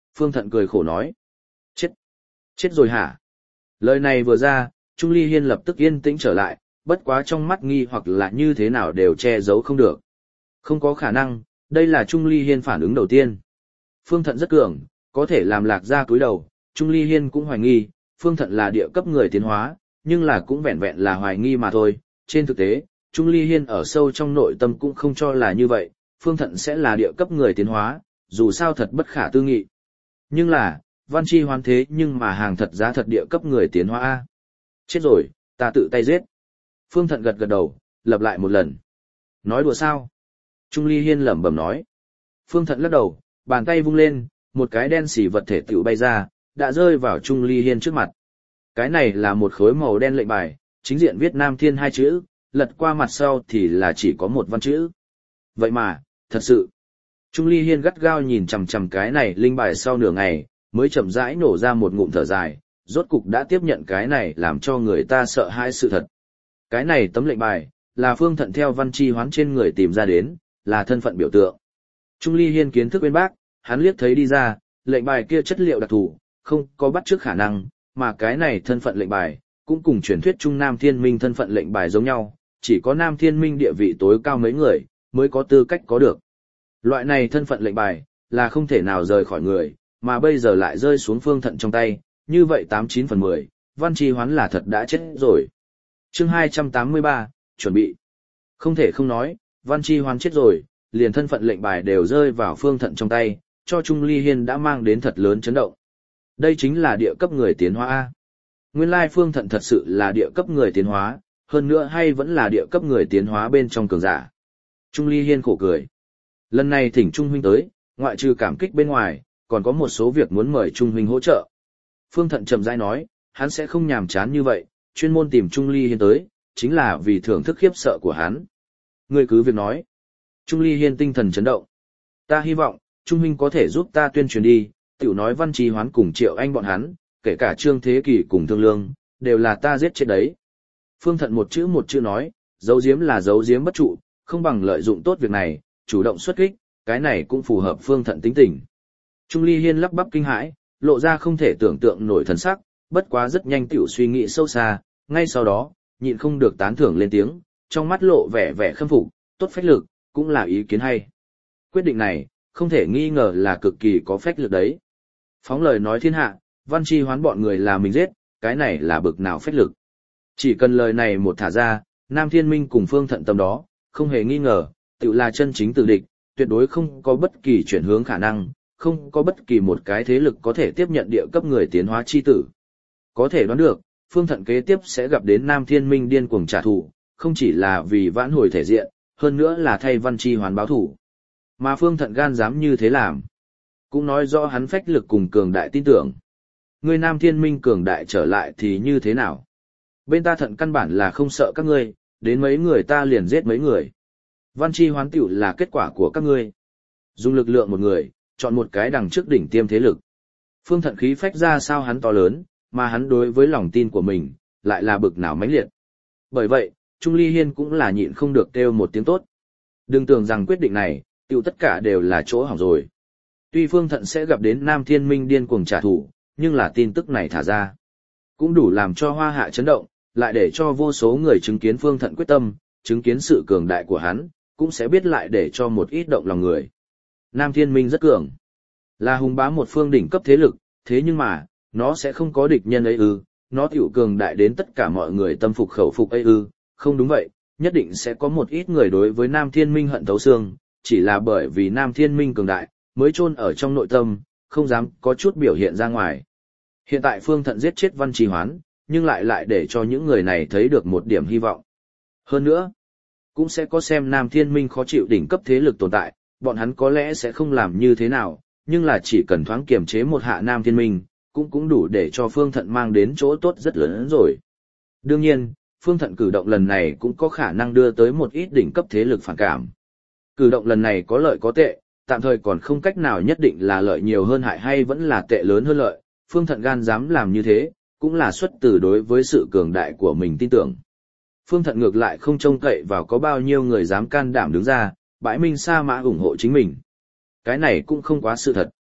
Phương Thận cười khổ nói. Chết! Chết rồi hả? Lời này vừa ra, Trung Ly Hiên lập tức yên tĩnh trở lại, bất quá trong mắt nghi hoặc là như thế nào đều che giấu không được. Không có khả năng, đây là Trung Ly Hiên phản ứng đầu tiên. Phương Thận rất cường, có thể làm Lạc Gia cúi đầu, Trung Ly Hiên cũng hoài nghi, Phương Thận là địa cấp người tiến hóa, nhưng là cũng vẹn vẹn là hoài nghi mà thôi. Trên thực tế, Trung Ly Hiên ở sâu trong nội tâm cũng không cho là như vậy, Phương Thận sẽ là địa cấp người tiến hóa, dù sao thật bất khả tư nghị. Nhưng là, Văn Chi Hoán thế nhưng mà hàng thật giá thật địa cấp người tiến hóa A. Chết rồi, ta tự tay giết. Phương Thận gật gật đầu, lặp lại một lần. Nói đùa sao? Trung Ly Hiên lẩm bẩm nói. Phương Thận lắc đầu, bàn tay vung lên, một cái đen xỉ vật thể tựu bay ra, đã rơi vào Trung Ly Hiên trước mặt. Cái này là một khối màu đen lệnh bài, chính diện viết Nam Thiên hai chữ, lật qua mặt sau thì là chỉ có một văn chữ. Vậy mà, thật sự. Trung Ly Hiên gắt gao nhìn chằm chằm cái này linh bài sau nửa ngày, mới chậm rãi nổ ra một ngụm thở dài, rốt cục đã tiếp nhận cái này làm cho người ta sợ hãi sự thật. Cái này tấm lệnh bài, là Phương Thận theo Văn Chi Hoán trên người tìm ra đến, là thân phận biểu tượng. Trung Ly Hiên kiến thức bên bác, hắn liếc thấy đi ra, lệnh bài kia chất liệu đặc thù, không có bắt chước khả năng, mà cái này thân phận lệnh bài, cũng cùng truyền thuyết Trung Nam Thiên Minh thân phận lệnh bài giống nhau, chỉ có Nam Thiên Minh địa vị tối cao mấy người, mới có tư cách có được. Loại này thân phận lệnh bài, là không thể nào rời khỏi người, mà bây giờ lại rơi xuống Phương Thận trong tay, như vậy 89/10, Văn Chi Hoán là thật đã chết rồi. Chương 283, chuẩn bị. Không thể không nói, Văn Chi Hoán chết rồi, liền thân phận lệnh bài đều rơi vào Phương Thận trong tay, cho Trung Ly Hiên đã mang đến thật lớn chấn động. Đây chính là địa cấp người tiến hóa A. Nguyên lai Phương Thận thật sự là địa cấp người tiến hóa, hơn nữa hay vẫn là địa cấp người tiến hóa bên trong cường giả. Trung Ly Hiên khổ cười. Lần này thỉnh Trung huynh tới, ngoại trừ cảm kích bên ngoài, còn có một số việc muốn mời Trung huynh hỗ trợ. Phương Thận chậm rãi nói, hắn sẽ không nhàm chán như vậy, chuyên môn tìm Trung Ly Hiên tới, chính là vì thưởng thức khiếp sợ của hắn. Ngươi cứ việc nói. Trung Ly Hiên tinh thần chấn động. Ta hy vọng, Trung huynh có thể giúp ta tuyên truyền đi, tiểu nói Văn Chi Hoán cùng Triệu Anh bọn hắn, kể cả Trương Thế Kỳ cùng Thương Lương, đều là ta giết chết đấy. Phương Thận một chữ nói, giấu giếm là giấu giếm bất trụ, không bằng lợi dụng tốt việc này, chủ động xuất kích, cái này cũng phù hợp Phương Thận tính tình. Trung Ly Hiên lắp bắp kinh hãi, lộ ra không thể tưởng tượng nổi thần sắc, bất quá rất nhanh tiểu suy nghĩ sâu xa, ngay sau đó, nhịn không được tán thưởng lên tiếng, trong mắt lộ vẻ vẻ khâm phục, tốt phách lực, cũng là ý kiến hay. Quyết định này, không thể nghi ngờ là cực kỳ có phách lực đấy. Phóng lời nói thiên hạ, Văn Chi Hoán bọn người là mình giết, cái này là bực nào phách lực. Chỉ cần lời này một thả ra, Nam Thiên Minh cùng Phương Thận tâm đó, không hề nghi ngờ, tự là chân chính tử địch, tuyệt đối không có bất kỳ chuyển hướng khả năng, không có bất kỳ một cái thế lực có thể tiếp nhận địa cấp người tiến hóa chi tử. Có thể đoán được, Phương Thận kế tiếp sẽ gặp đến Nam Thiên Minh điên cuồng trả thù, không chỉ là vì vãn hồi thể diện, hơn nữa là thay Văn Chi Hoán báo thù. Mà Phương Thận gan dám như thế làm, cũng nói rõ hắn phách lực cùng cường đại tin tưởng. Người Nam Thiên Minh cường đại trở lại thì như thế nào? Bên ta Thận căn bản là không sợ các ngươi, đến mấy người ta liền giết mấy người. Văn Chi Hoán tiểu là kết quả của các ngươi. Dùng lực lượng một người, chọn một cái đằng trước đỉnh tiêm thế lực. Phương Thận khí phách ra sao hắn to lớn, mà hắn đối với lòng tin của mình, lại là bực nào mãnh liệt. Bởi vậy, Trung Ly Hiên cũng là nhịn không được kêu một tiếng tốt. Đừng tưởng rằng quyết định này, tiểu tất cả đều là chỗ hỏng rồi. Tuy Phương Thận sẽ gặp đến Nam Thiên Minh điên cuồng trả thù, nhưng là tin tức này thả ra, cũng đủ làm cho Hoa Hạ chấn động, lại để cho vô số người chứng kiến Phương Thận quyết tâm, chứng kiến sự cường đại của hắn, cũng sẽ biết lại để cho một ít động lòng người. Nam Thiên Minh rất cường, là hùng bá một phương đỉnh cấp thế lực, thế nhưng mà, nó sẽ không có địch nhân ấy ư, nó tiểu cường đại đến tất cả mọi người tâm phục khẩu phục ấy ư, không đúng vậy, nhất định sẽ có một ít người đối với Nam Thiên Minh hận thấu xương, chỉ là bởi vì Nam Thiên Minh cường đại, mới chôn ở trong nội tâm, không dám có chút biểu hiện ra ngoài. Hiện tại Phương Thận giết chết Văn Chi Hoán, nhưng lại để cho những người này thấy được một điểm hy vọng. Hơn nữa, cũng sẽ có xem Nam Thiên Minh khó chịu đỉnh cấp thế lực tồn tại, bọn hắn có lẽ sẽ không làm như thế nào, nhưng là chỉ cần thoáng kiềm chế một hạ Nam Thiên Minh, cũng đủ để cho Phương Thận mang đến chỗ tốt rất lớn rồi. Đương nhiên, Phương Thận cử động lần này cũng có khả năng đưa tới một ít đỉnh cấp thế lực phản cảm. Cử động lần này có lợi có tệ, tạm thời còn không cách nào nhất định là lợi nhiều hơn hại hay vẫn là tệ lớn hơn lợi, Phương Thận gan dám làm như thế, cũng là xuất từ đối với sự cường đại của mình tin tưởng. Phương Thận ngược lại không trông cậy vào có bao nhiêu người dám can đảm đứng ra, bãi minh sa mã ủng hộ chính mình. Cái này cũng không quá sự thật.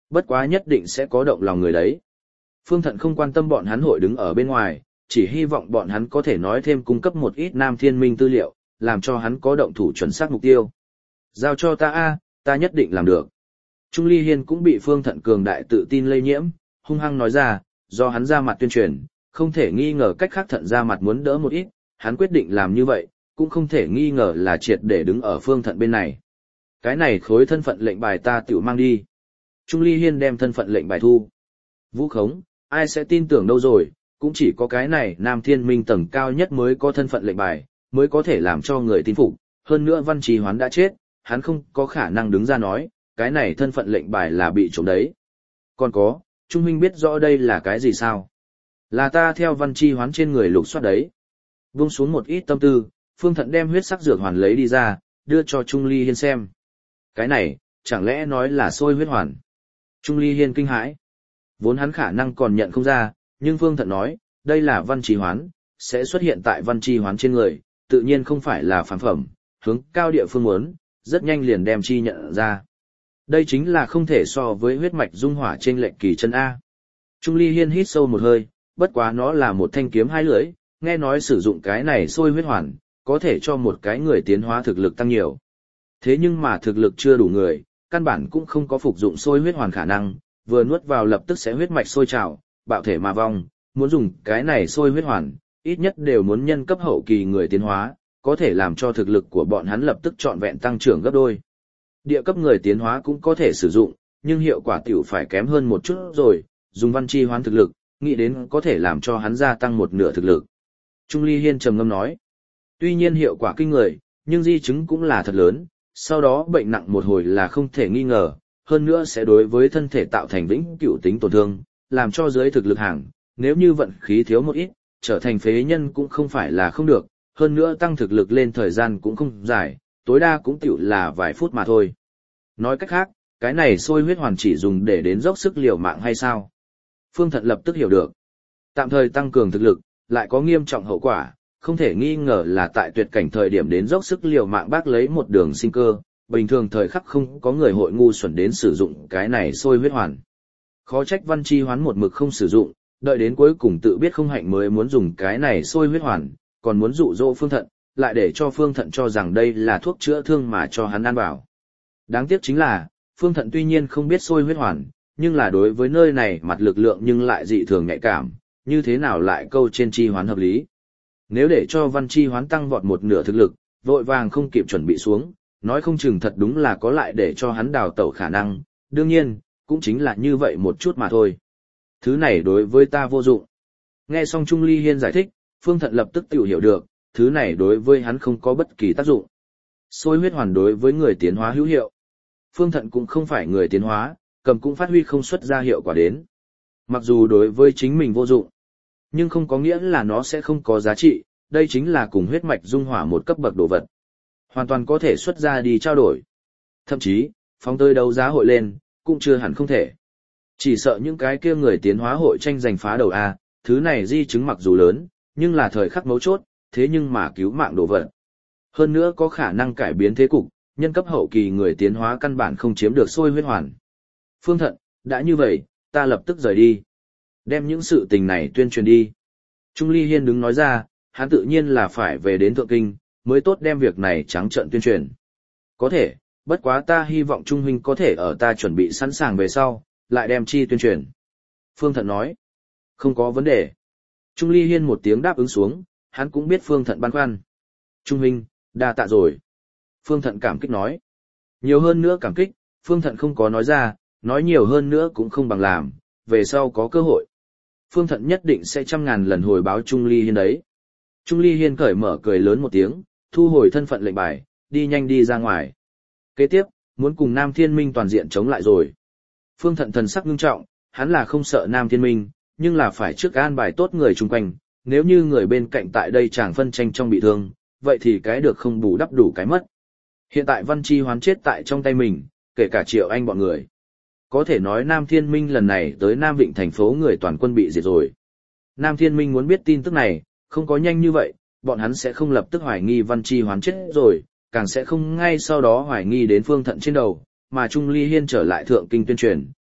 Bất quá nhất định sẽ có động lòng người đấy. Phương Thận không quan tâm bọn hắn hội đứng ở bên ngoài, chỉ hy vọng bọn hắn có thể nói thêm cung cấp một ít Nam Thiên Minh tư liệu, làm cho hắn có động thủ chuẩn xác mục tiêu. Giao cho ta a, ta nhất định làm được. Trung Ly Hiên cũng bị Phương Thận cường đại tự tin lây nhiễm, hung hăng nói ra, do hắn ra mặt tuyên truyền, không thể nghi ngờ cách khác Thận ra mặt muốn đỡ một ít, hắn quyết định làm như vậy, cũng không thể nghi ngờ là triệt để đứng ở Phương Thận bên này. Cái này khối thân phận lệnh bài ta tiểu mang đi. Trung Ly Hiên đem thân phận lệnh bài thu. Vũ khống, ai sẽ tin tưởng đâu rồi, cũng chỉ có cái này Nam Thiên Minh tầng cao nhất mới có thân phận lệnh bài, mới có thể làm cho người tin phục. Hơn nữa Văn Trì Hoán đã chết, hắn không có khả năng đứng ra nói, cái này thân phận lệnh bài là bị trộm đấy. Còn có, Trung Minh biết rõ đây là cái gì sao? Là ta theo Văn Trì Hoán trên người lục soát đấy. Vung xuống một ít tâm tư, Phương Thận đem huyết sắc dược hoàn lấy đi ra, đưa cho Trung Ly Hiên xem. Cái này, chẳng lẽ nói là sôi huyết hoàn? Trung Ly Hiên kinh hãi. Vốn hắn khả năng còn nhận không ra, nhưng Phương Thận nói, đây là Văn Trì Hoán, sẽ xuất hiện tại Văn Trì Hoán trên người, tự nhiên không phải là phản phẩm, hướng cao địa phương muốn, rất nhanh liền đem chi nhận ra. Đây chính là không thể so với huyết mạch dung hỏa trên lệnh kỳ chân A. Trung Ly Hiên hít sâu một hơi, bất quá nó là một thanh kiếm hai lưỡi, nghe nói sử dụng cái này sôi huyết hoàn, có thể cho một cái người tiến hóa thực lực tăng nhiều. Thế nhưng mà thực lực chưa đủ người, căn bản cũng không có phục dụng sôi huyết hoàn khả năng, vừa nuốt vào lập tức sẽ huyết mạch sôi trào, bạo thể mà vong, muốn dùng cái này sôi huyết hoàn, ít nhất đều muốn nhân cấp hậu kỳ người tiến hóa, có thể làm cho thực lực của bọn hắn lập tức trọn vẹn tăng trưởng gấp đôi. Địa cấp người tiến hóa cũng có thể sử dụng, nhưng hiệu quả tiểu phải kém hơn một chút rồi, dùng Văn Trì Hoán thực lực, nghĩ đến có thể làm cho hắn gia tăng một nửa thực lực. Trung Ly Hiên trầm ngâm nói, tuy nhiên hiệu quả kinh người, nhưng di chứng cũng là thật lớn, sau đó bệnh nặng một hồi là không thể nghi ngờ, hơn nữa sẽ đối với thân thể tạo thành vĩnh cửu tính tổn thương, làm cho dưới thực lực hàng, nếu như vận khí thiếu một ít, trở thành phế nhân cũng không phải là không được, hơn nữa tăng thực lực lên thời gian cũng không dài, tối đa cũng tiểu là vài phút mà thôi. Nói cách khác, cái này sôi huyết hoàn chỉ dùng để đến dốc sức liều mạng hay sao? Phương Thận lập tức hiểu được. Tạm thời tăng cường thực lực, lại có nghiêm trọng hậu quả, không thể nghi ngờ là tại tuyệt cảnh thời điểm đến dốc sức liều mạng bác lấy một đường sinh cơ, bình thường thời khắc không có người hội ngu xuẩn đến sử dụng cái này sôi huyết hoàn. Khó trách Văn Trì Hoán một mực không sử dụng, đợi đến cuối cùng tự biết không hạnh mới muốn dùng cái này sôi huyết hoàn, còn muốn dụ dỗ Phương Thận, lại để cho Phương Thận cho rằng đây là thuốc chữa thương mà cho hắn ăn vào. Đáng tiếc chính là, Phương Thận tuy nhiên không biết sôi huyết hoàn, nhưng là đối với nơi này mặt lực lượng nhưng lại dị thường nhạy cảm, như thế nào lại câu trên Trì Hoán hợp lý. Nếu để cho Văn Trì Hoán tăng vọt một nửa thực lực, vội vàng không kịp chuẩn bị xuống, nói không chừng thật đúng là có lại để cho hắn đào tẩu khả năng, đương nhiên, cũng chính là như vậy một chút mà thôi. Thứ này đối với ta vô dụng. Nghe xong Trung Ly Hiên giải thích, Phương Thận lập tức tự hiểu được, thứ này đối với hắn không có bất kỳ tác dụng. Sôi huyết hoàn đối với người tiến hóa hữu hiệu. Phương Thận cũng không phải người tiến hóa, cầm cũng phát huy không xuất ra hiệu quả đến. Mặc dù đối với chính mình vô dụng, nhưng không có nghĩa là nó sẽ không có giá trị, đây chính là cùng huyết mạch dung hỏa một cấp bậc đồ vật. Hoàn toàn có thể xuất ra đi trao đổi. Thậm chí, phóng tới đấu giá hội lên, cũng chưa hẳn không thể. Chỉ sợ những cái kia người tiến hóa hội tranh giành phá đầu A, thứ này di chứng mặc dù lớn, nhưng là thời khắc mấu chốt, thế nhưng mà cứu mạng đồ vật. Hơn nữa có khả năng cải biến thế cục, nhân cấp hậu kỳ người tiến hóa căn bản không chiếm được sôi huyết hoàn. Phương Thận, đã như vậy, ta lập tức rời đi. Đem những sự tình này tuyên truyền đi. Trung Ly Hiên đứng nói ra, hắn tự nhiên là phải về đến Thượng Kinh, mới tốt đem việc này trắng trợn tuyên truyền. Có thể, bất quá ta hy vọng Trung huynh có thể ở ta chuẩn bị sẵn sàng về sau, lại đem chi tuyên truyền. Phương Thận nói, không có vấn đề. Trung Ly Hiên một tiếng đáp ứng xuống, hắn cũng biết Phương Thận băn khoăn. Trung huynh, đa tạ rồi. Phương Thận cảm kích nói. Nhiều hơn nữa cảm kích, Phương Thận không có nói ra, nói nhiều hơn nữa cũng không bằng làm, về sau có cơ hội. Phương Thận nhất định sẽ 100.000 lần hồi báo Trung Ly Hiên đấy. Trung Ly Hiên cởi mở cười lớn một tiếng, thu hồi thân phận lệnh bài, đi nhanh đi ra ngoài. Kế tiếp, muốn cùng Nam Thiên Minh toàn diện chống lại rồi. Phương Thận thần sắc ngưng trọng, hắn là không sợ Nam Thiên Minh, nhưng là phải trước an bài tốt người chung quanh, nếu như người bên cạnh tại đây chẳng phân tranh trong bị thương, vậy thì cái được không bù đắp đủ cái mất. Hiện tại Văn Trì Hoán chết tại trong tay mình, kể cả Triệu Anh bọn người. Có thể nói Nam Thiên Minh lần này tới Nam Vịnh thành phố người toàn quân bị diệt rồi. Nam Thiên Minh muốn biết tin tức này, không có nhanh như vậy, bọn hắn sẽ không lập tức hoài nghi Văn Trì Hoán chết rồi, càng sẽ không ngay sau đó hoài nghi đến Phương Thận trên đầu, mà Trung Ly Hiên trở lại Thượng Kinh tuyên truyền,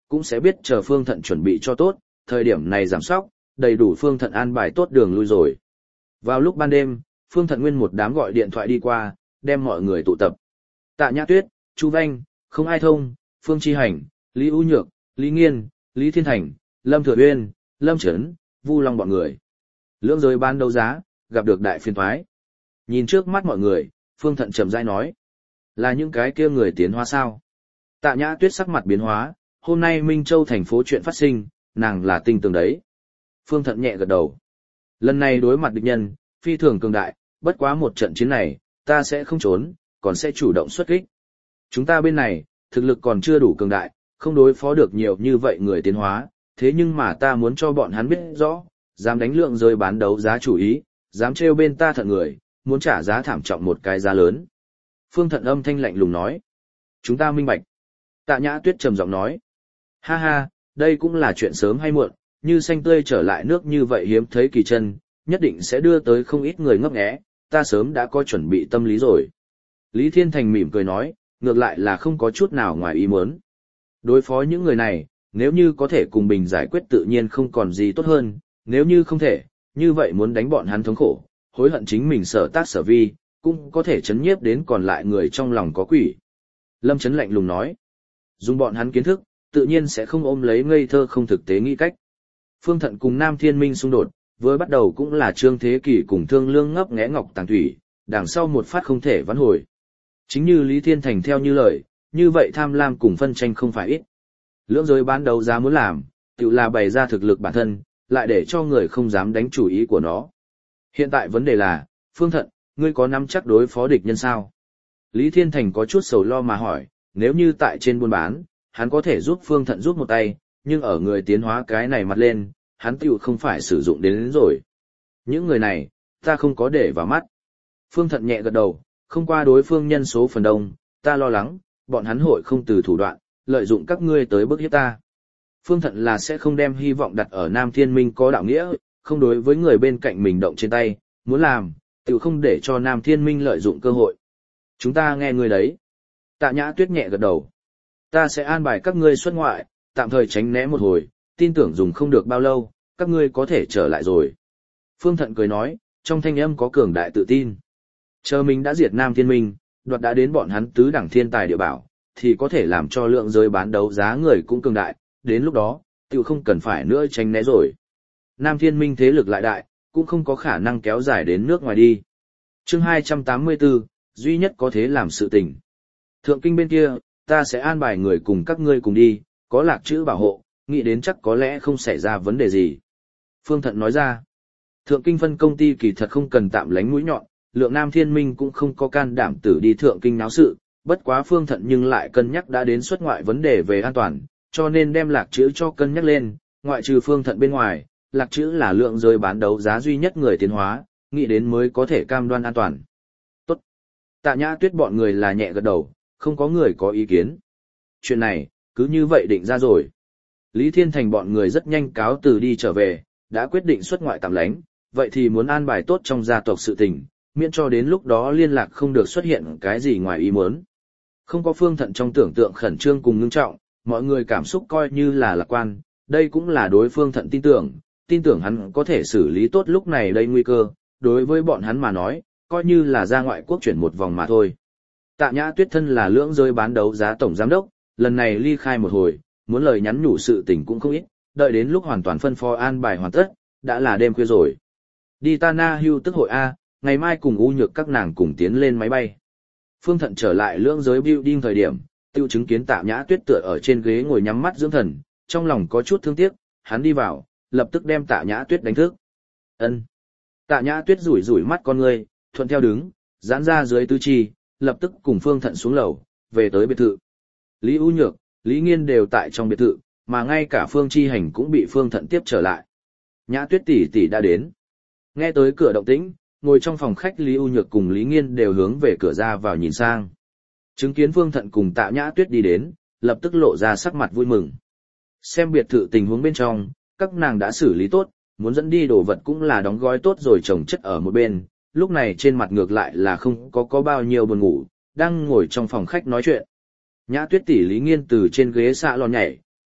cũng sẽ biết chờ Phương Thận chuẩn bị cho tốt, thời điểm này giảm sóc, đầy đủ Phương Thận an bài tốt đường lui rồi. Vào lúc ban đêm, Phương Thận nguyên một đám gọi điện thoại đi qua, đem mọi người tụ tập. Tạ Nhã Tuyết, Chu Vanh, Không Ai Thông, Phương Chi Hành, Lý U Nhược, Lý Nghiên, Lý Thiên Thành, Lâm Thừa Uyên, Lâm Trấn, Vu Long bọn người. Lưỡng giới bán đấu giá, gặp được đại phiên thoái. Nhìn trước mắt mọi người, Phương Thận trầm rãi nói. Là những cái kia người tiến hóa sao? Tạ Nhã Tuyết sắc mặt biến hóa, hôm nay Minh Châu thành phố chuyện phát sinh, nàng là tinh tường đấy. Phương Thận nhẹ gật đầu. Lần này đối mặt địch nhân, phi thường cường đại, bất quá một trận chiến này, ta sẽ không trốn, còn sẽ chủ động xuất kích. Chúng ta bên này, thực lực còn chưa đủ cường đại, không đối phó được nhiều như vậy người tiến hóa, thế nhưng mà ta muốn cho bọn hắn biết rõ, dám đánh lượng rơi bán đấu giá chủ ý, dám trêu bên ta Thận người, muốn trả giá thảm trọng một cái giá lớn. Phương Thận âm thanh lạnh lùng nói. Chúng ta minh bạch. Tạ Nhã Tuyết trầm giọng nói. Ha ha, đây cũng là chuyện sớm hay muộn, như xanh tươi trở lại nước như vậy hiếm thấy kỳ chân, nhất định sẽ đưa tới không ít người ngấp nghé, ta sớm đã có chuẩn bị tâm lý rồi. Lý Thiên Thành mỉm cười nói, ngược lại là không có chút nào ngoài ý muốn. Đối phó những người này, nếu như có thể cùng Bình giải quyết tự nhiên không còn gì tốt hơn, nếu như không thể, như vậy muốn đánh bọn hắn thống khổ, hối hận chính mình sở tác sở vi, cũng có thể chấn nhiếp đến còn lại người trong lòng có quỷ. Lâm Chấn lạnh lùng nói, dùng bọn hắn kiến thức, tự nhiên sẽ không ôm lấy ngây thơ không thực tế nghĩ cách. Phương Thận cùng Nam Thiên Minh xung đột, với bắt đầu cũng là Trương Thế Kỷ cùng Thương Lương ngấp nghé Ngọc Tàng Thủy, đằng sau một phát không thể vãn hồi. Chính như Lý Thiên Thành theo như lời, như vậy tham lam cùng phân tranh không phải ít. Lưỡng giới bán đấu giá muốn làm, tự là bày ra thực lực bản thân, lại để cho người không dám đánh chủ ý của nó. Hiện tại vấn đề là, Phương Thận, ngươi có nắm chắc đối phó địch nhân sao? Lý Thiên Thành có chút sầu lo mà hỏi, nếu như tại trên buôn bán, hắn có thể giúp Phương Thận giúp một tay, nhưng ở người tiến hóa cái này mặt lên, hắn tiểu không phải sử dụng đến rồi. Những người này, ta không có để vào mắt. Phương Thận nhẹ gật đầu, không qua đối phương nhân số phần đông, ta lo lắng, bọn hắn hội không từ thủ đoạn, lợi dụng các ngươi tới bức hiếp ta. Phương Thận là sẽ không đem hy vọng đặt ở Nam Thiên Minh có đạo nghĩa, không đối với người bên cạnh mình động trên tay, muốn làm, tiểu không để cho Nam Thiên Minh lợi dụng cơ hội. Chúng ta nghe ngươi đấy. Tạ Nhã Tuyết nhẹ gật đầu. Ta sẽ an bài các ngươi xuất ngoại, tạm thời tránh né một hồi, tin tưởng dùng không được bao lâu, các ngươi có thể trở lại rồi. Phương Thận cười nói, trong thanh âm có cường đại tự tin. Chờ mình đã diệt Nam Thiên Minh, đoạt đã đến bọn hắn tứ đẳng thiên tài địa bảo, thì có thể làm cho lượng giới bán đấu giá người cũng cường đại, đến lúc đó, tiểu không cần phải nữa tránh né rồi. Nam Thiên Minh thế lực lại đại, cũng không có khả năng kéo dài đến nước ngoài đi. Chương 284, duy nhất có thế làm sự tình. Thượng Kinh bên kia, ta sẽ an bài người cùng các ngươi cùng đi, có lạc chữ bảo hộ, nghĩ đến chắc có lẽ không xảy ra vấn đề gì. Phương Thận nói ra, Thượng Kinh phân công ty kỳ thật không cần tạm lánh mũi nhọn, lượng Nam Thiên Minh cũng không có can đảm tử đi Thượng Kinh náo sự, bất quá Phương Thận nhưng lại cân nhắc đã đến xuất ngoại vấn đề về an toàn, cho nên đem lạc chữ cho cân nhắc lên, ngoại trừ Phương Thận bên ngoài, lạc chữ là lượng rơi bán đấu giá duy nhất người tiến hóa, nghĩ đến mới có thể cam đoan an toàn. Tốt. Tạ Nhã Tuyết bọn người là nhẹ gật đầu, không có người có ý kiến. Chuyện này, cứ như vậy định ra rồi. Lý Thiên Thành bọn người rất nhanh cáo từ đi trở về, đã quyết định xuất ngoại tạm lánh, vậy thì muốn an bài tốt trong gia tộc sự tình, miễn cho đến lúc đó liên lạc không được xuất hiện cái gì ngoài ý muốn. Không có Phương Thận trong tưởng tượng khẩn trương cùng ngưng trọng, mọi người cảm xúc coi như là lạc quan, đây cũng là đối Phương Thận tin tưởng hắn có thể xử lý tốt lúc này đây nguy cơ, đối với bọn hắn mà nói, coi như là ra ngoại quốc chuyển một vòng mà thôi. Tạ Nhã Tuyết thân là lưỡng giới bán đấu giá tổng giám đốc, lần này ly khai một hồi, muốn lời nhắn nhủ sự tình cũng không ít, đợi đến lúc hoàn toàn phân phó an bài hoàn tất, đã là đêm khuya rồi. Đi ta Na Hưu tức hội A, ngày mai cùng U Nhược các nàng cùng tiến lên máy bay. Phương Thận trở lại lưỡng giới building thời điểm, tiêu chứng kiến Tạ Nhã Tuyết tựa ở trên ghế ngồi nhắm mắt dưỡng thần, trong lòng có chút thương tiếc, hắn đi vào, lập tức đem Tạ Nhã Tuyết đánh thức. Ân. Tạ Nhã Tuyết rủi rủi mắt con ngươi, thuận theo đứng, giãn ra dưới tứ chi, lập tức cùng Phương Thận xuống lầu, về tới biệt thự. Lý U Nhược, Lý Nghiên đều tại trong biệt thự, mà ngay cả Phương Chi Hành cũng bị Phương Thận tiếp trở lại. Nhã Tuyết tỷ tỷ đã đến. Nghe tới cửa động tĩnh, ngồi trong phòng khách Lý U Nhược cùng Lý Nghiên đều hướng về cửa ra vào nhìn sang. Chứng kiến Phương Thận cùng Tạ Nhã Tuyết đi đến, lập tức lộ ra sắc mặt vui mừng. Xem biệt thự tình huống bên trong, các nàng đã xử lý tốt, muốn dẫn đi đồ vật cũng là đóng gói tốt rồi chồng chất ở một bên, lúc này trên mặt ngược lại là không có bao nhiêu buồn ngủ, đang ngồi trong phòng khách nói chuyện. Nhã Tuyết tỷ Lý Nghiên từ trên ghế xạ lòn nhảy,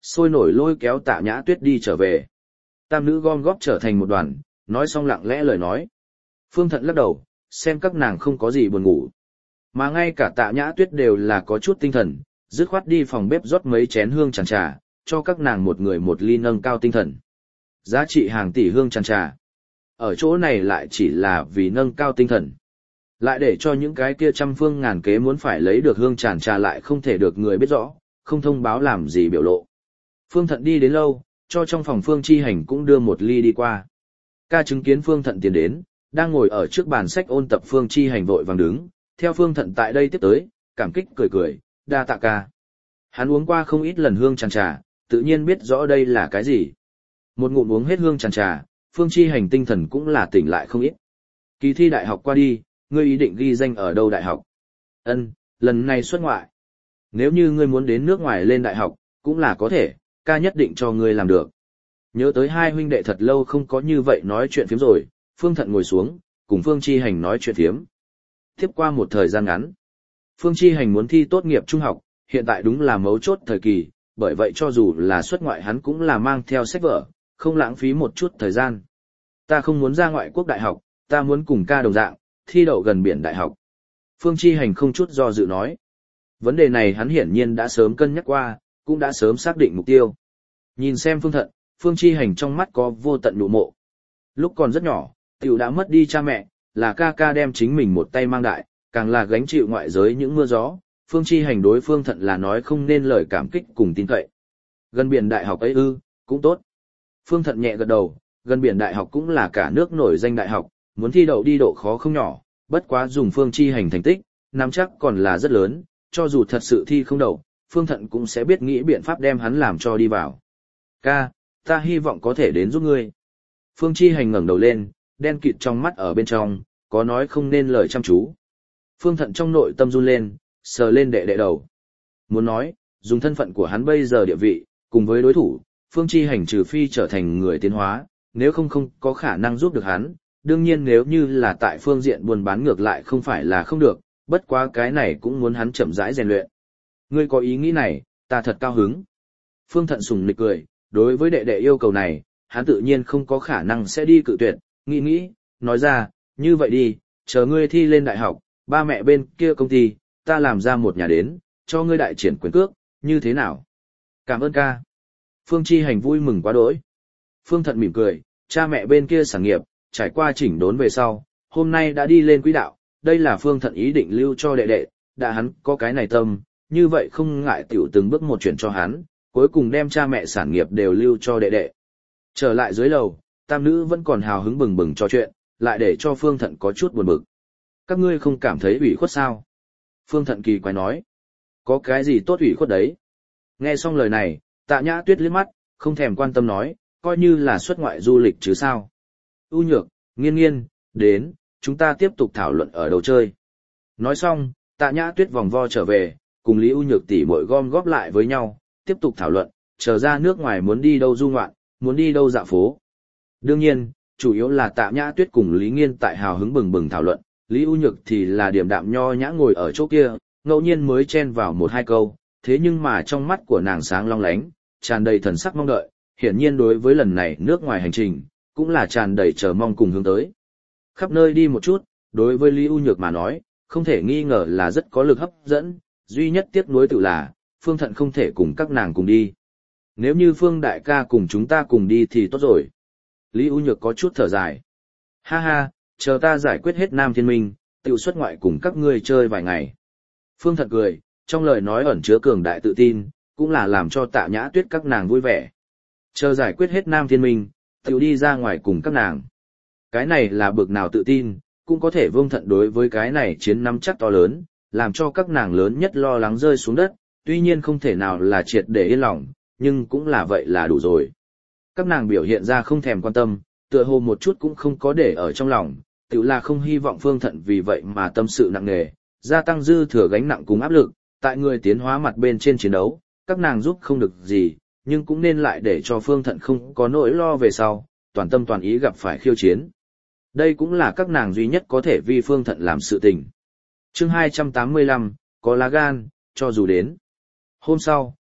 Sôi nổi lôi kéo Tạ Nhã Tuyết đi trở về. Tam nữ gom góp trở thành một đoàn, nói xong lặng lẽ lời nói. Phương Thận lắc đầu, xem các nàng không có gì buồn ngủ. Mà ngay cả Tạ Nhã Tuyết đều là có chút tinh thần, dứt khoát đi phòng bếp rót mấy chén hương trà trà, cho các nàng một người một ly nâng cao tinh thần. Giá trị hàng tỷ hương trà trà. Ở chỗ này lại chỉ là vì nâng cao tinh thần. Lại để cho những cái kia trăm phương ngàn kế muốn phải lấy được hương trà trà lại không thể được người biết rõ, không thông báo làm gì biểu lộ. Phương Thận đi đến lâu, cho trong phòng Phương Chi Hành cũng đưa một ly đi qua. Ca chứng kiến Phương Thận tiến đến, đang ngồi ở trước bàn sách ôn tập Phương Chi Hành vội vàng đứng, theo Phương Thận tại đây tiếp tới, cảm kích cười cười, đa tạ ca. Hắn uống qua không ít lần hương trà trà, tự nhiên biết rõ đây là cái gì. Một ngụm uống hết hương trà trà, Phương Chi Hành tinh thần cũng là tỉnh lại không ít. Kỳ thi đại học qua đi, ngươi ý định ghi danh ở đâu đại học? Ân, lần này xuất ngoại. Nếu như ngươi muốn đến nước ngoài lên đại học, cũng là có thể, ca nhất định cho ngươi làm được. Nhớ tới hai huynh đệ thật lâu không có như vậy nói chuyện phiếm rồi, Phương Thận ngồi xuống, cùng Phương Chi Hành nói chuyện phiếm. Tiếp qua một thời gian ngắn, Phương Chi Hành muốn thi tốt nghiệp trung học, hiện tại đúng là mấu chốt thời kỳ, bởi vậy cho dù là xuất ngoại hắn cũng là mang theo sách vở, không lãng phí một chút thời gian. Ta không muốn ra ngoại quốc đại học, ta muốn cùng ca đồng dạng, thi đậu gần biển đại học. Phương Chi Hành không chút do dự nói. Vấn đề này hắn hiển nhiên đã sớm cân nhắc qua, cũng đã sớm xác định mục tiêu. Nhìn xem Phương Thận, Phương Chi Hành trong mắt có vô tận nụ mộ. Lúc còn rất nhỏ, tiểu đã mất đi cha mẹ, là ca ca đem chính mình một tay mang đại, càng là gánh chịu ngoại giới những mưa gió. Phương Chi Hành đối Phương Thận là nói không nên lời cảm kích cùng tin cậy. Gần biển đại học ấy ư, cũng tốt. Phương Thận nhẹ gật đầu, gần biển đại học cũng là cả nước nổi danh đại học, muốn thi đậu đi độ khó không nhỏ, bất quá dùng Phương Chi Hành thành tích, nắm chắc còn là rất lớn, cho dù thật sự thi không đậu, Phương Thận cũng sẽ biết nghĩ biện pháp đem hắn làm cho đi vào. Ca, ta hy vọng có thể đến giúp ngươi. Phương Chi Hành ngẩng đầu lên, đen kịt trong mắt ở bên trong, có nói không nên lời chăm chú. Phương Thận trong nội tâm run lên, sờ lên đệ đệ đầu. Muốn nói, dùng thân phận của hắn bây giờ địa vị, cùng với đối thủ, Phương Chi Hành trừ phi trở thành người tiến hóa, nếu không có khả năng giúp được hắn. Đương nhiên nếu như là tại phương diện buôn bán ngược lại không phải là không được, bất quá cái này cũng muốn hắn chậm rãi rèn luyện. Ngươi có ý nghĩ này, ta thật cao hứng. Phương Thận sùng nịch cười, đối với đệ đệ yêu cầu này, hắn tự nhiên không có khả năng sẽ đi cự tuyệt, nghĩ, nói ra, như vậy đi, chờ ngươi thi lên đại học, ba mẹ bên kia công ty, ta làm ra một nhà đến, cho ngươi đại triển quyền cước, như thế nào? Cảm ơn ca. Phương Chi Hành vui mừng quá đỗi. Phương Thận mỉm cười, cha mẹ bên kia sản nghiệp, trải qua chỉnh đốn về sau, hôm nay đã đi lên quỹ đạo, đây là Phương Thận ý định lưu cho đệ đệ, đã hắn có cái này tâm, như vậy không ngại tiểu từng bước một chuyển cho hắn, cuối cùng đem cha mẹ sản nghiệp đều lưu cho đệ đệ. Trở lại dưới lầu, tam nữ vẫn còn hào hứng bừng bừng trò chuyện, lại để cho Phương Thận có chút buồn bực. Các ngươi không cảm thấy ủy khuất sao? Phương Thận kỳ quái nói. Có cái gì tốt ủy khuất đấy? Nghe xong lời này, Tạ Nhã Tuyết liếc mắt, không thèm quan tâm nói, coi như là xuất ngoại du lịch chứ sao. U Nhược, Nghiên Nghiên, đến, chúng ta tiếp tục thảo luận ở đâu chơi. Nói xong, Tạ Nhã Tuyết vòng vo trở về, cùng Lý U Nhược tỷ muội gom góp lại với nhau, tiếp tục thảo luận, chờ ra nước ngoài muốn đi đâu du ngoạn, muốn đi đâu dạo phố. Đương nhiên, chủ yếu là Tạ Nhã Tuyết cùng Lý Nghiên tại hào hứng bừng bừng thảo luận, Lý U Nhược thì là điềm đạm nho nhã ngồi ở chỗ kia, ngẫu nhiên mới chen vào một hai câu, thế nhưng mà trong mắt của nàng sáng long lánh, tràn đầy thần sắc mong đợi, hiển nhiên đối với lần này nước ngoài hành trình, cũng là tràn đầy chờ mong cùng hướng tới. Khắp nơi đi một chút, đối với Lý U Nhược mà nói, không thể nghi ngờ là rất có lực hấp dẫn, duy nhất tiếc nuối tự là, Phương Thận không thể cùng các nàng cùng đi. Nếu như Phương đại ca cùng chúng ta cùng đi thì tốt rồi. Lý U Nhược có chút thở dài. Ha ha, chờ ta giải quyết hết Nam Thiên Minh, tự xuất ngoại cùng các ngươi chơi vài ngày. Phương Thận cười, trong lời nói ẩn chứa cường đại tự tin, cũng là làm cho Tạ Nhã Tuyết các nàng vui vẻ. Chờ giải quyết hết Nam Thiên Minh, tự đi ra ngoài cùng các nàng. Cái này là bực nào tự tin, cũng có thể Vương Thận đối với cái này chiến nắm chắc to lớn, làm cho các nàng lớn nhất lo lắng rơi xuống đất, tuy nhiên không thể nào là triệt để yên lòng, nhưng cũng là vậy là đủ rồi. Các nàng biểu hiện ra không thèm quan tâm, tựa hồ một chút cũng không có để ở trong lòng, tự là không hy vọng Phương Thận vì vậy mà tâm sự nặng nề, gia tăng dư thừa gánh nặng cùng áp lực, tại người tiến hóa mặt bên trên chiến đấu, các nàng giúp không được gì, nhưng cũng nên lại để cho Phương Thận không có nỗi lo về sau, toàn tâm toàn ý gặp phải khiêu chiến. Đây cũng là các nàng duy nhất có thể vì Phương Thận làm sự tình. Chương 285, có lá gan, cho dù đến. Hôm sau,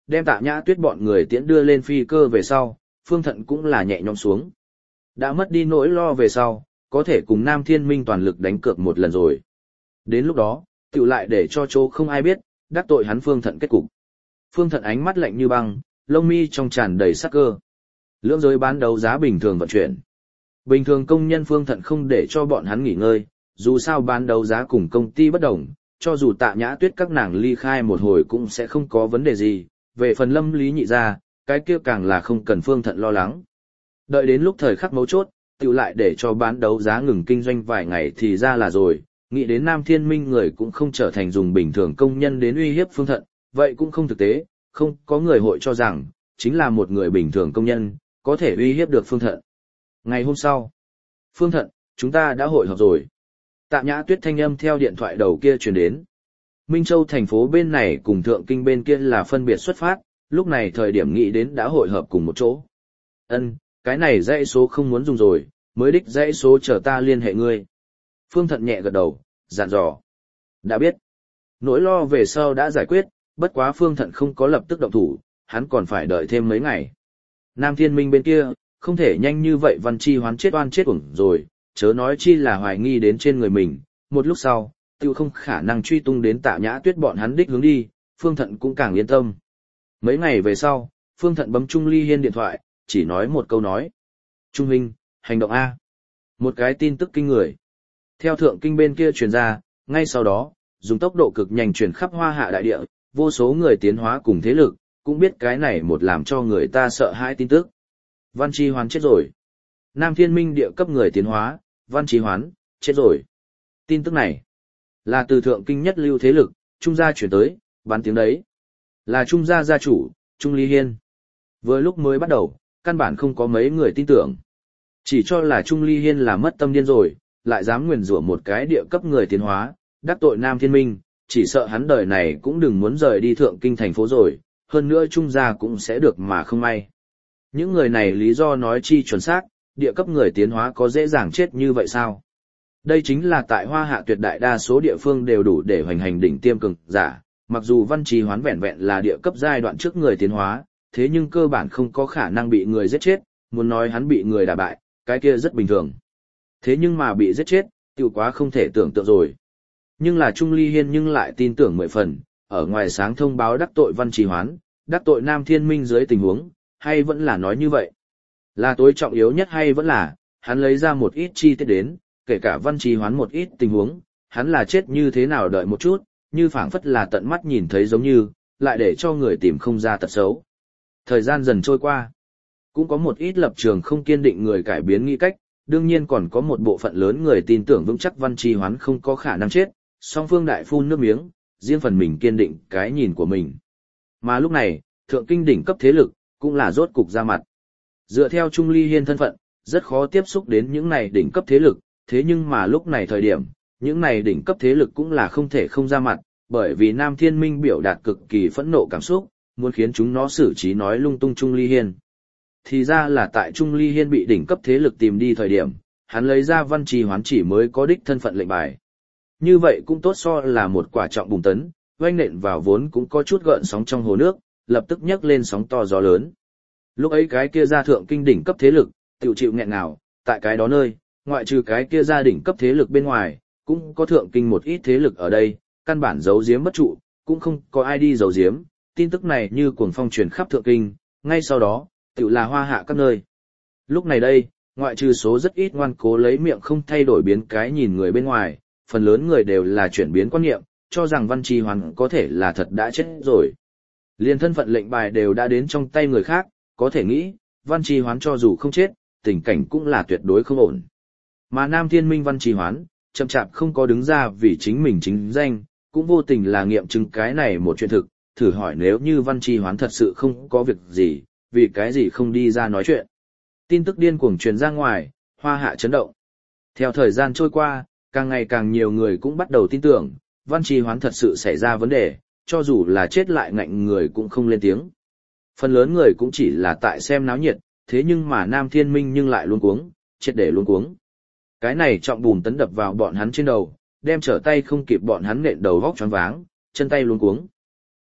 đem Tạ Nhã Tuyết bọn người tiễn đưa lên phi cơ về sau, Phương Thận cũng là nhẹ nhõm xuống. Đã mất đi nỗi lo về sau, có thể cùng Nam Thiên Minh toàn lực đánh cược một lần rồi. Đến lúc đó, tựu lại để cho chỗ không ai biết, đắc tội hắn Phương Thận kết cục. Phương Thận ánh mắt lạnh như băng, lông mi trong tràn đầy sắc cơ. Lưỡng giới bán đấu giá bình thường vận chuyển. Bình thường công nhân Phương Thận không để cho bọn hắn nghỉ ngơi, dù sao bán đấu giá cùng công ty bất đồng, cho dù Tạ Nhã Tuyết các nàng ly khai một hồi cũng sẽ không có vấn đề gì, về phần Lâm Lý Nhị ra, cái kia càng là không cần Phương Thận lo lắng. Đợi đến lúc thời khắc mấu chốt, tựu lại để cho bán đấu giá ngừng kinh doanh vài ngày thì ra là rồi, nghĩ đến Nam Thiên Minh người cũng không trở thành dùng bình thường công nhân đến uy hiếp Phương Thận, vậy cũng không thực tế, không có người hội cho rằng, chính là một người bình thường công nhân, có thể uy hiếp được Phương Thận. Ngày hôm sau, Phương Thận, chúng ta đã hội họp rồi. Tạ Nhã Tuyết thanh âm theo điện thoại đầu kia truyền đến. Minh Châu thành phố bên này cùng Thượng Kinh bên kia là phân biệt xuất phát, lúc này thời điểm nghĩ đến đã hội hợp cùng một chỗ. Cái này dãy số không muốn dùng rồi, mới đích dãy số chờ ta liên hệ ngươi. Phương Thận nhẹ gật đầu, dặn dò. Đã biết. Nỗi lo về sau đã giải quyết, bất quá Phương Thận không có lập tức động thủ, hắn còn phải đợi thêm mấy ngày. Nam Thiên Minh bên kia, không thể nhanh như vậy Văn Chi Hoán chết oan chết uổng rồi, chớ nói chi là hoài nghi đến trên người mình, một lúc sau, tiêu không khả năng truy tung đến Tạ Nhã Tuyết bọn hắn đích hướng đi, Phương Thận cũng càng yên tâm. Mấy ngày về sau, Phương Thận bấm Trung Ly Hiên điện thoại, chỉ nói một câu nói. Trung huynh, hành động A. Một cái tin tức kinh người. Theo Thượng Kinh bên kia truyền ra, ngay sau đó, dùng tốc độ cực nhanh truyền khắp Hoa Hạ đại địa, vô số người tiến hóa cùng thế lực, cũng biết cái này một làm cho người ta sợ hãi tin tức. Văn Chi Hoán chết rồi. Nam Thiên Minh địa cấp người tiến hóa, Văn Chi Hoán, chết rồi. Tin tức này, là từ Thượng Kinh nhất lưu thế lực, Trung gia chuyển tới, bán tiếng đấy. Là Trung gia gia chủ, Trung Ly Hiên. Vừa lúc mới bắt đầu, căn bản không có mấy người tin tưởng. Chỉ cho là Trung Ly Hiên là mất tâm điên rồi, lại dám nguyền rủa một cái địa cấp người tiến hóa, đắc tội Nam Thiên Minh, chỉ sợ hắn đời này cũng đừng muốn rời đi Thượng Kinh thành phố rồi, hơn nữa Trung gia cũng sẽ được mà không may. Những người này lý do nói chi chuẩn xác, địa cấp người tiến hóa có dễ dàng chết như vậy sao? Đây chính là tại Hoa Hạ tuyệt đại đa số địa phương đều đủ để hoành hành đỉnh tiêm cường giả, mặc dù Văn Chi Hoán vẹn vẹn là địa cấp giai đoạn trước người tiến hóa, thế nhưng cơ bản không có khả năng bị người giết chết, muốn nói hắn bị người đả bại, cái kia rất bình thường. Thế nhưng mà bị giết chết, tiểu quá không thể tưởng tượng rồi. Nhưng là Trung Ly Hiên nhưng lại tin tưởng 10 phần, ở ngoài sáng thông báo đắc tội Văn Chi Hoán, đắc tội Nam Thiên Minh dưới tình huống, hay vẫn là nói như vậy. Là tối trọng yếu nhất hay vẫn là, hắn lấy ra một ít chi tiết đến, kể cả Văn Chi Hoán một ít tình huống, hắn là chết như thế nào đợi một chút, như phảng phất là tận mắt nhìn thấy giống như, lại để cho người tìm không ra tật xấu. Thời gian dần trôi qua, cũng có một ít lập trường không kiên định người cải biến nghĩ cách, đương nhiên còn có một bộ phận lớn người tin tưởng vững chắc Văn Chi Hoán không có khả năng chết, song phương đại phun nước miếng, riêng phần mình kiên định cái nhìn của mình. Mà lúc này, Thượng Kinh đỉnh cấp thế lực, cũng là rốt cục ra mặt. Dựa theo Trung Ly Hiên thân phận, rất khó tiếp xúc đến những này đỉnh cấp thế lực, thế nhưng mà lúc này thời điểm, những này đỉnh cấp thế lực cũng là không thể không ra mặt, bởi vì Nam Thiên Minh biểu đạt cực kỳ phẫn nộ cảm xúc, muốn khiến chúng nó xử trí nói lung tung Trung Ly Hiên. Thì ra là tại Trung Ly Hiên bị đỉnh cấp thế lực tìm đi thời điểm, hắn lấy ra Văn Chi Hoán chỉ mới có đích thân phận lệnh bài. Như vậy cũng tốt so là một quả trọng bùng tấn, oanh nện vào vốn cũng có chút gợn sóng trong hồ nước, lập tức nhấc lên sóng to gió lớn. Lúc ấy cái kia ra Thượng Kinh đỉnh cấp thế lực, tiểu chịu nghẹn ngào, tại cái đó nơi, ngoại trừ cái kia ra đỉnh cấp thế lực bên ngoài, cũng có Thượng Kinh một ít thế lực ở đây, căn bản giấu giếm bất trụ, cũng không có ai đi giấu giếm, tin tức này như cuồng phong truyền khắp Thượng Kinh, ngay sau đó, tiểu là Hoa Hạ các nơi. Lúc này đây, ngoại trừ số rất ít ngoan cố lấy miệng không thay đổi biến cái nhìn người bên ngoài, phần lớn người đều là chuyển biến quan niệm, cho rằng Văn Chi Hoán có thể là thật đã chết rồi. Liên thân phận lệnh bài đều đã đến trong tay người khác, có thể nghĩ, Văn Chi Hoán cho dù không chết, tình cảnh cũng là tuyệt đối không ổn. Mà Nam Thiên Minh Văn Chi Hoán, chậm chạp không có đứng ra vì chính mình chính danh, cũng vô tình là nghiệm chứng cái này một chuyện thực, thử hỏi nếu như Văn Chi Hoán thật sự không có việc gì, vì cái gì không đi ra nói chuyện. Tin tức điên cuồng truyền ra ngoài, Hoa Hạ chấn động. Theo thời gian trôi qua, càng ngày càng nhiều người cũng bắt đầu tin tưởng, Văn Chi Hoán thật sự xảy ra vấn đề, cho dù là chết lại ngạnh người cũng không lên tiếng. Phần lớn người cũng chỉ là tại xem náo nhiệt, thế nhưng mà Nam Thiên Minh nhưng lại luống cuống, triệt để luống cuống. Cái này trọng bùn tấn đập vào bọn hắn trên đầu, đem trở tay không kịp bọn hắn nện đầu vóc choáng váng, chân tay luống cuống.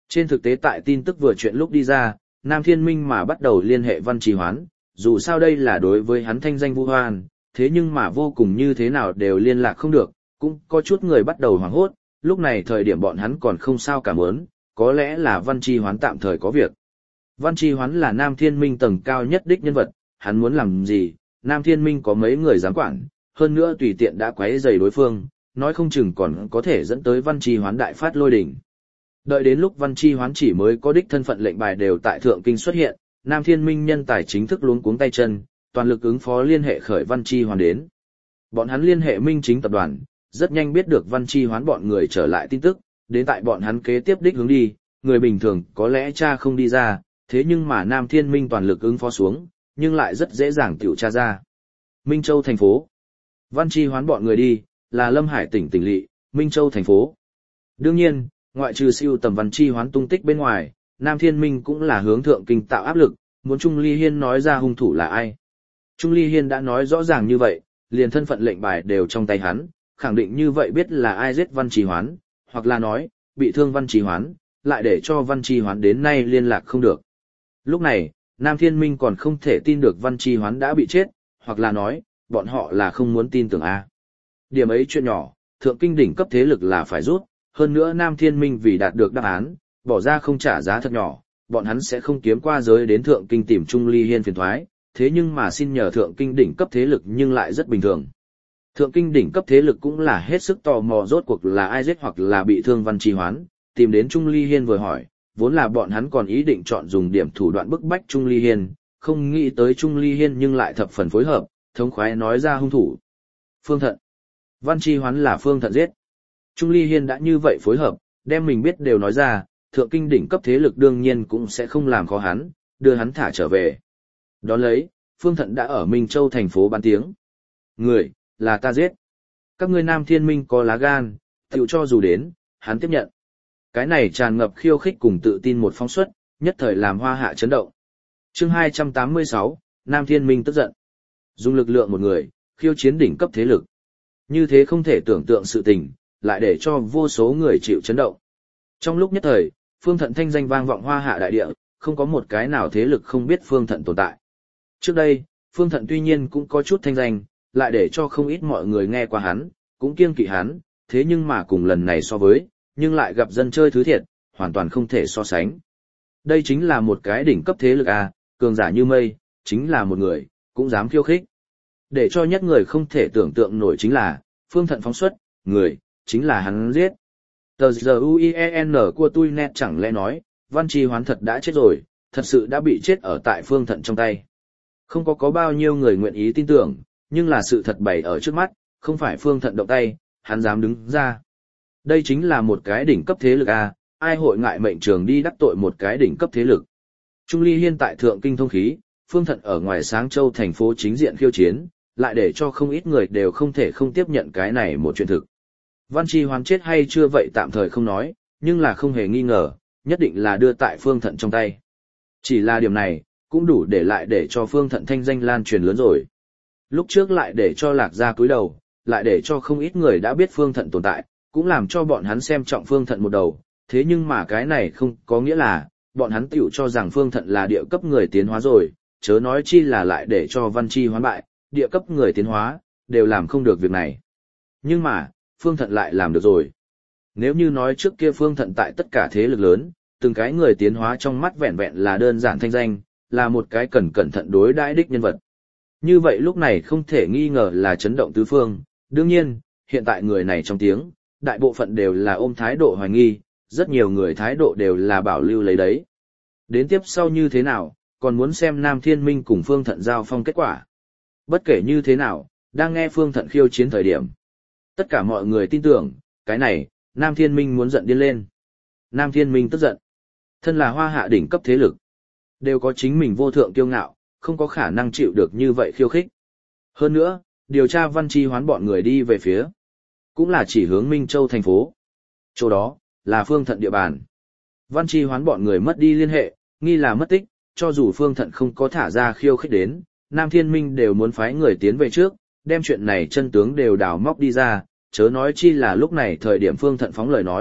Trên thực tế tại tin tức vừa chuyện lúc đi ra, Nam Thiên Minh mà bắt đầu liên hệ Văn Trì Hoán, dù sao đây là đối với hắn thanh danh vu hoan, thế nhưng mà vô cùng như thế nào đều liên lạc không được, cũng có chút người bắt đầu hoảng hốt, lúc này thời điểm bọn hắn còn không sao cả muốn, có lẽ là Văn Trì Hoán tạm thời có việc. Văn Trì Hoán là Nam Thiên Minh tầng cao nhất đích nhân vật, hắn muốn làm gì, Nam Thiên Minh có mấy người dám quản, hơn nữa tùy tiện đã quấy rầy đối phương, nói không chừng còn có thể dẫn tới Văn Trì Hoán đại phát lôi đỉnh. Đợi đến lúc Văn Trì Hoán chỉ mới có đích thân phận lệnh bài đều tại Thượng Kinh xuất hiện, Nam Thiên Minh nhân tài chính thức luống cuống tay chân, toàn lực ứng phó liên hệ khởi Văn Trì Hoán đến. Bọn hắn liên hệ Minh Chính tập đoàn, rất nhanh biết được Văn Trì Hoán bọn người trở lại tin tức, đến tại bọn hắn kế tiếp đích hướng đi, người bình thường có lẽ tra không đi ra, thế nhưng mà Nam Thiên Minh toàn lực ứng phó xuống, nhưng lại rất dễ dàng tiểu tra ra. Minh Châu thành phố. Văn Trì Hoán bọn người đi, là Lâm Hải tỉnh tỉnh lỵ, Minh Châu thành phố. Đương nhiên, ngoại trừ siêu tầm Văn Trì Hoán tung tích bên ngoài, Nam Thiên Minh cũng là hướng Thượng Kinh tạo áp lực, muốn Trung Ly Hiên nói ra hung thủ là ai. Trung Ly Hiên đã nói rõ ràng như vậy, liền thân phận lệnh bài đều trong tay hắn, khẳng định như vậy biết là ai giết Văn Trì Hoán, hoặc là nói, bị thương Văn Trì Hoán, lại để cho Văn Trì Hoán đến nay liên lạc không được. Lúc này, Nam Thiên Minh còn không thể tin được Văn Trì Hoán đã bị chết, hoặc là nói, bọn họ là không muốn tin tưởng a. Điểm ấy chuyện nhỏ, Thượng Kinh đỉnh cấp thế lực là phải rút, hơn nữa Nam Thiên Minh vì đạt được đáp án, bỏ ra không trả giá thật nhỏ, bọn hắn sẽ không kiếm qua giới đến Thượng Kinh tìm Trung Ly Hiên phiền thoái, thế nhưng mà xin nhờ Thượng Kinh đỉnh cấp thế lực nhưng lại rất bình thường. Thượng Kinh đỉnh cấp thế lực cũng là hết sức tò mò rốt cuộc là ai giết hoặc là bị thương Văn Trì Hoán, tìm đến Trung Ly Hiên vừa hỏi, vốn là bọn hắn còn ý định chọn dùng điểm thủ đoạn bức bách Trung Ly Hiên, không nghĩ tới Trung Ly Hiên nhưng lại thập phần phối hợp, thống khoái nói ra hung thủ. Phương Thận. Văn Trì Hoán là Phương Thận giết. Trung Ly Hiên đã như vậy phối hợp, đem mình biết đều nói ra, Thượng Kinh đỉnh cấp thế lực đương nhiên cũng sẽ không làm khó hắn, đưa hắn thả trở về. Đón lấy, Phương Thận đã ở Minh Châu thành phố bán tiếng. Người, là ta giết. Các ngươi Nam Thiên Minh có lá gan, tiểu cho dù đến, hắn tiếp nhận. Cái này tràn ngập khiêu khích cùng tự tin một phóng xuất, nhất thời làm Hoa Hạ chấn động. Chương 286, Nam Thiên Minh tức giận. Dùng lực lượng một người, khiêu chiến đỉnh cấp thế lực. Như thế không thể tưởng tượng sự tình, lại để cho vô số người chịu chấn động. Trong lúc nhất thời, Phương Thận thanh danh vang vọng Hoa Hạ đại địa, không có một cái nào thế lực không biết Phương Thận tồn tại. Trước đây, Phương Thận tuy nhiên cũng có chút thanh danh, lại để cho không ít mọi người nghe qua hắn, cũng kiêng kỵ hắn, thế nhưng mà cùng lần này so với, nhưng lại gặp dân chơi thứ thiệt, hoàn toàn không thể so sánh. Đây chính là một cái đỉnh cấp thế lực a, cường giả như mây, chính là một người, cũng dám khiêu khích. Để cho nhất người không thể tưởng tượng nổi chính là, Phương Thận phóng xuất, người, chính là hắn giết. Tờ giờ UIEN của tôi net chẳng lẽ nói, Văn Trì Hoán thật đã chết rồi, thật sự đã bị chết ở tại Phương Thận trong tay. Không có bao nhiêu người nguyện ý tin tưởng, nhưng là sự thật bày ở trước mắt, không phải Phương Thận động tay, hắn dám đứng ra. Đây chính là một cái đỉnh cấp thế lực a, ai hội ngại mệnh trường đi đắc tội một cái đỉnh cấp thế lực. Trung Ly Hiên tại Thượng Kinh thông khí, Phương Thận ở ngoài Sáng Châu thành phố chính diện khiêu chiến, lại để cho không ít người đều không thể không tiếp nhận cái này một chuyện thực. Văn Trì Hoán chết hay chưa vậy tạm thời không nói, nhưng là không hề nghi ngờ, nhất định là đưa tại Phương Thận trong tay. Chỉ là điểm này, cũng đủ để lại để cho Phương Thận thanh danh lan truyền lớn rồi. Lúc trước lại để cho Lạc Gia cúi đầu, lại để cho không ít người đã biết Phương Thận tồn tại, cũng làm cho bọn hắn xem trọng Phương Thận một đầu, thế nhưng mà cái này không có nghĩa là, bọn hắn tiểu cho rằng Phương Thận là địa cấp người tiến hóa rồi, chớ nói chi là lại để cho Văn Trì Hoán bại, địa cấp người tiến hóa, đều làm không được việc này. Nhưng mà, Phương Thận lại làm được rồi. Nếu như nói trước kia Phương Thận tại tất cả thế lực lớn, từng cái người tiến hóa trong mắt vẹn vẹn là đơn giản thanh danh, là một cái cẩn thận đối đãi đích nhân vật. Như vậy lúc này không thể nghi ngờ là chấn động tứ phương, đương nhiên, hiện tại người này trong tiếng, đại bộ phận đều là ôm thái độ hoài nghi, rất nhiều người thái độ đều là bảo lưu lấy đấy. Đến tiếp sau như thế nào, còn muốn xem Nam Thiên Minh cùng Phương Thận giao phong kết quả. Bất kể như thế nào, đang nghe Phương Thận khiêu chiến thời điểm. Tất cả mọi người tin tưởng, cái này, Nam Thiên Minh muốn giận điên lên. Nam Thiên Minh tức giận. Thân là Hoa Hạ đỉnh cấp thế lực. Đều có chính mình vô thượng kiêu ngạo, không có khả năng chịu được như vậy khiêu khích. Hơn nữa, điều tra Văn Trì Hoán bọn người đi về phía. Cũng là chỉ hướng Minh Châu thành phố. Chỗ đó, là Phương Thận địa bàn. Văn Trì Hoán bọn người mất đi liên hệ, nghi là mất tích, cho dù Phương Thận không có thả ra khiêu khích đến, Nam Thiên Minh đều muốn phái người tiến về trước, đem chuyện này chân tướng đều đào móc đi ra, chớ nói chi là lúc này thời điểm Phương Thận phóng lời nói,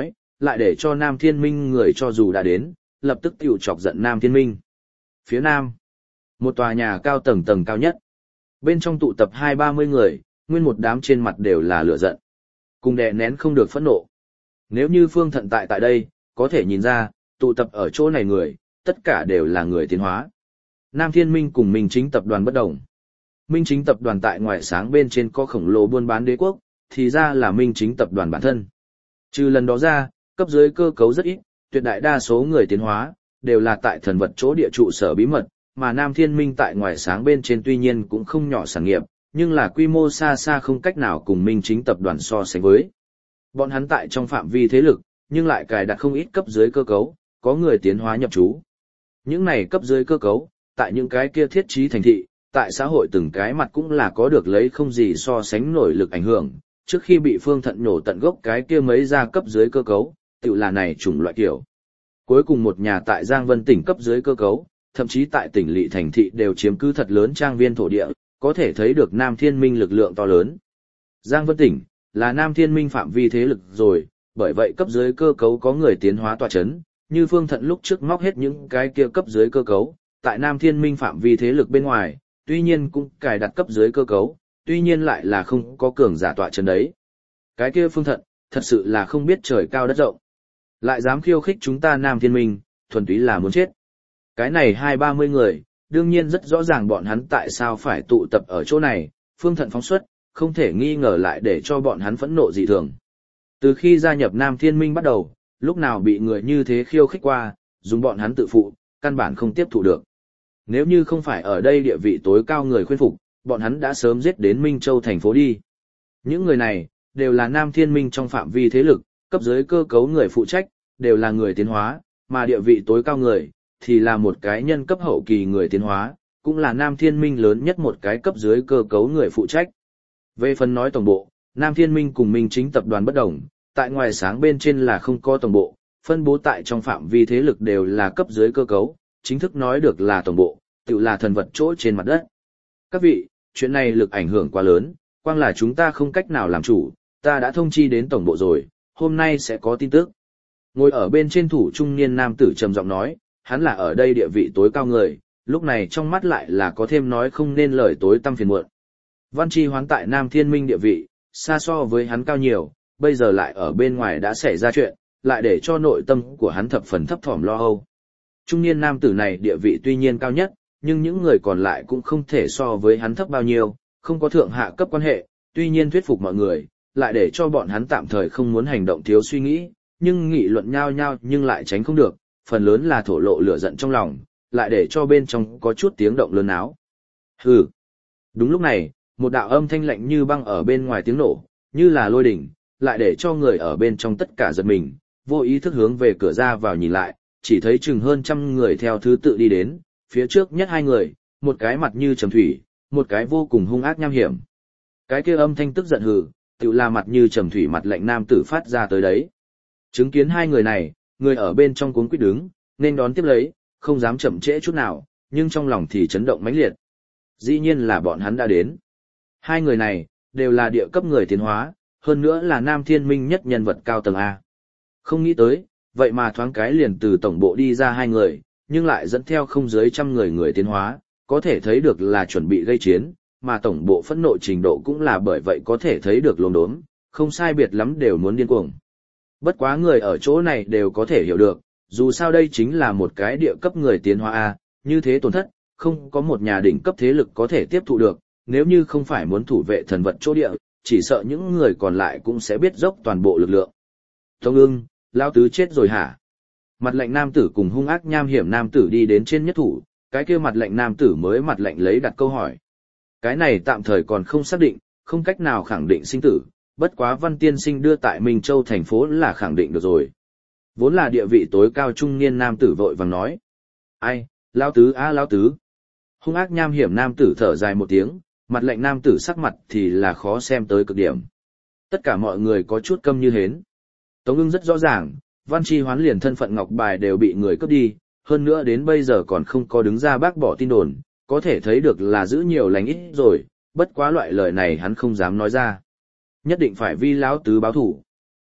lại để cho Nam Thiên Minh người cho dù đã đến, lập tức tiểu chọc giận Nam Thiên Minh. Phía Nam, một tòa nhà cao tầng tầng cao nhất. Bên trong tụ tập 20-30 người, nguyên một đám trên mặt đều là lửa giận. Cùng đè nén không được phẫn nộ. Nếu như Phương Thận tại đây, có thể nhìn ra, tụ tập ở chỗ này người, tất cả đều là người tiến hóa. Nam Thiên Minh cùng Minh Chính tập đoàn bất đồng. Minh Chính tập đoàn tại ngoại sáng bên trên có khổng lồ buôn bán đế quốc, thì ra là Minh Chính tập đoàn bản thân. Trừ lần đó ra, cấp dưới cơ cấu rất ít, tuyệt đại đa số người tiến hóa, đều là tại thần vật chỗ địa trụ sở bí mật, mà Nam Thiên Minh tại ngoài sáng bên trên tuy nhiên cũng không nhỏ sản nghiệp, nhưng là quy mô xa xa không cách nào cùng Minh Chính tập đoàn so sánh với. Bọn hắn tại trong phạm vi thế lực, nhưng lại cài đặt không ít cấp dưới cơ cấu, có người tiến hóa nhập trú. Những này cấp dưới cơ cấu, tại những cái kia thiết trí thành thị, tại xã hội từng cái mặt cũng là có được lấy không gì so sánh nổi lực ảnh hưởng, trước khi bị Phương Thận nhổ tận gốc cái kia mấy gia cấp dưới cơ cấu, tự là này chủng loại kiểu. Cuối cùng một nhà tại Giang Vân tỉnh cấp dưới cơ cấu, thậm chí tại tỉnh lỵ thành thị đều chiếm cứ thật lớn trang viên thổ địa, có thể thấy được Nam Thiên Minh lực lượng to lớn. Giang Vân tỉnh là Nam Thiên Minh phạm vi thế lực rồi, bởi vậy cấp dưới cơ cấu có người tiến hóa tọa chấn, như Phương Thận lúc trước móc hết những cái kia cấp dưới cơ cấu, tại Nam Thiên Minh phạm vi thế lực bên ngoài, tuy nhiên cũng cài đặt cấp dưới cơ cấu, tuy nhiên lại là không có cường giả tọa chấn đấy. Cái kia Phương Thận, thật sự là không biết trời cao đất rộng. Lại dám khiêu khích chúng ta Nam Thiên Minh, thuần túy là muốn chết. Cái này 20-30 người, đương nhiên rất rõ ràng bọn hắn tại sao phải tụ tập ở chỗ này, Phương Thận phóng xuất, không thể nghi ngờ lại để cho bọn hắn phẫn nộ dị thường. Từ khi gia nhập Nam Thiên Minh bắt đầu, lúc nào bị người như thế khiêu khích qua, dùng bọn hắn tự phụ, căn bản không tiếp thụ được. Nếu như không phải ở đây địa vị tối cao người khuyên phục, bọn hắn đã sớm giết đến Minh Châu thành phố đi. Những người này, đều là Nam Thiên Minh trong phạm vi thế lực, cấp dưới cơ cấu người phụ trách, đều là người tiến hóa, mà địa vị tối cao người, thì là một cái nhân cấp hậu kỳ người tiến hóa, cũng là Nam Thiên Minh lớn nhất một cái cấp dưới cơ cấu người phụ trách. Về phần nói tổng bộ, Nam Thiên Minh cùng Minh Chính tập đoàn bất đồng, tại ngoài sáng bên trên là không có tổng bộ, phân bố tại trong phạm vi thế lực đều là cấp dưới cơ cấu, chính thức nói được là tổng bộ, tự là thần vật chỗ trên mặt đất. Các vị, chuyện này lực ảnh hưởng quá lớn, quang là chúng ta không cách nào làm chủ, ta đã thông chi đến tổng bộ rồi, hôm nay sẽ có tin tức. Ngồi ở bên trên thủ trung niên nam tử trầm giọng nói, hắn là ở đây địa vị tối cao người, lúc này trong mắt lại là có thêm nói không nên lời tối tăm phiền muộn. Văn Chi Hoán tại Nam Thiên Minh địa vị, xa so với hắn cao nhiều, bây giờ lại ở bên ngoài đã xảy ra chuyện, lại để cho nội tâm của hắn thập phần thấp thỏm lo âu. Trung niên nam tử này địa vị tuy nhiên cao nhất, nhưng những người còn lại cũng không thể so với hắn thấp bao nhiêu, không có thượng hạ cấp quan hệ, tuy nhiên thuyết phục mọi người, lại để cho bọn hắn tạm thời không muốn hành động thiếu suy nghĩ, nhưng nghị luận nhau nhau nhưng lại tránh không được, phần lớn là thổ lộ lửa giận trong lòng, lại để cho bên trong có chút tiếng động lớn áo. Hừ. Đúng lúc này, một đạo âm thanh lạnh như băng ở bên ngoài tiếng nổ, như là lôi đỉnh, lại để cho người ở bên trong tất cả giật mình, vô ý thức hướng về cửa ra vào nhìn lại, chỉ thấy chừng hơn trăm người theo thứ tự đi đến, phía trước nhất hai người, một cái mặt như trầm thủy, một cái vô cùng hung ác nham hiểm. Cái kia âm thanh tức giận hừ, tự là mặt như trầm thủy mặt lạnh nam tử phát ra tới đấy. Chứng kiến hai người này, người ở bên trong cuống quýt đứng, nên đón tiếp lấy, không dám chậm trễ chút nào, nhưng trong lòng thì chấn động mãnh liệt. Dĩ nhiên là bọn hắn đã đến. Hai người này, đều là địa cấp người tiến hóa, hơn nữa là Nam Thiên Minh nhất nhân vật cao tầng A. Không nghĩ tới, vậy mà thoáng cái liền từ tổng bộ đi ra hai người, nhưng lại dẫn theo không dưới trăm người người tiến hóa, có thể thấy được là chuẩn bị gây chiến, mà tổng bộ phẫn nộ trình độ cũng là bởi vậy có thể thấy được lồn đốm, không sai biệt lắm đều muốn điên cuồng. Bất quá người ở chỗ này đều có thể hiểu được, dù sao đây chính là một cái địa cấp người tiến hóa A, như thế tổn thất, không có một nhà đỉnh cấp thế lực có thể tiếp thụ được, nếu như không phải muốn thủ vệ thần vật chỗ địa, chỉ sợ những người còn lại cũng sẽ biết dốc toàn bộ lực lượng. Tông ưng, lao tứ chết rồi hả? Mặt lạnh nam tử cùng hung ác nham hiểm nam tử đi đến trên nhất thủ, cái kia mặt lạnh nam tử mới mặt lạnh lấy đặt câu hỏi. Cái này tạm thời còn không xác định, không cách nào khẳng định sinh tử, bất quá Văn Tiên Sinh đưa tại Minh Châu thành phố là khẳng định được rồi. Vốn là địa vị tối cao trung niên nam tử vội vàng nói. Ai, lao tứ á lao tứ. Hung ác nham hiểm nam tử thở dài một tiếng, mặt lạnh nam tử sắc mặt thì là khó xem tới cực điểm. Tất cả mọi người có chút câm như hến. Tống ưng rất rõ ràng, Văn Chi Hoán liền thân phận ngọc bài đều bị người cướp đi, hơn nữa đến bây giờ còn không có đứng ra bác bỏ tin đồn, có thể thấy được là giữ nhiều lành ít rồi, bất quá loại lời này hắn không dám nói ra. Nhất định phải vi lão tứ báo thủ.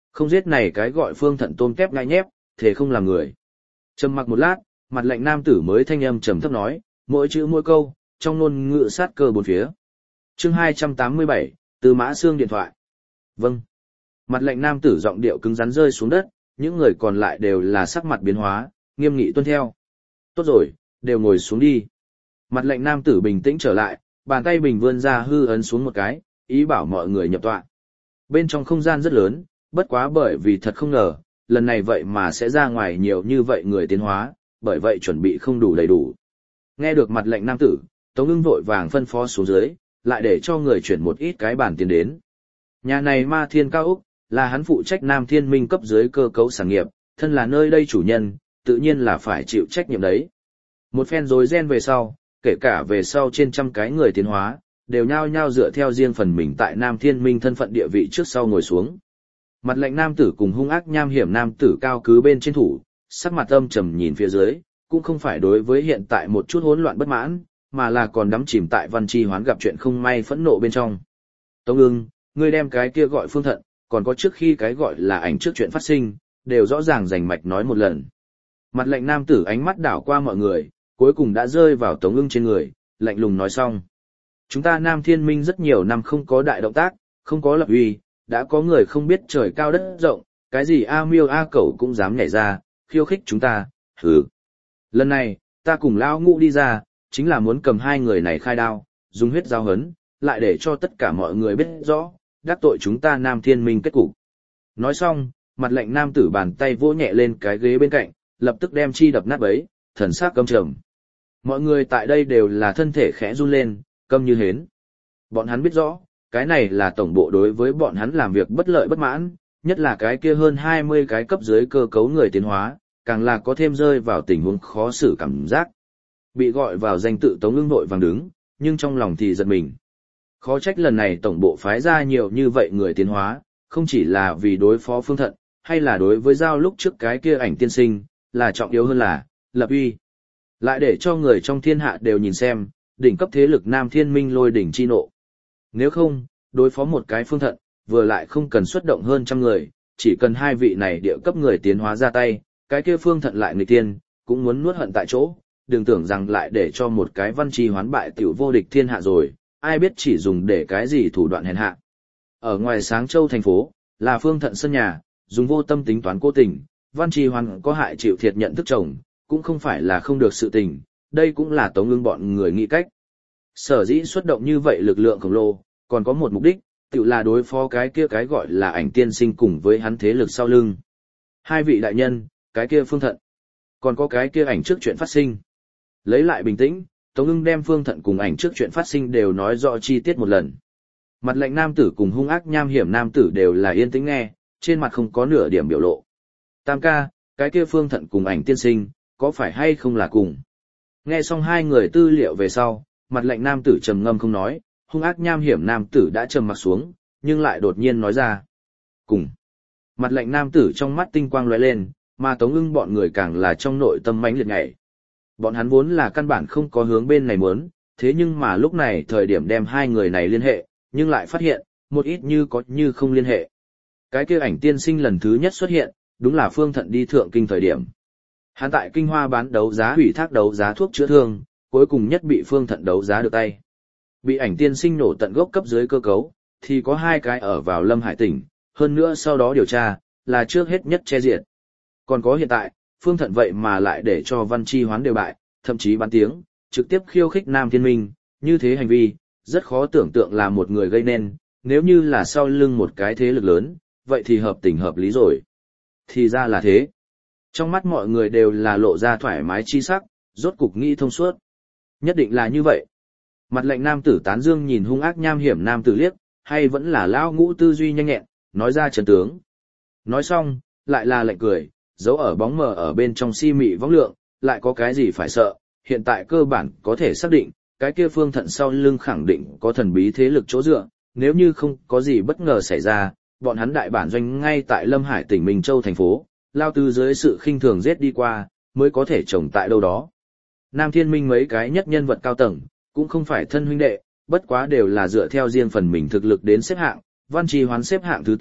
Không giết này cái gọi Phương Thận tôm kép ngai nhép, thế không làm người. Trầm mặc một lát, mặt lạnh nam tử mới thanh âm trầm thấp nói, mỗi chữ mỗi câu, trong ngôn ngữ sát cơ bốn phía. Chương 287, Từ Mã Xương điện thoại. Vâng. Mặt lạnh nam tử giọng điệu cứng rắn rơi xuống đất, những người còn lại đều là sắc mặt biến hóa, nghiêm nghị tuân theo. Tốt rồi, đều ngồi xuống đi. Mặt lạnh nam tử bình tĩnh trở lại, bàn tay bình vươn ra hư ấn xuống một cái, ý bảo mọi người nhập tọa. Bên trong không gian rất lớn, bất quá bởi vì thật không ngờ, lần này vậy mà sẽ ra ngoài nhiều như vậy người tiến hóa, bởi vậy chuẩn bị không đủ đầy đủ. Nghe được mặt lệnh nam tử, Tống Ưng vội vàng phân phó xuống dưới, lại để cho người chuyển một ít cái bản tiền đến. Nhà này Ma Thiên Cao Úc, là hắn phụ trách Nam Thiên Minh cấp dưới cơ cấu sản nghiệp, thân là nơi đây chủ nhân, tự nhiên là phải chịu trách nhiệm đấy. Một phen rối ren về sau, kể cả về sau trên trăm cái người tiến hóa, đều nhao nhao dựa theo riêng phần mình tại Nam Thiên Minh thân phận địa vị trước sau ngồi xuống. Mặt lệnh nam tử cùng hung ác nham hiểm nam tử cao cứ bên trên thủ, sắc mặt âm trầm nhìn phía dưới, cũng không phải đối với hiện tại một chút hỗn loạn bất mãn, mà là còn đắm chìm tại Văn Chi Hoán gặp chuyện không may phẫn nộ bên trong. Tống Ưng, ngươi đem cái kia gọi Phương Thận, còn có trước khi cái gọi là ảnh trước chuyện phát sinh, đều rõ ràng rành mạch nói một lần. Mặt lệnh nam tử ánh mắt đảo qua mọi người, cuối cùng đã rơi vào Tống Ưng trên người, lạnh lùng nói xong. Chúng ta Nam Thiên Minh rất nhiều năm không có đại động tác, không có lập uy, đã có người không biết trời cao đất rộng, cái gì A Miêu A Cẩu cũng dám nhảy ra, khiêu khích chúng ta, hừ. Lần này, ta cùng Lão Ngũ đi ra, chính là muốn cầm hai người này khai đao, dùng huyết giao hấn, lại để cho tất cả mọi người biết rõ, đắc tội chúng ta Nam Thiên Minh kết cục. Nói xong, mặt lệnh nam tử bàn tay vỗ nhẹ lên cái ghế bên cạnh, lập tức đem chi đập nát bấy, thần sắc căm trầm. Mọi người tại đây đều là thân thể khẽ run lên, câm như hến. Bọn hắn biết rõ, cái này là tổng bộ đối với bọn hắn làm việc bất lợi bất mãn, nhất là cái kia hơn 20 cái cấp dưới cơ cấu người tiến hóa, càng là có thêm rơi vào tình huống khó xử cảm giác. Bị gọi vào danh tự Tống Ưng vội vàng đứng, nhưng trong lòng thì giật mình. Khó trách lần này tổng bộ phái ra nhiều như vậy người tiến hóa, không chỉ là vì đối phó Phương Thận, hay là đối với giao lúc trước cái kia ảnh tiên sinh, là trọng yếu hơn là, lập uy. Lại để cho người trong thiên hạ đều nhìn xem, đỉnh cấp thế lực Nam Thiên Minh lôi đỉnh chi nộ. Nếu không, đối phó một cái Phương Thận, vừa lại không cần xuất động hơn trăm người, chỉ cần hai vị này địa cấp người tiến hóa ra tay, cái kia Phương Thận lại người tiên, cũng muốn nuốt hận tại chỗ, đừng tưởng rằng lại để cho một cái Văn Chi Hoán bại tiểu vô địch thiên hạ rồi, ai biết chỉ dùng để cái gì thủ đoạn hèn hạ. Ở ngoài Sáng Châu thành phố, là Phương Thận sân nhà, dùng vô tâm tính toán cố tình, Văn Chi Hoán có hại chịu thiệt nhận thức chồng, cũng không phải là không được sự tình, đây cũng là Tống Ưng bọn người nghĩ cách. Sở dĩ xuất động như vậy lực lượng khổng lồ, còn có một mục đích, tự là đối phó cái kia cái gọi là ảnh tiên sinh cùng với hắn thế lực sau lưng. Hai vị đại nhân, cái kia Phương Thận, còn có cái kia ảnh trước chuyện phát sinh. Lấy lại bình tĩnh, Tống Ưng đem Phương Thận cùng ảnh trước chuyện phát sinh đều nói rõ chi tiết một lần. Mặt lệnh nam tử cùng hung ác nham hiểm nam tử đều là yên tĩnh nghe, trên mặt không có nửa điểm biểu lộ. Tam ca, cái kia Phương Thận cùng ảnh tiên sinh, có phải hay không là cùng? Nghe xong hai người tư liệu về sau, mặt lệnh nam tử trầm ngâm không nói, hung ác nham hiểm nam tử đã trầm mặt xuống, nhưng lại đột nhiên nói ra. Cùng. Mặt lệnh nam tử trong mắt tinh quang lóe lên, mà Tống Ưng bọn người càng là trong nội tâm mãnh liệt nhảy. Bọn hắn vốn là căn bản không có hướng bên này muốn, thế nhưng mà lúc này thời điểm đem hai người này liên hệ, nhưng lại phát hiện, một ít như có như không liên hệ. Cái kia ảnh tiên sinh lần thứ nhất xuất hiện, đúng là Phương Thận đi thượng kinh thời điểm. Hắn tại Kinh Hoa bán đấu giá hủy thác đấu giá thuốc chữa thương, cuối cùng nhất bị Phương Thận đấu giá được tay. Bị ảnh tiên sinh nổ tận gốc cấp dưới cơ cấu, thì có hai cái ở vào Lâm Hải tỉnh, hơn nữa sau đó điều tra, là trước hết nhất che diệt. Còn có hiện tại, Phương Thận vậy mà lại để cho Văn Chi Hoán đều bại, thậm chí bán tiếng, trực tiếp khiêu khích Nam Thiên Minh, như thế hành vi, rất khó tưởng tượng là một người gây nên, nếu như là sau lưng một cái thế lực lớn, vậy thì hợp tình hợp lý rồi. Thì ra là thế. Trong mắt mọi người đều là lộ ra thoải mái chi sắc, rốt cục nghĩ thông suốt. Nhất định là như vậy. Mặt lệnh nam tử tán dương nhìn hung ác nham hiểm nam tử liếc, hay vẫn là lão ngũ tư duy nhanh nhẹn, nói ra chân tướng. Nói xong, lại là lệnh cười, giấu ở bóng mờ ở bên trong si mị võng lượng, lại có cái gì phải sợ, hiện tại cơ bản có thể xác định, cái kia Phương Thận sau lưng khẳng định có thần bí thế lực chỗ dựa, nếu như không có gì bất ngờ xảy ra, bọn hắn đại bản doanh ngay tại Lâm Hải tỉnh Minh Châu thành phố, lao tư dưới sự khinh thường giết đi qua, mới có thể trồng tại đâu đó. Nam Thiên Minh mấy cái nhất nhân vật cao tầng, cũng không phải thân huynh đệ, bất quá đều là dựa theo riêng phần mình thực lực đến xếp hạng, Văn Chi Hoán xếp hạng thứ tư,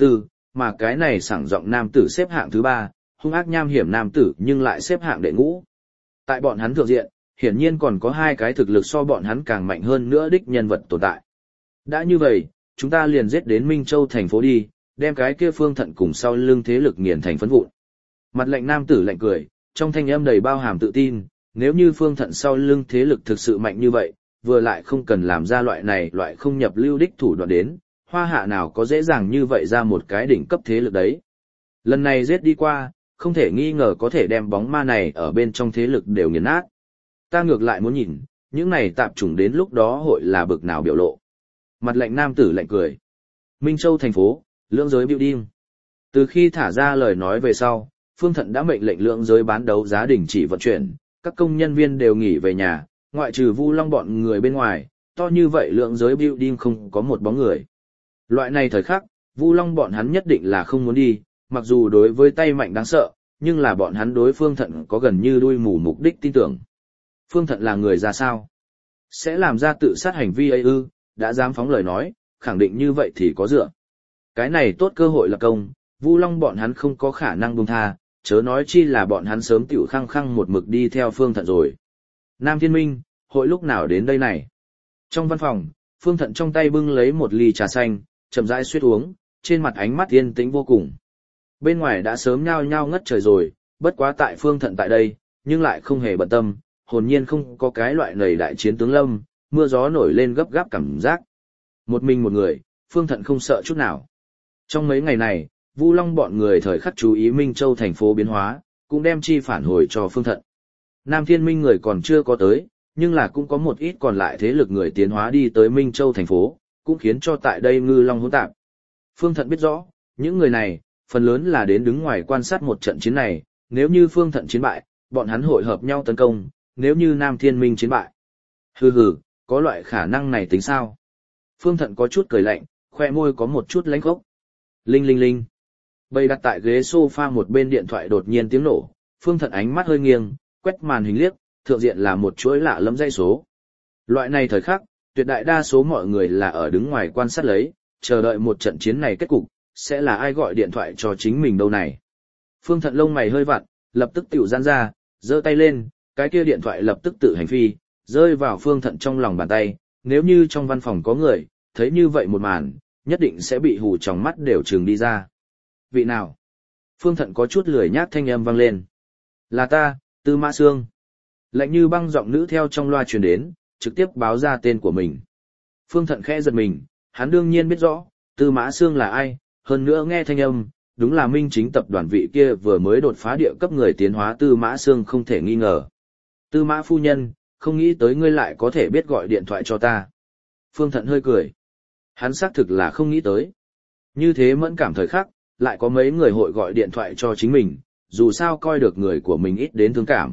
mà cái này sảng giọng nam tử xếp hạng thứ 3, hung ác nham hiểm nam tử nhưng lại xếp hạng đệ ngũ. Tại bọn hắn thượng diện, hiển nhiên còn có 2 cái thực lực so bọn hắn càng mạnh hơn nữa đích nhân vật tồn tại. Đã như vậy, chúng ta liền giết đến Minh Châu thành phố đi, đem cái kia Phương Thận cùng sau lưng thế lực nghiền thành phấn vụn. Mặt lạnh nam tử lạnh cười, trong thanh âm đầy bao hàm tự tin, nếu như Phương Thận sau lưng thế lực thực sự mạnh như vậy, vừa lại không cần làm ra loại không nhập lưu đích thủ đoạn đến, Hoa Hạ nào có dễ dàng như vậy ra một cái đỉnh cấp thế lực đấy. Lần này giết đi qua, không thể nghi ngờ có thể đem bóng ma này ở bên trong thế lực đều nghiền nát. Ta ngược lại muốn nhìn, những này tạp chủng đến lúc đó hội là bực nào biểu lộ. Mặt lạnh nam tử lạnh cười. Minh Châu thành phố, lưỡng giới building. Từ khi thả ra lời nói về sau, Phương Thận đã mệnh lệnh lưỡng giới bán đấu giá đình chỉ vận chuyển, các công nhân viên đều nghỉ về nhà, ngoại trừ Vu Long bọn người bên ngoài, to như vậy lưỡng giới building không có một bóng người. Loại này thời khắc, Vu Long bọn hắn nhất định là không muốn đi, mặc dù đối với tay mạnh đáng sợ, nhưng là bọn hắn đối Phương Thận có gần như đuôi mù mục đích tin tưởng. Phương Thận là người ra sao? Sẽ làm ra tự sát hành vi ấy ư, đã dám phóng lời nói, khẳng định như vậy thì có dựa. Cái này tốt cơ hội là công, Vu Long bọn hắn không có khả năng buông tha, chớ nói chi là bọn hắn sớm tiểu khăng khăng một mực đi theo Phương Thận rồi. Nam Thiên Minh, hội lúc nào đến đây này? Trong văn phòng, Phương Thận trong tay bưng lấy một ly trà xanh, chậm rãi suýt uống, trên mặt ánh mắt yên tĩnh vô cùng. Bên ngoài đã sớm nhao nhao ngất trời rồi, bất quá tại Phương Thận tại đây, nhưng lại không hề bận tâm, hồn nhiên không có cái loại nầy đại chiến tướng lâm, mưa gió nổi lên gấp gáp cảm giác. Một mình một người, Phương Thận không sợ chút nào. Trong mấy ngày này, Vu Long bọn người thời khắc chú ý Minh Châu thành phố biến hóa, cũng đem chi phản hồi cho Phương Thận. Nam Thiên Minh người còn chưa có tới, nhưng là cũng có một ít còn lại thế lực người tiến hóa đi tới Minh Châu thành phố, cũng khiến cho tại đây ngư long hỗn tạp. Phương Thận biết rõ, những người này, phần lớn là đến đứng ngoài quan sát một trận chiến này, nếu như Phương Thận chiến bại, bọn hắn hội hợp nhau tấn công, nếu như Nam Thiên Minh chiến bại. Hừ hừ, có loại khả năng này tính sao? Phương Thận có chút cười lạnh, khoe môi có một chút lánh khốc. Linh linh linh. Bày đặt tại ghế sofa một bên điện thoại đột nhiên tiếng nổ, Phương Thận ánh mắt hơi nghiêng, quét màn hình liếc, thượng diện là một chuỗi lạ lẫm dãy số. Loại này thời khắc, tuyệt đại đa số mọi người là ở đứng ngoài quan sát lấy, chờ đợi một trận chiến này kết cục, sẽ là ai gọi điện thoại cho chính mình đâu này. Phương Thận lông mày hơi vặn, lập tức tiểu giãn ra, giơ tay lên, cái kia điện thoại lập tức tự hành phi, rơi vào Phương Thận trong lòng bàn tay, nếu như trong văn phòng có người, thấy như vậy một màn, nhất định sẽ bị hù trong mắt đều trừng đi ra. Vị nào? Phương Thận có chút lười nhác thanh âm vang lên. Là ta, Tư Mã Sương. Lạnh như băng giọng nữ theo trong loa truyền đến, trực tiếp báo ra tên của mình. Phương Thận khẽ giật mình, hắn đương nhiên biết rõ, Tư Mã Sương là ai, hơn nữa nghe thanh âm, đúng là Minh Chính tập đoàn vị kia vừa mới đột phá địa cấp người tiến hóa Tư Mã Sương không thể nghi ngờ. Tư Mã phu nhân, không nghĩ tới ngươi lại có thể biết gọi điện thoại cho ta. Phương Thận hơi cười. Hắn xác thực là không nghĩ tới. Như thế mẫn cảm thời khắc, lại có mấy người hội gọi điện thoại cho chính mình, dù sao coi được người của mình ít đến thương cảm.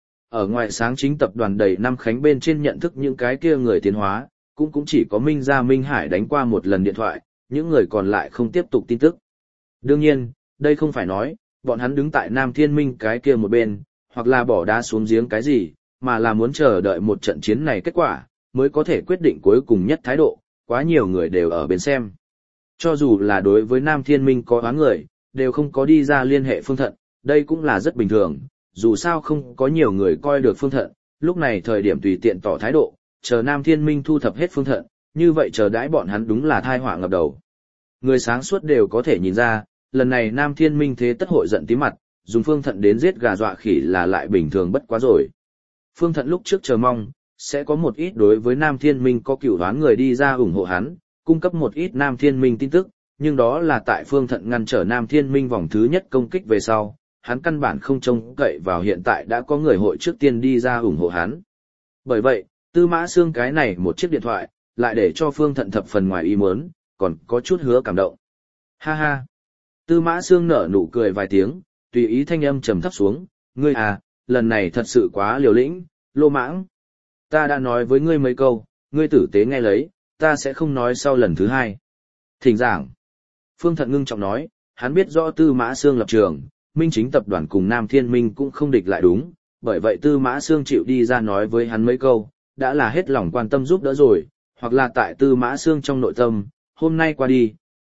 Ở ngoài sáng chính tập đoàn đầy năm khánh bên trên nhận thức những cái kia người tiến hóa, cũng chỉ có Minh Gia Minh Hải đánh qua một lần điện thoại, những người còn lại không tiếp tục tin tức. Đương nhiên, đây không phải nói, bọn hắn đứng tại Nam Thiên Minh cái kia một bên, hoặc là bỏ đá xuống giếng cái gì, mà là muốn chờ đợi một trận chiến này kết quả, mới có thể quyết định cuối cùng nhất thái độ, quá nhiều người đều ở bên xem. Cho dù là đối với Nam Thiên Minh có oán người, đều không có đi ra liên hệ Phương Thận, đây cũng là rất bình thường, dù sao không có nhiều người coi được Phương Thận, lúc này thời điểm tùy tiện tỏ thái độ, chờ Nam Thiên Minh thu thập hết Phương Thận, như vậy chờ đãi bọn hắn đúng là thai họa ngập đầu. Người sáng suốt đều có thể nhìn ra, lần này Nam Thiên Minh thế tất hội giận tí mặt, dùng Phương Thận đến giết gà dọa khỉ là lại bình thường bất quá rồi. Phương Thận lúc trước chờ mong, sẽ có một ít đối với Nam Thiên Minh có cửu đoán người đi ra ủng hộ hắn, cung cấp một ít Nam Thiên Minh tin tức, nhưng đó là tại Phương Thận ngăn trở Nam Thiên Minh vòng thứ nhất công kích về sau, hắn căn bản không trông cậy vào hiện tại đã có người hội trước tiên đi ra ủng hộ hắn. Bởi vậy, Tư Mã Sương cái này một chiếc điện thoại, lại để cho Phương Thận thập phần ngoài ý muốn, còn có chút hứa cảm động. Ha ha! Tư Mã Sương nở nụ cười vài tiếng, tùy ý thanh âm trầm thấp xuống, ngươi à, lần này thật sự quá liều lĩnh, lô mãng. Ta đã nói với ngươi mấy câu, ngươi tử tế nghe lấy, ta sẽ không nói sau lần thứ hai. Thỉnh giảng. Phương Thận ngưng trọng nói, hắn biết rõ Tư Mã Sương lập trường, Minh Chính tập đoàn cùng Nam Thiên Minh cũng không địch lại đúng, bởi vậy Tư Mã Sương chịu đi ra nói với hắn mấy câu, đã là hết lòng quan tâm giúp đỡ rồi, hoặc là tại Tư Mã Sương trong nội tâm, hôm nay qua đi,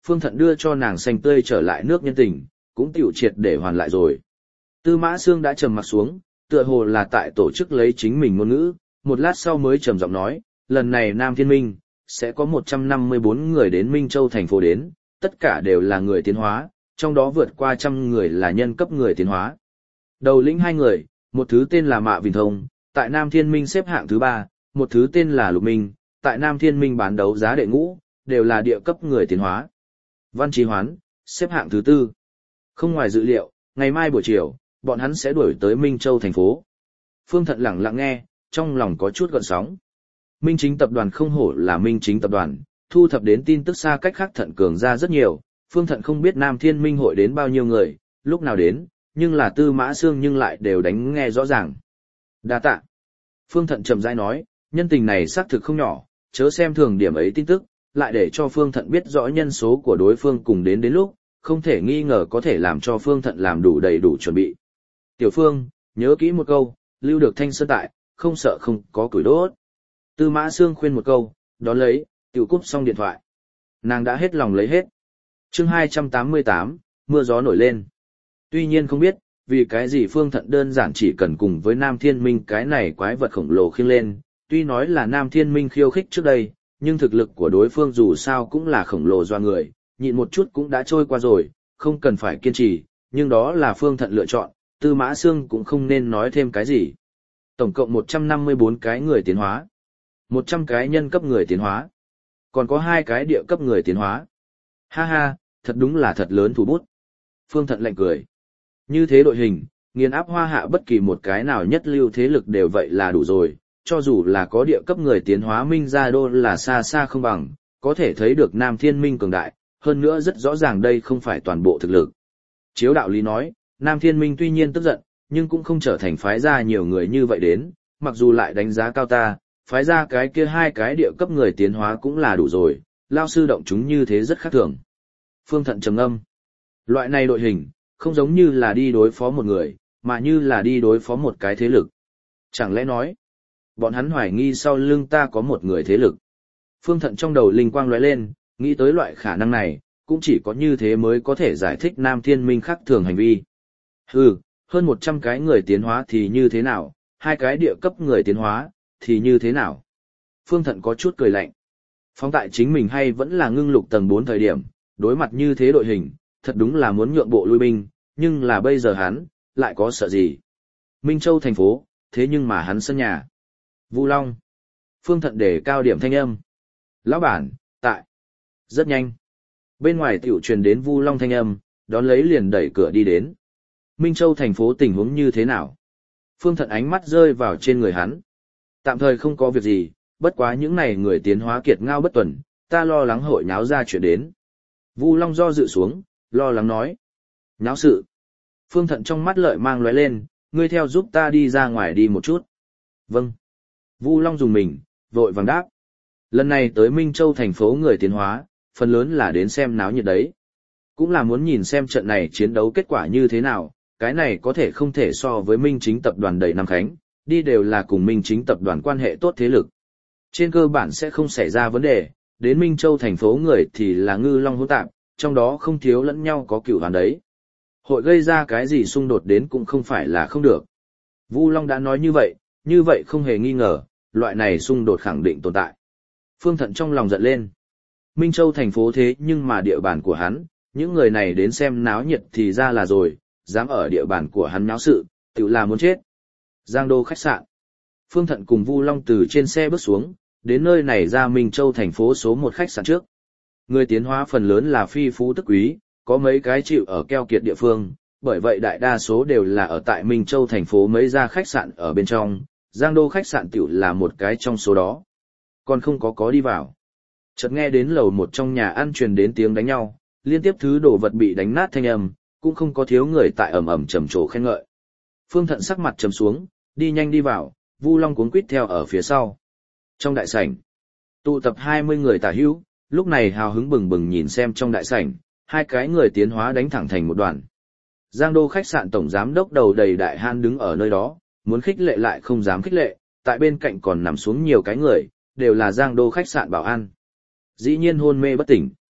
Phương Thận đưa cho nàng xanh tươi trở lại nước nhân tình, cũng tiểu triệt để hoàn lại rồi. Tư Mã Sương đã trầm mặt xuống, tựa hồ là tại tổ chức lấy chính mình ngôn ngữ, một lát sau mới trầm giọng nói, lần này Nam Thiên Minh, sẽ có 154 người đến Minh Châu thành phố đến, tất cả đều là người tiến hóa, trong đó vượt qua 100 người là nhân cấp người tiến hóa. Đầu lĩnh 2 người, một thứ tên là Mạ Vinh Thông, tại Nam Thiên Minh xếp hạng thứ 3, một thứ tên là Lục Minh, tại Nam Thiên Minh bán đấu giá đệ ngũ, đều là địa cấp người tiến hóa. Văn Chí Hoán, xếp hạng thứ 4. Không ngoài dự liệu, ngày mai buổi chiều, bọn hắn sẽ đuổi tới Minh Châu thành phố. Phương Thận lặng lặng nghe, trong lòng có chút gợn sóng. Minh Chính tập đoàn không hổ là Minh Chính tập đoàn, thu thập đến tin tức xa cách khác Thận cường ra rất nhiều, Phương Thận không biết Nam Thiên Minh hội đến bao nhiêu người, lúc nào đến, nhưng là Tư Mã Sương nhưng lại đều đánh nghe rõ ràng. Đa tạ. Phương Thận chậm rãi nói, nhân tình này xác thực không nhỏ, chớ xem thường điểm ấy tin tức, lại để cho Phương Thận biết rõ nhân số của đối phương cùng đến lúc, không thể nghi ngờ có thể làm cho Phương Thận làm đủ đầy đủ chuẩn bị. Tiểu Phương, nhớ kỹ một câu, lưu được thanh sơn tại, không sợ không có củi đốt. Tư Mã Sương khuyên một câu, đón lấy, tiểu cúp xong điện thoại. Nàng đã hết lòng lấy hết. Chương 288, mưa gió nổi lên. Tuy nhiên không biết, vì cái gì Phương Thận đơn giản chỉ cần cùng với Nam Thiên Minh cái này quái vật khổng lồ khiêng lên, tuy nói là Nam Thiên Minh khiêu khích trước đây, nhưng thực lực của đối phương dù sao cũng là khổng lồ doa người, nhịn một chút cũng đã trôi qua rồi, không cần phải kiên trì, nhưng đó là Phương Thận lựa chọn, Tư Mã Sương cũng không nên nói thêm cái gì. Tổng cộng 154 cái người tiến hóa, 100 cái nhân cấp người tiến hóa, còn có 2 cái địa cấp người tiến hóa. Ha ha, thật đúng là thật lớn thủ bút. Phương Thận lạnh cười. Như thế đội hình, nghiền áp Hoa Hạ bất kỳ một cái nào nhất lưu thế lực đều vậy là đủ rồi, cho dù là có địa cấp người tiến hóa Minh Gia Đô là xa xa không bằng, có thể thấy được Nam Thiên Minh cường đại, hơn nữa rất rõ ràng đây không phải toàn bộ thực lực. Chiếu đạo lý nói, Nam Thiên Minh tuy nhiên tức giận, nhưng cũng không trở thành phái ra nhiều người như vậy đến, mặc dù lại đánh giá cao ta, phái ra cái kia 2 cái địa cấp người tiến hóa cũng là đủ rồi, lao sư động chúng như thế rất khác thường. Phương Thận trầm ngâm. Loại này đội hình, không giống như là đi đối phó một người, mà như là đi đối phó một cái thế lực. Chẳng lẽ nói, bọn hắn hoài nghi sau lưng ta có một người thế lực. Phương Thận trong đầu linh quang lóe lên, nghĩ tới loại khả năng này, cũng chỉ có như thế mới có thể giải thích Nam Thiên Minh khác thường hành vi. Hừ, hơn 100 cái người tiến hóa thì như thế nào, 2 cái địa cấp người tiến hóa, thì như thế nào. Phương Thận có chút cười lạnh. Phóng tại chính mình hay vẫn là ngưng lục tầng 4 thời điểm, đối mặt như thế đội hình, thật đúng là muốn nhượng bộ lui binh, nhưng là bây giờ hắn, lại có sợ gì. Minh Châu thành phố, thế nhưng mà hắn sân nhà. Vu Long. Phương Thận để cao điểm thanh âm. Lão bản, tại. Rất nhanh. Bên ngoài tiểu truyền đến Vu Long thanh âm, đón lấy liền đẩy cửa đi đến. Minh Châu thành phố tình huống như thế nào? Phương Thận ánh mắt rơi vào trên người hắn. Tạm thời không có việc gì, bất quá những này người tiến hóa kiệt ngao bất tuần, ta lo lắng hội nháo ra chuyện đến. Vu Long do dự xuống, lo lắng nói. Nháo sự. Phương Thận trong mắt lợi mang lóe lên, ngươi theo giúp ta đi ra ngoài đi một chút. Vâng. Vu Long dùng mình, vội vàng đáp. Lần này tới Minh Châu thành phố người tiến hóa, phần lớn là đến xem náo nhiệt đấy. Cũng là muốn nhìn xem trận này chiến đấu kết quả như thế nào, cái này có thể không thể so với Minh Chính tập đoàn đầy năm khánh, đi đều là cùng Minh Chính tập đoàn quan hệ tốt thế lực. Trên cơ bản sẽ không xảy ra vấn đề, đến Minh Châu thành phố người thì là ngư long hỗn tạp, trong đó không thiếu lẫn nhau có cựu hoàn đấy. Hội gây ra cái gì xung đột đến cũng không phải là không được. Vu Long đã nói như vậy không hề nghi ngờ, loại này xung đột khẳng định tồn tại. Phương Thận trong lòng giận lên. Minh Châu thành phố thế nhưng mà địa bàn của hắn, những người này đến xem náo nhiệt thì ra là rồi, dám ở địa bàn của hắn náo sự, tự là muốn chết. Giang Đô khách sạn. Phương Thận cùng Vu Long từ trên xe bước xuống, đến nơi này ra Minh Châu thành phố số 1 khách sạn trước. Người tiến hóa phần lớn là phi phú tức quý, có mấy cái chịu ở keo kiệt địa phương, bởi vậy đại đa số đều là ở tại Minh Châu thành phố mấy gia khách sạn ở bên trong, Giang Đô khách sạn tiểu là một cái trong số đó. Còn không có đi vào. Chợt nghe đến lầu 1 trong nhà ăn truyền đến tiếng đánh nhau, liên tiếp thứ đồ vật bị đánh nát thanh âm, cũng không có thiếu người tại ầm ầm trầm trồ khen ngợi. Phương Thận sắc mặt trầm xuống, đi nhanh đi vào, Vu Long cuống quýt theo ở phía sau. Trong đại sảnh, tụ tập 20 người tả hữu, lúc này hào hứng bừng bừng nhìn xem trong đại sảnh, 2 cái người tiến hóa đánh thẳng thành một đoàn. Giang Đô khách sạn tổng giám đốc đầu đầy đại han đứng ở nơi đó, muốn khích lệ lại không dám khích lệ, tại bên cạnh còn nằm xuống nhiều cái người, đều là Giang Đô khách sạn bảo an. Dĩ nhiên hôn mê bất tỉnh.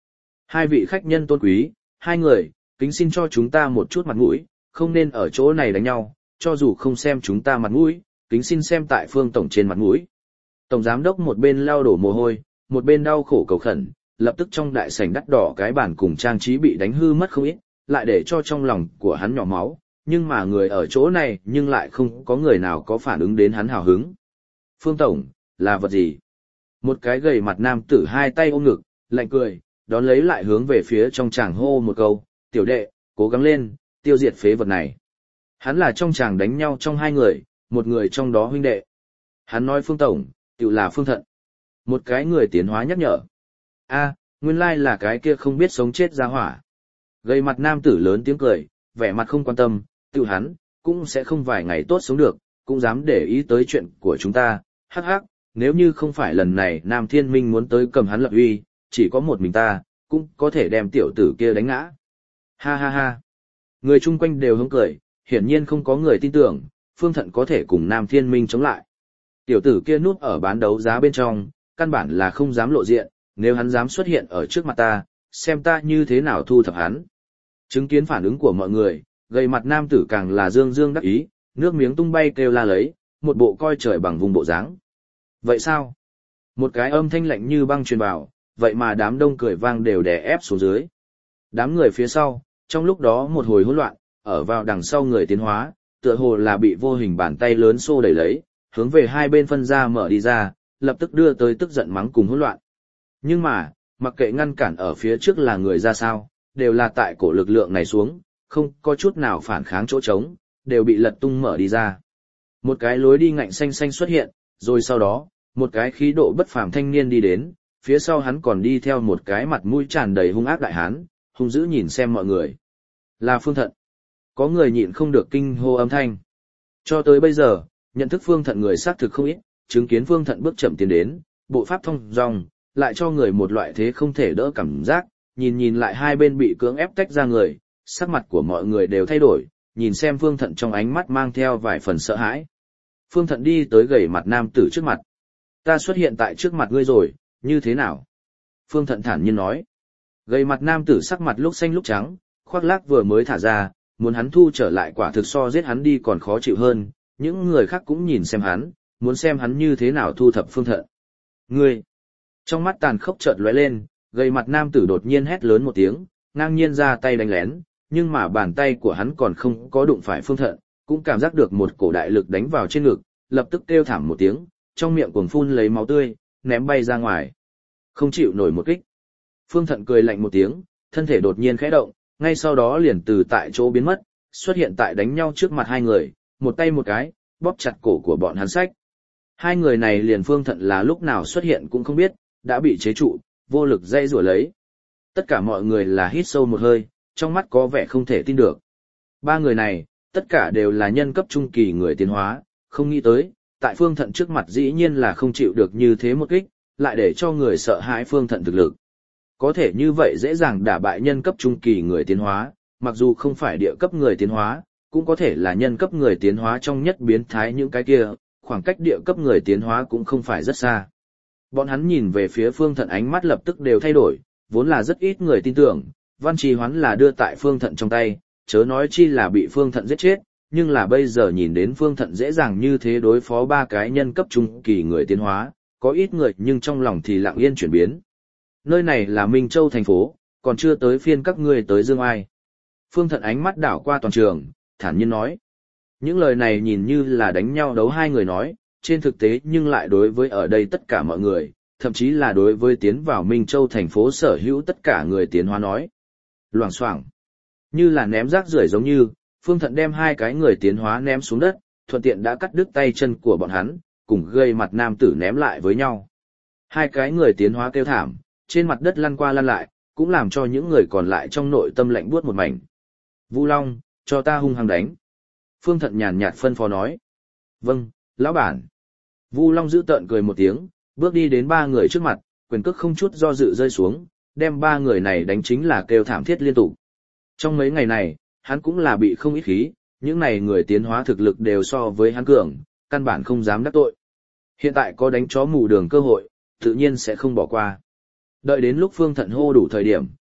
Hai vị khách nhân tôn quý, hai người, kính xin cho chúng ta một chút mặt mũi, không nên ở chỗ này đánh nhau, cho dù không xem chúng ta mặt mũi, kính xin xem tại Phương tổng trên mặt mũi. Tổng giám đốc một bên lau đổ mồ hôi, một bên đau khổ cầu khẩn, lập tức trong đại sảnh đắt đỏ cái bàn cùng trang trí bị đánh hư mất không ít, lại để cho trong lòng của hắn nhỏ máu, nhưng mà người ở chỗ này nhưng lại không có người nào có phản ứng đến hắn hào hứng. Phương tổng, là vật gì? Một cái gầy mặt nam tử hai tay ôm ngực, lạnh cười, đón lấy lại hướng về phía trong chàng hô một câu, tiểu đệ, cố gắng lên, tiêu diệt phế vật này. Hắn là trong chàng đánh nhau trong hai người, một người trong đó huynh đệ. Hắn nói Phương tổng, tự là Phương Thận. Một cái người tiến hóa nhắc nhở. A, nguyên lai là cái kia không biết sống chết ra hỏa. Gầy mặt nam tử lớn tiếng cười, vẻ mặt không quan tâm, tự hắn, cũng sẽ không vài ngày tốt sống được, cũng dám để ý tới chuyện của chúng ta, hắc hắc, nếu như không phải lần này Nam Thiên Minh muốn tới cầm hắn lập uy, chỉ có một mình ta, cũng có thể đem tiểu tử kia đánh ngã. Ha ha ha. Người chung quanh đều hứng cười, hiển nhiên không có người tin tưởng, Phương Thận có thể cùng Nam Thiên Minh chống lại. Tiểu tử kia núp ở bán đấu giá bên trong, căn bản là không dám lộ diện, nếu hắn dám xuất hiện ở trước mặt ta, xem ta như thế nào thu thập hắn. Chứng kiến phản ứng của mọi người, gầy mặt nam tử càng là dương dương đắc ý, nước miếng tung bay kêu la lấy, một bộ coi trời bằng vùng bộ dáng. Vậy sao? Một cái âm thanh lạnh như băng truyền vào, vậy mà đám đông cười vang đều đè ép xuống dưới. Đám người phía sau, trong lúc đó một hồi hỗn loạn, ở vào đằng sau người tiến hóa, tựa hồ là bị vô hình bàn tay lớn xô đẩy lấy, hướng về hai bên phân ra mở đi ra, lập tức đưa tới tức giận mắng cùng hỗn loạn. Nhưng mà, mặc kệ ngăn cản ở phía trước là người ra sao, đều là tại cổ lực lượng này xuống, không có chút nào phản kháng chỗ trống, đều bị lật tung mở đi ra. Một cái lối đi ngạnh xanh xanh xuất hiện, rồi sau đó, một cái khí độ bất phàm thanh niên đi đến, phía sau hắn còn đi theo một cái mặt mũi tràn đầy hung ác đại hán, hung dữ nhìn xem mọi người. Là Phương Thận. Có người nhịn không được kinh hô âm thanh. Cho tới bây giờ, nhận thức Phương Thận người xác thực không ít, chứng kiến Phương Thận bước chậm tiến đến, bộ pháp thông dong, lại cho người một loại thế không thể đỡ cảm giác, nhìn lại hai bên bị cưỡng ép tách ra người, sắc mặt của mọi người đều thay đổi, nhìn xem Phương Thận trong ánh mắt mang theo vài phần sợ hãi. Phương Thận đi tới gầy mặt nam tử trước mặt. Ta xuất hiện tại trước mặt ngươi rồi, như thế nào? Phương Thận thản nhiên nói. Gầy mặt nam tử sắc mặt lúc xanh lúc trắng, khoác lác vừa mới thả ra, muốn hắn thu trở lại quả thực so giết hắn đi còn khó chịu hơn, những người khác cũng nhìn xem hắn, muốn xem hắn như thế nào thu thập Phương Thận. Ngươi! Trong mắt tàn khốc chợt lóe lên, gầy mặt nam tử đột nhiên hét lớn một tiếng, ngang nhiên ra tay đánh lén, nhưng mà bàn tay của hắn còn không có đụng phải Phương Thận, cũng cảm giác được một cổ đại lực đánh vào trên ngực, lập tức kêu thảm một tiếng, trong miệng cuồng phun lấy máu tươi, ném bay ra ngoài. Không chịu nổi một kích. Phương Thận cười lạnh một tiếng, thân thể đột nhiên khẽ động, ngay sau đó liền từ tại chỗ biến mất, xuất hiện tại đánh nhau trước mặt hai người, một tay một cái, bóp chặt cổ của bọn hắn xách. Hai người này liền Phương Thận là lúc nào xuất hiện cũng không biết, đã bị chế trụ, vô lực dây rủa lấy. Tất cả mọi người là hít sâu một hơi, trong mắt có vẻ không thể tin được. Ba người này, tất cả đều là nhân cấp trung kỳ người tiến hóa, không nghĩ tới, tại Phương Thận trước mặt dĩ nhiên là không chịu được như thế một kích, lại để cho người sợ hãi Phương Thận thực lực. Có thể như vậy dễ dàng đả bại nhân cấp trung kỳ người tiến hóa, mặc dù không phải địa cấp người tiến hóa, cũng có thể là nhân cấp người tiến hóa trong nhất biến thái những cái kia, khoảng cách địa cấp người tiến hóa cũng không phải rất xa. Bọn hắn nhìn về phía Phương Thận ánh mắt lập tức đều thay đổi, vốn là rất ít người tin tưởng, Văn Trì Hoán là đưa tại Phương Thận trong tay, chớ nói chi là bị Phương Thận giết chết, nhưng là bây giờ nhìn đến Phương Thận dễ dàng như thế đối phó ba cái nhân cấp trung kỳ người tiến hóa, có ít người nhưng trong lòng thì lặng yên chuyển biến. Nơi này là Minh Châu thành phố, còn chưa tới phiên các ngươi tới Dương Ai. Phương Thận ánh mắt đảo qua toàn trường, thản nhiên nói. Những lời này nhìn như là đánh nhau đấu hai người nói, trên thực tế nhưng lại đối với ở đây tất cả mọi người, thậm chí là đối với tiến vào Minh Châu thành phố sở hữu tất cả người tiến hóa nói. Loảng xoảng, như là ném rác rưởi giống như, Phương Thận đem hai cái người tiến hóa ném xuống đất, thuận tiện đã cắt đứt tay chân của bọn hắn, cùng gây mặt nam tử ném lại với nhau. Hai cái người tiến hóa kêu thảm, trên mặt đất lăn qua lăn lại, cũng làm cho những người còn lại trong nội tâm lạnh buốt một mảnh. Vu Long, cho ta hung hăng đánh. Phương Thận nhàn nhạt phân phó nói. Vâng, lão bản. Vu Long giữ tợn cười một tiếng, bước đi đến ba người trước mặt, quyền cước không chút do dự rơi xuống, đem ba người này đánh chính là kêu thảm thiết liên tục. Trong mấy ngày này, hắn cũng là bị không ít khí, những này người tiến hóa thực lực đều so với hắn cường, căn bản không dám đắc tội. Hiện tại có đánh chó mù đường cơ hội, tự nhiên sẽ không bỏ qua. Đợi đến lúc Phương Thận hô đủ thời điểm,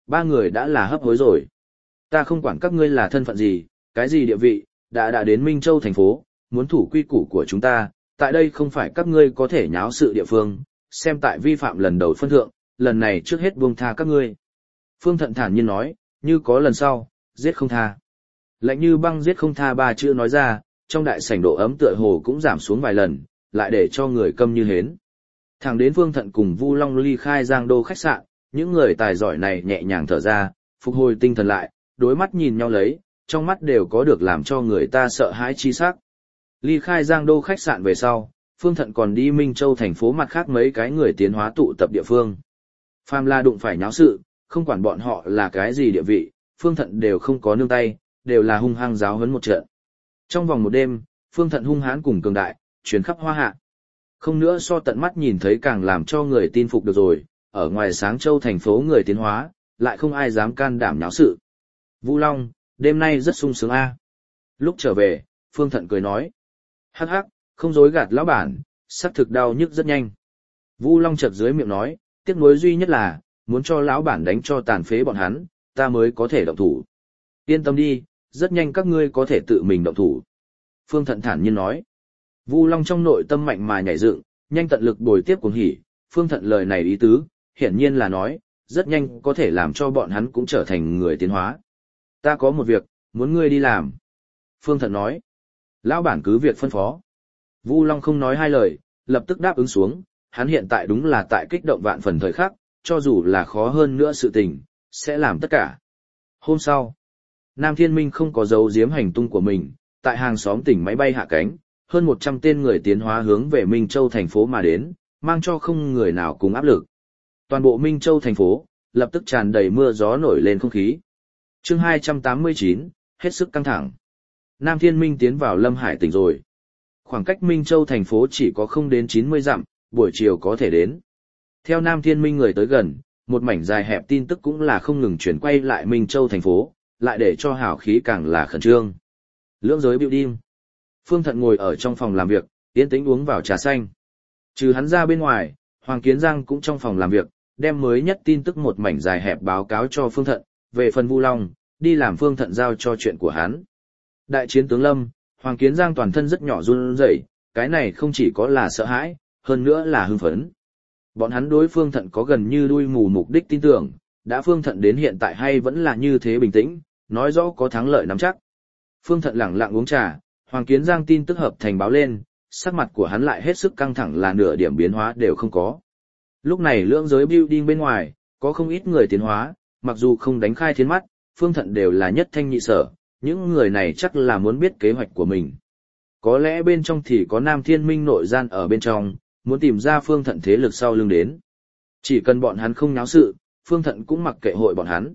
Ba người đã là hấp hối rồi. Ta không quản các ngươi là thân phận gì, cái gì địa vị, đã đến Minh Châu thành phố, muốn thủ quy củ của chúng ta, tại đây không phải các ngươi có thể nháo sự địa phương, xem tại vi phạm lần đầu phân thượng, lần này trước hết buông tha các ngươi. Phương Thận thản nhiên nói, như có lần sau, giết không tha. Lạnh như băng giết không tha ba chữ nói ra, trong đại sảnh độ ấm tựa hồ cũng giảm xuống vài lần, lại để cho người câm như hến. Thẳng đến Phương Thận cùng Vu Long ly khai Giang Đô khách sạn, những người tài giỏi này nhẹ nhàng thở ra, phục hồi tinh thần lại, đối mắt nhìn nhau lấy, trong mắt đều có được làm cho người ta sợ hãi chi sắc. Ly khai Giang Đô khách sạn về sau, Phương Thận còn đi Minh Châu thành phố mặt khác mấy cái người tiến hóa tụ tập địa phương. Phàm là đụng phải nháo sự, không quản bọn họ là cái gì địa vị, Phương Thận đều không có nương tay, đều là hung hăng giáo huấn một trận. Trong vòng một đêm, Phương Thận hung hãn cùng cường đại, truyền khắp Hoa Hạ. Không nữa so tận mắt nhìn thấy càng làm cho người tin phục được rồi, ở ngoài Sáng Châu thành phố người tiến hóa, lại không ai dám can đảm nháo sự. Vũ Long, đêm nay rất sung sướng a. Lúc trở về, Phương Thận cười nói. Hắc hắc, không dối gạt lão bản, xác thực đau nhức rất nhanh. Vũ Long chợt dưới miệng nói, tiếc nuối duy nhất là, muốn cho lão bản đánh cho tàn phế bọn hắn, ta mới có thể động thủ. Yên tâm đi, rất nhanh các ngươi có thể tự mình động thủ. Phương Thận thản nhiên nói. Vu Long trong nội tâm mạnh mà nhảy dựng, nhanh tận lực bồi tiếp cuồng hỉ, Phương Thận lời này ý tứ, hiển nhiên là nói, rất nhanh có thể làm cho bọn hắn cũng trở thành người tiến hóa. Ta có một việc, muốn ngươi đi làm. Phương Thận nói. Lão bản cứ việc phân phó. Vu Long không nói hai lời, lập tức đáp ứng xuống, hắn hiện tại đúng là tại kích động vạn phần thời khắc, cho dù là khó hơn nữa sự tình, sẽ làm tất cả. Hôm sau, Nam Thiên Minh không có dấu giếm hành tung của mình, tại hàng xóm tỉnh máy bay hạ cánh, hơn 100 tên người tiến hóa hướng về Minh Châu thành phố mà đến, mang cho không người nào cùng áp lực. Toàn bộ Minh Châu thành phố, lập tức tràn đầy mưa gió nổi lên không khí. Chương 289, hết sức căng thẳng. Nam Thiên Minh tiến vào Lâm Hải tỉnh rồi. Khoảng cách Minh Châu thành phố chỉ có không đến 90 dặm, buổi chiều có thể đến. Theo Nam Thiên Minh người tới gần, một mảnh dài hẹp tin tức cũng là không ngừng chuyển quay lại Minh Châu thành phố, lại để cho hào khí càng là khẩn trương. Lưỡng giới building. Phương Thận ngồi ở trong phòng làm việc, yên tĩnh uống vào trà xanh. Trừ hắn ra bên ngoài, Hoàng Kiến Giang cũng trong phòng làm việc, đem mới nhất tin tức một mảnh dài hẹp báo cáo cho Phương Thận, về phần Vu Long, đi làm Phương Thận giao cho chuyện của hắn. Đại chiến tướng Lâm, Hoàng Kiến Giang toàn thân rất nhỏ run rẩy, cái này không chỉ có là sợ hãi, hơn nữa là hưng phấn. Bọn hắn đối Phương Thận có gần như đuôi mù mục đích tin tưởng, đã Phương Thận đến hiện tại hay vẫn là như thế bình tĩnh, nói rõ có thắng lợi nắm chắc. Phương Thận lẳng lặng uống trà, Hoàng Kiến Giang tin tức hợp thành báo lên, sắc mặt của hắn lại hết sức căng thẳng là nửa điểm biến hóa đều không có. Lúc này lưỡng giới building bên ngoài, có không ít người tiến hóa, mặc dù không đánh khai thiên mắt, Phương Thận đều là nhất thanh nhị sở, những người này chắc là muốn biết kế hoạch của mình. Có lẽ bên trong thì có Nam Thiên Minh nội gian ở bên trong, muốn tìm ra Phương Thận thế lực sau lưng đến. Chỉ cần bọn hắn không náo sự, Phương Thận cũng mặc kệ hội bọn hắn.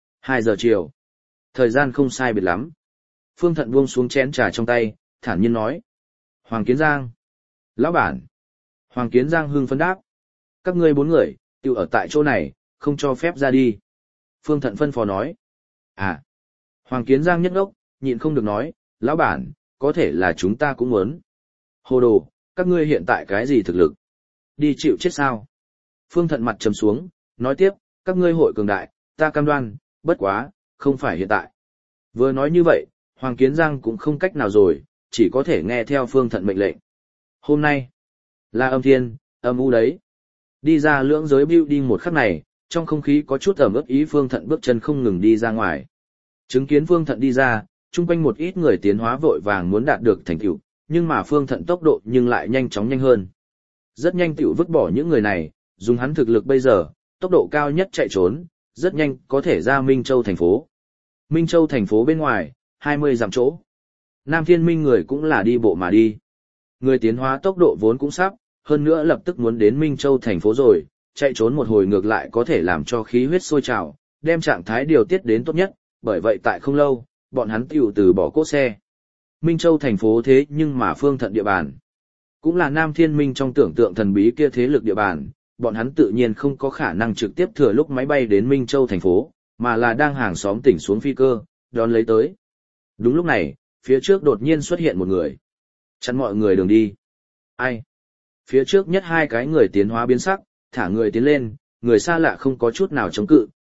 2 giờ chiều. Thời gian không sai biệt lắm. Phương Thận buông xuống chén trà trong tay, thản nhiên nói. Hoàng Kiến Giang. Lão bản. Hoàng Kiến Giang hưng phấn đáp. Các ngươi 4 người, tự ở tại chỗ này, không cho phép ra đi. Phương Thận phân phó nói. À. Hoàng Kiến Giang nhất ngốc, nhịn không được nói, lão bản, có thể là chúng ta cũng muốn. Hồ đồ, các ngươi hiện tại cái gì thực lực? Đi chịu chết sao? Phương Thận mặt trầm xuống, nói tiếp, các ngươi hội cường đại, ta cam đoan, bất quá, không phải hiện tại. Vừa nói như vậy, Hoàng Kiến Giang cũng không cách nào rồi, chỉ có thể nghe theo Phương Thận mệnh lệnh. Hôm nay, là âm thiên, âm u đấy. Đi ra lưỡng giới building một khắc này, trong không khí có chút ẩm ướt ý Phương Thận bước chân không ngừng đi ra ngoài. Chứng kiến Phương Thận đi ra, chung quanh một ít người tiến hóa vội vàng muốn đạt được thành tựu, nhưng mà Phương Thận tốc độ nhưng lại nhanh chóng nhanh hơn. Rất nhanh tựu vứt bỏ những người này, dùng hắn thực lực bây giờ, tốc độ cao nhất chạy trốn, rất nhanh có thể ra Minh Châu thành phố. Minh Châu thành phố bên ngoài, 20 dặm chỗ. Nam Thiên Minh người cũng là đi bộ mà đi. Người tiến hóa tốc độ vốn cũng sắp, hơn nữa lập tức muốn đến Minh Châu thành phố rồi, chạy trốn một hồi ngược lại có thể làm cho khí huyết sôi trào, đem trạng thái điều tiết đến tốt nhất, bởi vậy tại không lâu, bọn hắn tiểu từ bỏ cỗ xe. Minh Châu thành phố thế nhưng mà Phương Thận địa bàn. Cũng là Nam Thiên Minh trong tưởng tượng thần bí kia thế lực địa bàn, bọn hắn tự nhiên không có khả năng trực tiếp thừa lúc máy bay đến Minh Châu thành phố, mà là đang hàng xóm tỉnh xuống phi cơ, đón lấy tới. Đúng lúc này, phía trước đột nhiên xuất hiện một người. Chắn mọi người đường đi. Ai? Phía trước nhất 2 cái người tiến hóa biến sắc, thả người tiến lên, người xa lạ không có chút nào chống cự,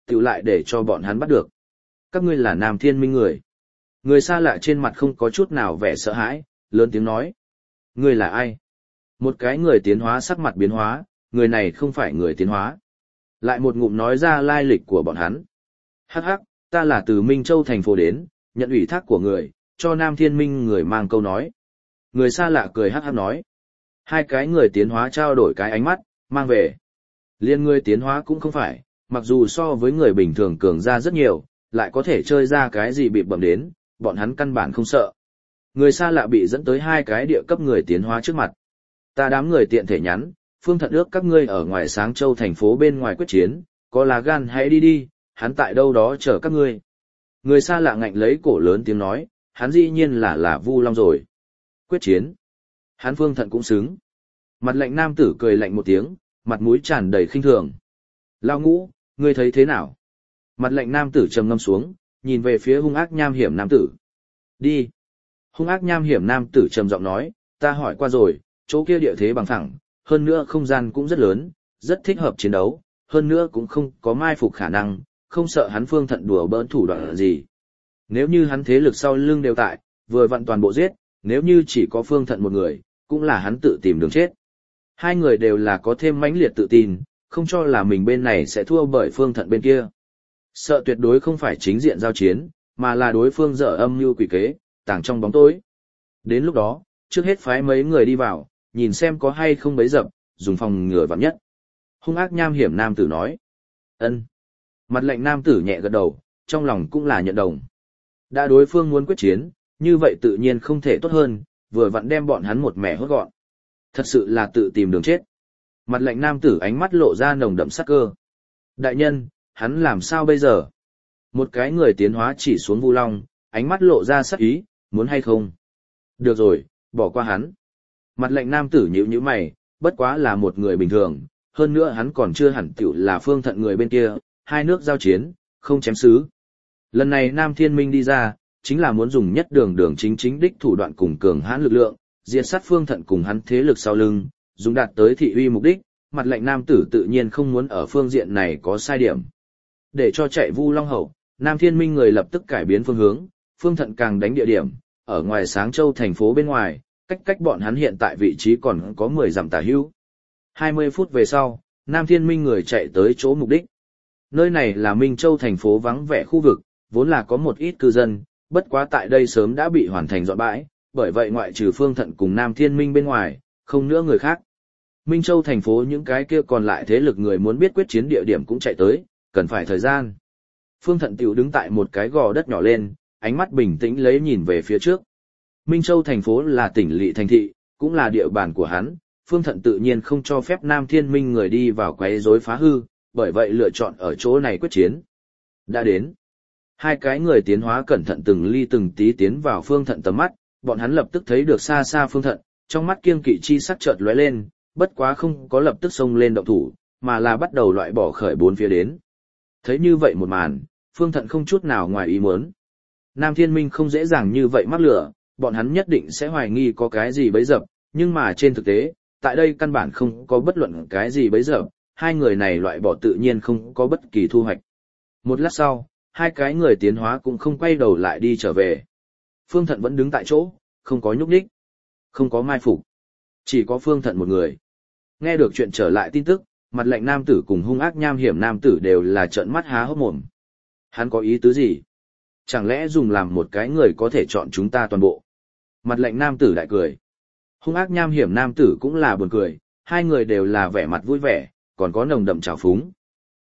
tự lại để cho bọn hắn bắt được. Các ngươi là Nam Thiên Minh người. Người xa lạ trên mặt không có chút nào vẻ sợ hãi, lớn tiếng nói. Ngươi là ai? Một cái người tiến hóa sắc mặt biến hóa, người này không phải người tiến hóa. Lại một ngụm nói ra lai lịch của bọn hắn. Hắc hắc, ta là từ Minh Châu thành phố đến, nhận ủy thác của người, cho Nam Thiên Minh người mang câu nói. Người xa lạ cười hắc hắc nói. Hai cái người tiến hóa trao đổi cái ánh mắt, mang về. Liên người tiến hóa cũng không phải, mặc dù so với người bình thường cường ra rất nhiều, lại có thể chơi ra cái gì bị bẩm đến, bọn hắn căn bản không sợ. Người xa lạ bị dẫn tới hai cái địa cấp người tiến hóa trước mặt. Ta đám người tiện thể nhắn, Phương Thận ước các ngươi ở ngoài Sáng Châu thành phố bên ngoài quyết chiến, có lá gan hãy đi đi, hắn tại đâu đó chờ các ngươi. Người xa lạ ngạnh lấy cổ lớn tiếng nói, hắn dĩ nhiên là Vu Long rồi. Quyết chiến. Hắn Phương Thận cũng xứng. Mặt lạnh nam tử cười lạnh một tiếng, mặt mũi tràn đầy khinh thường. Lao Ngũ, ngươi thấy thế nào? Mặt lạnh nam tử trầm ngâm xuống, nhìn về phía hung ác nham hiểm nam tử. Đi. Hung ác nham hiểm nam tử trầm giọng nói, ta hỏi qua rồi, chỗ kia địa thế bằng phẳng, hơn nữa không gian cũng rất lớn, rất thích hợp chiến đấu, hơn nữa cũng không có mai phục khả năng, không sợ hắn Phương Thận đùa bỡn thủ đoạn gì. Nếu như hắn thế lực sau lưng đều tại, vừa vặn toàn bộ giết, nếu như chỉ có Phương Thận một người, cũng là hắn tự tìm đường chết. Hai người đều là có thêm mãnh liệt tự tin, không cho là mình bên này sẽ thua bởi Phương Thận bên kia. Sợ tuyệt đối không phải chính diện giao chiến, mà là đối phương dở âm mưu quỷ kế, tàng trong bóng tối. Đến lúc đó, trước hết phái mấy người đi vào, nhìn xem có hay không bấy dập, dùng phòng ngừa vạn nhất. Hung ác nham hiểm nam tử nói. Ân. Mặt lạnh nam tử nhẹ gật đầu, trong lòng cũng là nhận đồng. Đã đối phương muốn quyết chiến, như vậy tự nhiên không thể tốt hơn, vừa vặn đem bọn hắn một mẻ hốt gọn. Thật sự là tự tìm đường chết. Mặt lạnh nam tử ánh mắt lộ ra nồng đậm sắc cơ. Đại nhân, hắn làm sao bây giờ? Một cái người tiến hóa chỉ xuống Vu Long, ánh mắt lộ ra sắc ý, muốn hay không? Được rồi, bỏ qua hắn. Mặt lạnh nam tử nhíu nhíu mày, bất quá là một người bình thường, hơn nữa hắn còn chưa hẳn tiểu là Phương Thận người bên kia, hai nước giao chiến, không chém xứ. Lần này Nam Thiên Minh đi ra, chính là muốn dùng nhất đường chính đích thủ đoạn cùng cường hãn lực lượng, diệt sát Phương Thận cùng hắn thế lực sau lưng, dùng đạt tới thị uy mục đích, mặt lạnh nam tử tự nhiên không muốn ở phương diện này có sai điểm. Để cho chạy Vu Long hậu, Nam Thiên Minh người lập tức cải biến phương hướng, Phương Thận càng đánh địa điểm, ở ngoài Sáng Châu thành phố bên ngoài, cách bọn hắn hiện tại vị trí còn có 10 dặm tả hữu. 20 phút về sau, Nam Thiên Minh người chạy tới chỗ mục đích. Nơi này là Minh Châu thành phố vắng vẻ khu vực, vốn là có một ít cư dân, bất quá tại đây sớm đã bị hoàn thành dọn bãi, bởi vậy ngoại trừ Phương Thận cùng Nam Thiên Minh bên ngoài, không nữa người khác. Minh Châu thành phố những cái kia còn lại thế lực người muốn biết quyết chiến địa điểm cũng chạy tới, cần phải thời gian. Phương Thận tiểu đứng tại một cái gò đất nhỏ lên, ánh mắt bình tĩnh lấy nhìn về phía trước. Minh Châu thành phố là tỉnh lỵ thành thị, cũng là địa bàn của hắn, Phương Thận tự nhiên không cho phép Nam Thiên Minh người đi vào quấy rối phá hư, bởi vậy lựa chọn ở chỗ này quyết chiến. Đã đến. Hai cái người tiến hóa cẩn thận từng ly từng tí tiến vào Phương Thận tầm mắt, bọn hắn lập tức thấy được xa xa Phương Thận, trong mắt kiêng kỵ chi sắc chợt lóe lên, bất quá không có lập tức xông lên động thủ, mà là bắt đầu loại bỏ khởi bốn phía đến. Thấy như vậy một màn, Phương Thận không chút nào ngoài ý muốn. Nam Thiên Minh không dễ dàng như vậy mắc lửa, bọn hắn nhất định sẽ hoài nghi có cái gì bấy dập, nhưng mà trên thực tế, tại đây căn bản không có bất luận cái gì bấy dập, hai người này loại bỏ tự nhiên không có bất kỳ thu hoạch. Một lát sau, hai cái người tiến hóa cũng không quay đầu lại đi trở về. Phương Thận vẫn đứng tại chỗ, không có nhúc nhích, không có mai phục, chỉ có Phương Thận một người. Nghe được chuyện trở lại tin tức, mặt lạnh nam tử cùng hung ác nham hiểm nam tử đều là trợn mắt há hốc mồm. Hắn có ý tứ gì? Chẳng lẽ dùng làm một cái người có thể chọn chúng ta toàn bộ? Mặt lạnh nam tử đại cười. Hung ác nham hiểm nam tử cũng là buồn cười, hai người đều là vẻ mặt vui vẻ, còn có nồng đậm trào phúng.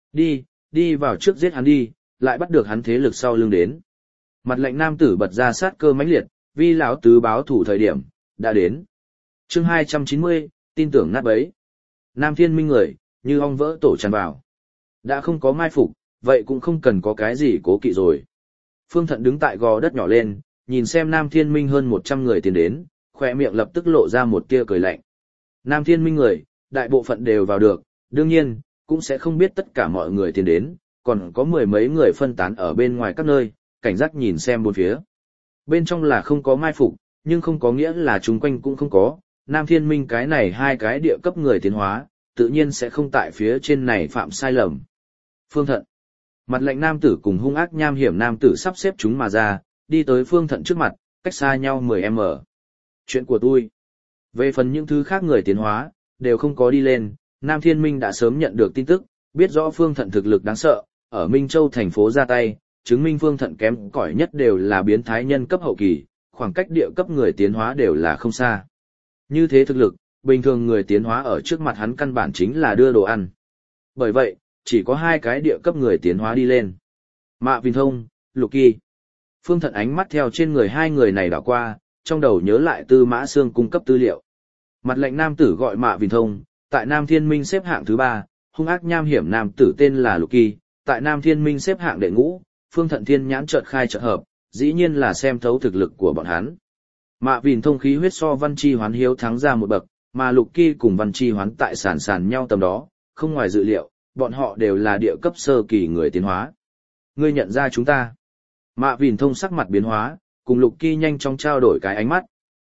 Đi vào trước giết hắn đi, lại bắt được hắn thế lực sau lưng đến. Mặt lạnh nam tử bật ra sát cơ mãnh liệt, vi lão tứ báo thủ thời điểm, đã đến. Chương 290, tin tưởng nát bấy. Nam Thiên Minh người, như ong vỡ tổ tràn vào. Đã không có mai phục, vậy cũng không cần có cái gì cố kỵ rồi. Phương Thận đứng tại gò đất nhỏ lên, nhìn xem Nam Thiên Minh hơn 100 người tiến đến, khỏe miệng lập tức lộ ra một tia cười lạnh. Nam Thiên Minh người, đại bộ phận đều vào được, đương nhiên, cũng sẽ không biết tất cả mọi người tiến đến, còn có mười mấy người phân tán ở bên ngoài các nơi, cảnh giác nhìn xem bốn phía. Bên trong là không có mai phục, nhưng không có nghĩa là chung quanh cũng không có, Nam Thiên Minh cái này hai cái địa cấp người tiến hóa, tự nhiên sẽ không tại phía trên này phạm sai lầm. Phương Thận. Mặt lạnh nam tử cùng hung ác nham hiểm nam tử sắp xếp chúng mà ra, đi tới Phương Thận trước mặt, cách xa nhau 10m. Chuyện của tôi. Về phần những thứ khác người tiến hóa, đều không có đi lên, Nam Thiên Minh đã sớm nhận được tin tức, biết rõ Phương Thận thực lực đáng sợ, ở Minh Châu thành phố ra tay, chứng minh Phương Thận kém cỏi nhất đều là biến thái nhân cấp hậu kỳ, khoảng cách địa cấp người tiến hóa đều là không xa. Như thế thực lực, bình thường người tiến hóa ở trước mặt hắn căn bản chính là đưa đồ ăn. Bởi vậy, chỉ có 2 cái địa cấp người tiến hóa đi lên. Mạ Vinh Thông, Lục Kỳ. Phương Thận ánh mắt theo trên người 2 người này đảo qua, trong đầu nhớ lại Tư Mã Sương cung cấp tư liệu. Mặt lệnh nam tử gọi Mạ Vinh Thông, tại Nam Thiên Minh xếp hạng thứ 3, hung ác nham hiểm nam tử tên là Lục Kỳ, tại Nam Thiên Minh xếp hạng đệ ngũ. Phương Thận thiên nhãn chợt khai chợt hợp, dĩ nhiên là xem thấu thực lực của bọn hắn. Mạ Vinh Thông khí huyết so Văn Chi Hoán hiếu thắng ra một bậc, mà Lục Kỳ cùng Văn Chi Hoán tại sàn nhau tầm đó, không ngoài dự liệu, bọn họ đều là địa cấp sơ kỳ người tiến hóa. Ngươi nhận ra chúng ta? Mạ Vinh Thông sắc mặt biến hóa, cùng Lục Kỳ nhanh chóng trao đổi cái ánh mắt.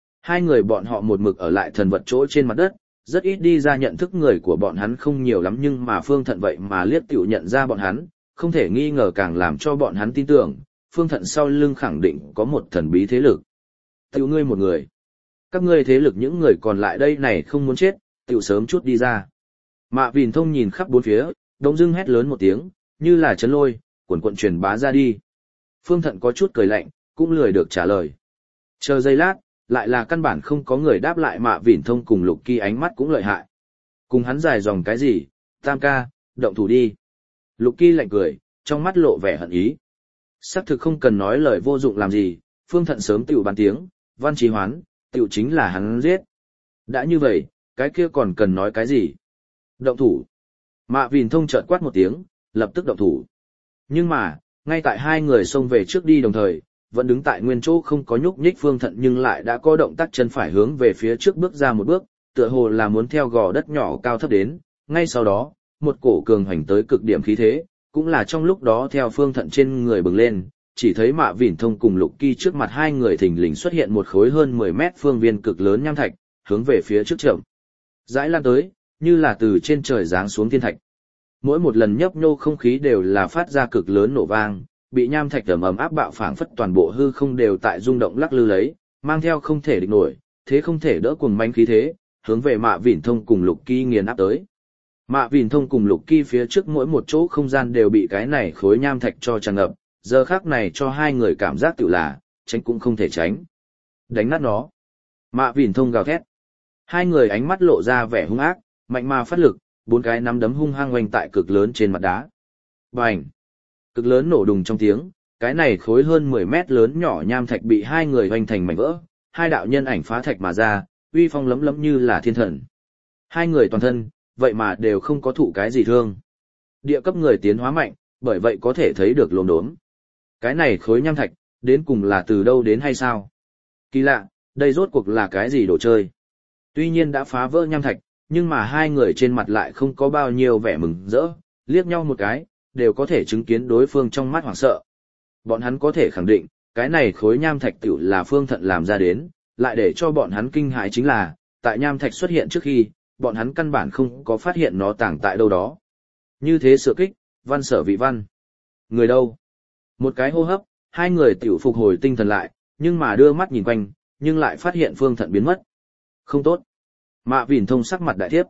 2 người bọn họ một mực ở lại thần vật chỗ trên mặt đất, rất ít đi ra nhận thức người của bọn hắn không nhiều lắm, nhưng mà Phương Thận vậy mà liếc tiểu nhận ra bọn hắn, không thể nghi ngờ càng làm cho bọn hắn tin tưởng, Phương Thận sau lưng khẳng định có một thần bí thế lực. Tiểu ngươi một người. Các ngươi thế lực những người còn lại đây này không muốn chết, tiểu sớm chút đi ra. Mạ Vinh Thông nhìn khắp bốn phía, đống dưng hét lớn một tiếng, như là chấn lôi, cuồn cuộn truyền bá ra đi. Phương Thận có chút cười lạnh, cũng lười được trả lời. Chờ giây lát, lại là căn bản không có người đáp lại. Mạ Vinh Thông cùng Lục Kỳ ánh mắt cũng lợi hại. Cùng hắn dài dòng cái gì, Tam ca, động thủ đi. Lục Kỳ lạnh cười, trong mắt lộ vẻ hận ý. Xác thực không cần nói lời vô dụng làm gì, Phương Thận sớm tiểu bàn tiếng, Văn Chí Hoán, tiểu chính là hắn giết. Đã như vậy, cái kia còn cần nói cái gì? Động thủ. Mạ Vinh Thông chợt quát một tiếng, lập tức động thủ. Nhưng mà, ngay tại 2 người xông về trước đi đồng thời, vẫn đứng tại nguyên chỗ không có nhúc nhích Phương Thận nhưng lại đã có động tác chân phải hướng về phía trước bước ra một bước, tựa hồ là muốn theo gò đất nhỏ cao thấp đến. Ngay sau đó, một cổ cường hành tới cực điểm khí thế, cũng là trong lúc đó theo Phương Thận trên người bừng lên, chỉ thấy Mạ Vinh Thông cùng Lục Kỳ trước mặt 2 người thình lình xuất hiện một khối hơn 10 mét phương viên cực lớn nham thạch, hướng về phía trước chậm rãi lan tới, như là từ trên trời giáng xuống thiên thạch. Mỗi một lần nhấp nhô không khí đều là phát ra cực lớn nổ vang, bị nham thạch ầm áp bạo phảng phất toàn bộ hư không đều tại rung động lắc lư lấy, mang theo không thể địch nổi, thế không thể đỡ cuồng manh khí thế, hướng về Mạ Vinh Thông cùng Lục Kỳ nghiền áp tới. Mạ Vinh Thông cùng Lục Kỳ phía trước mỗi một chỗ không gian đều bị cái này khối nham thạch cho tràn ngập, giờ khắc này cho 2 người cảm giác tự là, tránh cũng không thể tránh. Đánh nát nó. Mạ Vinh Thông gào thét. 2 người ánh mắt lộ ra vẻ hung ác, mạnh mà phát lực, 4 cái nắm đấm hung hăng oanh tại cực lớn trên mặt đá. Bành! Cực lớn nổ đùng trong tiếng, cái này khối hơn 10 mét lớn nhỏ nham thạch bị 2 người oanh thành mảnh vỡ, 2 đạo nhân ảnh phá thạch mà ra, uy phong lấm lấm như là thiên thần. 2 người toàn thân, vậy mà đều không có thụ cái gì thương. Địa cấp người tiến hóa mạnh, bởi vậy có thể thấy được lồn đốm. Cái này khối nham thạch, đến cùng là từ đâu đến hay sao? Kỳ lạ, đây rốt cuộc là cái gì đồ chơi? Tuy nhiên đã phá vỡ nham thạch, nhưng mà 2 người trên mặt lại không có bao nhiêu vẻ mừng rỡ, liếc nhau một cái, đều có thể chứng kiến đối phương trong mắt hoảng sợ. Bọn hắn có thể khẳng định, cái này khối nham thạch tiểu là Phương Thận làm ra đến, lại để cho bọn hắn kinh hãi chính là, tại nham thạch xuất hiện trước khi, bọn hắn căn bản không có phát hiện nó tàng tại đâu đó. Như thế sửa kích, văn sở vị văn. Người đâu? Một cái hô hấp, 2 người tiểu phục hồi tinh thần lại, nhưng mà đưa mắt nhìn quanh, nhưng lại phát hiện Phương Thận biến mất. Không tốt. Mạ Vinh Thông sắc mặt đại thiếp.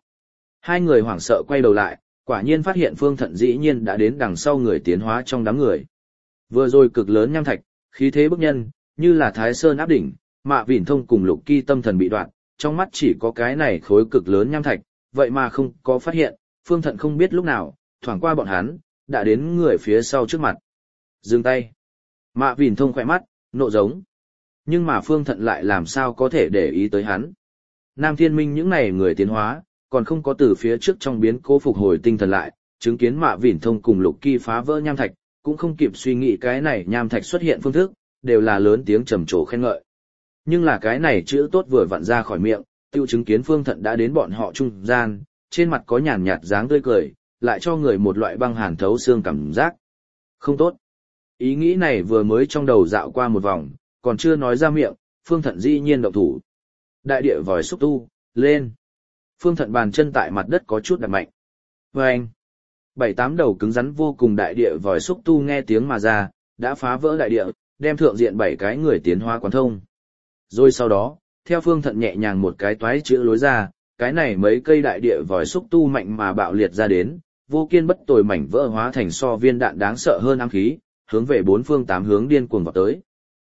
2 người hoảng sợ quay đầu lại, quả nhiên phát hiện Phương Thận dĩ nhiên đã đến đằng sau người tiến hóa trong đám người. Vừa rồi cực lớn nham thạch, khí thế bức nhân, như là Thái Sơn áp đỉnh, Mạ Vinh Thông cùng Lục Kỳ tâm thần bị đoạn, trong mắt chỉ có cái này khối cực lớn nham thạch, vậy mà không có phát hiện, Phương Thận không biết lúc nào, thoảng qua bọn hắn, đã đến người phía sau trước mặt. Dừng tay. Mạ Vinh Thông khỏe mắt, nộ giống. Nhưng mà Phương Thận lại làm sao có thể để ý tới hắn. Nam Thiên Minh những này người tiến hóa, còn không có từ phía trước trong biến cố phục hồi tinh thần lại, chứng kiến Mạ Vinh Thông cùng Lục Kỳ phá vỡ nham thạch, cũng không kịp suy nghĩ cái này nham thạch xuất hiện phương thức, đều là lớn tiếng trầm trồ khen ngợi. Nhưng là cái này chữ tốt vừa vặn ra khỏi miệng, tiêu chứng kiến Phương Thận đã đến bọn họ trung gian, trên mặt có nhàn nhạt dáng tươi cười, lại cho người một loại băng hàn thấu xương cảm giác. Không tốt. Ý nghĩ này vừa mới trong đầu dạo qua một vòng, còn chưa nói ra miệng, Phương Thận dĩ nhiên động thủ. Đại địa vòi xúc tu, lên. Phương Thận bàn chân tại mặt đất có chút đặt mạnh. Vâng! Bảy tám đầu cứng rắn vô cùng đại địa vòi xúc tu nghe tiếng mà ra, đã phá vỡ đại địa, đem thượng diện 7 cái người tiến hóa quán thông. Rồi sau đó, theo Phương Thận nhẹ nhàng một cái toái chữ lối ra, cái này mấy cây đại địa vòi xúc tu mạnh mà bạo liệt ra đến, vô kiên bất tồi mảnh vỡ hóa thành so viên đạn đáng sợ hơn ám khí, hướng về bốn phương tám hướng điên cuồng vào tới.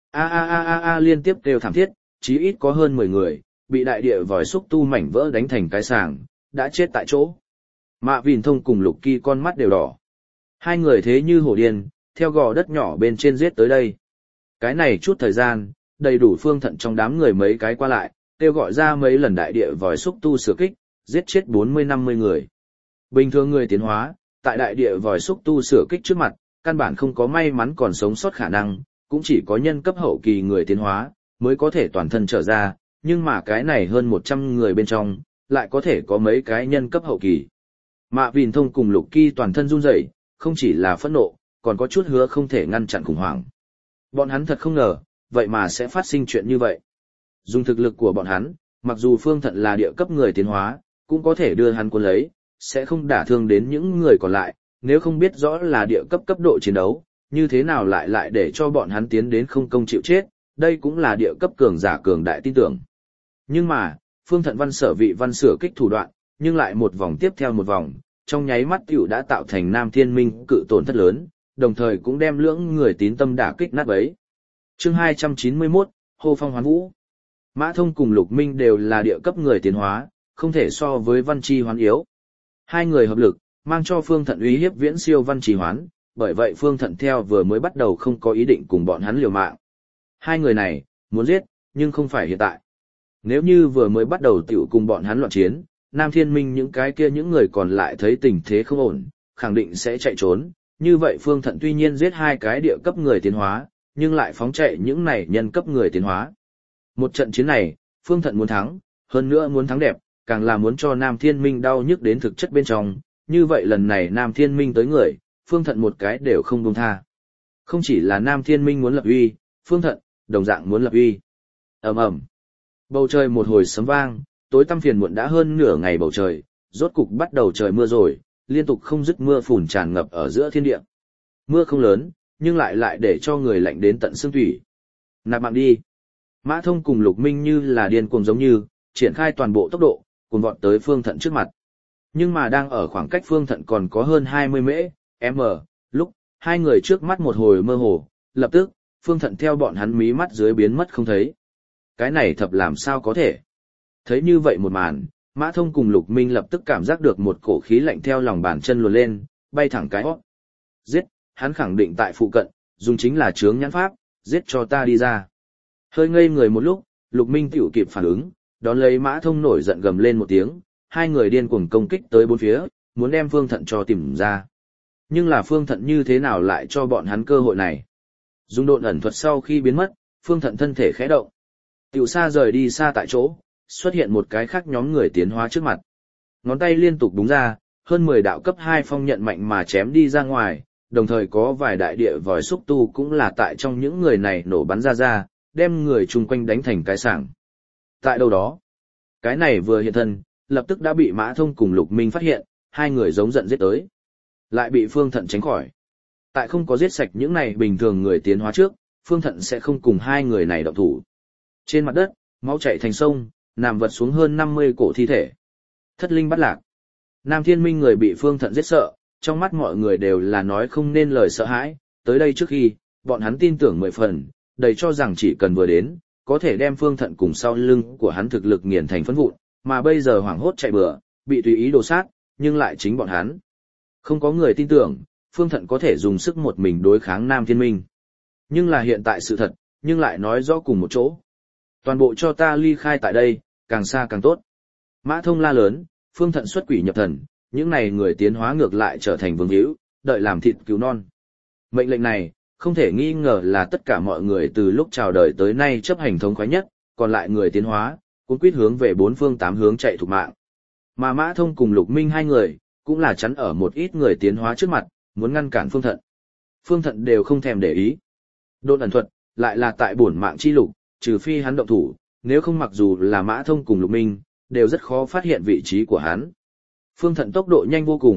A liên tiếp kêu thảm thiết, chí ít có hơn 10 người, bị đại địa vòi xúc tu mảnh vỡ đánh thành cái sàng, đã chết tại chỗ. Mạ Vìn Thông cùng Lục Kỳ con mắt đều đỏ. Hai người thế như hổ điên, theo gò đất nhỏ bên trên giết tới đây. Cái này chút thời gian, đầy đủ Phương Thận trong đám người mấy cái qua lại, kêu gọi ra mấy lần đại địa vòi xúc tu sửa kích, giết chết 40-50 người. Bình thường người tiến hóa, tại đại địa vòi xúc tu sửa kích trước mặt, căn bản không có may mắn còn sống sót khả năng, cũng chỉ có nhân cấp hậu kỳ người tiến hóa, mới có thể toàn thân trở ra, nhưng mà cái này hơn 100 người bên trong, lại có thể có mấy cái nhân cấp hậu kỳ. Mạ Vìn Thông cùng Lục Kỳ toàn thân run rẩy, không chỉ là phẫn nộ, còn có chút hứa không thể ngăn chặn khủng hoảng. Bọn hắn thật không ngờ, vậy mà sẽ phát sinh chuyện như vậy. Dùng thực lực của bọn hắn, mặc dù Phương Thận là địa cấp người tiến hóa, cũng có thể đưa hắn cuốn lấy, sẽ không đả thương đến những người còn lại, nếu không biết rõ là địa cấp cấp độ chiến đấu, như thế nào lại để cho bọn hắn tiến đến không công chịu chết, đây cũng là địa cấp cường giả cường đại tin tưởng. Nhưng mà, Phương Thận văn sở vị văn sửa kích thủ đoạn, nhưng lại một vòng tiếp theo một vòng, trong nháy mắt tiểu đã tạo thành Nam Thiên Minh cự tổn thất lớn, đồng thời cũng đem lưỡng người tín tâm đả kích nát bấy. Chương 291, Hô Phong Hoán Vũ. Mã Thông cùng Lục Minh đều là địa cấp người tiến hóa, không thể so với Văn Chi Hoán yếu. Hai người hợp lực, mang cho Phương Thận uy hiếp viễn siêu Văn Chi Hoán, bởi vậy Phương Thận theo vừa mới bắt đầu không có ý định cùng bọn hắn liều mạng. Hai người này, muốn giết, nhưng không phải hiện tại. Nếu như vừa mới bắt đầu tiểu cùng bọn hắn loạn chiến, Nam Thiên Minh những cái kia những người còn lại thấy tình thế không ổn, khẳng định sẽ chạy trốn. Như vậy Phương Thận tuy nhiên giết hai cái địa cấp người tiến hóa, nhưng lại phóng chạy những này nhân cấp người tiến hóa. Một trận chiến này, Phương Thận muốn thắng, hơn nữa muốn thắng đẹp, càng là muốn cho Nam Thiên Minh đau nhức đến thực chất bên trong. Như vậy lần này Nam Thiên Minh tới người, Phương Thận một cái đều không buông tha. Không chỉ là Nam Thiên Minh muốn lập uy, Phương Thận, đồng dạng muốn lập uy. Ầm ầm. Bầu trời một hồi sấm vang, tối tăm phiền muộn đã hơn nửa ngày bầu trời, rốt cục bắt đầu trời mưa rồi, liên tục không dứt mưa phùn tràn ngập ở giữa thiên địa. Mưa không lớn, nhưng lại để cho người lạnh đến tận xương thủy. Nạp mạng đi. Mã Thông cùng Lục Minh như là điên cuồng giống như, triển khai toàn bộ tốc độ, cùng vọt tới Phương Thận trước mặt. Nhưng mà đang ở khoảng cách Phương Thận còn có hơn 20 m, lúc hai người trước mắt một hồi mơ hồ, lập tức, Phương Thận theo bọn hắn mí mắt dưới biến mất không thấy. Cái này thật làm sao có thể? Thấy như vậy một màn, Mã Thông cùng Lục Minh lập tức cảm giác được một cổ khí lạnh theo lòng bàn chân luồn lên, bay thẳng cái hót. Giết, hắn khẳng định tại phụ cận, dùng chính là chướng nhãn pháp, giết cho ta đi ra. Hơi ngây người một lúc, Lục Minh tiểu kịp phản ứng, đón lấy Mã Thông nổi giận gầm lên một tiếng, hai người điên cuồng công kích tới bốn phía, muốn đem Phương Thận cho tìm ra. Nhưng là Phương Thận như thế nào lại cho bọn hắn cơ hội này? Dùng độn ẩn thuật sau khi biến mất, Phương Thận thân thể khẽ động. Tiểu xa rời đi xa tại chỗ, xuất hiện một cái khác nhóm người tiến hóa trước mặt. Ngón tay liên tục đúng ra, hơn 10 đạo cấp 2 phong nhận mạnh mà chém đi ra ngoài, đồng thời có vài đại địa vòi xúc tu cũng là tại trong những người này nổ bắn ra, đem người chung quanh đánh thành cái sảng. Tại đâu đó, cái này vừa hiện thân, lập tức đã bị Mã Thông cùng Lục Minh phát hiện, hai người giống giận giết tới. Lại bị Phương Thận tránh khỏi. Tại không có giết sạch những này bình thường người tiến hóa trước, Phương Thận sẽ không cùng hai người này động thủ. Trên mặt đất, máu chảy thành sông, nằm vật xuống hơn 50 cổ thi thể. Thất linh bắt lạc. Nam Thiên Minh người bị Phương Thận giết sợ, trong mắt mọi người đều là nói không nên lời sợ hãi, tới đây trước khi, bọn hắn tin tưởng 10 phần, đầy cho rằng chỉ cần vừa đến, có thể đem Phương Thận cùng sau lưng của hắn thực lực nghiền thành phấn vụn, mà bây giờ hoảng hốt chạy bừa, bị tùy ý đồ sát, nhưng lại chính bọn hắn. Không có người tin tưởng, Phương Thận có thể dùng sức một mình đối kháng Nam Thiên Minh. Nhưng là hiện tại sự thật, nhưng lại nói rõ cùng một chỗ. Toàn bộ cho ta ly khai tại đây, càng xa càng tốt. Mã Thông la lớn, Phương Thận xuất quỷ nhập thần, những này người tiến hóa ngược lại trở thành vương hữu, đợi làm thịt cứu non. Mệnh lệnh này, không thể nghi ngờ là tất cả mọi người từ lúc chào đời tới nay chấp hành thống khoái nhất, còn lại người tiến hóa, cuốn quýt hướng về bốn phương tám hướng chạy thục mạng. Mà Mã Thông cùng Lục Minh hai người, cũng là chắn ở một ít người tiến hóa trước mặt, muốn ngăn cản Phương Thận. Phương Thận đều không thèm để ý. Độn ẩn thuật, lại là tại bổn mạng chi lục, trừ phi hắn động thủ, nếu không mặc dù là Mã Thông cùng Lục Minh, đều rất khó phát hiện vị trí của hắn. Phương Thận tốc độ nhanh vô cùng,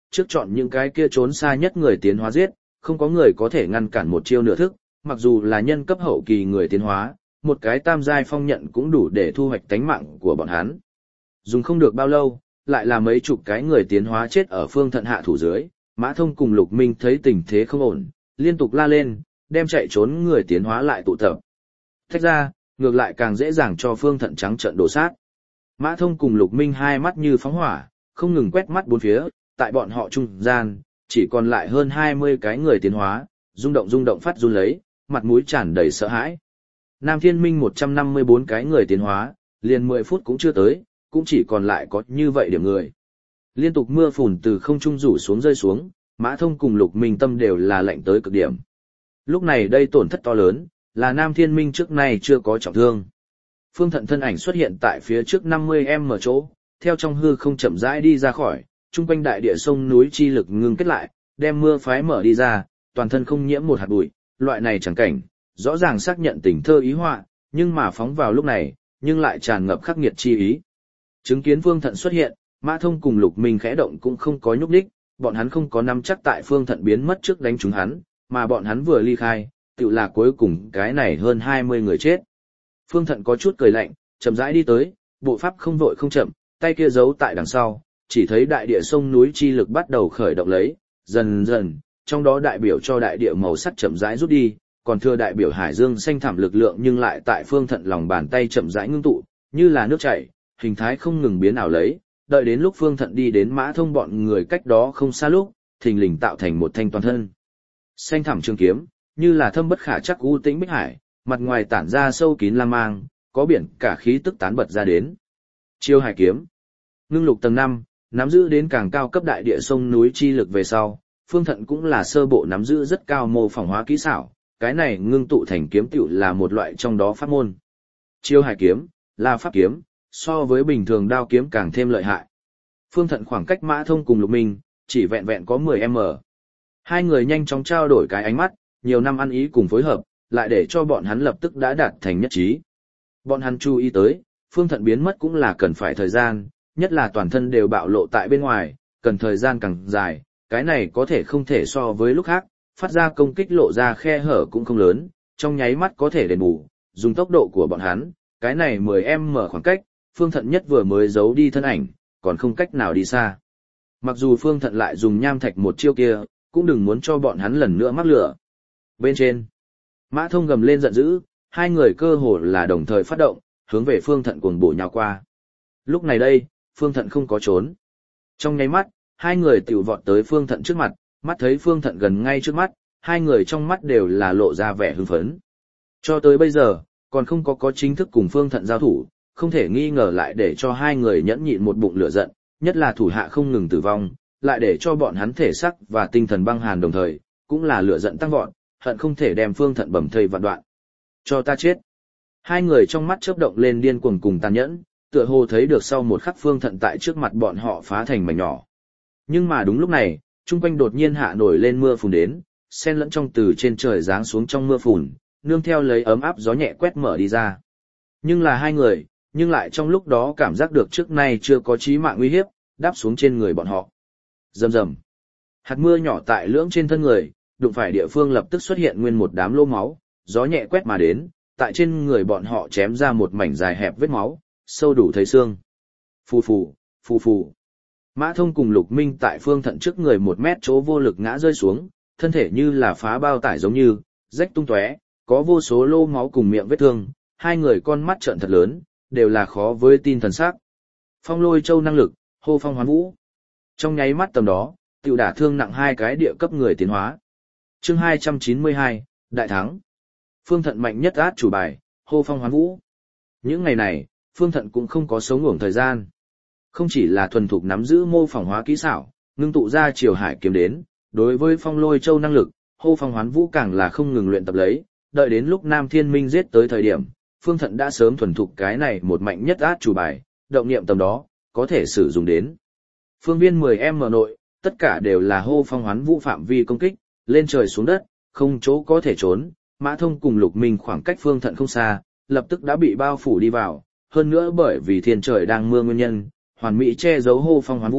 trước chọn những cái kia trốn xa nhất người tiến hóa giết, không có người có thể ngăn cản một chiêu nửa thức, mặc dù là nhân cấp hậu kỳ người tiến hóa, một cái tam giai phong nhận cũng đủ để thu hoạch tánh mạng của bọn hắn. Dùng không được bao lâu, lại là mấy chục cái người tiến hóa chết ở Phương Thận hạ thủ dưới, Mã Thông cùng Lục Minh thấy tình thế không ổn, liên tục la lên, đem chạy trốn người tiến hóa lại tụ tập. Thách ra, ngược lại càng dễ dàng cho Phương Thận trắng trợn đổ sát. Mã Thông cùng Lục Minh hai mắt như phóng hỏa, không ngừng quét mắt bốn phía, tại bọn họ trung gian, chỉ còn lại hơn 20 cái người tiến hóa, rung động phát run lấy, mặt mũi tràn đầy sợ hãi. Nam Thiên Minh 154 cái người tiến hóa, liền 10 phút cũng chưa tới, cũng chỉ còn lại có như vậy điểm người. Liên tục mưa phùn từ không trung rủ xuống rơi xuống, Mã Thông cùng Lục Minh tâm đều là lạnh tới cực điểm. Lúc này đây tổn thất to lớn, là Nam Thiên Minh trước nay chưa có trọng thương. Phương Thận thân ảnh xuất hiện tại phía trước 50m chỗ, theo trong hư không chậm rãi đi ra khỏi, trung quanh đại địa sông núi chi lực ngưng kết lại, đem mưa phái mở đi ra, toàn thân không nhiễm một hạt bụi, loại này chẳng cảnh, rõ ràng xác nhận tình thơ ý họa, nhưng mà phóng vào lúc này, nhưng lại tràn ngập khắc nghiệt chi ý. Chứng kiến Phương Thận xuất hiện, Mã Thông cùng Lục Minh khẽ động cũng không có nhúc đích, bọn hắn không có nắm chắc tại Phương Thận biến mất trước đánh chúng hắn, mà bọn hắn vừa ly khai, tự là cuối cùng cái này hơn 20 người chết. Phương Thận có chút cười lạnh, chậm rãi đi tới, bộ pháp không vội không chậm, tay kia giấu tại đằng sau, chỉ thấy đại địa sông núi chi lực bắt đầu khởi động lấy, dần dần, trong đó đại biểu cho đại địa màu sắc chậm rãi rút đi, còn thừa đại biểu hải dương xanh thẳm lực lượng nhưng lại tại Phương Thận lòng bàn tay chậm rãi ngưng tụ, như là nước chảy, hình thái không ngừng biến ảo lấy, đợi đến lúc Phương Thận đi đến Mã Thông bọn người cách đó không xa lúc, thình lình tạo thành một thanh toàn thân. Xanh thẳm trường kiếm, như là thâm bất khả chắc u tĩnh bích hải, mặt ngoài tản ra sâu kín lam mang, có biển cả khí tức tán bật ra đến. Chiêu hải kiếm, ngưng lục tầng 5, nắm giữ đến càng cao cấp đại địa sông núi chi lực về sau, Phương Thận cũng là sơ bộ nắm giữ rất cao mô phỏng hóa kỹ xảo, cái này ngưng tụ thành kiếm tựu là một loại trong đó pháp môn. Chiêu hải kiếm, là pháp kiếm, so với bình thường đao kiếm càng thêm lợi hại. Phương Thận khoảng cách Mã Thông cùng Lục Minh, chỉ vẹn vẹn có 10m. Hai người nhanh chóng trao đổi cái ánh mắt, nhiều năm ăn ý cùng phối hợp, lại để cho bọn hắn lập tức đã đạt thành nhất trí. Bọn hắn chú ý tới, Phương Thận biến mất cũng là cần phải thời gian, nhất là toàn thân đều bạo lộ tại bên ngoài, cần thời gian càng dài, cái này có thể không thể so với lúc khác, phát ra công kích lộ ra khe hở cũng không lớn, trong nháy mắt có thể đền bù, dùng tốc độ của bọn hắn, cái này 10m khoảng cách, Phương Thận nhất vừa mới giấu đi thân ảnh, còn không cách nào đi xa. Mặc dù Phương Thận lại dùng nham thạch một chiêu kia, cũng đừng muốn cho bọn hắn lần nữa mắc lửa. Bên trên, Mã Thông gầm lên giận dữ, hai người cơ hồ là đồng thời phát động, hướng về Phương Thận cuồng bổ nhào qua. Lúc này đây, Phương Thận không có trốn. Trong nháy mắt, hai người tiểu vọt tới Phương Thận trước mặt, mắt thấy Phương Thận gần ngay trước mắt, hai người trong mắt đều là lộ ra vẻ hưng phấn. Cho tới bây giờ, còn không có chính thức cùng Phương Thận giao thủ, không thể nghi ngờ lại để cho hai người nhẫn nhịn một bụng lửa giận, nhất là thủ hạ không ngừng tử vong, lại để cho bọn hắn thể sắc và tinh thần băng hàn đồng thời, cũng là lửa giận tăng vọt, hận không thể đem Phương Thận bầm thây vạn đoạn. Cho ta chết. Hai người trong mắt chớp động lên điên cuồng cùng tàn nhẫn, tựa hồ thấy được sau một khắc Phương Thận tại trước mặt bọn họ phá thành mảnh nhỏ. Nhưng mà đúng lúc này, trung quanh đột nhiên hạ nổi lên mưa phùn đến, xen lẫn trong từ trên trời giáng xuống trong mưa phùn, nương theo lấy ấm áp gió nhẹ quét mở đi ra. Nhưng là hai người, nhưng lại trong lúc đó cảm giác được trước nay chưa có chí mạng nguy hiếp, đáp xuống trên người bọn họ. Rầm rầm. Hạt mưa nhỏ tại lưỡng trên thân người, đụng phải địa phương lập tức xuất hiện nguyên một đám lô máu, gió nhẹ quét mà đến, tại trên người bọn họ chém ra một mảnh dài hẹp vết máu, sâu đủ thấy xương. Phù phù, phù phù. Mã Thông cùng Lục Minh tại Phương Thận trước người 1 mét chỗ vô lực ngã rơi xuống, thân thể như là phá bao tải giống như, rách tung tóe, có vô số lô máu cùng miệng vết thương, hai người con mắt trợn thật lớn, đều là khó với tin thần sắc. Phong Lôi Châu năng lực, hô phong hoán vũ. Trong nháy mắt tầm đó, tiểu đả thương nặng hai cái địa cấp người tiến hóa. Chương 292, đại thắng. Phương Thận mạnh nhất át chủ bài, hô phong hoán vũ. Những ngày này, Phương Thận cũng không có sống ngủng thời gian. Không chỉ là thuần thục nắm giữ mô phỏng hóa kỹ xảo, ngưng tụ ra chiều hải kiếm đến, đối với Phong Lôi Châu năng lực, hô phong hoán vũ càng là không ngừng luyện tập lấy, đợi đến lúc Nam Thiên Minh giết tới thời điểm, Phương Thận đã sớm thuần thục cái này một mạnh nhất át chủ bài, động niệm tầm đó, có thể sử dụng đến. Phương viên 10m nội, tất cả đều là hô phong hoán vũ phạm vi công kích, lên trời xuống đất, không chỗ có thể trốn. Mã Thông cùng Lục Minh khoảng cách Phương Thận không xa, lập tức đã bị bao phủ đi vào, hơn nữa bởi vì thiên trời đang mưa nguyên nhân, hoàn mỹ che giấu hô phong hoán vũ,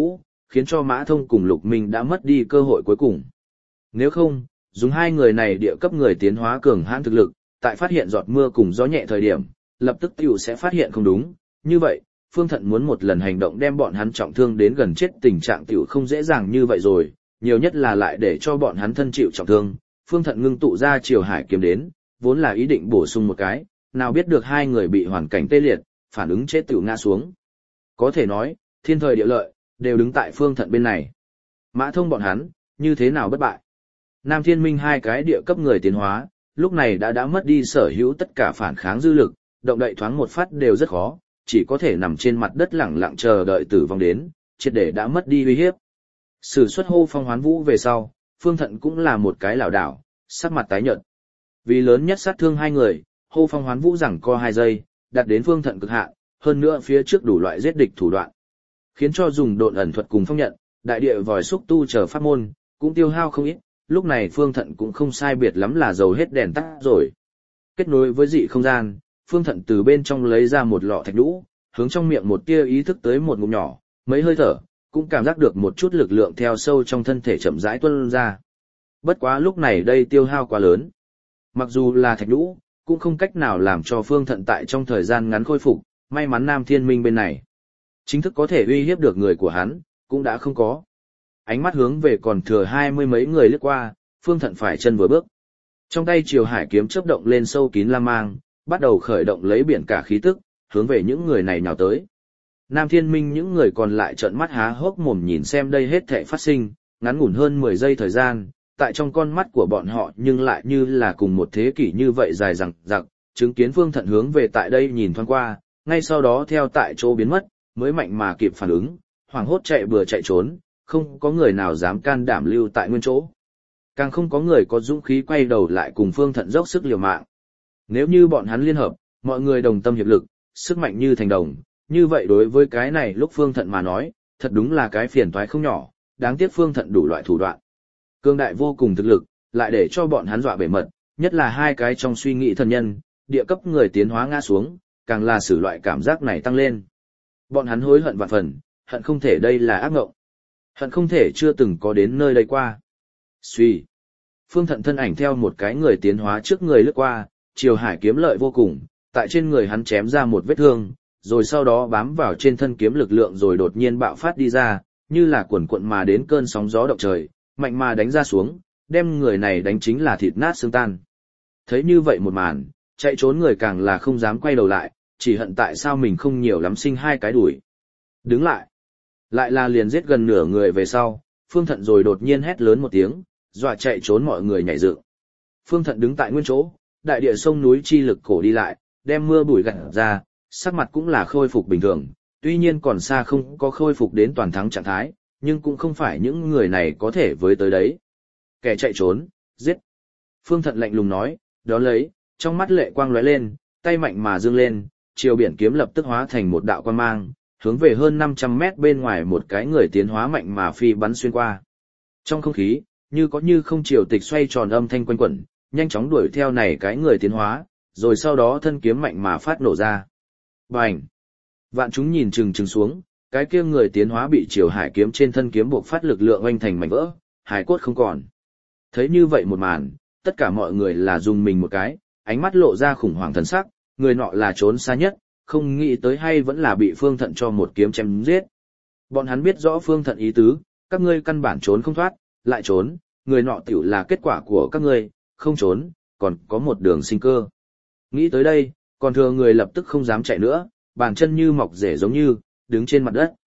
khiến cho Mã Thông cùng Lục Minh đã mất đi cơ hội cuối cùng. Nếu không, dùng hai người này địa cấp người tiến hóa cường hãn thực lực, tại phát hiện giọt mưa cùng gió nhẹ thời điểm, lập tức tiểu sẽ phát hiện không đúng. Như vậy, Phương Thận muốn một lần hành động đem bọn hắn trọng thương đến gần chết tình trạng tiểu không dễ dàng như vậy rồi, nhiều nhất là lại để cho bọn hắn thân chịu trọng thương. Phương Thận ngưng tụ ra Triều Hải kiếm đến, vốn là ý định bổ sung một cái, nào biết được hai người bị hoàn cảnh tê liệt, phản ứng chết tiểu ngã xuống. Có thể nói, thiên thời địa lợi, đều đứng tại Phương Thận bên này. Mã Thông bọn hắn, như thế nào bất bại? Nam Thiên Minh hai cái địa cấp người tiến hóa, lúc này đã mất đi sở hữu tất cả phản kháng dư lực, động đậy thoáng một phát đều rất khó, chỉ có thể nằm trên mặt đất lẳng lặng chờ đợi tử vong đến, triệt để đã mất đi uy hiếp. Sử xuất hô phong hoán vũ về sau, Phương Thận cũng là một cái lảo đảo, sắc mặt tái nhợt. Vì lớn nhất sát thương hai người, hô phong hoán vũ giằng co 2 giây, đạt đến Phương Thận cực hạn, hơn nữa phía trước đủ loại giết địch thủ đoạn, khiến cho dùng độn ẩn thuật cùng phong nhận, đại địa vòi xúc tu chờ pháp môn, cũng tiêu hao không ít. Lúc này Phương Thận cũng không sai biệt lắm là dầu hết đèn tắt rồi. Kết nối với dị không gian, Phương Thận từ bên trong lấy ra một lọ thạch nhũ, hướng trong miệng một tia ý thức tới một ngụm nhỏ, mấy hơi thở, cũng cảm giác được một chút lực lượng theo sâu trong thân thể chậm rãi tuôn ra. Bất quá lúc này đây tiêu hao quá lớn. Mặc dù là thạch nhũ, cũng không cách nào làm cho Phương Thận tại trong thời gian ngắn khôi phục, may mắn Nam Thiên Minh bên này. Chính thức có thể uy hiếp được người của hắn, cũng đã không có. Ánh mắt hướng về còn thừa 20 mấy người lướt qua, Phương Thận phải chân vừa bước. Trong tay Triều Hải kiếm chớp động lên sâu kín lam mang, bắt đầu khởi động lấy biển cả khí tức, hướng về những người này nhào tới. Nam Thiên Minh những người còn lại trợn mắt há hốc mồm nhìn xem đây hết thảy phát sinh, ngắn ngủn hơn 10 giây thời gian, tại trong con mắt của bọn họ nhưng lại như là cùng một thế kỷ như vậy dài dằng dặc, chứng kiến Phương Thận hướng về tại đây nhìn thoáng qua, ngay sau đó theo tại chỗ biến mất, mới mạnh mà kịp phản ứng, hoảng hốt chạy bừa chạy trốn, không có người nào dám can đảm lưu tại nguyên chỗ. Càng không có người có dũng khí quay đầu lại cùng Phương Thận dốc sức liều mạng. Nếu như bọn hắn liên hợp, mọi người đồng tâm hiệp lực, sức mạnh như thành đồng, như vậy đối với cái này lúc Phương Thận mà nói, thật đúng là cái phiền toái không nhỏ, đáng tiếc Phương Thận đủ loại thủ đoạn. Cương đại vô cùng thực lực, lại để cho bọn hắn dọa bể mật, nhất là hai cái trong suy nghĩ thần nhân, địa cấp người tiến hóa ngã xuống, càng là sử loại cảm giác này tăng lên. Bọn hắn hối hận vạn phần, hận không thể đây là ác ngộng. Hận không thể chưa từng có đến nơi đây qua. Suy. Phương Thận thân ảnh theo một cái người tiến hóa trước người lướt qua, Triều Hải kiếm lợi vô cùng, tại trên người hắn chém ra một vết thương, rồi sau đó bám vào trên thân kiếm lực lượng rồi đột nhiên bạo phát đi ra, như là cuộn cuộn mà đến cơn sóng gió động trời, mạnh mà đánh ra xuống, đem người này đánh chính là thịt nát xương tan. Thấy như vậy một màn, chạy trốn người càng là không dám quay đầu lại, chỉ hận tại sao mình không nhiều lắm sinh hai cái đuổi. Đứng lại. Lại là liền giết gần nửa người về sau, Phương Thận rồi đột nhiên hét lớn một tiếng, dọa chạy trốn mọi người nhảy dựng. Phương Thận đứng tại nguyên chỗ, đại địa sông núi chi lực cổ đi lại, đem mưa bụi gặt ra, sắc mặt cũng là khôi phục bình thường, tuy nhiên còn xa không có khôi phục đến toàn thắng trạng thái, nhưng cũng không phải những người này có thể với tới đấy. Kẻ chạy trốn, giết. Phương Thận lạnh lùng nói, đón lấy, trong mắt lệ quang lóe lên, tay mạnh mà dương lên, chiều biển kiếm lập tức hóa thành một đạo quang mang, hướng về hơn 500 mét bên ngoài một cái người tiến hóa mạnh mà phi bắn xuyên qua. Trong không khí, như có như không chiều tịch xoay tròn âm thanh quanh quẩn, nhanh chóng đuổi theo này cái người tiến hóa, rồi sau đó thân kiếm mạnh mà phát nổ ra. Bành! Vạn chúng nhìn chừng chừng xuống, cái kia người tiến hóa bị Triều Hải kiếm trên thân kiếm buộc phát lực lượng oanh thành mảnh vỡ, hải cốt không còn. Thấy như vậy một màn, tất cả mọi người là dùng mình một cái, ánh mắt lộ ra khủng hoảng thần sắc, người nọ là trốn xa nhất, không nghĩ tới hay vẫn là bị Phương Thận cho một kiếm chém giết. Bọn hắn biết rõ Phương Thận ý tứ, các ngươi căn bản trốn không thoát, lại trốn, người nọ tiểu là kết quả của các ngươi, không trốn, còn có một đường sinh cơ. Nghĩ tới đây, còn thừa người lập tức không dám chạy nữa, bàn chân như mọc rễ giống như, đứng trên mặt đất.